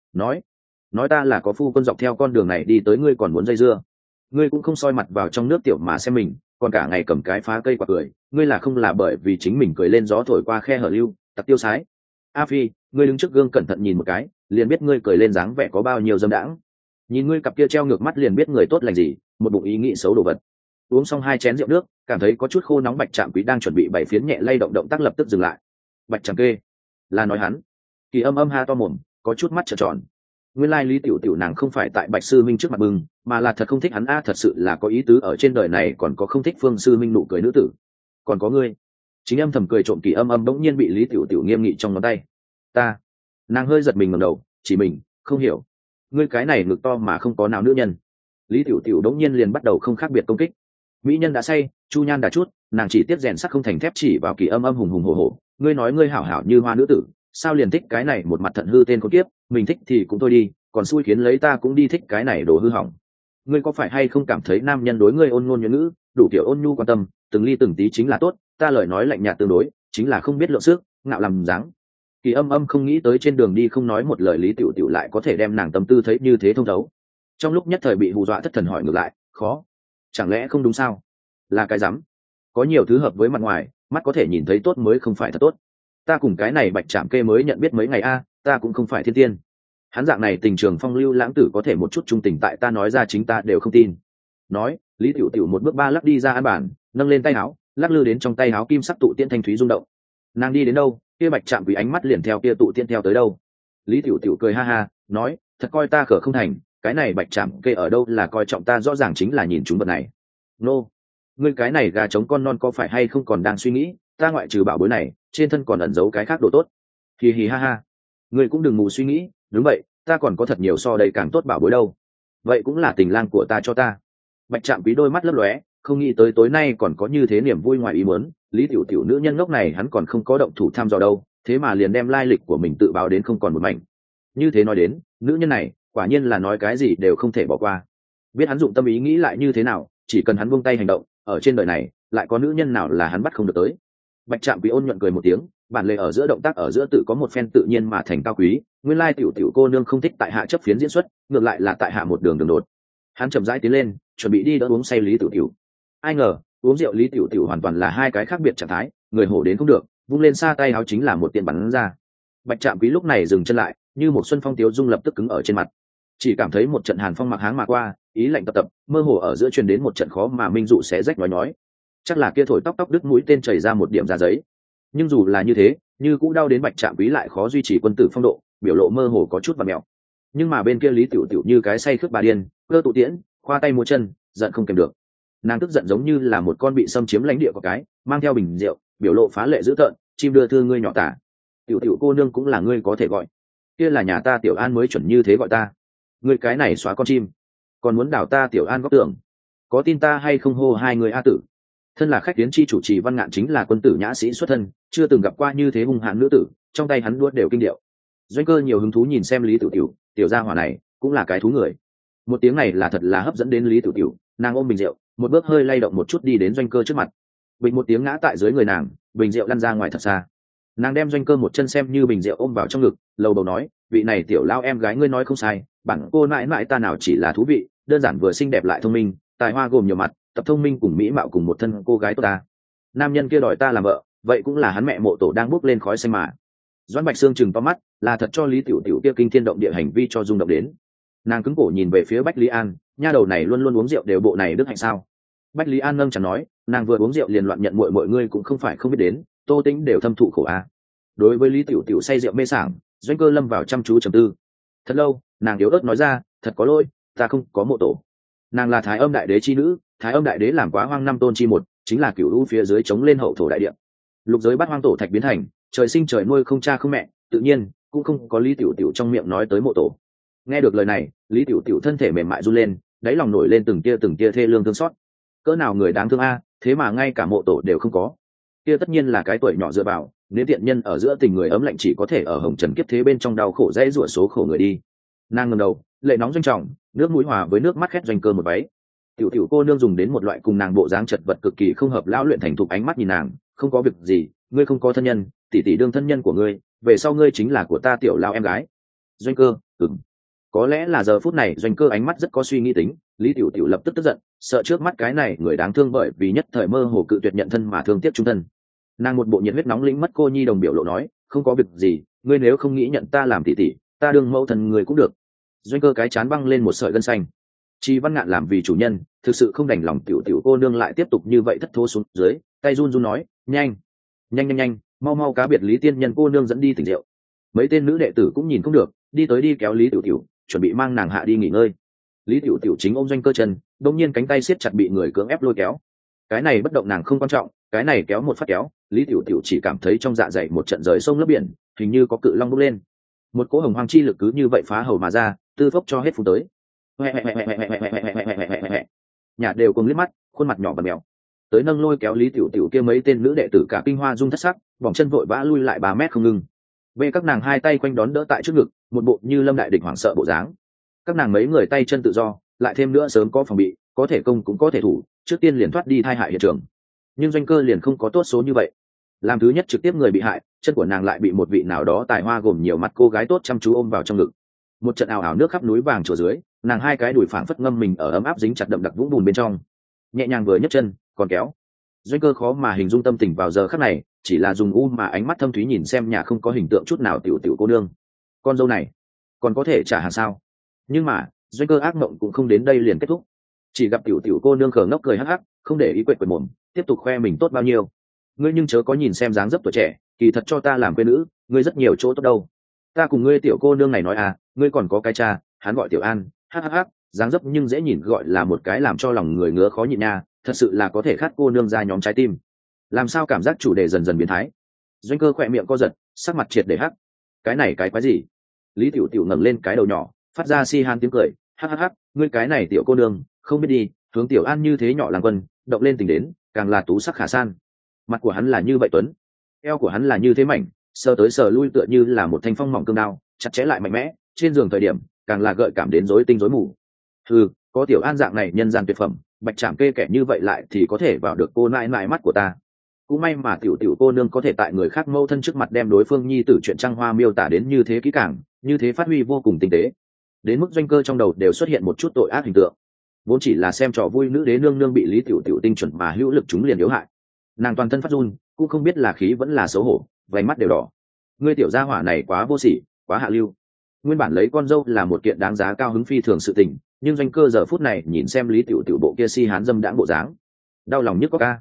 nói ta là có phu quân dọc theo con đường này đi tới, ngươi còn muốn dây dưa? Ngươi cũng không soi mặt vào trong nước tiểu mà xem mình, còn cả ngày cầm cái phá cây quạt cười, ngươi là không là bởi vì chính mình cười lên gió thổi qua khe hở lưu, tặc tiêu sái. A Phi, ngươi đứng trước gương cẩn thận nhìn một cái, liền biết ngươi cười lên dáng vẻ có bao nhiêu dâm đãng. Nhìn ngươi cặp kia treo ngược mắt liền biết người tốt lành gì, một bụng ý nghĩ xấu đồ vật. Uống xong 2 chén rượu nước, cảm thấy có chút khô nóng, Bạch Trạm Quý đang chuẩn bị 7 phiến nhẹ lay động tác lập tức dừng lại. Bạch Trạm Kê, là nói hắn. Kỳ Âm ha to mồm, có chút mắt trợn tròn. Nguyên lai Lý Tiểu Tiểu nàng không phải tại Bạch sư minh trước mặt bừng, mà là thật không thích hắn a, thật sự là có ý tứ, ở trên đời này còn có không thích Phương sư minh nụ cười nữ tử. Còn có ngươi. Chính âm thầm cười trộm, Kỳ Âm bỗng nhiên bị Lý Tiểu Tiểu nghiêm nghị trong ngón tay. Ta. Nàng hơi giật mình ngẩng đầu, chỉ mình, không hiểu. Ngươi cái này ngực to mà không có nào nữ nhân. Lý Tiểu Tiểu đống nhiên liền bắt đầu không khác biệt công kích. Mỹ nhân đã say, chu nhan đã chút, nàng chỉ tiếp rèn sắt không thành thép, chỉ vào Kỳ Âm hùng hùng hổ hổ. Ngươi nói ngươi hảo hảo như hoa nữ tử, sao liền thích cái này một mặt thận hư tên con kiếp, mình thích thì cũng thôi đi, còn xui khiến lấy ta cũng đi thích cái này đồ hư hỏng. Ngươi có phải hay không cảm thấy nam nhân đối ngươi ôn ngôn nhuận ngữ, đủ kiểu ôn nhu quan tâm, từng ly từng tí chính là tốt, ta lời nói lạnh nhạt tương đối, chính là không biết lượng sức, ngạo làm dáng. Kỳ Âm không nghĩ tới trên đường đi không nói một lời Lý Tiểu Tiểu lại có thể đem nàng tâm tư thấy như thế thông thấu. Trong lúc nhất thời bị hù dọa thất thần hỏi ngược lại, khó, chẳng lẽ không đúng sao? Là cái rắm. Có nhiều thứ hợp với mặt ngoài, mắt có thể nhìn thấy tốt mới không phải thật tốt. Ta cùng cái này Bạch Trạm Kê mới nhận biết mấy ngày a, ta cũng không phải thiên tiên. Hắn dạng này tình trường phong lưu lãng tử có thể một chút trung tình tại ta nói ra chính ta đều không tin. Nói, Lý Tiểu Tiểu một bước 3 lắc đi ra án bản, nâng lên tay áo, lắc lư đến trong tay áo kim sắc tụ tiên thanh thúy rung động. Nàng đi đến đâu, kia Bạch Trạm Quý ánh mắt liền theo kia tụ tiên theo tới đâu. Lý Tiểu Tiểu cười ha ha, nói, thật coi ta khở không thành, cái này Bạch Trạm Kê ở đâu là coi trọng ta, rõ ràng chính là nhìn chúng vật này. Nô, ngươi cái này gà trống con non có phải hay không còn đang suy nghĩ, ta ngoại trừ bảo bối này, trên thân còn ẩn giấu cái khác đồ tốt. Hì hì ha ha, ngươi cũng đừng mù suy nghĩ, đúng vậy, ta còn có thật nhiều so đây càng tốt bảo bối đâu. Vậy cũng là tình lang của ta cho ta. Bạch Trạm Quý đôi mắt lấp lóe, không nghĩ tới tối nay còn có như thế niềm vui ngoài ý muốn. Lý Tiểu Tiểu nữ nhân ngốc này hắn còn không có động thủ thăm dò đâu, thế mà liền đem lai lịch của mình tự báo đến không còn một mảnh. Như thế nói đến, nữ nhân này quả nhiên là nói cái gì đều không thể bỏ qua. Biết hắn dụng tâm ý nghĩ lại như thế nào, chỉ cần hắn buông tay hành động, ở trên đời này lại có nữ nhân nào là hắn bắt không được tới. Bạch Trạm Quý ôn nhuận cười một tiếng, bản lề ở giữa động tác ở giữa tự có một phen tự nhiên mà thành cao quý. Nguyên lai Tiểu Tiểu cô nương không thích tại hạ chấp phiến diễn xuất, ngược lại là tại hạ một đường đường đột. Hắn chậm rãi tiến lên, chuẩn bị đi đỡ uống say Lý Tiểu Tiểu. Ai ngờ uống rượu Lý Tiểu Tiểu hoàn toàn là hai cái khác biệt trạng thái, người hổ đến không được, vung lên xa tay áo chính là một tiền bắn ra. Bạch Trạm Quý lúc này dừng chân lại, như một xuân phong tiếu dung lập tức cứng ở trên mặt, chỉ cảm thấy một trận hàn phong mặc háng mà qua, ý lạnh tập tập, mơ hồ ở giữa truyền đến một trận khó mà minh dụ xé rách nói. chắc là kia thổi tóc tóc đứt mũi tên chảy ra một điểm ra giấy. Nhưng dù là như thế, như cũng đau đến Bạch Trạm Quý lại khó duy trì quân tử phong độ, biểu lộ mơ hồ có chút và mèo. Nhưng mà bên kia Lý Tiểu Tiểu như cái say khướt bà điên, cơ tụ tiễn, khoa tay múa chân, giận không kèm được. Nàng tức giận giống như là một con bị xâm chiếm lãnh địa của cái, mang theo bình rượu, biểu lộ phá lệ dữ tợn, chim đưa thư ngươi nhỏ tả. Tiểu Tiểu cô nương cũng là ngươi có thể gọi. Kia là nhà ta Tiểu An mới chuẩn như thế gọi ta. Ngươi cái này xóa con chim, còn muốn đảo ta Tiểu An góc tường. Có tin ta hay không hô hai người a tử. Thân là khách tiến chi chủ trì Văn Ngạn chính là quân tử nhã sĩ xuất thân, chưa từng gặp qua như thế hung hãn nữ tử, trong tay hắn đuốt đều kinh điệu. Doanh Cơ nhiều hứng thú nhìn xem Lý Tiểu Tiểu, tiểu gia hỏa này cũng là cái thú người. Một tiếng này là thật là hấp dẫn đến Lý Tiểu Tiểu, nàng ôm bình rượu, một bước hơi lay động một chút đi đến Doanh Cơ trước mặt. Bình một tiếng ngã tại dưới người nàng, bình rượu lăn ra ngoài thật xa. Nàng đem Doanh Cơ một chân xem như bình rượu ôm vào trong ngực, lầu bầu nói, vị này tiểu lao em gái ngươi nói không sai, bản cô mãi mãi ta nào chỉ là thú vị, đơn giản vừa xinh đẹp lại thông minh, tài hoa gồm nhiều mặt, tập thông minh cùng mỹ mạo cùng một thân cô gái tốt ta. Nam nhân kia đòi ta làm vợ, vậy cũng là hắn mẹ mộ tổ đang bốc lên khói xanh mà. Doãn Bạch Sương chừng to mắt, là thật cho Lý Tiểu Tiểu kia kinh thiên động địa hành vi cho rung động đến. Nàng cứng cổ nhìn về phía Bách Lý An, nha đầu này luôn luôn uống rượu đều bộ này đức hạnh sao? Bách Lý An nâng chẳng nói, nàng vừa uống rượu liền loạn nhận mọi người cũng không phải không biết đến, Tô Tĩnh đều thâm thụ khổ a. Đối với Lý Tiểu Tiểu say rượu mê sảng, Doanh Cơ lâm vào chăm chú trầm tư. Thật lâu, nàng yếu ớt nói ra, thật có lỗi, ta không có mộ tổ. Nàng là Thái Âm Đại Đế chi nữ, Thái Âm Đại Đế làm quá hoang năm tôn chi một, chính là cửu u phía dưới chống lên hậu thổ đại địa. Lục giới bắt hoang tổ thạch biến thành, trời sinh trời nuôi không cha không mẹ, tự nhiên cũng không có Lý Tiểu Tiểu trong miệng nói tới mộ tổ. Nghe được lời này, Lý Tiểu Tiểu thân thể mềm mại run lên, đáy lòng nổi lên từng tia thê lương thương xót. Cỡ nào người đáng thương a, thế mà ngay cả mộ tổ đều không có. Kia tất nhiên là cái tuổi nhỏ dựa vào, nếu tiện nhân ở giữa tình người ấm lạnh chỉ có thể ở hồng trần kiếp thế bên trong đau khổ dễ rủa số khổ người đi. Nàng ngẩng đầu, lệ nóng doanh trọng, nước mũi hòa với nước mắt khét Doanh Cơ một váy. Tiểu Tiểu cô nương dùng đến một loại cùng nàng bộ dáng chật vật cực kỳ không hợp lão luyện thành thục ánh mắt nhìn nàng, không có việc gì, ngươi không có thân nhân, tỷ tỷ đương thân nhân của ngươi, về sau ngươi chính là của ta tiểu lao em gái. Doanh Cơ, có lẽ là giờ phút này Doanh Cơ ánh mắt rất có suy nghĩ tính, Lý Tiểu Tiểu lập tức tức giận, sợ trước mắt cái này người đáng thương bởi vì nhất thời mơ hồ cự tuyệt nhận thân mà thương tiếc trung thân. Nàng một bộ nhiệt huyết nóng lĩnh mất cô nhi đồng biểu lộ nói, không có việc gì, ngươi nếu không nghĩ nhận ta làm tỷ tỷ, ta đương mẫu thần người cũng được. Doanh Cơ cái chán băng lên một sợi gân xanh. Chi Văn Ngạn làm vì chủ nhân, thực sự không đành lòng Tiểu Tiểu cô nương lại tiếp tục như vậy thất thố xuống dưới, tay run run nói, nhanh, mau cá biệt Lý tiên nhân cô nương dẫn đi tỉnh rượu. Mấy tên nữ đệ tử cũng nhìn không được, đi tới đi kéo Lý Tiểu Tiểu, chuẩn bị mang nàng hạ đi nghỉ ngơi. Lý Tiểu Tiểu chính ôm Doanh Cơ chân, đột nhiên cánh tay siết chặt bị người cưỡng ép lôi kéo. Cái này bất động nàng không quan trọng, cái này kéo một phát kéo, Lý Tiểu Tiểu chỉ cảm thấy trong dạ dày một trận rời sông lấp biển, hình như có cự long bốc lên. Một cỗ hồng hoang chi lực cứ như vậy phá hầu mà ra, tư phốc cho hết phun tới. Nhà đều cùng liếc mắt, khuôn mặt nhỏ bẩn mèo. Tới nâng lôi kéo Lý Tiểu Tiểu kia mấy tên nữ đệ tử cả kinh hoa rung thất sắc, vòng chân vội vã lui lại 3 mét không ngừng. Về các nàng hai tay quanh đón đỡ tại trước ngực, một bộ như lâm đại địch hoảng sợ bộ dáng. Các nàng mấy người tay chân tự do, lại thêm nữa sớm có phòng bị, có thể công cũng có thể thủ, trước tiên liền thoát đi thai hại hiện trường. Nhưng Doanh Cơ liền không có tốt số như vậy. Làm thứ nhất trực tiếp người bị hại, chân của nàng lại bị một vị nào đó tài hoa gồm nhiều mặt cô gái tốt chăm chú ôm vào trong ngực. Một trận ảo ảo nước khắp núi vàng chùa dưới, nàng hai cái đùi phảng phất ngâm mình ở ấm áp dính chặt đậm đặc vũng bùn bên trong. Nhẹ nhàng vừa nhấc chân, còn kéo. Doanh Cơ khó mà hình dung tâm tình vào giờ khắc này, chỉ là dùng mà ánh mắt thâm thúy nhìn xem nhà không có hình tượng chút nào Tiểu Tiểu cô nương. Con dâu này, còn có thể trả hàng sao? Nhưng mà, Doanh Cơ ác mộng cũng không đến đây liền kết thúc. Chỉ gặp Tiểu Tiểu cô nương khờ ngốc cười hắc hắc, không để ý quệt quệt mồm, tiếp tục khoe mình tốt bao nhiêu. Ngươi nhưng chớ có nhìn xem dáng dấp tuổi trẻ, kỳ thật cho ta làm quê nữ, ngươi rất nhiều chỗ tốt đâu. Ta cùng ngươi tiểu cô nương này nói à, ngươi còn có cái cha, hắn gọi Tiểu An, hắc, dáng dấp nhưng dễ nhìn gọi là một cái làm cho lòng người ngứa khó nhịn nha, thật sự là có thể khát cô nương ra nhóm trái tim. Làm sao cảm giác chủ đề dần dần biến thái. Doanh Cơ khỏe miệng co giật, sắc mặt triệt để hắc. Cái này cái quái gì? Lý Tiểu Tiểu ngẩng lên cái đầu nhỏ, phát ra si han tiếng cười, hắc, ngươi cái này tiểu cô nương, không biết đi, hướng Tiểu An như thế nhỏ làng quân, động lên tình đến, càng là tú sắc khả san. Mặt của hắn là như vậy tuấn, eo của hắn là như thế mảnh, sờ tới sờ lui tựa như là một thanh phong mỏng cương đao, chặt chẽ lại mạnh mẽ, trên giường thời điểm, càng là gợi cảm đến rối tinh rối mù. Có Tiểu An dạng này nhân gian tuyệt phẩm, Bạch Trảm kê kẻ như vậy lại thì có thể vào được cô nãi nãi mắt của ta. Cũng may mà tiểu cô nương có thể tại người khác mâu thân trước mặt đem đối phương nhi tử chuyện trăng hoa miêu tả đến như thế kỹ càng, như thế phát huy vô cùng tinh tế, đến mức Doanh Cơ trong đầu đều xuất hiện một chút tội ác hình tượng. Vốn chỉ là xem trò vui nữ đế nương nương bị Lý Tiểu Tiểu tinh chuẩn mà hữu lực chúng liền yếu hại, nàng toàn thân phát run, cũng không biết là khí vẫn là xấu hổ, vành mắt đều đỏ. Ngươi tiểu gia hỏa này quá vô sỉ, quá hạ lưu. Nguyên bản lấy con dâu là một kiện đáng giá cao hứng phi thường sự tình, nhưng Doanh Cơ giờ phút này nhìn xem Lý Tiểu Tiểu bộ kia si hán dâm đãng bộ dáng, đau lòng nhất có ca.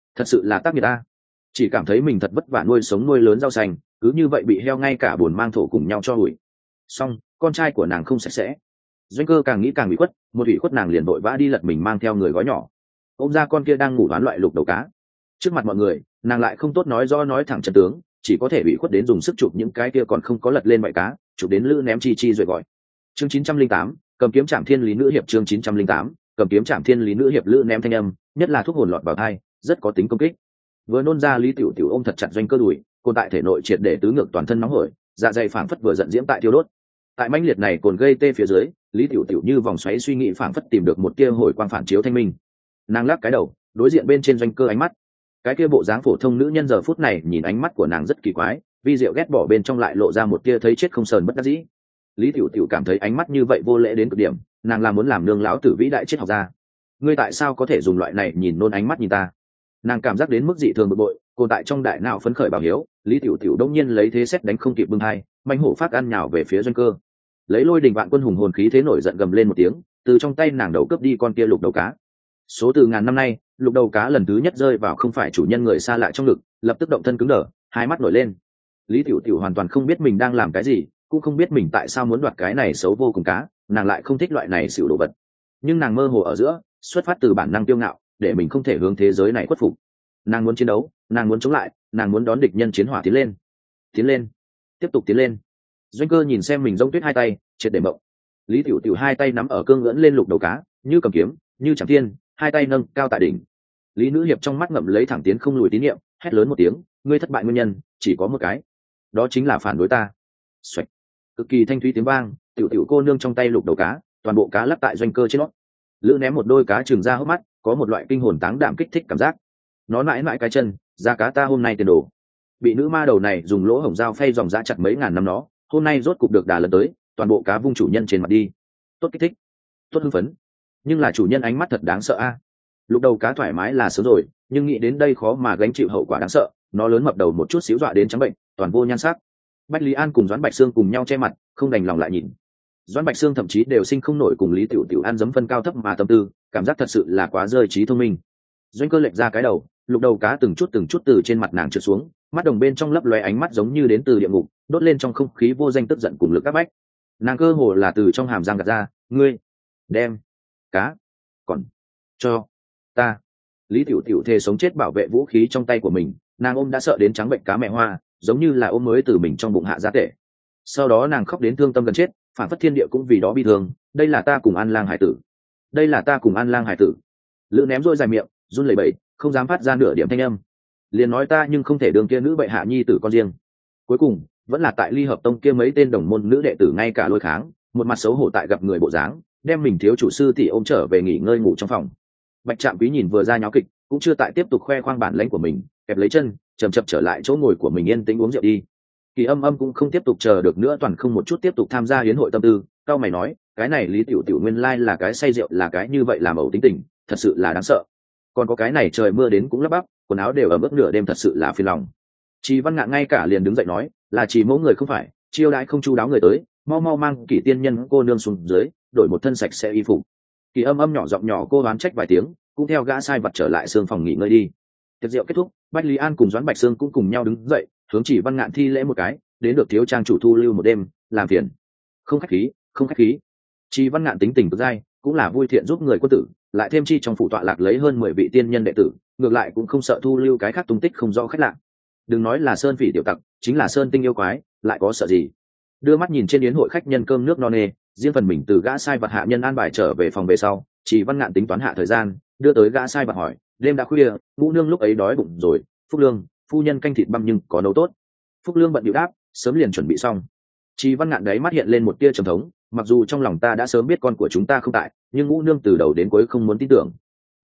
thật sự là tác nghiệt ta. Chỉ cảm thấy mình thật vất vả nuôi sống nuôi lớn rau xanh, cứ như vậy bị heo ngay cả buồn mang thổ cùng nhau cho hủi. Xong, con trai của nàng không sạch sẽ. Doanh Cơ càng nghĩ càng ủy khuất, một ủy khuất nàng liền vội vã đi lật mình mang theo người gói nhỏ ôm ra con kia đang ngủ đoán loại lục đầu cá. Trước mặt mọi người nàng lại không tốt nói do nói thẳng chân tướng, chỉ có thể bị khuất đến dùng sức chụp những cái kia còn không có lật lên bãi cá, chụp đến lữ ném chi chi rồi gọi. Chương 908, cầm kiếm Trảm Thiên Lý nữ hiệp. Chương 908, cầm kiếm Trảm Thiên Lý nữ hiệp. Lữ ném thanh âm, nhất là thuốc hồn lọt vào tai, rất có tính công kích. Vừa nôn ra, Lý Tiểu Tiểu ôm thật chặt Doanh Cơ đùi, cồn tại thể nội triệt để tứ ngược toàn thân nóng hổi, dạ dày phảng phất vừa giận diễm tại thiêu đốt. Tại mãnh liệt này cồn gây tê phía dưới, Lý Tiểu Tiểu như vòng xoáy suy nghĩ phảng phất tìm được một tia hồi quang phản chiếu thanh minh. Nàng lắc cái đầu, đối diện bên trên Doanh Cơ ánh mắt, cái kia bộ dáng phổ thông nữ nhân giờ phút này nhìn ánh mắt của nàng rất kỳ quái, vi diệu ghét bỏ bên trong lại lộ ra một tia thấy chết không sờn bất đắc dĩ. Lý Tiểu Tiểu cảm thấy ánh mắt như vậy vô lễ đến cực điểm, nàng là muốn làm nương lão tử vĩ đại triết học gia. Ngươi tại sao có thể dùng loại này nhìn nôn ánh mắt nhìn ta? Nàng cảm giác đến mức dị thường bực bội, cồn tại trong đại não phấn khởi bảo hiếu. Lý Tiểu Tiểu đông nhiên lấy thế xét đánh không kịp bưng hai, mãnh hổ phát ăn nhào về phía Doanh Cơ, lấy lôi đình vạn quân hùng hồn khí thế nổi giận gầm lên một tiếng, từ trong tay nàng đầu cướp đi con kia lục đầu cá. Số từ ngàn năm nay, lục đầu cá lần thứ nhất rơi vào không phải chủ nhân người xa lạ trong ngực, lập tức động thân cứng đờ, hai mắt nổi lên. Lý Tiểu Tiểu hoàn toàn không biết mình đang làm cái gì, cũng không biết mình tại sao muốn đoạt cái này xấu vô cùng cá, nàng lại không thích loại này xỉu đồ vật. Nhưng nàng mơ hồ ở giữa, xuất phát từ bản năng tiêu ngạo, để mình không thể hướng thế giới này khuất phục. Nàng muốn chiến đấu, nàng muốn chống lại, nàng muốn đón địch nhân chiến hỏa tiến lên. Tiến lên, tiếp tục tiến lên. Doanh Cơ nhìn xem mình giống tuyết hai tay, triệt để mộng. Lý Tiểu Tiểu hai tay nắm ở cương ngưỡng lên lục đầu cá, như cầm kiếm, như Trảm Thiên, hai tay nâng cao tại đỉnh. Lý nữ hiệp trong mắt ngậm lấy thẳng tiến không lùi tín nhiệm, hét lớn một tiếng, ngươi thất bại nguyên nhân chỉ có một cái, đó chính là phản đối ta. Xoạch, cực kỳ thanh thúy tiếng vang, Tiểu Tiểu cô nương trong tay lục đầu cá, toàn bộ cá lắc tại Doanh Cơ trên nót. Lữ ném một đôi cá trừng ra hốc mắt, có một loại kinh hồn táng đạm kích thích cảm giác. Nó mãi mãi cái chân, ra cá ta hôm nay tiền đồ. Bị nữ ma đầu này dùng lỗ hổng dao phay dòng dã chặt mấy ngàn năm nó, hôm nay rốt cục được đà lần tới, toàn bộ cá vung chủ nhân trên mặt đi. Tốt kích thích, tốt hưng phấn. Nhưng là chủ nhân ánh mắt thật đáng sợ a. Lục đầu cá thoải mái là sớm rồi, nhưng nghĩ đến đây khó mà gánh chịu hậu quả đáng sợ, nó lớn mập đầu một chút xíu dọa đến trắng bệnh, toàn vô nhan sắc. Bách Lý An cùng Doãn Bạch Sương cùng nhau che mặt, không đành lòng lại nhìn. Doãn Bạch Sương thậm chí đều sinh không nổi cùng Lý Tiểu Tiểu ăn dấm phân cao thấp mà tâm tư, cảm giác thật sự là quá rơi trí thông minh. Doanh Cơ lệch ra cái đầu, lục đầu cá từng chút từ trên mặt nàng trượt xuống, mắt đồng bên trong lấp lóe ánh mắt giống như đến từ địa ngục, đốt lên trong không khí vô danh tức giận cùng lực các bách. Nàng cơ hồ là từ trong hàm răng gạt ra, ngươi đem cá còn cho ta. Lý Tiểu Tiểu thề sống chết bảo vệ vũ khí trong tay của mình, nàng ôm đã sợ đến trắng bệnh cá mẹ hoa, giống như là ôm mới từ mình trong bụng hạ ra tệ. Sau đó nàng khóc đến thương tâm gần chết, phản phất thiên địa cũng vì đó bi thương. Đây là ta cùng An Lang hải tử, đây là ta cùng An Lang hải tử. Lữ ném rôi dài miệng, run lẩy bẩy, không dám phát ra nửa điểm thanh âm. Liền nói ta nhưng không thể đường kia nữ bệ hạ nhi tử con riêng. Cuối cùng vẫn là tại Ly Hợp Tông kia mấy tên đồng môn nữ đệ tử ngay cả lôi kháng, một mặt xấu hổ tại gặp người bộ dáng, đem mình thiếu chủ sư tỷ ôm trở về nghỉ ngơi ngủ trong phòng. Bạch Trạm Quý nhìn vừa ra nháo kịch, cũng chưa tại tiếp tục khoe khoang bản lãnh của mình, kẹp lấy chân, chậm chậm trở lại chỗ ngồi của mình yên tĩnh uống rượu đi. Kỳ Âm Âm cũng không tiếp tục chờ được nữa, toàn không một chút tiếp tục tham gia hiến hội tâm tư. Cao mày nói, cái này Lý Tiểu Tiểu nguyên lai là cái say rượu, là cái như vậy làm ẩu tính tình, thật sự là đáng sợ. Còn có cái này trời mưa đến cũng lấp bắp, quần áo đều ẩm ướt nửa đêm, thật sự là phiền lòng. Trì Văn Ngạn ngay cả liền đứng dậy nói, là Trì mẫu người không phải, chiêu đãi không chu đáo người tới, mau mau mang Kỷ tiên nhân cô nương xuống dưới, đổi một thân sạch sẽ y phục. Kỳ Âm Âm nhỏ giọng nhỏ cô oán trách vài tiếng, cũng theo gã sai vật trở lại sương phòng nghỉ ngơi đi. Tiệc rượu kết thúc, Bách Lý An cùng Doãn Bạch Sương cũng cùng nhau đứng dậy, hướng Trì Văn Ngạn thi lễ một cái, đến được thiếu trang chủ thu lưu một đêm, làm phiền. Không khách khí, không khách khí. Trì Văn Ngạn tính tình cực dai, cũng là vui thiện giúp người quân tử, lại thêm chi trong phủ tọa lạc lấy hơn 10 vị tiên nhân đệ tử, ngược lại cũng không sợ thu lưu cái khác tung tích không rõ khách lạ. Đừng nói là sơn phỉ tiểu tặc, chính là sơn tinh yêu quái, lại có sợ gì. Đưa mắt nhìn trên yến hội khách nhân cơm nước no nê, riêng phần mình từ gã sai vật hạ nhân an bài trở về phòng về sau, Trì Văn Ngạn tính toán hạ thời gian, đưa tới gã sai vật hỏi, đêm đã khuya, ngũ nương lúc ấy đói bụng rồi, Phúc Lương phu nhân canh thịt băm nhưng có nấu tốt. Phúc Lương bận điệu đáp, sớm liền chuẩn bị xong. Trì Văn Ngạn đấy mắt hiện lên một tia trầm thống, mặc dù trong lòng ta đã sớm biết con của chúng ta không tại, nhưng ngũ nương từ đầu đến cuối không muốn tin tưởng.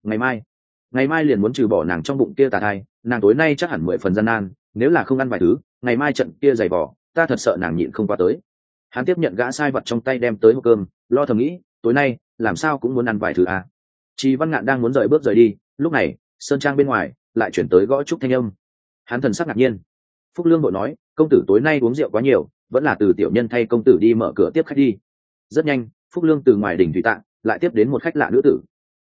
Ngày mai liền muốn trừ bỏ nàng trong bụng kia tà thai, nàng tối nay chắc hẳn 10 phần gian nan, nếu là không ăn vài thứ, ngày mai trận kia dày vỏ, ta thật sợ nàng nhịn không qua tới. Hắn tiếp nhận gã sai vật trong tay đem tới hộp cơm, lo thầm nghĩ, tối nay làm sao cũng muốn ăn vài thứ à. Trì Văn Ngạn đang muốn rời bước rời đi, lúc này sơn trang bên ngoài lại chuyển tới gõ trúc thanh âm. Hắn thần sắc ngạc nhiên. Phúc Lương vội nói, công tử tối nay uống rượu quá nhiều, vẫn là từ tiểu nhân thay công tử đi mở cửa tiếp khách đi. Rất nhanh, Phúc Lương từ ngoài đỉnh thủy tạng lại tiếp đến một khách lạ nữ tử.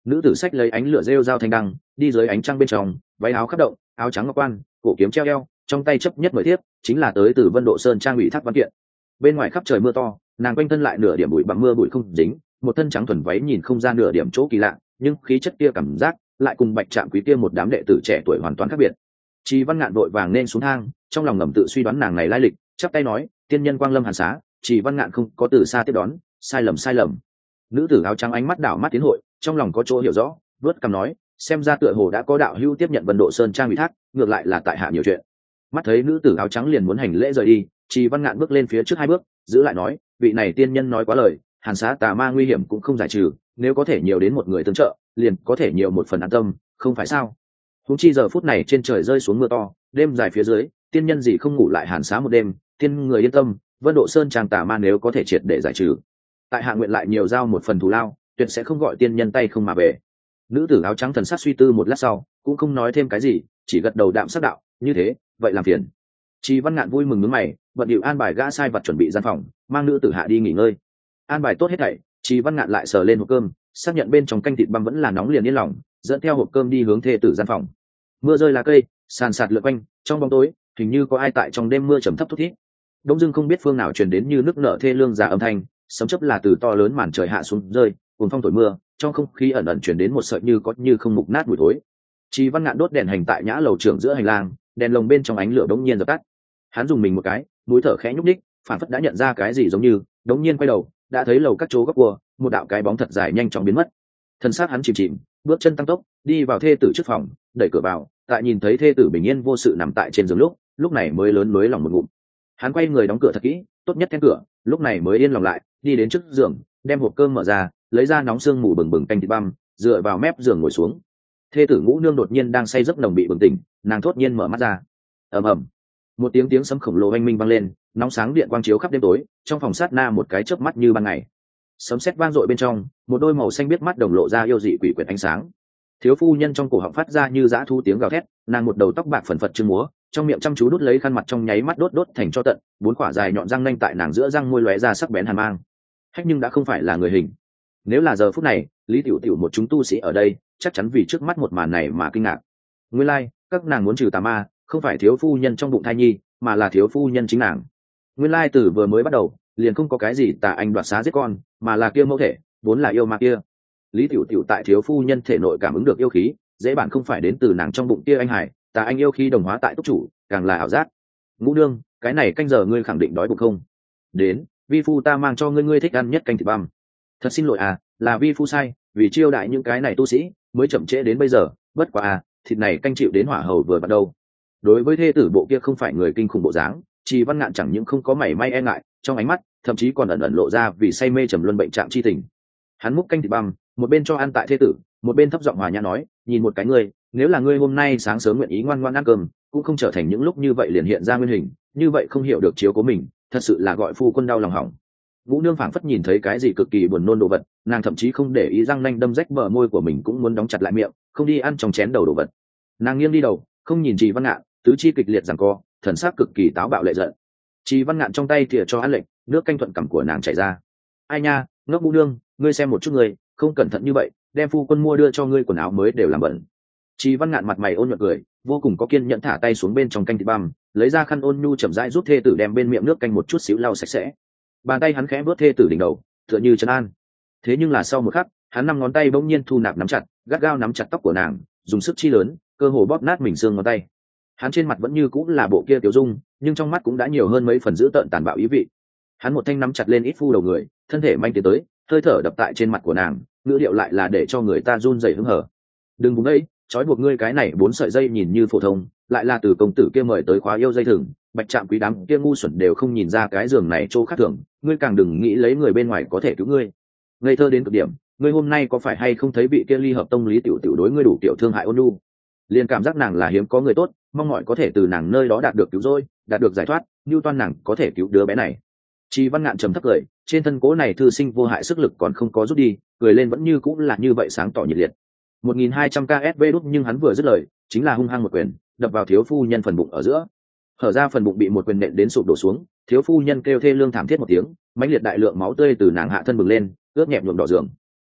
nữ tử xách lấy ánh lửa rêu dao thanh đăng đi dưới ánh trăng bên trong, váy áo khắp động, áo trắng ngọc quan, cổ kiếm treo eo, trong tay chấp nhất mời thiếp chính là tới từ Vân Độ Sơn trang ủy thác văn kiện. Bên ngoài khắp trời mưa to, nàng quanh thân lại nửa điểm bụi bặm mưa bụi không dính, một thân trắng thuần váy nhìn không ra nửa điểm chỗ kỳ lạ, nhưng khí chất kia cảm giác lại cùng Bạch Trạm Quý kia một đám đệ tử trẻ tuổi hoàn toàn khác biệt. Trì Văn Ngạn vội vàng nên xuống thang, trong lòng ngầm tự suy đoán nàng này lai lịch, chắp tay nói, tiên nhân quang lâm hàn xá. Trì Văn Ngạn không có từ xa tiếp đón, sai lầm. Nữ tử áo trắng ánh mắt đảo mắt tiến hội, trong lòng có chỗ hiểu rõ, vớt cằm nói, xem ra tựa hồ đã có đạo hữu tiếp nhận Vân Độ Sơn trang ủy thác, ngược lại là tại hạ nhiều chuyện. Mắt thấy nữ tử áo trắng liền muốn hành lễ rời đi, Trì Văn Ngạn bước lên phía trước 2 bước, giữ lại nói, vị này tiên nhân nói quá lời, hàn xá tà ma nguy hiểm cũng không giải trừ, nếu có thể nhiều đến một người tương trợ, liền có thể nhiều một phần an tâm, không phải sao? Huống chi giờ phút này trên trời rơi xuống mưa to, đêm dài phía dưới, tiên nhân gì không ngủ lại hàn xá một đêm, tiên người yên tâm, Vân Độ Sơn trang tà ma nếu có thể triệt để giải trừ, tại hạ nguyện lại nhiều giao một phần thù lao, tuyệt sẽ không gọi tiên nhân tay không mà về. Nữ tử áo trắng thần sắc suy tư một lát sau, cũng không nói thêm cái gì, chỉ gật đầu đạm sắc đạo, như thế, vậy làm phiền. Trì Văn Ngạn vui mừng nhướng mày, bận điệu an bài gã sai vật chuẩn bị gian phòng, mang nữ tử hạ đi nghỉ ngơi. An bài tốt hết thảy, Trì Văn Ngạn lại sờ lên hộp cơm, xác nhận bên trong canh thịt băm vẫn là nóng liền yên lòng, dẫn theo hộp cơm đi hướng thê tử gian phòng. Mưa rơi lá cây, sàn sạt lượn quanh, trong bóng tối, hình như có ai tại trong đêm mưa trầm thấp thút thít. Đông dưng không biết phương nào truyền đến như nước nở thê lương già âm thanh, sấm chớp là từ to lớn màn trời hạ xuống rơi, cuồng phong thổi mưa, trong không khí ẩn ẩn truyền đến một sợi như có như không mục nát mùi thối. Trì Văn Ngạn đốt đèn hành tại nhã lầu trưởng giữa hành lang, đèn lồng bên trong ánh lửa đống nhiên dập tắt. Hắn dùng mình một cái, mũi thở khẽ nhúc nhích, phản phất đã nhận ra cái gì giống như, đống nhiên quay đầu, đã thấy lầu các chỗ góc cua, một đạo cái bóng thật dài nhanh chóng biến mất. Thân xác hắn chìm, bước chân tăng tốc, đi vào thê tử trước phòng, đẩy cửa vào, tại nhìn thấy thê tử bình yên vô sự nằm tại trên giường lúc này mới lớn lối lòng một ngụm. Hắn quay người đóng cửa thật kỹ, tốt nhất then cửa, lúc này mới yên lòng lại, đi đến trước giường, đem hộp cơm mở ra, lấy ra nóng sương mù bừng bừng canh thịt băm, dựa vào mép giường ngồi xuống. Thê tử Ngũ Nương đột nhiên đang say giấc nồng bị bừng tỉnh, nàng thốt nhiên mở mắt ra. Ầm, một tiếng sấm khổng lồ oanh minh vang lên, nóng sáng điện quang chiếu khắp đêm tối, trong phòng sát na một cái chớp mắt như ban ngày. Sấm sét vang dội bên trong, một đôi màu xanh biết mắt đồng lộ ra yêu dị quỷ quyệt ánh sáng. Thiếu phu nhân trong cổ họng phát ra như dã thu tiếng gào thét, nàng một đầu tóc bạc phần phật chưng múa, trong miệng chăm chú đút lấy khăn mặt trong nháy mắt đốt thành cho tận, 4 quả dài nhọn răng nanh tại nàng giữa răng môi lóe ra sắc bén hàn mang. Hách nhưng đã không phải là người hình. Nếu là giờ phút này, Lý Tiểu Tiểu một chúng tu sĩ ở đây, chắc chắn vì trước mắt một màn này mà kinh ngạc. Nguyên lai, các nàng muốn trừ tà ma, không phải thiếu phu nhân trong bụng thai nhi, mà là thiếu phu nhân chính nàng. Nguyên lai từ vừa mới bắt đầu, liền không có cái gì tà anh đoạt xá giết con, mà là kia mẫu thể, vốn là yêu ma kia. Lý Tiểu Tiểu tại thiếu phu nhân thể nội cảm ứng được yêu khí, dễ bản không phải đến từ nàng trong bụng kia anh hải, tà anh yêu khí đồng hóa tại túc chủ, càng là ảo giác. Ngũ Nương, cái này canh giờ ngươi khẳng định đói bụng không? Đến, vi phu ta mang cho ngươi thích ăn nhất canh thịt băm. Thật xin lỗi à, là vi phu sai, vì chiêu đại những cái này tu sĩ, mới chậm trễ đến bây giờ, bất quá à, thịt này canh chịu đến hỏa hầu vừa bắt đầu. Đối với thê tử bộ kia không phải người kinh khủng bộ dáng, Trì Văn Ngạn chẳng những không có mảy may e ngại, trong ánh mắt thậm chí còn ẩn ẩn lộ ra vì say mê trầm luân bệnh trạng chi tình. Hắn múc canh thịt băm, một bên cho ăn tại thê tử, một bên thấp giọng hòa nhã nói, nhìn một cái ngươi, nếu là ngươi hôm nay sáng sớm nguyện ý ngoan ngoãn ăn cơm, cũng không trở thành những lúc như vậy liền hiện ra nguyên hình, như vậy không hiểu được chiếu cố mình, thật sự là gọi phu quân đau lòng hỏng. Ngũ Nương phảng phất nhìn thấy cái gì cực kỳ buồn nôn đồ vật, nàng thậm chí không để ý răng nanh đâm rách bờ môi của mình cũng muốn đóng chặt lại miệng, không đi ăn trong chén đầu đồ vật. Nàng nghiêng đi đầu, không nhìn Trì Văn Ngạn, tứ chi kịch liệt giằng co, thần sắc cực kỳ táo bạo lệ giận. Trì Văn Ngạn trong tay thìa cho ăn lệnh, nước canh thuận cằm của nàng chảy ra. Ai nha, ngốc Ngũ Nương, ngươi xem một chút ngươi, không cẩn thận như vậy, đem phu quân mua đưa cho ngươi quần áo mới đều làm bẩn. Trì Văn Ngạn mặt mày ôn nhuận cười, vô cùng có kiên nhẫn thả tay xuống bên trong canh thịt băm, lấy ra khăn ôn nhu chậm rãi giúp thê tử đem bên miệng nước canh một chút xíu lau sạch sẽ. Bàn tay hắn khẽ vuốt thê tử đỉnh đầu, tựa như trấn an. Thế nhưng là sau một khắc, hắn 5 ngón tay bỗng nhiên thu nạp nắm chặt, gắt gao nắm chặt tóc của nàng, dùng sức chi lớn, cơ hồ bóp nát mình xương ngón tay. Hắn trên mặt vẫn như cũng là bộ kia tiểu dung, nhưng trong mắt cũng đã nhiều hơn mấy phần dữ tợn tàn bạo ý vị. Hắn một thanh nắm chặt lên ít phu đầu người, thân thể manh tiến tới, hơi thở đập tại trên mặt của nàng, ngữ điệu lại là để cho người ta run rẩy hứng hở. Đừng vùng đấy, trói buộc ngươi cái này 4 sợi dây nhìn như phổ thông, lại là từ công tử kia mời tới khóa yêu dây thừng, Bạch Trạm Quý đám kia ngu xuẩn đều không nhìn ra cái giường này chỗ khác thường, ngươi càng đừng nghĩ lấy người bên ngoài có thể cứu ngươi. Ngây thơ đến cực điểm, ngươi hôm nay có phải hay không thấy vị kia Ly Hợp Tông Lý Tiểu Tiểu đối ngươi đủ kiểu thương hại ôn nhu, liền cảm giác nàng là hiếm có người tốt, mong mọi có thể từ nàng nơi đó đạt được cứu rỗi, đạt được giải thoát, như toan nàng có thể cứu đứa bé này. Trì Văn Ngạn trầm thấp cười, trên thân cố này thư sinh vô hại sức lực còn không có rút đi, cười lên vẫn như cũng là như vậy sáng tỏ nhiệt liệt. 1200 KSV đút, nhưng hắn vừa dứt lời, chính là hung hăng một quyền, đập vào thiếu phu nhân phần bụng ở giữa. Hở ra phần bụng bị một quyền nện đến sụp đổ xuống, thiếu phu nhân kêu thê lương thảm thiết một tiếng, mãnh liệt đại lượng máu tươi từ nàng hạ thân bừng lên, ướt nhẹp nhuộm đỏ giường.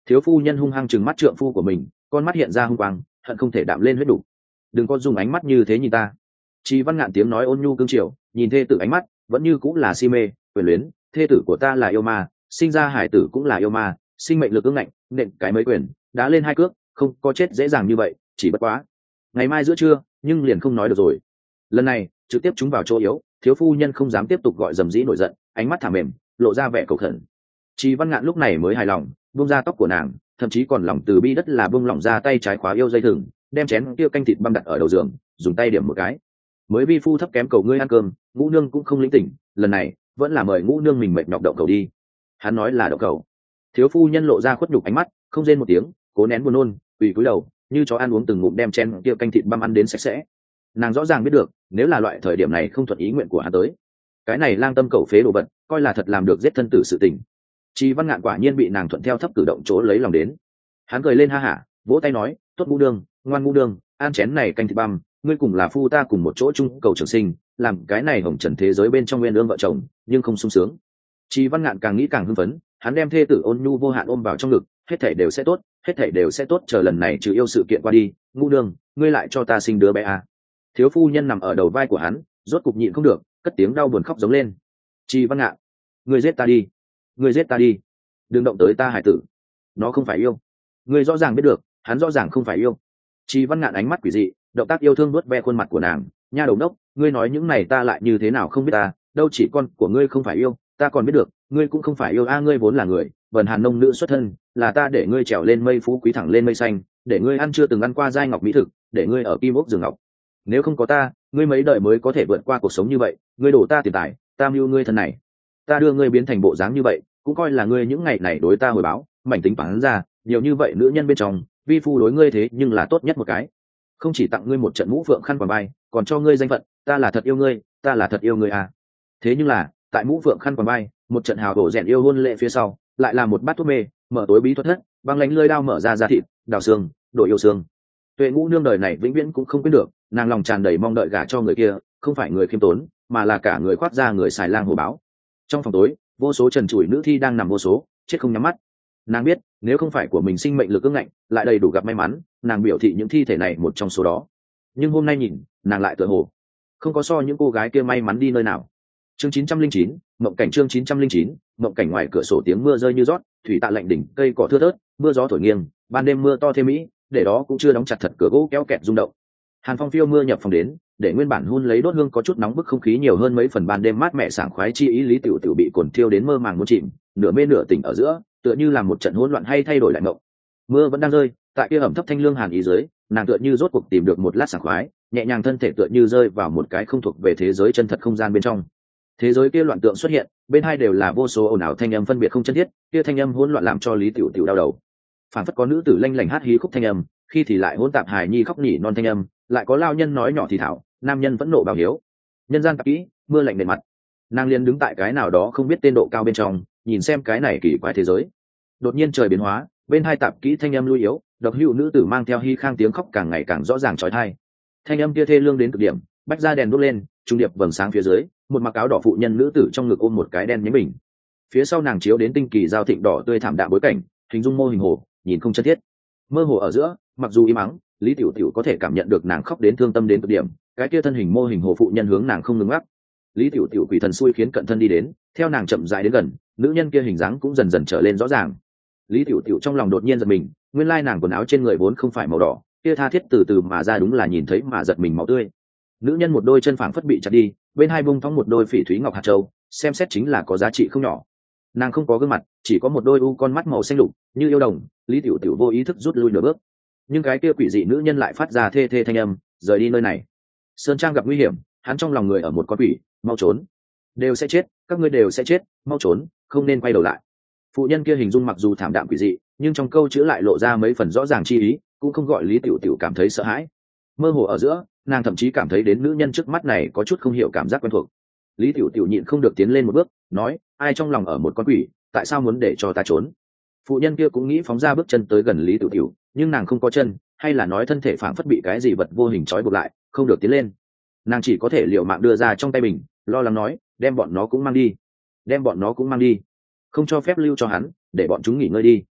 Thiếu phu nhân hung hăng trừng mắt trượng phu của mình, con mắt hiện ra hung quang, hận không thể đạm lên huyết đủ. Đừng có dùng ánh mắt như thế nhìn ta. Chi Văn Ngạn tiếng nói ôn nhu cương triều, nhìn thê tử ánh mắt vẫn như cũng là si mê quyền luyến. Thê tử của ta là yêu ma, sinh ra hải tử cũng là yêu ma, sinh mệnh lực ương ngạnh, nện cái mấy quyền đá lên hai cước, không có chết dễ dàng như vậy, chỉ bất quá ngày mai giữa trưa nhưng liền không nói được rồi. Lần này trực tiếp chúng vào chỗ yếu, thiếu phu nhân không dám tiếp tục gọi dầm dĩ nổi giận, ánh mắt thả mềm, lộ ra vẻ cầu khẩn. Chi Văn Ngạn lúc này mới hài lòng, buông ra tóc của nàng, thậm chí còn lòng từ bi đất là buông lỏng ra tay trái khóa yêu dây thừng, đem chén kia canh thịt băm đặt ở đầu giường, dùng tay điểm một cái. Mới vi phu thấp kém cầu ngươi ăn cơm, ngũ nương cũng không lĩnh tỉnh, lần này vẫn là mời ngũ nương mình mệt nhọc động cầu đi. Hắn nói là động cầu. Thiếu phu nhân lộ ra khuất nhục ánh mắt, không rên một tiếng, cố nén buồn nôn, quỳ cúi đầu, như chó ăn uống từng ngụm đem chén kia canh thịt băm ăn đến sạch sẽ. Nàng rõ ràng biết được, nếu là loại thời điểm này không thuận ý nguyện của hắn tới, cái này lang tâm cẩu phế đồ vật, coi là thật làm được giết thân tử sự tình. Chi Văn Ngạn quả nhiên bị nàng thuận theo thấp cử động chỗ lấy lòng đến. Hắn cười lên ha hả, vỗ tay nói, tốt ngũ đường, ngoan ngũ đường, ăn chén này canh thịt băm, ngươi cùng là phu ta cùng một chỗ chung cầu trường sinh, làm cái này hồng trần thế giới bên trong nguyên ương vợ chồng, nhưng không sung sướng. Chi Văn Ngạn càng nghĩ càng hưng phấn, hắn đem thê tử ôn nhu vô hạn ôm vào trong ngực, hết thảy đều sẽ tốt, hết thảy đều sẽ tốt, chờ lần này trừ yêu sự kiện qua đi, ngũ đường, ngươi lại cho ta sinh đứa bé à. Thiếu phu nhân nằm ở đầu vai của hắn, rốt cục nhịn không được, cất tiếng đau buồn khóc giống lên. Chi Văn Ngạn, ngươi giết ta đi, ngươi giết ta đi, đừng động tới ta hải tử, nó không phải yêu. Ngươi rõ ràng biết được, hắn rõ ràng không phải yêu. Chi Văn Ngạn ánh mắt quỷ dị, động tác yêu thương vuốt ve khuôn mặt của nàng, nha đầu đốc, ngươi nói những này ta lại như thế nào không biết ta, đâu chỉ con của ngươi không phải yêu, ta còn biết được, ngươi cũng không phải yêu a, ngươi vốn là người, vần hàn nông nữ xuất thân, là ta để ngươi trèo lên mây phú quý thẳng lên mây xanh, để ngươi ăn chưa từng ăn qua giai ngọc mỹ thực, để ngươi ở kim ốc giường ngọc. Nếu không có ta, ngươi mấy đời mới có thể vượt qua cuộc sống như vậy, ngươi đổ ta tiền tài, ta mưu ngươi thân này, ta đưa ngươi biến thành bộ dáng như vậy, cũng coi là ngươi những ngày này đối ta hồi báo, mảnh tính toán ra, nhiều như vậy nữ nhân bên trong, vi phu đối ngươi thế nhưng là tốt nhất một cái. Không chỉ tặng ngươi một trận mũ phượng khăn quàng vai, còn cho ngươi danh phận, ta là thật yêu ngươi, ta là thật yêu ngươi à. Thế nhưng là, tại mũ phượng khăn quàng vai, một trận hào đổ rèn yêu hôn lệ phía sau, lại là một bát thuốc mê, mở tối bí thuật thất, băng lánh lưỡi đao mở ra thịt, đào xương, đổi yêu xương. Tuệ Ngũ nương đời này vĩnh viễn cũng không quên được, nàng lòng tràn đầy mong đợi gả cho người kia, không phải người khiêm tốn, mà là cả người khoác ra người xài lang hổ báo. Trong phòng tối, vô số trần trụi nữ thi đang nằm vô số, chết không nhắm mắt. Nàng biết, nếu không phải của mình sinh mệnh lực ương ngạnh, lại đầy đủ gặp may mắn, nàng biểu thị những thi thể này một trong số đó. Nhưng hôm nay nhìn, nàng lại tựa hồ không có so những cô gái kia may mắn đi nơi nào. Chương 909, mộng cảnh chương 909, mộng cảnh ngoài cửa sổ tiếng mưa rơi như rót, thủy tạ lạnh đỉnh, cây cỏ thưa thớt, mưa gió thổi nghiêng, ban đêm mưa to thêm mỹ, để đó cũng chưa đóng chặt thật cửa gỗ kéo kẹt rung động. Hàn phong phiêu mưa nhập phòng đến, để nguyên bản hun lấy đốt hương có chút nóng bức không khí nhiều hơn mấy phần ban đêm mát mẻ sảng khoái chi ý lý tiểu tiểu bị cồn thiêu đến mơ màng muốn chìm, nửa mê nửa tỉnh ở giữa, tựa như là một trận hỗn loạn hay thay đổi lại mộng. Mưa vẫn đang rơi, tại kia ẩm thấp thanh lương hàn ý dưới, nàng tựa như rốt cuộc tìm được một lát sảng khoái, nhẹ nhàng thân thể tựa như rơi vào một cái không thuộc về thế giới chân thật không gian bên trong. Thế giới kia loạn tượng xuất hiện, bên hai đều là vô số ồn ào thanh âm phân biệt không chân thiết, kia thanh âm hỗn loạn làm cho lý tiểu tiểu đau đầu. Phản phất có nữ tử lanh lảnh hát hí khúc thanh âm, khi thì lại hỗn tạp hài nhi khóc nỉ non thanh âm, lại có lao nhân nói nhỏ thì thảo, nam nhân vẫn nộ báo hiếu. Nhân gian tạp kỹ, mưa lạnh nền mặt. Nàng liền đứng tại cái nào đó không biết tên độ cao bên trong, nhìn xem cái này kỳ quái thế giới. Đột nhiên trời biến hóa, bên hai tạp kỹ thanh âm lui yếu, độc hữu nữ tử mang theo hy khang tiếng khóc càng ngày càng rõ ràng chói tai. Thanh âm kia thê lương đến cực điểm, bách ra đèn đốt lên, trung điệp vầng sáng phía dưới, một mặc áo đỏ phụ nhân nữ tử trong ngực ôm một cái đen nhánh bình. Phía sau nàng chiếu đến tinh kỳ giao thịnh đỏ tươi thảm đạm bối cảnh, hình dung mô hình hồ, nhìn không chân thiết. Mơ hồ ở giữa, mặc dù im ắng, lý tiểu tiểu có thể cảm nhận được nàng khóc đến thương tâm đến cực điểm, cái kia thân hình mô hình hồ phụ nhân hướng nàng không ngừng ngắc. Lý tiểu tiểu quỷ thần xui khiến cận thân đi đến, theo nàng chậm rãi đến gần, nữ nhân kia hình dáng cũng dần dần trở lên rõ ràng. Lý tiểu tiểu trong lòng đột nhiên giật mình, nguyên lai nàng quần áo trên người vốn không phải màu đỏ, kia tha thiết từ từ mà ra đúng là nhìn thấy mà giật mình máu tươi. Nữ nhân một đôi chân phảng phất bị chặt đi, bên hai bung thóng một đôi phỉ thúy ngọc hạt châu, xem xét chính là có giá trị không nhỏ. Nàng không có gương mặt, chỉ có một đôi u con mắt màu xanh lục như yêu đồng. Lý tiểu tiểu vô ý thức rút lui nửa bước, nhưng cái kia quỷ dị nữ nhân lại phát ra thê thê thanh âm, rời đi nơi này. Sơn Trang gặp nguy hiểm, hắn trong lòng người ở một con quỷ, mau trốn, đều sẽ chết, các ngươi đều sẽ chết, mau trốn, không nên quay đầu lại. Phụ nhân kia hình dung mặc dù thảm đạm quỷ dị, nhưng trong câu chữ lại lộ ra mấy phần rõ ràng chi ý, cũng không gọi Lý tiểu tiểu cảm thấy sợ hãi. Mơ hồ ở giữa, nàng thậm chí cảm thấy đến nữ nhân trước mắt này có chút không hiểu cảm giác quen thuộc. Lý tiểu tiểu nhịn không được tiến lên một bước, nói, ai trong lòng ở một con quỷ, tại sao muốn để cho ta trốn? Phụ nhân kia cũng nghĩ phóng ra bước chân tới gần Lý tiểu tiểu, nhưng nàng không có chân, hay là nói thân thể phảng phất bị cái gì vật vô hình trói buộc lại, không được tiến lên. Nàng chỉ có thể liều mạng đưa ra trong tay mình, lo lắng nói, đem bọn nó cũng mang đi, đem bọn nó cũng mang đi, không cho phép lưu cho hắn, để bọn chúng nghỉ ngơi đi.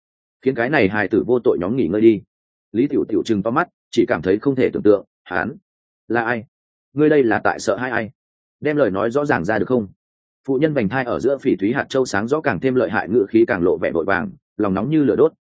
khiến cái này hài tử vô tội nhóm nghỉ ngơi đi. Lý tiểu tiểu trừng to mắt, chỉ cảm thấy không thể tưởng tượng, hắn là ai? Ngươi đây là tại sợ hai ai? Đem lời nói rõ ràng ra được không? Phụ nhân vành thai ở giữa phỉ thúy hạt châu sáng rõ càng thêm lợi hại, ngữ khí càng lộ vẻ vội vàng, lòng nóng như lửa đốt.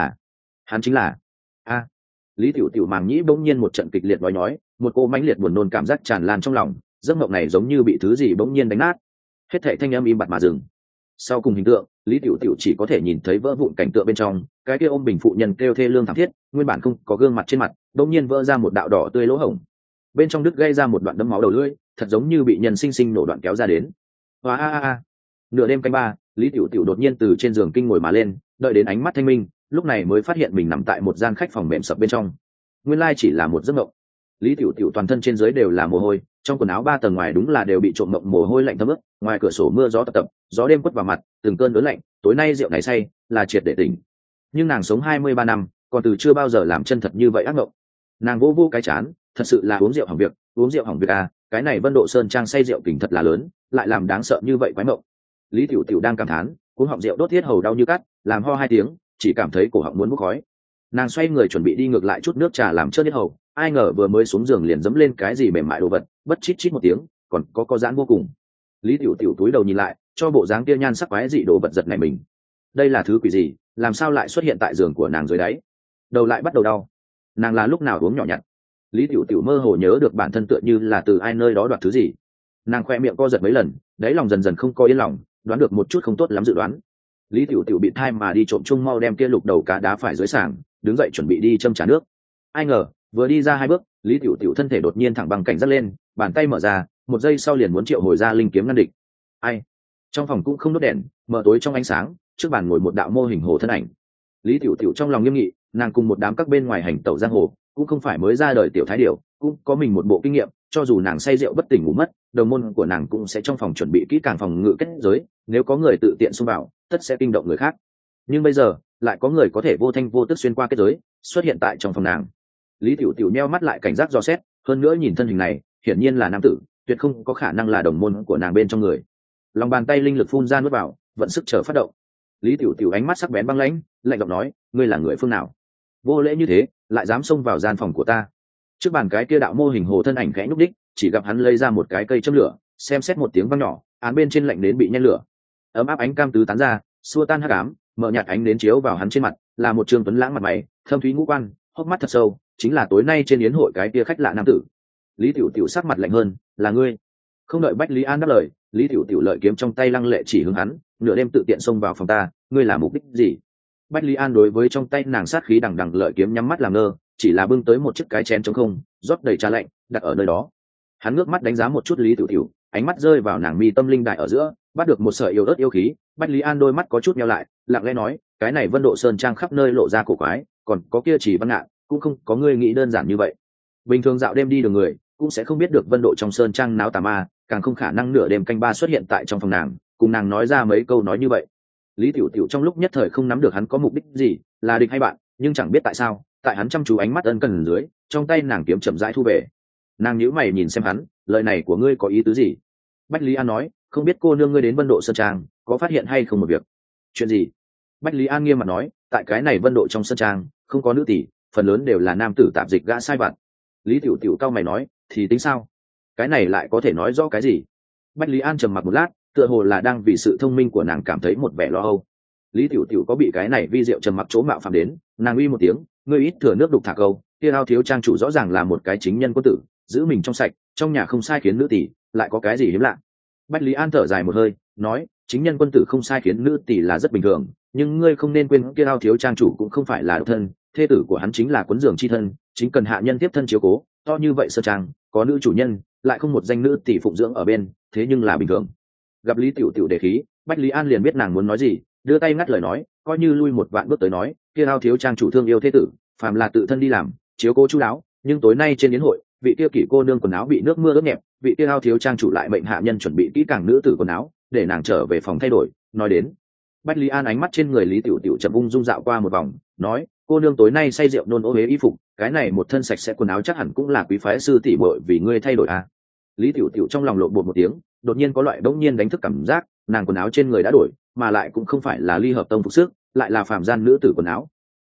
Hắn chính là a. Lý tiểu tiểu màng nhĩ bỗng nhiên một trận kịch liệt nói, một cô mãnh liệt buồn nôn cảm giác tràn lan trong lòng, giấc mộng này giống như bị thứ gì bỗng nhiên đánh nát, hết thảy thanh âm im bặt mà dừng. Sau cùng hình tượng, Lý tiểu tiểu chỉ có thể nhìn thấy vỡ vụn cảnh tượng bên trong, cái kia ôm bình phụ nhân kêu thê lương thảm thiết, nguyên bản không có gương mặt trên mặt, bỗng nhiên vỡ ra một đạo đỏ tươi lỗ hổng, bên trong đứt gây ra một đoạn đấm máu đầu lưỡi, thật giống như bị nhân sinh sinh nổ đoạn kéo ra đến. Hoa a a a. Nửa đêm canh ba, Lý tiểu tiểu đột nhiên từ trên giường kinh ngồi mà lên, đợi đến ánh mắt thanh minh, lúc này mới phát hiện mình nằm tại một gian khách phòng mềm sập bên trong. Nguyên lai chỉ là một giấc mộng. Lý tiểu tiểu toàn thân trên dưới đều là mồ hôi, trong quần áo 3 tầng ngoài đúng là đều bị trộm mộng mồ hôi lạnh thấm ướt, ngoài cửa sổ mưa gió tập tập, gió đêm quất vào mặt, từng cơn đớn lạnh, tối nay rượu này say, là triệt để tỉnh. Nhưng nàng sống 23 năm, còn từ chưa bao giờ làm chân thật như vậy ác mộng. Nàng vô vô cái chán, thật sự là uống rượu hỏng việc à, cái này Vân Độ Sơn Trang say rượu kình thật là lớn, lại làm đáng sợ như vậy quái mộng. Lý tiểu tiểu đang cảm thán, uống họng rượu đốt thiết hầu đau như cắt, làm ho 2 tiếng, chỉ cảm thấy cổ họng muốn bốc khói. Nàng xoay người chuẩn bị đi ngược lại chút nước trà làm chớt hết hầu, ai ngờ vừa mới xuống giường liền dẫm lên cái gì mềm mại đồ vật, bất chít chít một tiếng, còn có giãn vô cùng. Lý tiểu tiểu túi đầu nhìn lại, cho bộ dáng kia nhan sắc quái dị đồ vật giật này mình. Đây là thứ quỷ gì, làm sao lại xuất hiện tại giường của nàng dưới đáy? Đầu lại bắt đầu đau. Nàng là lúc nào uống nhỏ nhặt? Lý tiểu tiểu mơ hồ nhớ được bản thân tựa như là từ ai nơi đó đoạt thứ gì. Nàng khoe miệng co giật mấy lần, đáy lòng dần dần không có yên lòng, đoán được một chút không tốt lắm dự đoán. Lý tiểu tiểu bị thai mà đi trộm chung mau đem kia lục đầu cá đá phải dưới sàng, đứng dậy chuẩn bị đi châm trà nước. Ai ngờ vừa đi ra 2 bước, Lý tiểu tiểu thân thể đột nhiên thẳng bằng cảnh giác lên, bàn tay mở ra, một giây sau liền muốn triệu hồi ra linh kiếm ngăn địch. Ai? Trong phòng cũng không đốt đèn, mờ tối trong ánh sáng, trước bàn ngồi một đạo mô hình hồ thân ảnh. Lý tiểu tiểu trong lòng nghiêm nghị, nàng cùng một đám các bên ngoài hành tẩu giang hồ, cũng không phải mới ra đời tiểu thái điểu, cũng có mình một bộ kinh nghiệm, cho dù nàng say rượu bất tỉnh ngủ mất, đồng môn của nàng cũng sẽ trong phòng chuẩn bị kỹ càng phòng ngự kết giới, nếu có người tự tiện xông vào, tất sẽ kinh động người khác. Nhưng bây giờ, lại có người có thể vô thanh vô tức xuyên qua kết giới, xuất hiện tại trong phòng nàng. Lý tiểu tiểu nheo mắt lại cảnh giác dò xét, hơn nữa nhìn thân hình này, hiển nhiên là nam tử, tuyệt không có khả năng là đồng môn của nàng bên trong người. Lòng bàn tay linh lực phun ra nuốt vào, vận sức chờ phát động. Lý tiểu tiểu ánh mắt sắc bén băng lãnh, lạnh giọng nói, ngươi là người phương nào? Vô lễ như thế, lại dám xông vào gian phòng của ta? Trước bàn cái kia đạo mô hình hồ thân ảnh khẽ nhúc đích, chỉ gặp hắn lấy ra một cái cây châm lửa, xem xét một tiếng vang nhỏ, án bên trên lạnh đến bị nhen lửa. Ấm áp ánh cam tứ tán ra, xua tan hắc ám, mở nhạt ánh đến chiếu vào hắn trên mặt, là một trương tuấn lãng mặt mày, thâm thúy ngũ quan, hốc mắt thật sâu, chính là tối nay trên yến hội cái kia khách lạ nam tử. Lý tiểu tiểu sắc mặt lạnh hơn, là ngươi? Không đợi Bách Lý An đáp lời, Lý tiểu tiểu lợi kiếm trong tay lăng lệ chỉ hướng hắn, nửa đêm tự tiện xông vào phòng ta, ngươi là mục đích gì? Bách Lý An đối với trong tay nàng sát khí đằng đằng lợi kiếm nhắm mắt làm ngơ, chỉ là bưng tới một chiếc cái chén trống không, rót đầy trà lạnh, đặt ở nơi đó. Hắn ngước mắt đánh giá một chút Lý tiểu tiểu, ánh mắt rơi vào nàng mi tâm linh đại ở giữa, bắt được một sợi yêu ớt yêu khí. Bách Lý An đôi mắt có chút nheo lại, lặng lẽ nói, cái này Vân Độ Sơn Trang khắp nơi lộ ra cổ quái, còn có kia Chỉ Văn Ngạn, cũng không có ngươi nghĩ đơn giản như vậy. Bình thường dạo đêm đi đường người, cũng sẽ không biết được Vân Độ trong Sơn Trang náo tà ma, càng không khả năng nửa đêm canh ba xuất hiện tại trong phòng nàng, cùng nàng nói ra mấy câu nói như vậy. Lý tiểu tiểu trong lúc nhất thời không nắm được hắn có mục đích gì, là địch hay bạn, nhưng chẳng biết tại sao, tại hắn chăm chú ánh mắt ân cần dưới, trong tay nàng kiếm chậm rãi thu về. Nàng nhíu mày nhìn xem hắn, lời này của ngươi có ý tứ gì? Bách Lý An nói, không biết cô nương ngươi đến Vân Độ Sơn Trang, có phát hiện hay không một việc? Chuyện gì? Bách Lý An nghiêm mặt nói, tại cái này Vân Độ trong Sơn Trang, không có nữ tỷ, phần lớn đều là nam tử tạp dịch gã sai vặt. Lý tiểu tiểu cao mày nói, thì tính sao? Cái này lại có thể nói rõ cái gì? Bách Lý An trầm mặc một lát, tựa hồ là đang vì sự thông minh của nàng cảm thấy một vẻ lo âu. Lý tiểu tiểu có bị cái này vi diệu trầm mặc chỗ mạo phạm đến, nàng uy một tiếng, ngươi ít thừa nước đục thả câu, kia Ao thiếu trang chủ rõ ràng là một cái chính nhân quân tử, giữ mình trong sạch, trong nhà không sai khiến nữ tỷ, lại có cái gì hiếm lạ? Bách Lý An thở dài một hơi, nói, chính nhân quân tử không sai khiến nữ tỷ là rất bình thường, nhưng ngươi không nên quên kia Ao thiếu trang chủ cũng không phải là độc thân, thê tử của hắn chính là quấn giường chi thân, chính cần hạ nhân tiếp thân chiếu cố, to như vậy sơ trang, có nữ chủ nhân, lại không một danh nữ tỷ phụng dưỡng ở bên, thế nhưng là bình thường. Gặp Lý tiểu tiểu đề khí, Bách Lý An liền biết nàng muốn nói gì, đưa tay ngắt lời nói, coi như lui một vạn bước tới nói, kia Ao thiếu trang chủ thương yêu thế tử, phàm là tự thân đi làm, chiếu cố chu đáo, nhưng tối nay trên yến hội, vị kia kỷ cô nương quần áo bị nước mưa ướt nhẹp, vị kia Ao thiếu trang chủ lại mệnh hạ nhân chuẩn bị kỹ càng nữ tử quần áo, để nàng trở về phòng thay đổi. Nói đến, Bách Lý An ánh mắt trên người Lý tiểu tiểu chậm ung dung dạo qua một vòng, nói, cô nương tối nay say rượu nôn ô uế y phục, cái này một thân sạch sẽ quần áo chắc hẳn cũng là quý phái sư tỷ muội vì ngươi thay đổi à? Lý tiểu tiểu trong lòng lộn bột một tiếng, đột nhiên có loại đống nhiên đánh thức cảm giác, nàng quần áo trên người đã đổi, mà lại cũng không phải là Ly Hợp Tông phục sức, lại là phàm gian nữ tử quần áo,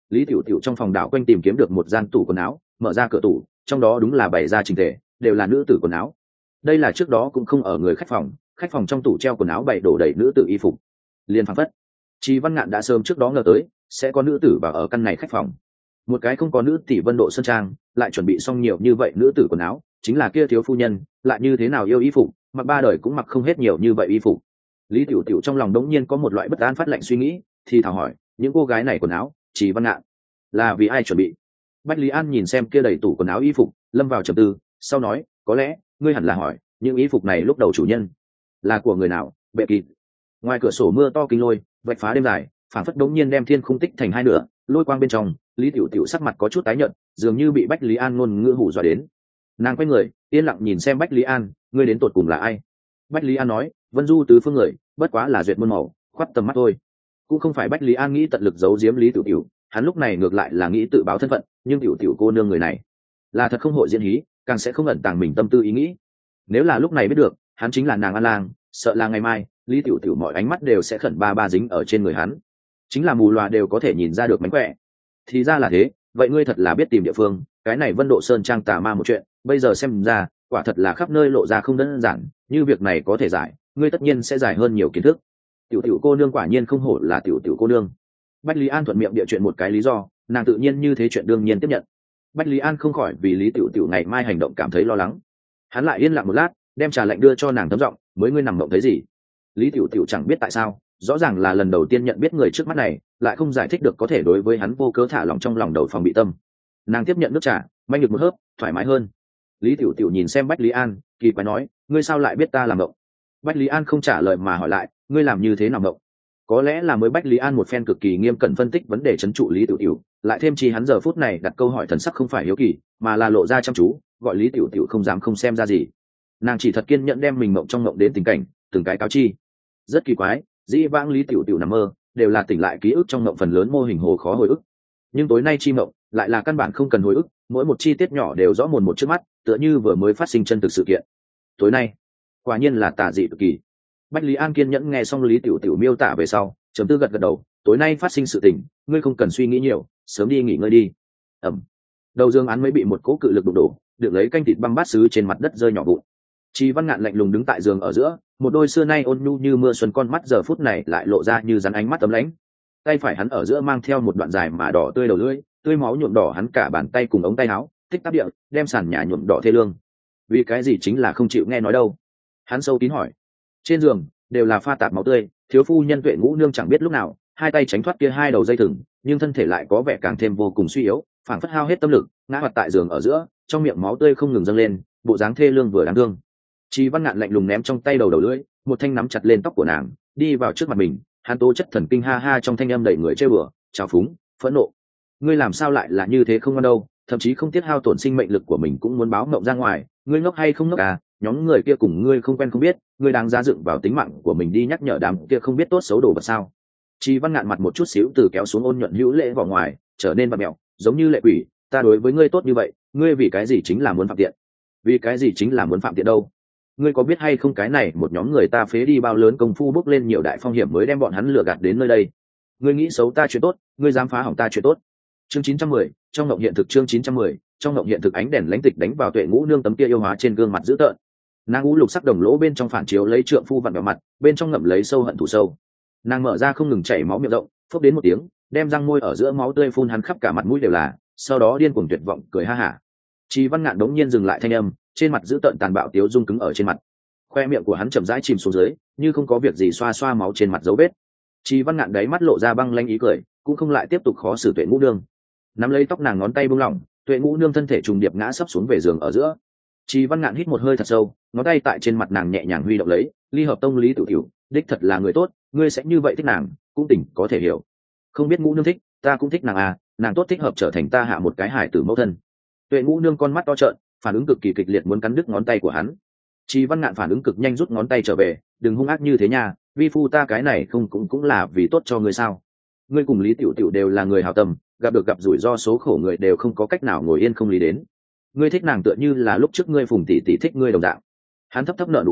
Lý Tiểu Tiểu trong phòng đảo quanh tìm kiếm được một gian tủ quần áo, mở ra cửa tủ, trong đó đúng là bày ra chỉnh tề, đều là nữ tử quần áo. Đây là trước đó cũng không ở người khách phòng trong tủ treo quần áo bày đổ đầy nữ tử y phục. Liên phảng phất, Trì Văn Ngạn đã sớm trước đó ngờ tới sẽ có nữ tử vào ở căn này khách phòng. Một cái không có nữ tỷ Vân Độ sơn trang, lại chuẩn bị xong nhiều như vậy nữ tử quần áo, chính là kia thiếu phu nhân, lại như thế nào yêu y phục, mặc ba đời cũng mặc không hết nhiều như vậy y phục. Lý Tiểu Tiểu trong lòng đống nhiên có một loại bất an phát lạnh suy nghĩ, thì thảo hỏi, những cô gái này quần áo, Trì Văn Ngạn, là vì ai chuẩn bị? Bách Lý An nhìn xem kia đầy tủ quần áo y phục, lâm vào trầm tư, sau nói, có lẽ ngươi hẳn là hỏi, những y phục này lúc đầu chủ nhân là của người nào? Bệ Kỳ. Ngoài cửa sổ mưa to kinh lôi, vạch phá đêm dài, phảng phất đống nhiên đem thiên khung tích thành hai nửa, lôi quang bên trong, Lý Tiểu Tiểu sắc mặt có chút tái nhợt, dường như bị Bách Lý An ngôn ngữ hù dọa đến. Nàng quay người, yên lặng nhìn xem Bách Lý An, ngươi đến tột cùng là ai? Bách Lý An nói, Vân Du tứ phương người, bất quá là duyệt muôn màu, khoắt tầm mắt thôi. Cũng không phải Bách Lý An nghĩ tận lực giấu giếm Lý Tiểu Tiểu, hắn lúc này ngược lại là nghĩ tự báo thân phận, nhưng Tiểu Tiểu cô nương người này là thật không hội diễn hí, càng sẽ không ẩn tàng mình tâm tư ý nghĩ. Nếu là lúc này biết được hắn chính là nàng An Lang, sợ là ngày mai Lý Tiểu Tiểu mọi ánh mắt đều sẽ khẩn ba ba dính ở trên người hắn, chính là mù loà đều có thể nhìn ra được mánh khỏe. Thì ra là thế, vậy ngươi thật là biết tìm địa phương, cái này Vân Độ sơn trang tà ma một chuyện, bây giờ xem ra quả thật là khắp nơi lộ ra không đơn giản, như việc này có thể giải, ngươi tất nhiên sẽ giải hơn nhiều kiến thức. Tiểu Tiểu cô nương quả nhiên không hổ là Tiểu Tiểu cô nương. Bách Lý An thuận miệng địa chuyện một cái lý do, nàng tự nhiên như thế chuyện đương nhiên tiếp nhận. Bách Lý An không khỏi vì Lý Tiểu Tiểu ngày mai hành động cảm thấy lo lắng. Hắn lại yên lặng một lát, đem trà lạnh đưa cho nàng thấm giọng, mới ngươi nằm mộng thấy gì? Lý Tiểu Tiểu chẳng biết tại sao, rõ ràng là lần đầu tiên nhận biết người trước mắt này, lại không giải thích được có thể đối với hắn vô cớ thả lòng trong lòng đầu phòng bị tâm. Nàng tiếp nhận nước trà, manh được một hớp, thoải mái hơn. Lý Tiểu Tiểu nhìn xem Bách Lý An, kỳ quái nói, ngươi sao lại biết ta làm mộng? Bách Lý An không trả lời mà hỏi lại, ngươi làm như thế nào mộng? Có lẽ là mới Bách Lý An một phen cực kỳ nghiêm cẩn phân tích vấn đề trấn trụ Lý Tiểu Tiểu, lại thêm chi hắn giờ phút này đặt câu hỏi thần sắc không phải hiếu kỳ, mà là lộ ra chăm chú, gọi Lý Tiểu Tiểu không dám không xem ra gì. Nàng chỉ thật kiên nhẫn đem mình mộng trong mộng đến tình cảnh, từng cái cáo chi. Rất kỳ quái, dĩ vãng Lý Tiểu Tiểu nằm mơ, đều là tỉnh lại ký ức trong mộng phần lớn mô hình hồ khó hồi ức. Nhưng tối nay chi mộng, lại là căn bản không cần hồi ức, mỗi một chi tiết nhỏ đều rõ mồn một trước mắt, tựa như vừa mới phát sinh chân thực sự kiện. Tối nay, quả nhiên là tà dị cực kỳ. Bách Lý An kiên nhẫn nghe xong Lý Tiểu Tiểu miêu tả về sau, chấm tư gật gật đầu, tối nay phát sinh sự tình, ngươi không cần suy nghĩ nhiều, sớm đi nghỉ ngơi đi. Ẩm. Đầu dương án mới bị một cỗ cự lực đụng đổ, được lấy canh thịt băm bát sứ trên mặt đất rơi nhỏ vụn. Trì Văn Ngạn lạnh lùng đứng tại giường ở giữa, một đôi xưa nay ôn nhu như mưa xuân con mắt giờ phút này lại lộ ra như rắn ánh mắt ấm lãnh. Tay phải hắn ở giữa mang theo một đoạn dài mà đỏ tươi đầu lưỡi, tươi máu nhuộm đỏ hắn cả bàn tay cùng ống tay áo, tích tắp địa, đem sàn nhà nhuộm đỏ thê lương. Vì cái gì chính là không chịu nghe nói đâu? Hắn sâu kín hỏi. Trên giường đều là pha tạp máu tươi, thiếu phu nhân Tuệ Ngũ nương chẳng biết lúc nào hai tay tránh thoát kia hai đầu dây thừng, nhưng thân thể lại có vẻ càng thêm vô cùng suy yếu, phảng phất hao hết tâm lực, ngã hoạt tại giường ở giữa, trong miệng máu tươi không ngừng dâng lên, bộ dáng thê lương vừa đáng thương. Trì Văn Ngạn lạnh lùng ném trong tay đầu lưỡi, một thanh nắm chặt lên tóc của nàng, đi vào trước mặt mình, hắn tố chất thần kinh ha ha trong thanh âm đầy người trêu bừa, trào phúng, phẫn nộ. Ngươi làm sao lại là như thế không ngon đâu, thậm chí không tiếc hao tổn sinh mệnh lực của mình cũng muốn báo mộng ra ngoài, ngươi ngốc hay không ngốc à? Nhóm người kia cùng ngươi không quen không biết, ngươi đang ra dựng vào tính mạng của mình đi nhắc nhở đám kia không biết tốt xấu đồ vật sao? Trì Văn Ngạn mặt một chút xíu từ kéo xuống ôn nhuận hữu lễ vào ngoài, trở nên bặm mẹo, giống như lệ quỷ. Ta đối với ngươi tốt như vậy, ngươi vì cái gì chính là muốn phạm tiện? Vì cái gì chính là muốn phạm tiện đâu? Ngươi có biết hay không cái này một nhóm người ta phế đi bao lớn công phu bước lên nhiều đại phong hiểm mới đem bọn hắn lừa gạt đến nơi đây? Ngươi nghĩ xấu ta chuyện tốt, ngươi dám phá hỏng ta chuyện tốt? Chương 910, trong ngộng hiện thực. Chương 910, trong ngộng hiện thực. Ánh đèn lãnh tịch đánh vào Tuệ Ngũ nương tấm kia yêu hóa trên gương mặt dữ tợn. Nàng ngũ lục sắc đồng lỗ bên trong phản chiếu lấy trượng phu vặn vào mặt, bên trong ngậm lấy sâu hận thù sâu. Nàng mở ra không ngừng chảy máu miệng rộng, phốc đến một tiếng, đem răng môi ở giữa máu tươi phun hắn khắp cả mặt mũi đều là, sau đó điên cuồng tuyệt vọng cười ha hả. Trì Văn Ngạn đống nhiên dừng lại thanh âm, trên mặt dữ tợn tàn bạo tiếu dung cứng ở trên mặt. Khoe miệng của hắn chậm rãi chìm xuống dưới, như không có việc gì xoa xoa máu trên mặt dấu vết. Trì Văn Ngạn đáy mắt lộ ra băng lanh ý cười, cũng không lại tiếp tục khó xử Tuệ Ngũ nương. Nắm lấy tóc nàng ngón tay buông lỏng, Tuệ Ngũ nương thân thể trùng điệp ngã sấp xuống về giường ở giữa. Trì Văn Ngạn hít một hơi thật sâu, ngón tay tại trên mặt nàng nhẹ nhàng huy động lấy, ly hợp tông Lý Tiểu Tiểu, đích thật là người tốt, ngươi sẽ như vậy thích nàng, cũng tỉnh có thể hiểu. Không biết Ngũ nương thích, ta cũng thích nàng à, nàng tốt thích hợp trở thành ta hạ một cái hải tử mẫu thân. Tuệ Ngũ nương con mắt to trợn, phản ứng cực kỳ kịch liệt muốn cắn đứt ngón tay của hắn. Trì Văn Ngạn phản ứng cực nhanh rút ngón tay trở về, đừng hung ác như thế nha, vi phu ta cái này không cũng là vì tốt cho ngươi sao? Ngươi cùng Lý Tiểu Tiểu đều là người hảo tâm, gặp rủi ro số khổ người đều không có cách nào ngồi yên không lý đến. Ngươi thích nàng tựa như là lúc trước ngươi Phùng tỷ tỷ thích ngươi đồng dạng. Hắn thấp thấp nở nụ cười,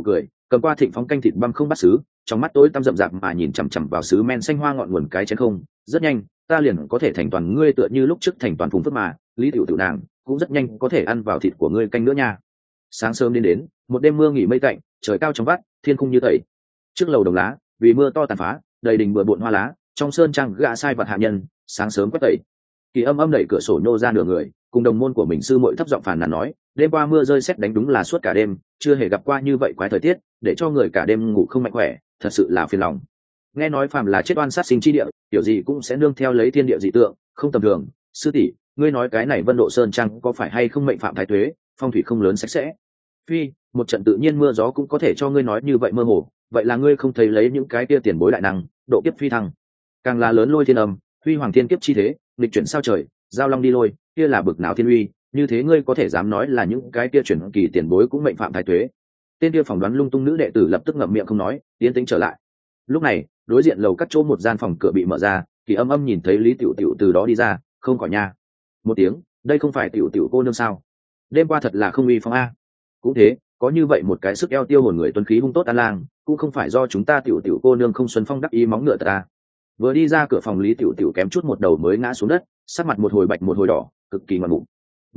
cầm qua thịnh phóng canh thịt băm không bắt xứ, trong mắt tối tăm rậm rạp mà nhìn chằm chằm vào xứ men xanh hoa ngọn nguồn cái chén không. Rất nhanh ta liền có thể thành toàn ngươi, tựa như lúc trước thành toàn Phùng Phước mà. Lý tiểu tiểu nàng cũng rất nhanh có thể ăn vào thịt của ngươi canh nữa nha. Sáng sớm đến một đêm mưa nghỉ mây tạnh, trời cao trong vắt, thiên khung như tẩy. Trước lầu đồng lá vì mưa to tàn phá, đầy đình bừa bộn hoa lá. Trong sơn trang gã sai vật hạ nhân sáng sớm quét tẩy. Kỳ Âm Âm đẩy cửa sổ nhô ra nửa người, cùng đồng môn của mình sư muội thấp giọng phàn nàn nói, đêm qua mưa rơi sét đánh đúng là suốt cả đêm, chưa hề gặp qua như vậy quái thời tiết, để cho người cả đêm ngủ không mạnh khỏe, thật sự là phiền lòng. Nghe nói phàm là chết oan sát sinh chi địa, tiểu gì cũng sẽ nương theo lấy thiên địa dị tượng, không tầm thường. Sư tỷ, ngươi nói cái này Vân Độ Sơn trang có phải hay không mệnh phạm thái tuế, phong thủy không lớn sạch sẽ? Phi, một trận tự nhiên mưa gió cũng có thể cho ngươi nói như vậy mơ hồ, vậy là ngươi không thấy lấy những cái kia tiền bối đại năng, độ kiếp phi thăng, càng là lớn lôi thiên âm, huy hoàng thiên kiếp chi thế, nghịch chuyển sao trời, giao long đi lôi, kia là bực nào thiên uy, như thế ngươi có thể dám nói là những cái kia chuyển kỳ tiền bối cũng mệnh phạm thái tuế? Tên kia phỏng đoán lung tung nữ đệ tử lập tức ngậm miệng không nói, tiến tĩnh trở lại. Lúc này đối diện lầu các chỗ một gian phòng cửa bị mở ra, Kỳ Âm Âm nhìn thấy Lý Tiểu Tiểu từ đó đi ra, không khỏi nha một tiếng, đây không phải Tiểu Tiểu cô nương sao? Đêm qua thật là không uy phong a. Cũng thế, có như vậy một cái sức eo tiêu hồn người tuấn khí hung tốt an lang, cũng không phải do chúng ta Tiểu Tiểu cô nương không xuân phong đắc ý móng ngựa ta. Vừa đi ra cửa phòng, Lý Tiểu Tiểu kém chút một đầu mới ngã xuống đất, sắc mặt một hồi bạch một hồi đỏ, cực kỳ ngoằn bụng.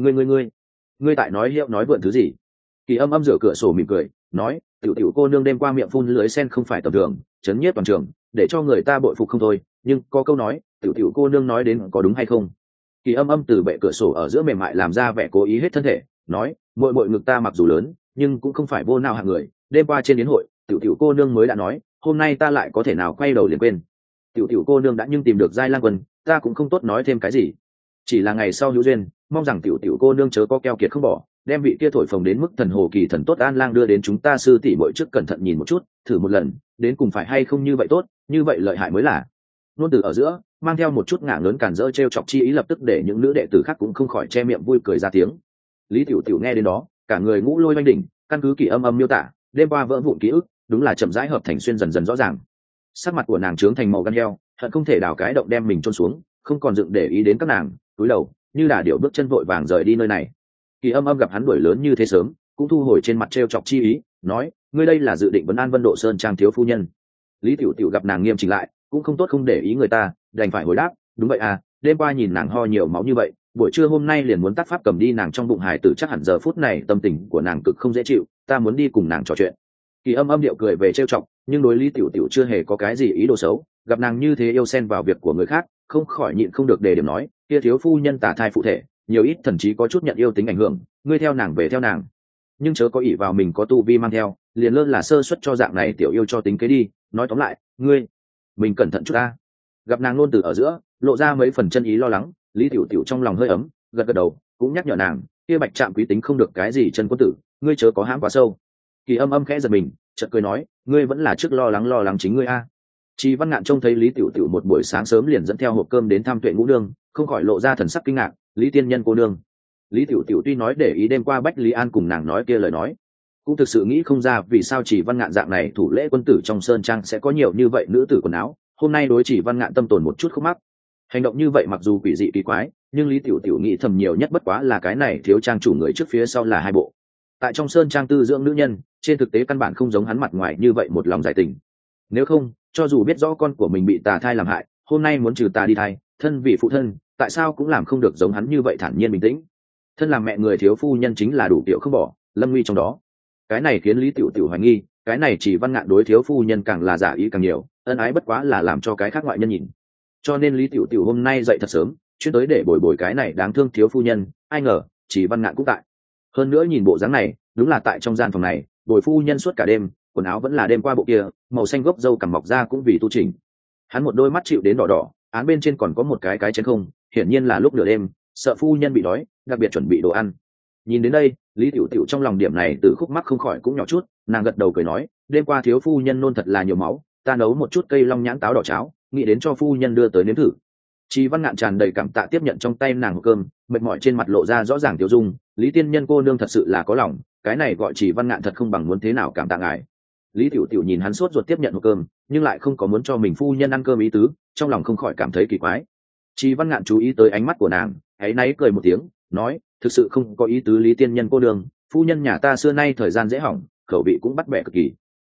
Ngươi tại nói hiệu nói vượn thứ gì? Kỳ Âm Âm rửa cửa sổ mỉm cười nói, Tiểu Tiểu cô nương đêm qua miệng phun lưới sen không phải tầm thường, chấn nhiếp toàn trường, để cho người ta bội phục không thôi. Nhưng có câu nói, Tiểu Tiểu cô nương nói đến có đúng hay không? Kỳ Âm Âm từ bệ cửa sổ ở giữa mềm mại làm ra vẻ cố ý hết thân thể, nói, muội muội ngực ta mặc dù lớn, nhưng cũng không phải vô nào hạng người. Đêm qua trên yến hội, Tiểu Tiểu cô nương mới đã nói, hôm nay ta lại có thể nào quay đầu liền quên. Tiểu Tiểu cô nương đã nhưng tìm được Giai Lang Quân, ta cũng không tốt nói thêm cái gì. Chỉ là ngày sau hữu duyên, mong rằng Tiểu Tiểu cô nương chớ có keo kiệt không bỏ, đem vị kia thổi phồng đến mức thần hồ kỳ thần tốt an lang đưa đến chúng ta sư tỷ muội trước, cẩn thận nhìn một chút, thử một lần, đến cùng phải hay không như vậy tốt, như vậy lợi hại mới là. Luôn từ ở giữa mang theo một chút ngả ngớn cản rỡ trêu chọc chi ý, lập tức để những nữ đệ tử khác cũng không khỏi che miệng vui cười ra tiếng. Lý Tiểu Tiểu nghe đến đó, cả người ngũ lôi oanh đỉnh, căn cứ Kỳ Âm Âm miêu tả, đêm qua vỡ vụn ký ức, đúng là chậm rãi hợp thành xuyên dần dần rõ ràng. Sắc mặt của nàng trướng thành màu gan heo, hận không thể đào cái động đem mình chôn xuống, không còn dựng để ý đến các nàng, cúi đầu như đà điểu bước chân vội vàng rời đi nơi này. Kỳ Âm Âm gặp hắn đuổi lớn như thế sớm, cũng thu hồi trên mặt trêu chọc chi ý, nói, ngươi đây là dự định vấn an Vân Độ Sơn trang thiếu phu nhân? Lý Tiểu Tiểu gặp nàng nghiêm chỉnh lại, cũng không tốt không để ý người ta, đành phải hồi đáp, đúng vậy à, đêm qua nhìn nàng ho nhiều máu như vậy, buổi trưa hôm nay liền muốn tắt pháp cầm đi nàng trong bụng hài tử, chắc hẳn giờ phút này tâm tình của nàng cực không dễ chịu, ta muốn đi cùng nàng trò chuyện. Kỳ Âm Âm điệu cười về trêu chọc, nhưng đối Lý Tiểu Tiểu chưa hề có cái gì ý đồ xấu, gặp nàng như thế yêu xen vào việc của người khác, không khỏi nhịn không được đề điểm nói, kia thiếu phu nhân tả thai phụ thể, nhiều ít thậm chí có chút nhận yêu tính ảnh hưởng, ngươi theo nàng về theo nàng, nhưng chớ có ỷ vào mình có tu vi mang theo, liền lơ là sơ suất cho dạng này tiểu yêu cho tính kế đi. Nói tóm lại, mình cẩn thận chút ta. Gặp nàng nôn từ ở giữa lộ ra mấy phần chân ý lo lắng, Lý Tiểu Tiểu trong lòng hơi ấm, gật gật đầu, cũng nhắc nhở nàng, kia Bạch Trạm quý tính không được cái gì chân quân tử, ngươi chớ có hãm quá sâu. Kỳ Âm Âm khẽ giật mình, chợt cười nói, ngươi vẫn là trước lo lắng chính ngươi a. Trì Văn Ngạn trông thấy Lý Tiểu Tiểu một buổi sáng sớm liền dẫn theo hộp cơm đến thăm Tuệ Ngũ Nương, không khỏi lộ ra thần sắc kinh ngạc, Lý tiên nhân cô nương. Lý Tiểu Tiểu tuy nói để ý đêm qua Bách Lý An cùng nàng nói kia lời nói, cũng thực sự nghĩ không ra vì sao Chỉ Văn Ngạn dạng này thủ lễ quân tử trong sơn trang sẽ có nhiều như vậy nữ tử quần áo. Hôm nay đối Chỉ Văn Ngạn tâm tồn một chút khúc mắc, hành động như vậy mặc dù quỷ dị kỳ quái, nhưng Lý Tiểu Tiểu nghĩ thầm nhiều nhất bất quá là cái này thiếu trang chủ người trước phía sau là hai bộ. Tại trong sơn trang tư dưỡng nữ nhân, trên thực tế căn bản không giống hắn mặt ngoài như vậy một lòng giải tình. Nếu không, cho dù biết rõ con của mình bị tà thai làm hại, hôm nay muốn trừ tà đi thai, thân vì phụ thân, tại sao cũng làm không được giống hắn như vậy thản nhiên bình tĩnh. Thân làm mẹ người thiếu phu nhân chính là đủ kiểu không bỏ, lâm nguy trong đó. Cái này khiến Lý Tiểu Tiểu hoài nghi, cái này Chỉ Văn Ngạn đối thiếu phu nhân càng là giả ý càng nhiều, ân ái bất quá là làm cho cái khác ngoại nhân nhìn. Cho nên Lý Tiểu Tiểu hôm nay dậy thật sớm, chuyên tới để bồi bồi cái này đáng thương thiếu phu nhân, ai ngờ Chỉ Văn Ngạn cũng tại. Hơn nữa nhìn bộ dáng này, đúng là tại trong gian phòng này, bồi phu nhân suốt cả đêm, quần áo vẫn là đêm qua bộ kia, màu xanh gốc râu cằm mọc ra cũng vì tu chỉnh. Hắn một đôi mắt chịu đến đỏ đỏ, án bên trên còn có một cái chén không, hiển nhiên là lúc nửa đêm, sợ phu nhân bị đói, đặc biệt chuẩn bị đồ ăn. Nhìn đến đây, Lý Tiểu Tiểu trong lòng điểm này từ khúc mắc không khỏi cũng nhỏ chút, nàng gật đầu cười nói, đêm qua thiếu phu nhân nôn thật là nhiều máu, ta nấu một chút cây long nhãn táo đỏ cháo, nghĩ đến cho phu nhân đưa tới nếm thử. Chí Văn Ngạn tràn đầy cảm tạ tiếp nhận trong tay nàng hộp cơm, mệt mỏi trên mặt lộ ra rõ ràng tiêu dung, Lý tiên nhân cô nương thật sự là có lòng, cái này gọi Chí Văn Ngạn thật không bằng muốn thế nào cảm tạ ngài. Lý Tiểu Tiểu nhìn hắn sốt ruột tiếp nhận hộp cơm, nhưng lại không có muốn cho mình phu nhân ăn cơm ý tứ, trong lòng không khỏi cảm thấy kỳ quái. Chí Văn Ngạn chú ý tới ánh mắt của nàng, ấy náy cười một tiếng, nói, thực sự không có ý tứ Lý tiên nhân cô nương, phu nhân nhà ta xưa nay thời gian dễ hỏng, khẩu vị cũng bắt bẻ cực kỳ.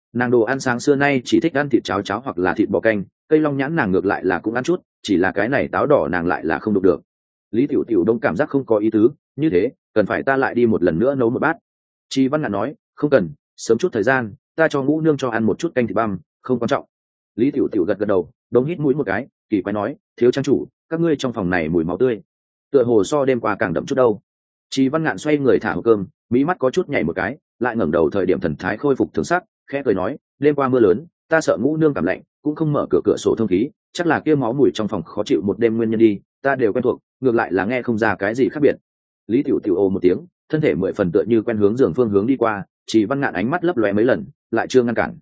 Nàng đồ ăn sáng xưa nay chỉ thích ăn thịt cháo cháo hoặc là thịt bò canh, cây long nhãn nàng ngược lại là cũng ăn chút, chỉ là cái này táo đỏ nàng lại là không đụng được. Lý tiểu tiểu đông cảm giác không có ý tứ, như thế cần phải ta lại đi một lần nữa nấu một bát. Chi Văn Ngạn nói, không cần, sớm chút thời gian, ta cho ngũ nương cho ăn một chút canh thịt băm, không quan trọng. Lý tiểu tiểu gật gật đầu, đống hít mũi một cái, kỳ quái nói, thiếu trang chủ, các ngươi trong phòng này mùi máu tươi, tựa hồ so đêm qua càng đậm chút đâu. Chi Văn Ngạn xoay người thả hộp cơm, mỹ mắt có chút nhảy một cái, lại ngẩng đầu thời điểm thần thái khôi phục thường sắc, khẽ cười nói, đêm qua mưa lớn, ta sợ ngũ nương cảm lạnh, cũng không mở cửa sổ thông khí, chắc là kia máu mùi trong phòng khó chịu một đêm nguyên nhân đi, ta đều quen thuộc, ngược lại là nghe không ra cái gì khác biệt. Lý tiểu tiểu ồ một tiếng, thân thể mười phần tựa như quen hướng giường phương hướng đi qua, Chỉ Văn Ngạn ánh mắt lấp lóe mấy lần, lại chưa ngăn cản.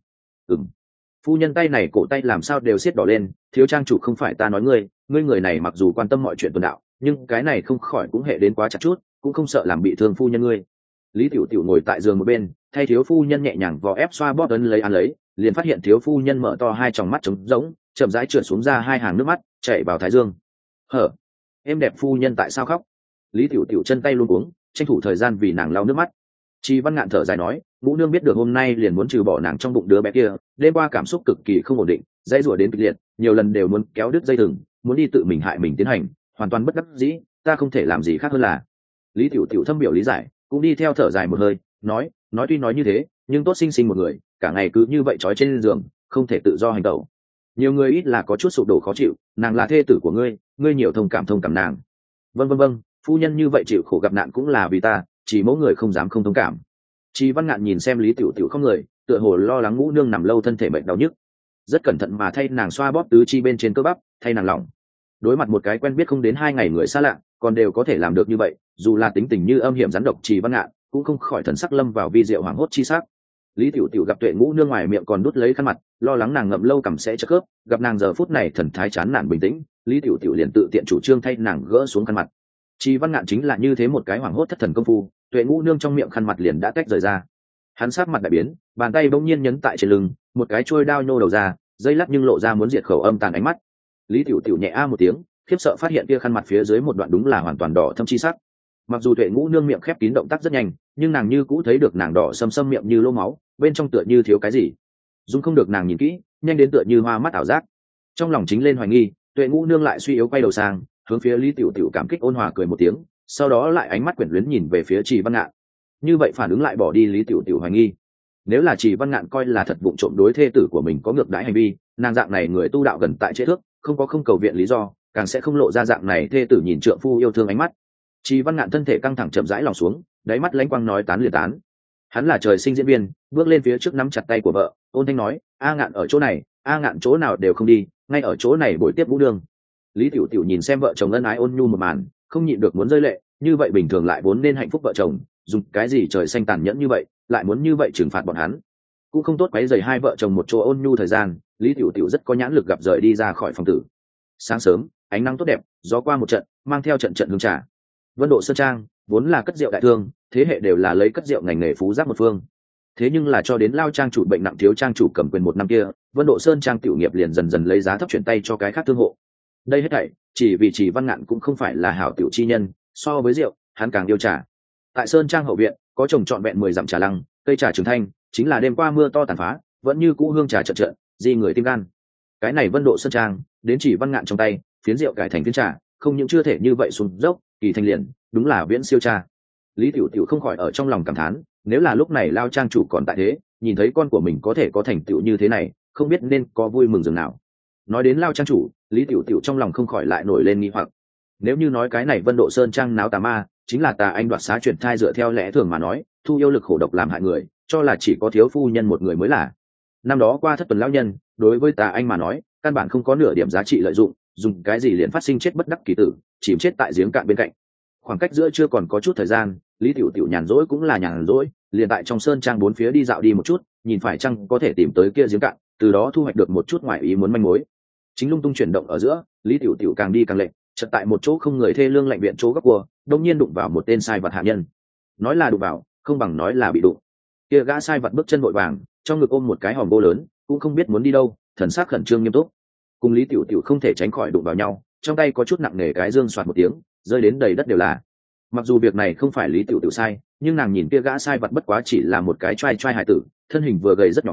Phu nhân tay này cổ tay làm sao đều siết đỏ lên, thiếu trang chủ không phải ta nói ngươi, ngươi người này mặc dù quan tâm mọi chuyện tuần đạo, nhưng cái này không khỏi cũng hệ đến quá chặt chút, cũng không sợ làm bị thương phu nhân ngươi. Lý tiểu tiểu ngồi tại giường một bên, thay thiếu phu nhân nhẹ nhàng vò ép xoa bóp ấn lấy ăn lấy, liền phát hiện thiếu phu nhân mở to hai tròng mắt trống rỗng, chậm rãi trượt xuống ra hai hàng nước mắt chảy vào thái dương. Hở, em đẹp phu nhân tại sao khóc? Lý tiểu tiểu chân tay luôn cuống, tranh thủ thời gian vì nàng lau nước mắt. Chi Văn Ngạn thở dài nói, ngũ nương biết được hôm nay liền muốn trừ bỏ nàng trong bụng đứa bé kia, đêm qua cảm xúc cực kỳ không ổn định, dãy rủa đến kịch liệt, nhiều lần đều muốn kéo đứt dây thừng, muốn đi tự mình hại mình tiến hành, hoàn toàn bất đắc dĩ, ta không thể làm gì khác hơn là. Lý tiểu tiểu thâm biểu lý giải, cũng đi theo thở dài một hơi, nói tuy nói như thế, nhưng tốt sinh sinh một người, cả ngày cứ như vậy trói trên giường, không thể tự do hành động. Nhiều người ít là có chút sụp đổ khó chịu, nàng là thê tử của ngươi, ngươi nhiều thông cảm nàng. Vâng, phu nhân như vậy chịu khổ gặp nạn cũng là vì ta, chỉ mỗi người không dám không thông cảm. Chi Văn Ngạn nhìn xem Lý tiểu tiểu không người, tựa hồ lo lắng ngũ nương nằm lâu thân thể bệnh đau nhức, rất cẩn thận mà thay nàng xoa bóp tứ chi bên trên cơ bắp, thay nàng lỏng. Đối mặt một cái quen biết không đến 2 ngày người xa lạ, còn đều có thể làm được như vậy, dù là tính tình như âm hiểm rắn độc Chi Văn Ngạn cũng không khỏi thần sắc lâm vào vi diệu hoảng hốt chi sắc. Lý tiểu tiểu gặp Tuệ Ngũ nương ngoài miệng còn đút lấy khăn mặt, lo lắng nàng ngậm lâu cằm sẽ chật khớp, gặp nàng giờ phút này thần thái chán nản bình tĩnh, Lý tiểu tiểu liền tự tiện chủ trương thay nàng gỡ xuống khăn mặt. Chi Văn Ngạn chính là như thế một cái hoảng hốt thất thần công phu, Tuệ Ngũ nương trong miệng khăn mặt liền đã tách rời ra. Hắn sát mặt đại biến, bàn tay bỗng nhiên nhấn tại trên lưng, một cái chuôi đao nhô đầu ra, dây lắc nhưng lộ ra muốn diệt khẩu âm tàn ánh mắt. Lý tiểu tiểu nhẹ a một tiếng, khiếp sợ phát hiện kia khăn mặt phía dưới một đoạn đúng là hoàn toàn đỏ thâm chi sắc. Mặc dù Tuệ Ngũ nương miệng khép kín động tác rất nhanh, nhưng nàng như cũ thấy được nàng đỏ sâm sâm miệng như lỗ máu, bên trong tựa như thiếu cái gì. Dung không được nàng nhìn kỹ, nhanh đến tựa như hoa mắt ảo giác. Trong lòng chính lên hoài nghi, Tuệ Ngũ nương lại suy yếu quay đầu sang, hướng phía Lý tiểu tiểu cảm kích ôn hòa cười một tiếng, sau đó lại ánh mắt quyển luyến nhìn về phía Trì Văn Ngạn. Như vậy phản ứng lại bỏ đi Lý tiểu tiểu hoài nghi. Nếu là Trì Văn Ngạn coi là thật vụng trộm đối thê tử của mình có ngược đãi hành vi, nàng dạng này người tu đạo gần tại chế thước, không cầu viện lý do, càng sẽ không lộ ra dạng này thê tử nhìn trượng phu yêu thương ánh mắt. Trì Văn Ngạn thân thể căng thẳng chậm rãi lòng xuống, đáy mắt lánh quang nói tán liền tán. Hắn là trời sinh diễn viên, bước lên phía trước nắm chặt tay của vợ, ôn thanh nói, A Ngạn ở chỗ này, A Ngạn chỗ nào đều không đi, ngay ở chỗ này buổi tiếp Vũ Đường. Lý tiểu tiểu nhìn xem vợ chồng ân ái ôn nhu một màn, không nhịn được muốn rơi lệ, như vậy bình thường lại vốn nên hạnh phúc vợ chồng, dùng cái gì trời xanh tàn nhẫn như vậy, lại muốn như vậy trừng phạt bọn hắn. Cũng không tốt quấy rầy hai vợ chồng một chỗ ôn nhu thời gian, Lý tiểu tiểu rất có nhãn lực gặp rời đi ra khỏi phòng tử. Sáng sớm, ánh nắng tốt đẹp, gió qua một trận, mang theo trận trận hương trà. Vân Độ Sơn Trang vốn là cất rượu đại thương, thế hệ đều là lấy cất rượu ngành nghề phú giáp một phương. Thế nhưng là cho đến lao trang chủ bệnh nặng thiếu trang chủ cầm quyền một năm kia, Vân Độ Sơn Trang tiểu nghiệp liền dần dần lấy giá thấp chuyển tay cho cái khác thương hộ. Đây hết thảy chỉ vì Trì Văn Ngạn cũng không phải là hảo tiểu chi nhân, so với rượu, hắn càng yêu trà. Tại Sơn Trang hậu viện có trồng trọn vẹn 10 dặm trà lăng, cây trà trường thanh, chính là đêm qua mưa to tàn phá, vẫn như cũ hương trà chợt chợt, di người tim gan. Cái này Vân Độ Sơn Trang, đến Trì Văn Ngạn trong tay, phiến rượu cải thành phiến trà, không những chưa thể như vậy xuống dốc, kỳ thành liền, đúng là viễn siêu trà. Lý tiểu tiểu không khỏi ở trong lòng cảm thán, nếu là lúc này lao trang chủ còn tại thế, nhìn thấy con của mình có thể có thành tựu như thế này, không biết nên có vui mừng dường nào. Nói đến lao trang chủ, Lý tiểu tiểu trong lòng không khỏi lại nổi lên nghi hoặc. Nếu như nói cái này Vân Độ Sơn Trang náo tà ma, chính là tà anh đoạt xá chuyển thai dựa theo lẽ thường mà nói, thu yêu lực khổ độc làm hại người, cho là chỉ có thiếu phu nhân một người mới là. Năm đó qua thất tuần lão nhân, đối với tà anh mà nói, căn bản không có nửa điểm giá trị lợi dụng, dùng cái gì liền phát sinh chết bất đắc kỳ tử, chìm chết tại giếng cạn bên cạnh. Khoảng cách giữa chưa còn có chút thời gian, Lý tiểu tiểu nhàn rỗi cũng là nhàn rỗi, liền tại trong sơn trang bốn phía đi dạo đi một chút, nhìn phải chăng có thể tìm tới kia giếng cạn, từ đó thu hoạch được một chút ngoại ý muốn manh mối. Chính lung tung chuyển động ở giữa, Lý tiểu tiểu càng đi càng lệch, chợt tại một chỗ không người thê lương lạnh viện chỗ góc cua, đột nhiên đụng vào một tên sai vật hạ nhân. Nói là đụng vào, không bằng nói là bị đụng. Kia gã sai vật bước chân vội vàng, trong ngực ôm một cái hòm gỗ lớn, cũng không biết muốn đi đâu, thần sắc khẩn trương nghiêm túc. Cùng Lý tiểu tiểu không thể tránh khỏi đụng vào nhau, trong tay có chút nặng nề cái dương xoạt một tiếng, rơi đến đầy đất đều là. Mặc dù việc này không phải Lý tiểu tiểu sai, nhưng nàng nhìn kia gã sai vật bất quá chỉ là một cái trai hài tử, thân hình vừa gầy rất nhỏ mọn,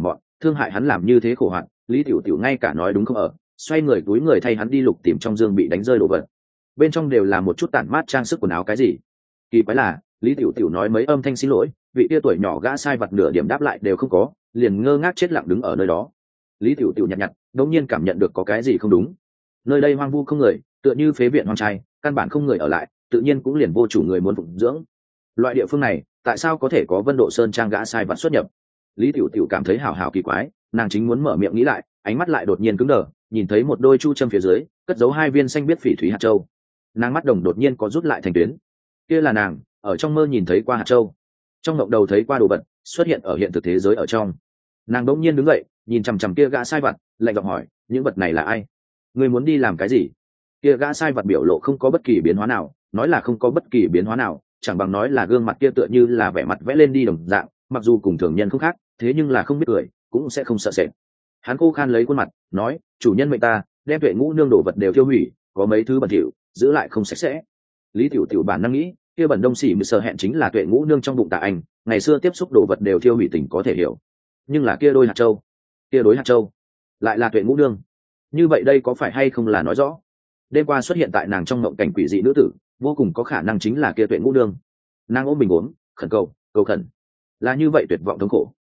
thương hại hắn làm như thế khổ hoạt. Lý Tiểu Tiểu ngay cả nói đúng không ở, xoay người túi người thay hắn đi lục tìm trong dương bị đánh rơi đồ vật. Bên trong đều là một chút tản mát trang sức quần áo cái gì. Kỳ quái là Lý Tiểu Tiểu nói mấy âm thanh xin lỗi, vị tia tuổi nhỏ gã sai vật nửa điểm đáp lại đều không có, liền ngơ ngác chết lặng đứng ở nơi đó. Lý Tiểu Tiểu nhặt nhặt, đột nhiên cảm nhận được có cái gì không đúng. Nơi đây hoang vu không người, tựa như phế viện hoang trai, căn bản không người ở lại, tự nhiên cũng liền vô chủ người muốn phụng dưỡng. Loại địa phương này, tại sao có thể có Vân Độ Sơn trang gã sai vật xuất nhập? Lý Tiểu Tiểu cảm thấy hào hào kỳ quái, nàng chính muốn mở miệng nghĩ lại, ánh mắt lại đột nhiên cứng đờ, nhìn thấy một đôi chu châm phía dưới, cất giấu hai viên xanh biết phỉ thúy hạt châu. Nàng mắt đồng đột nhiên có rút lại thành tuyến. Kia là nàng ở trong mơ nhìn thấy qua hạt châu, trong ngộng đầu thấy qua đồ vật, xuất hiện ở hiện thực thế giới ở trong. Nàng đột nhiên đứng dậy, nhìn chằm chằm kia gã sai vật, lạnh giọng hỏi, những vật này là ai? Ngươi muốn đi làm cái gì? Kia gã sai vật biểu lộ không có bất kỳ biến hóa nào, nói là không có bất kỳ biến hóa nào, chẳng bằng nói là gương mặt kia tựa như là vẻ mặt vẽ lên đi đồng dạng, mặc dù cùng thường nhân không khác, thế nhưng là không biết cười, cũng sẽ không sợ sệt. Hắn khô khan lấy khuôn mặt, nói, chủ nhân mệnh ta, đem Tuệ Ngũ Nương đồ vật đều tiêu hủy, có mấy thứ bẩn thỉu, giữ lại không sạch sẽ. Lý Tiểu Tiểu bản năng nghĩ, kia bẩn đông xỉ mười sờ hẹn chính là Tuệ Ngũ Nương trong bụng Tạ Anh, ngày xưa tiếp xúc đồ vật đều tiêu hủy tình có thể hiểu. Nhưng là kia đôi hạt châu, kia đối hạt châu, lại là Tuệ Ngũ Nương. Như vậy đây có phải hay không là nói rõ, đêm qua xuất hiện tại nàng trong mộng cảnh quỷ dị nữ tử, vô cùng có khả năng chính là kia Tuệ Ngũ Nương. Nàng ôm bình uống, khẩn cầu, cầu khẩn, là như vậy tuyệt vọng thống khổ.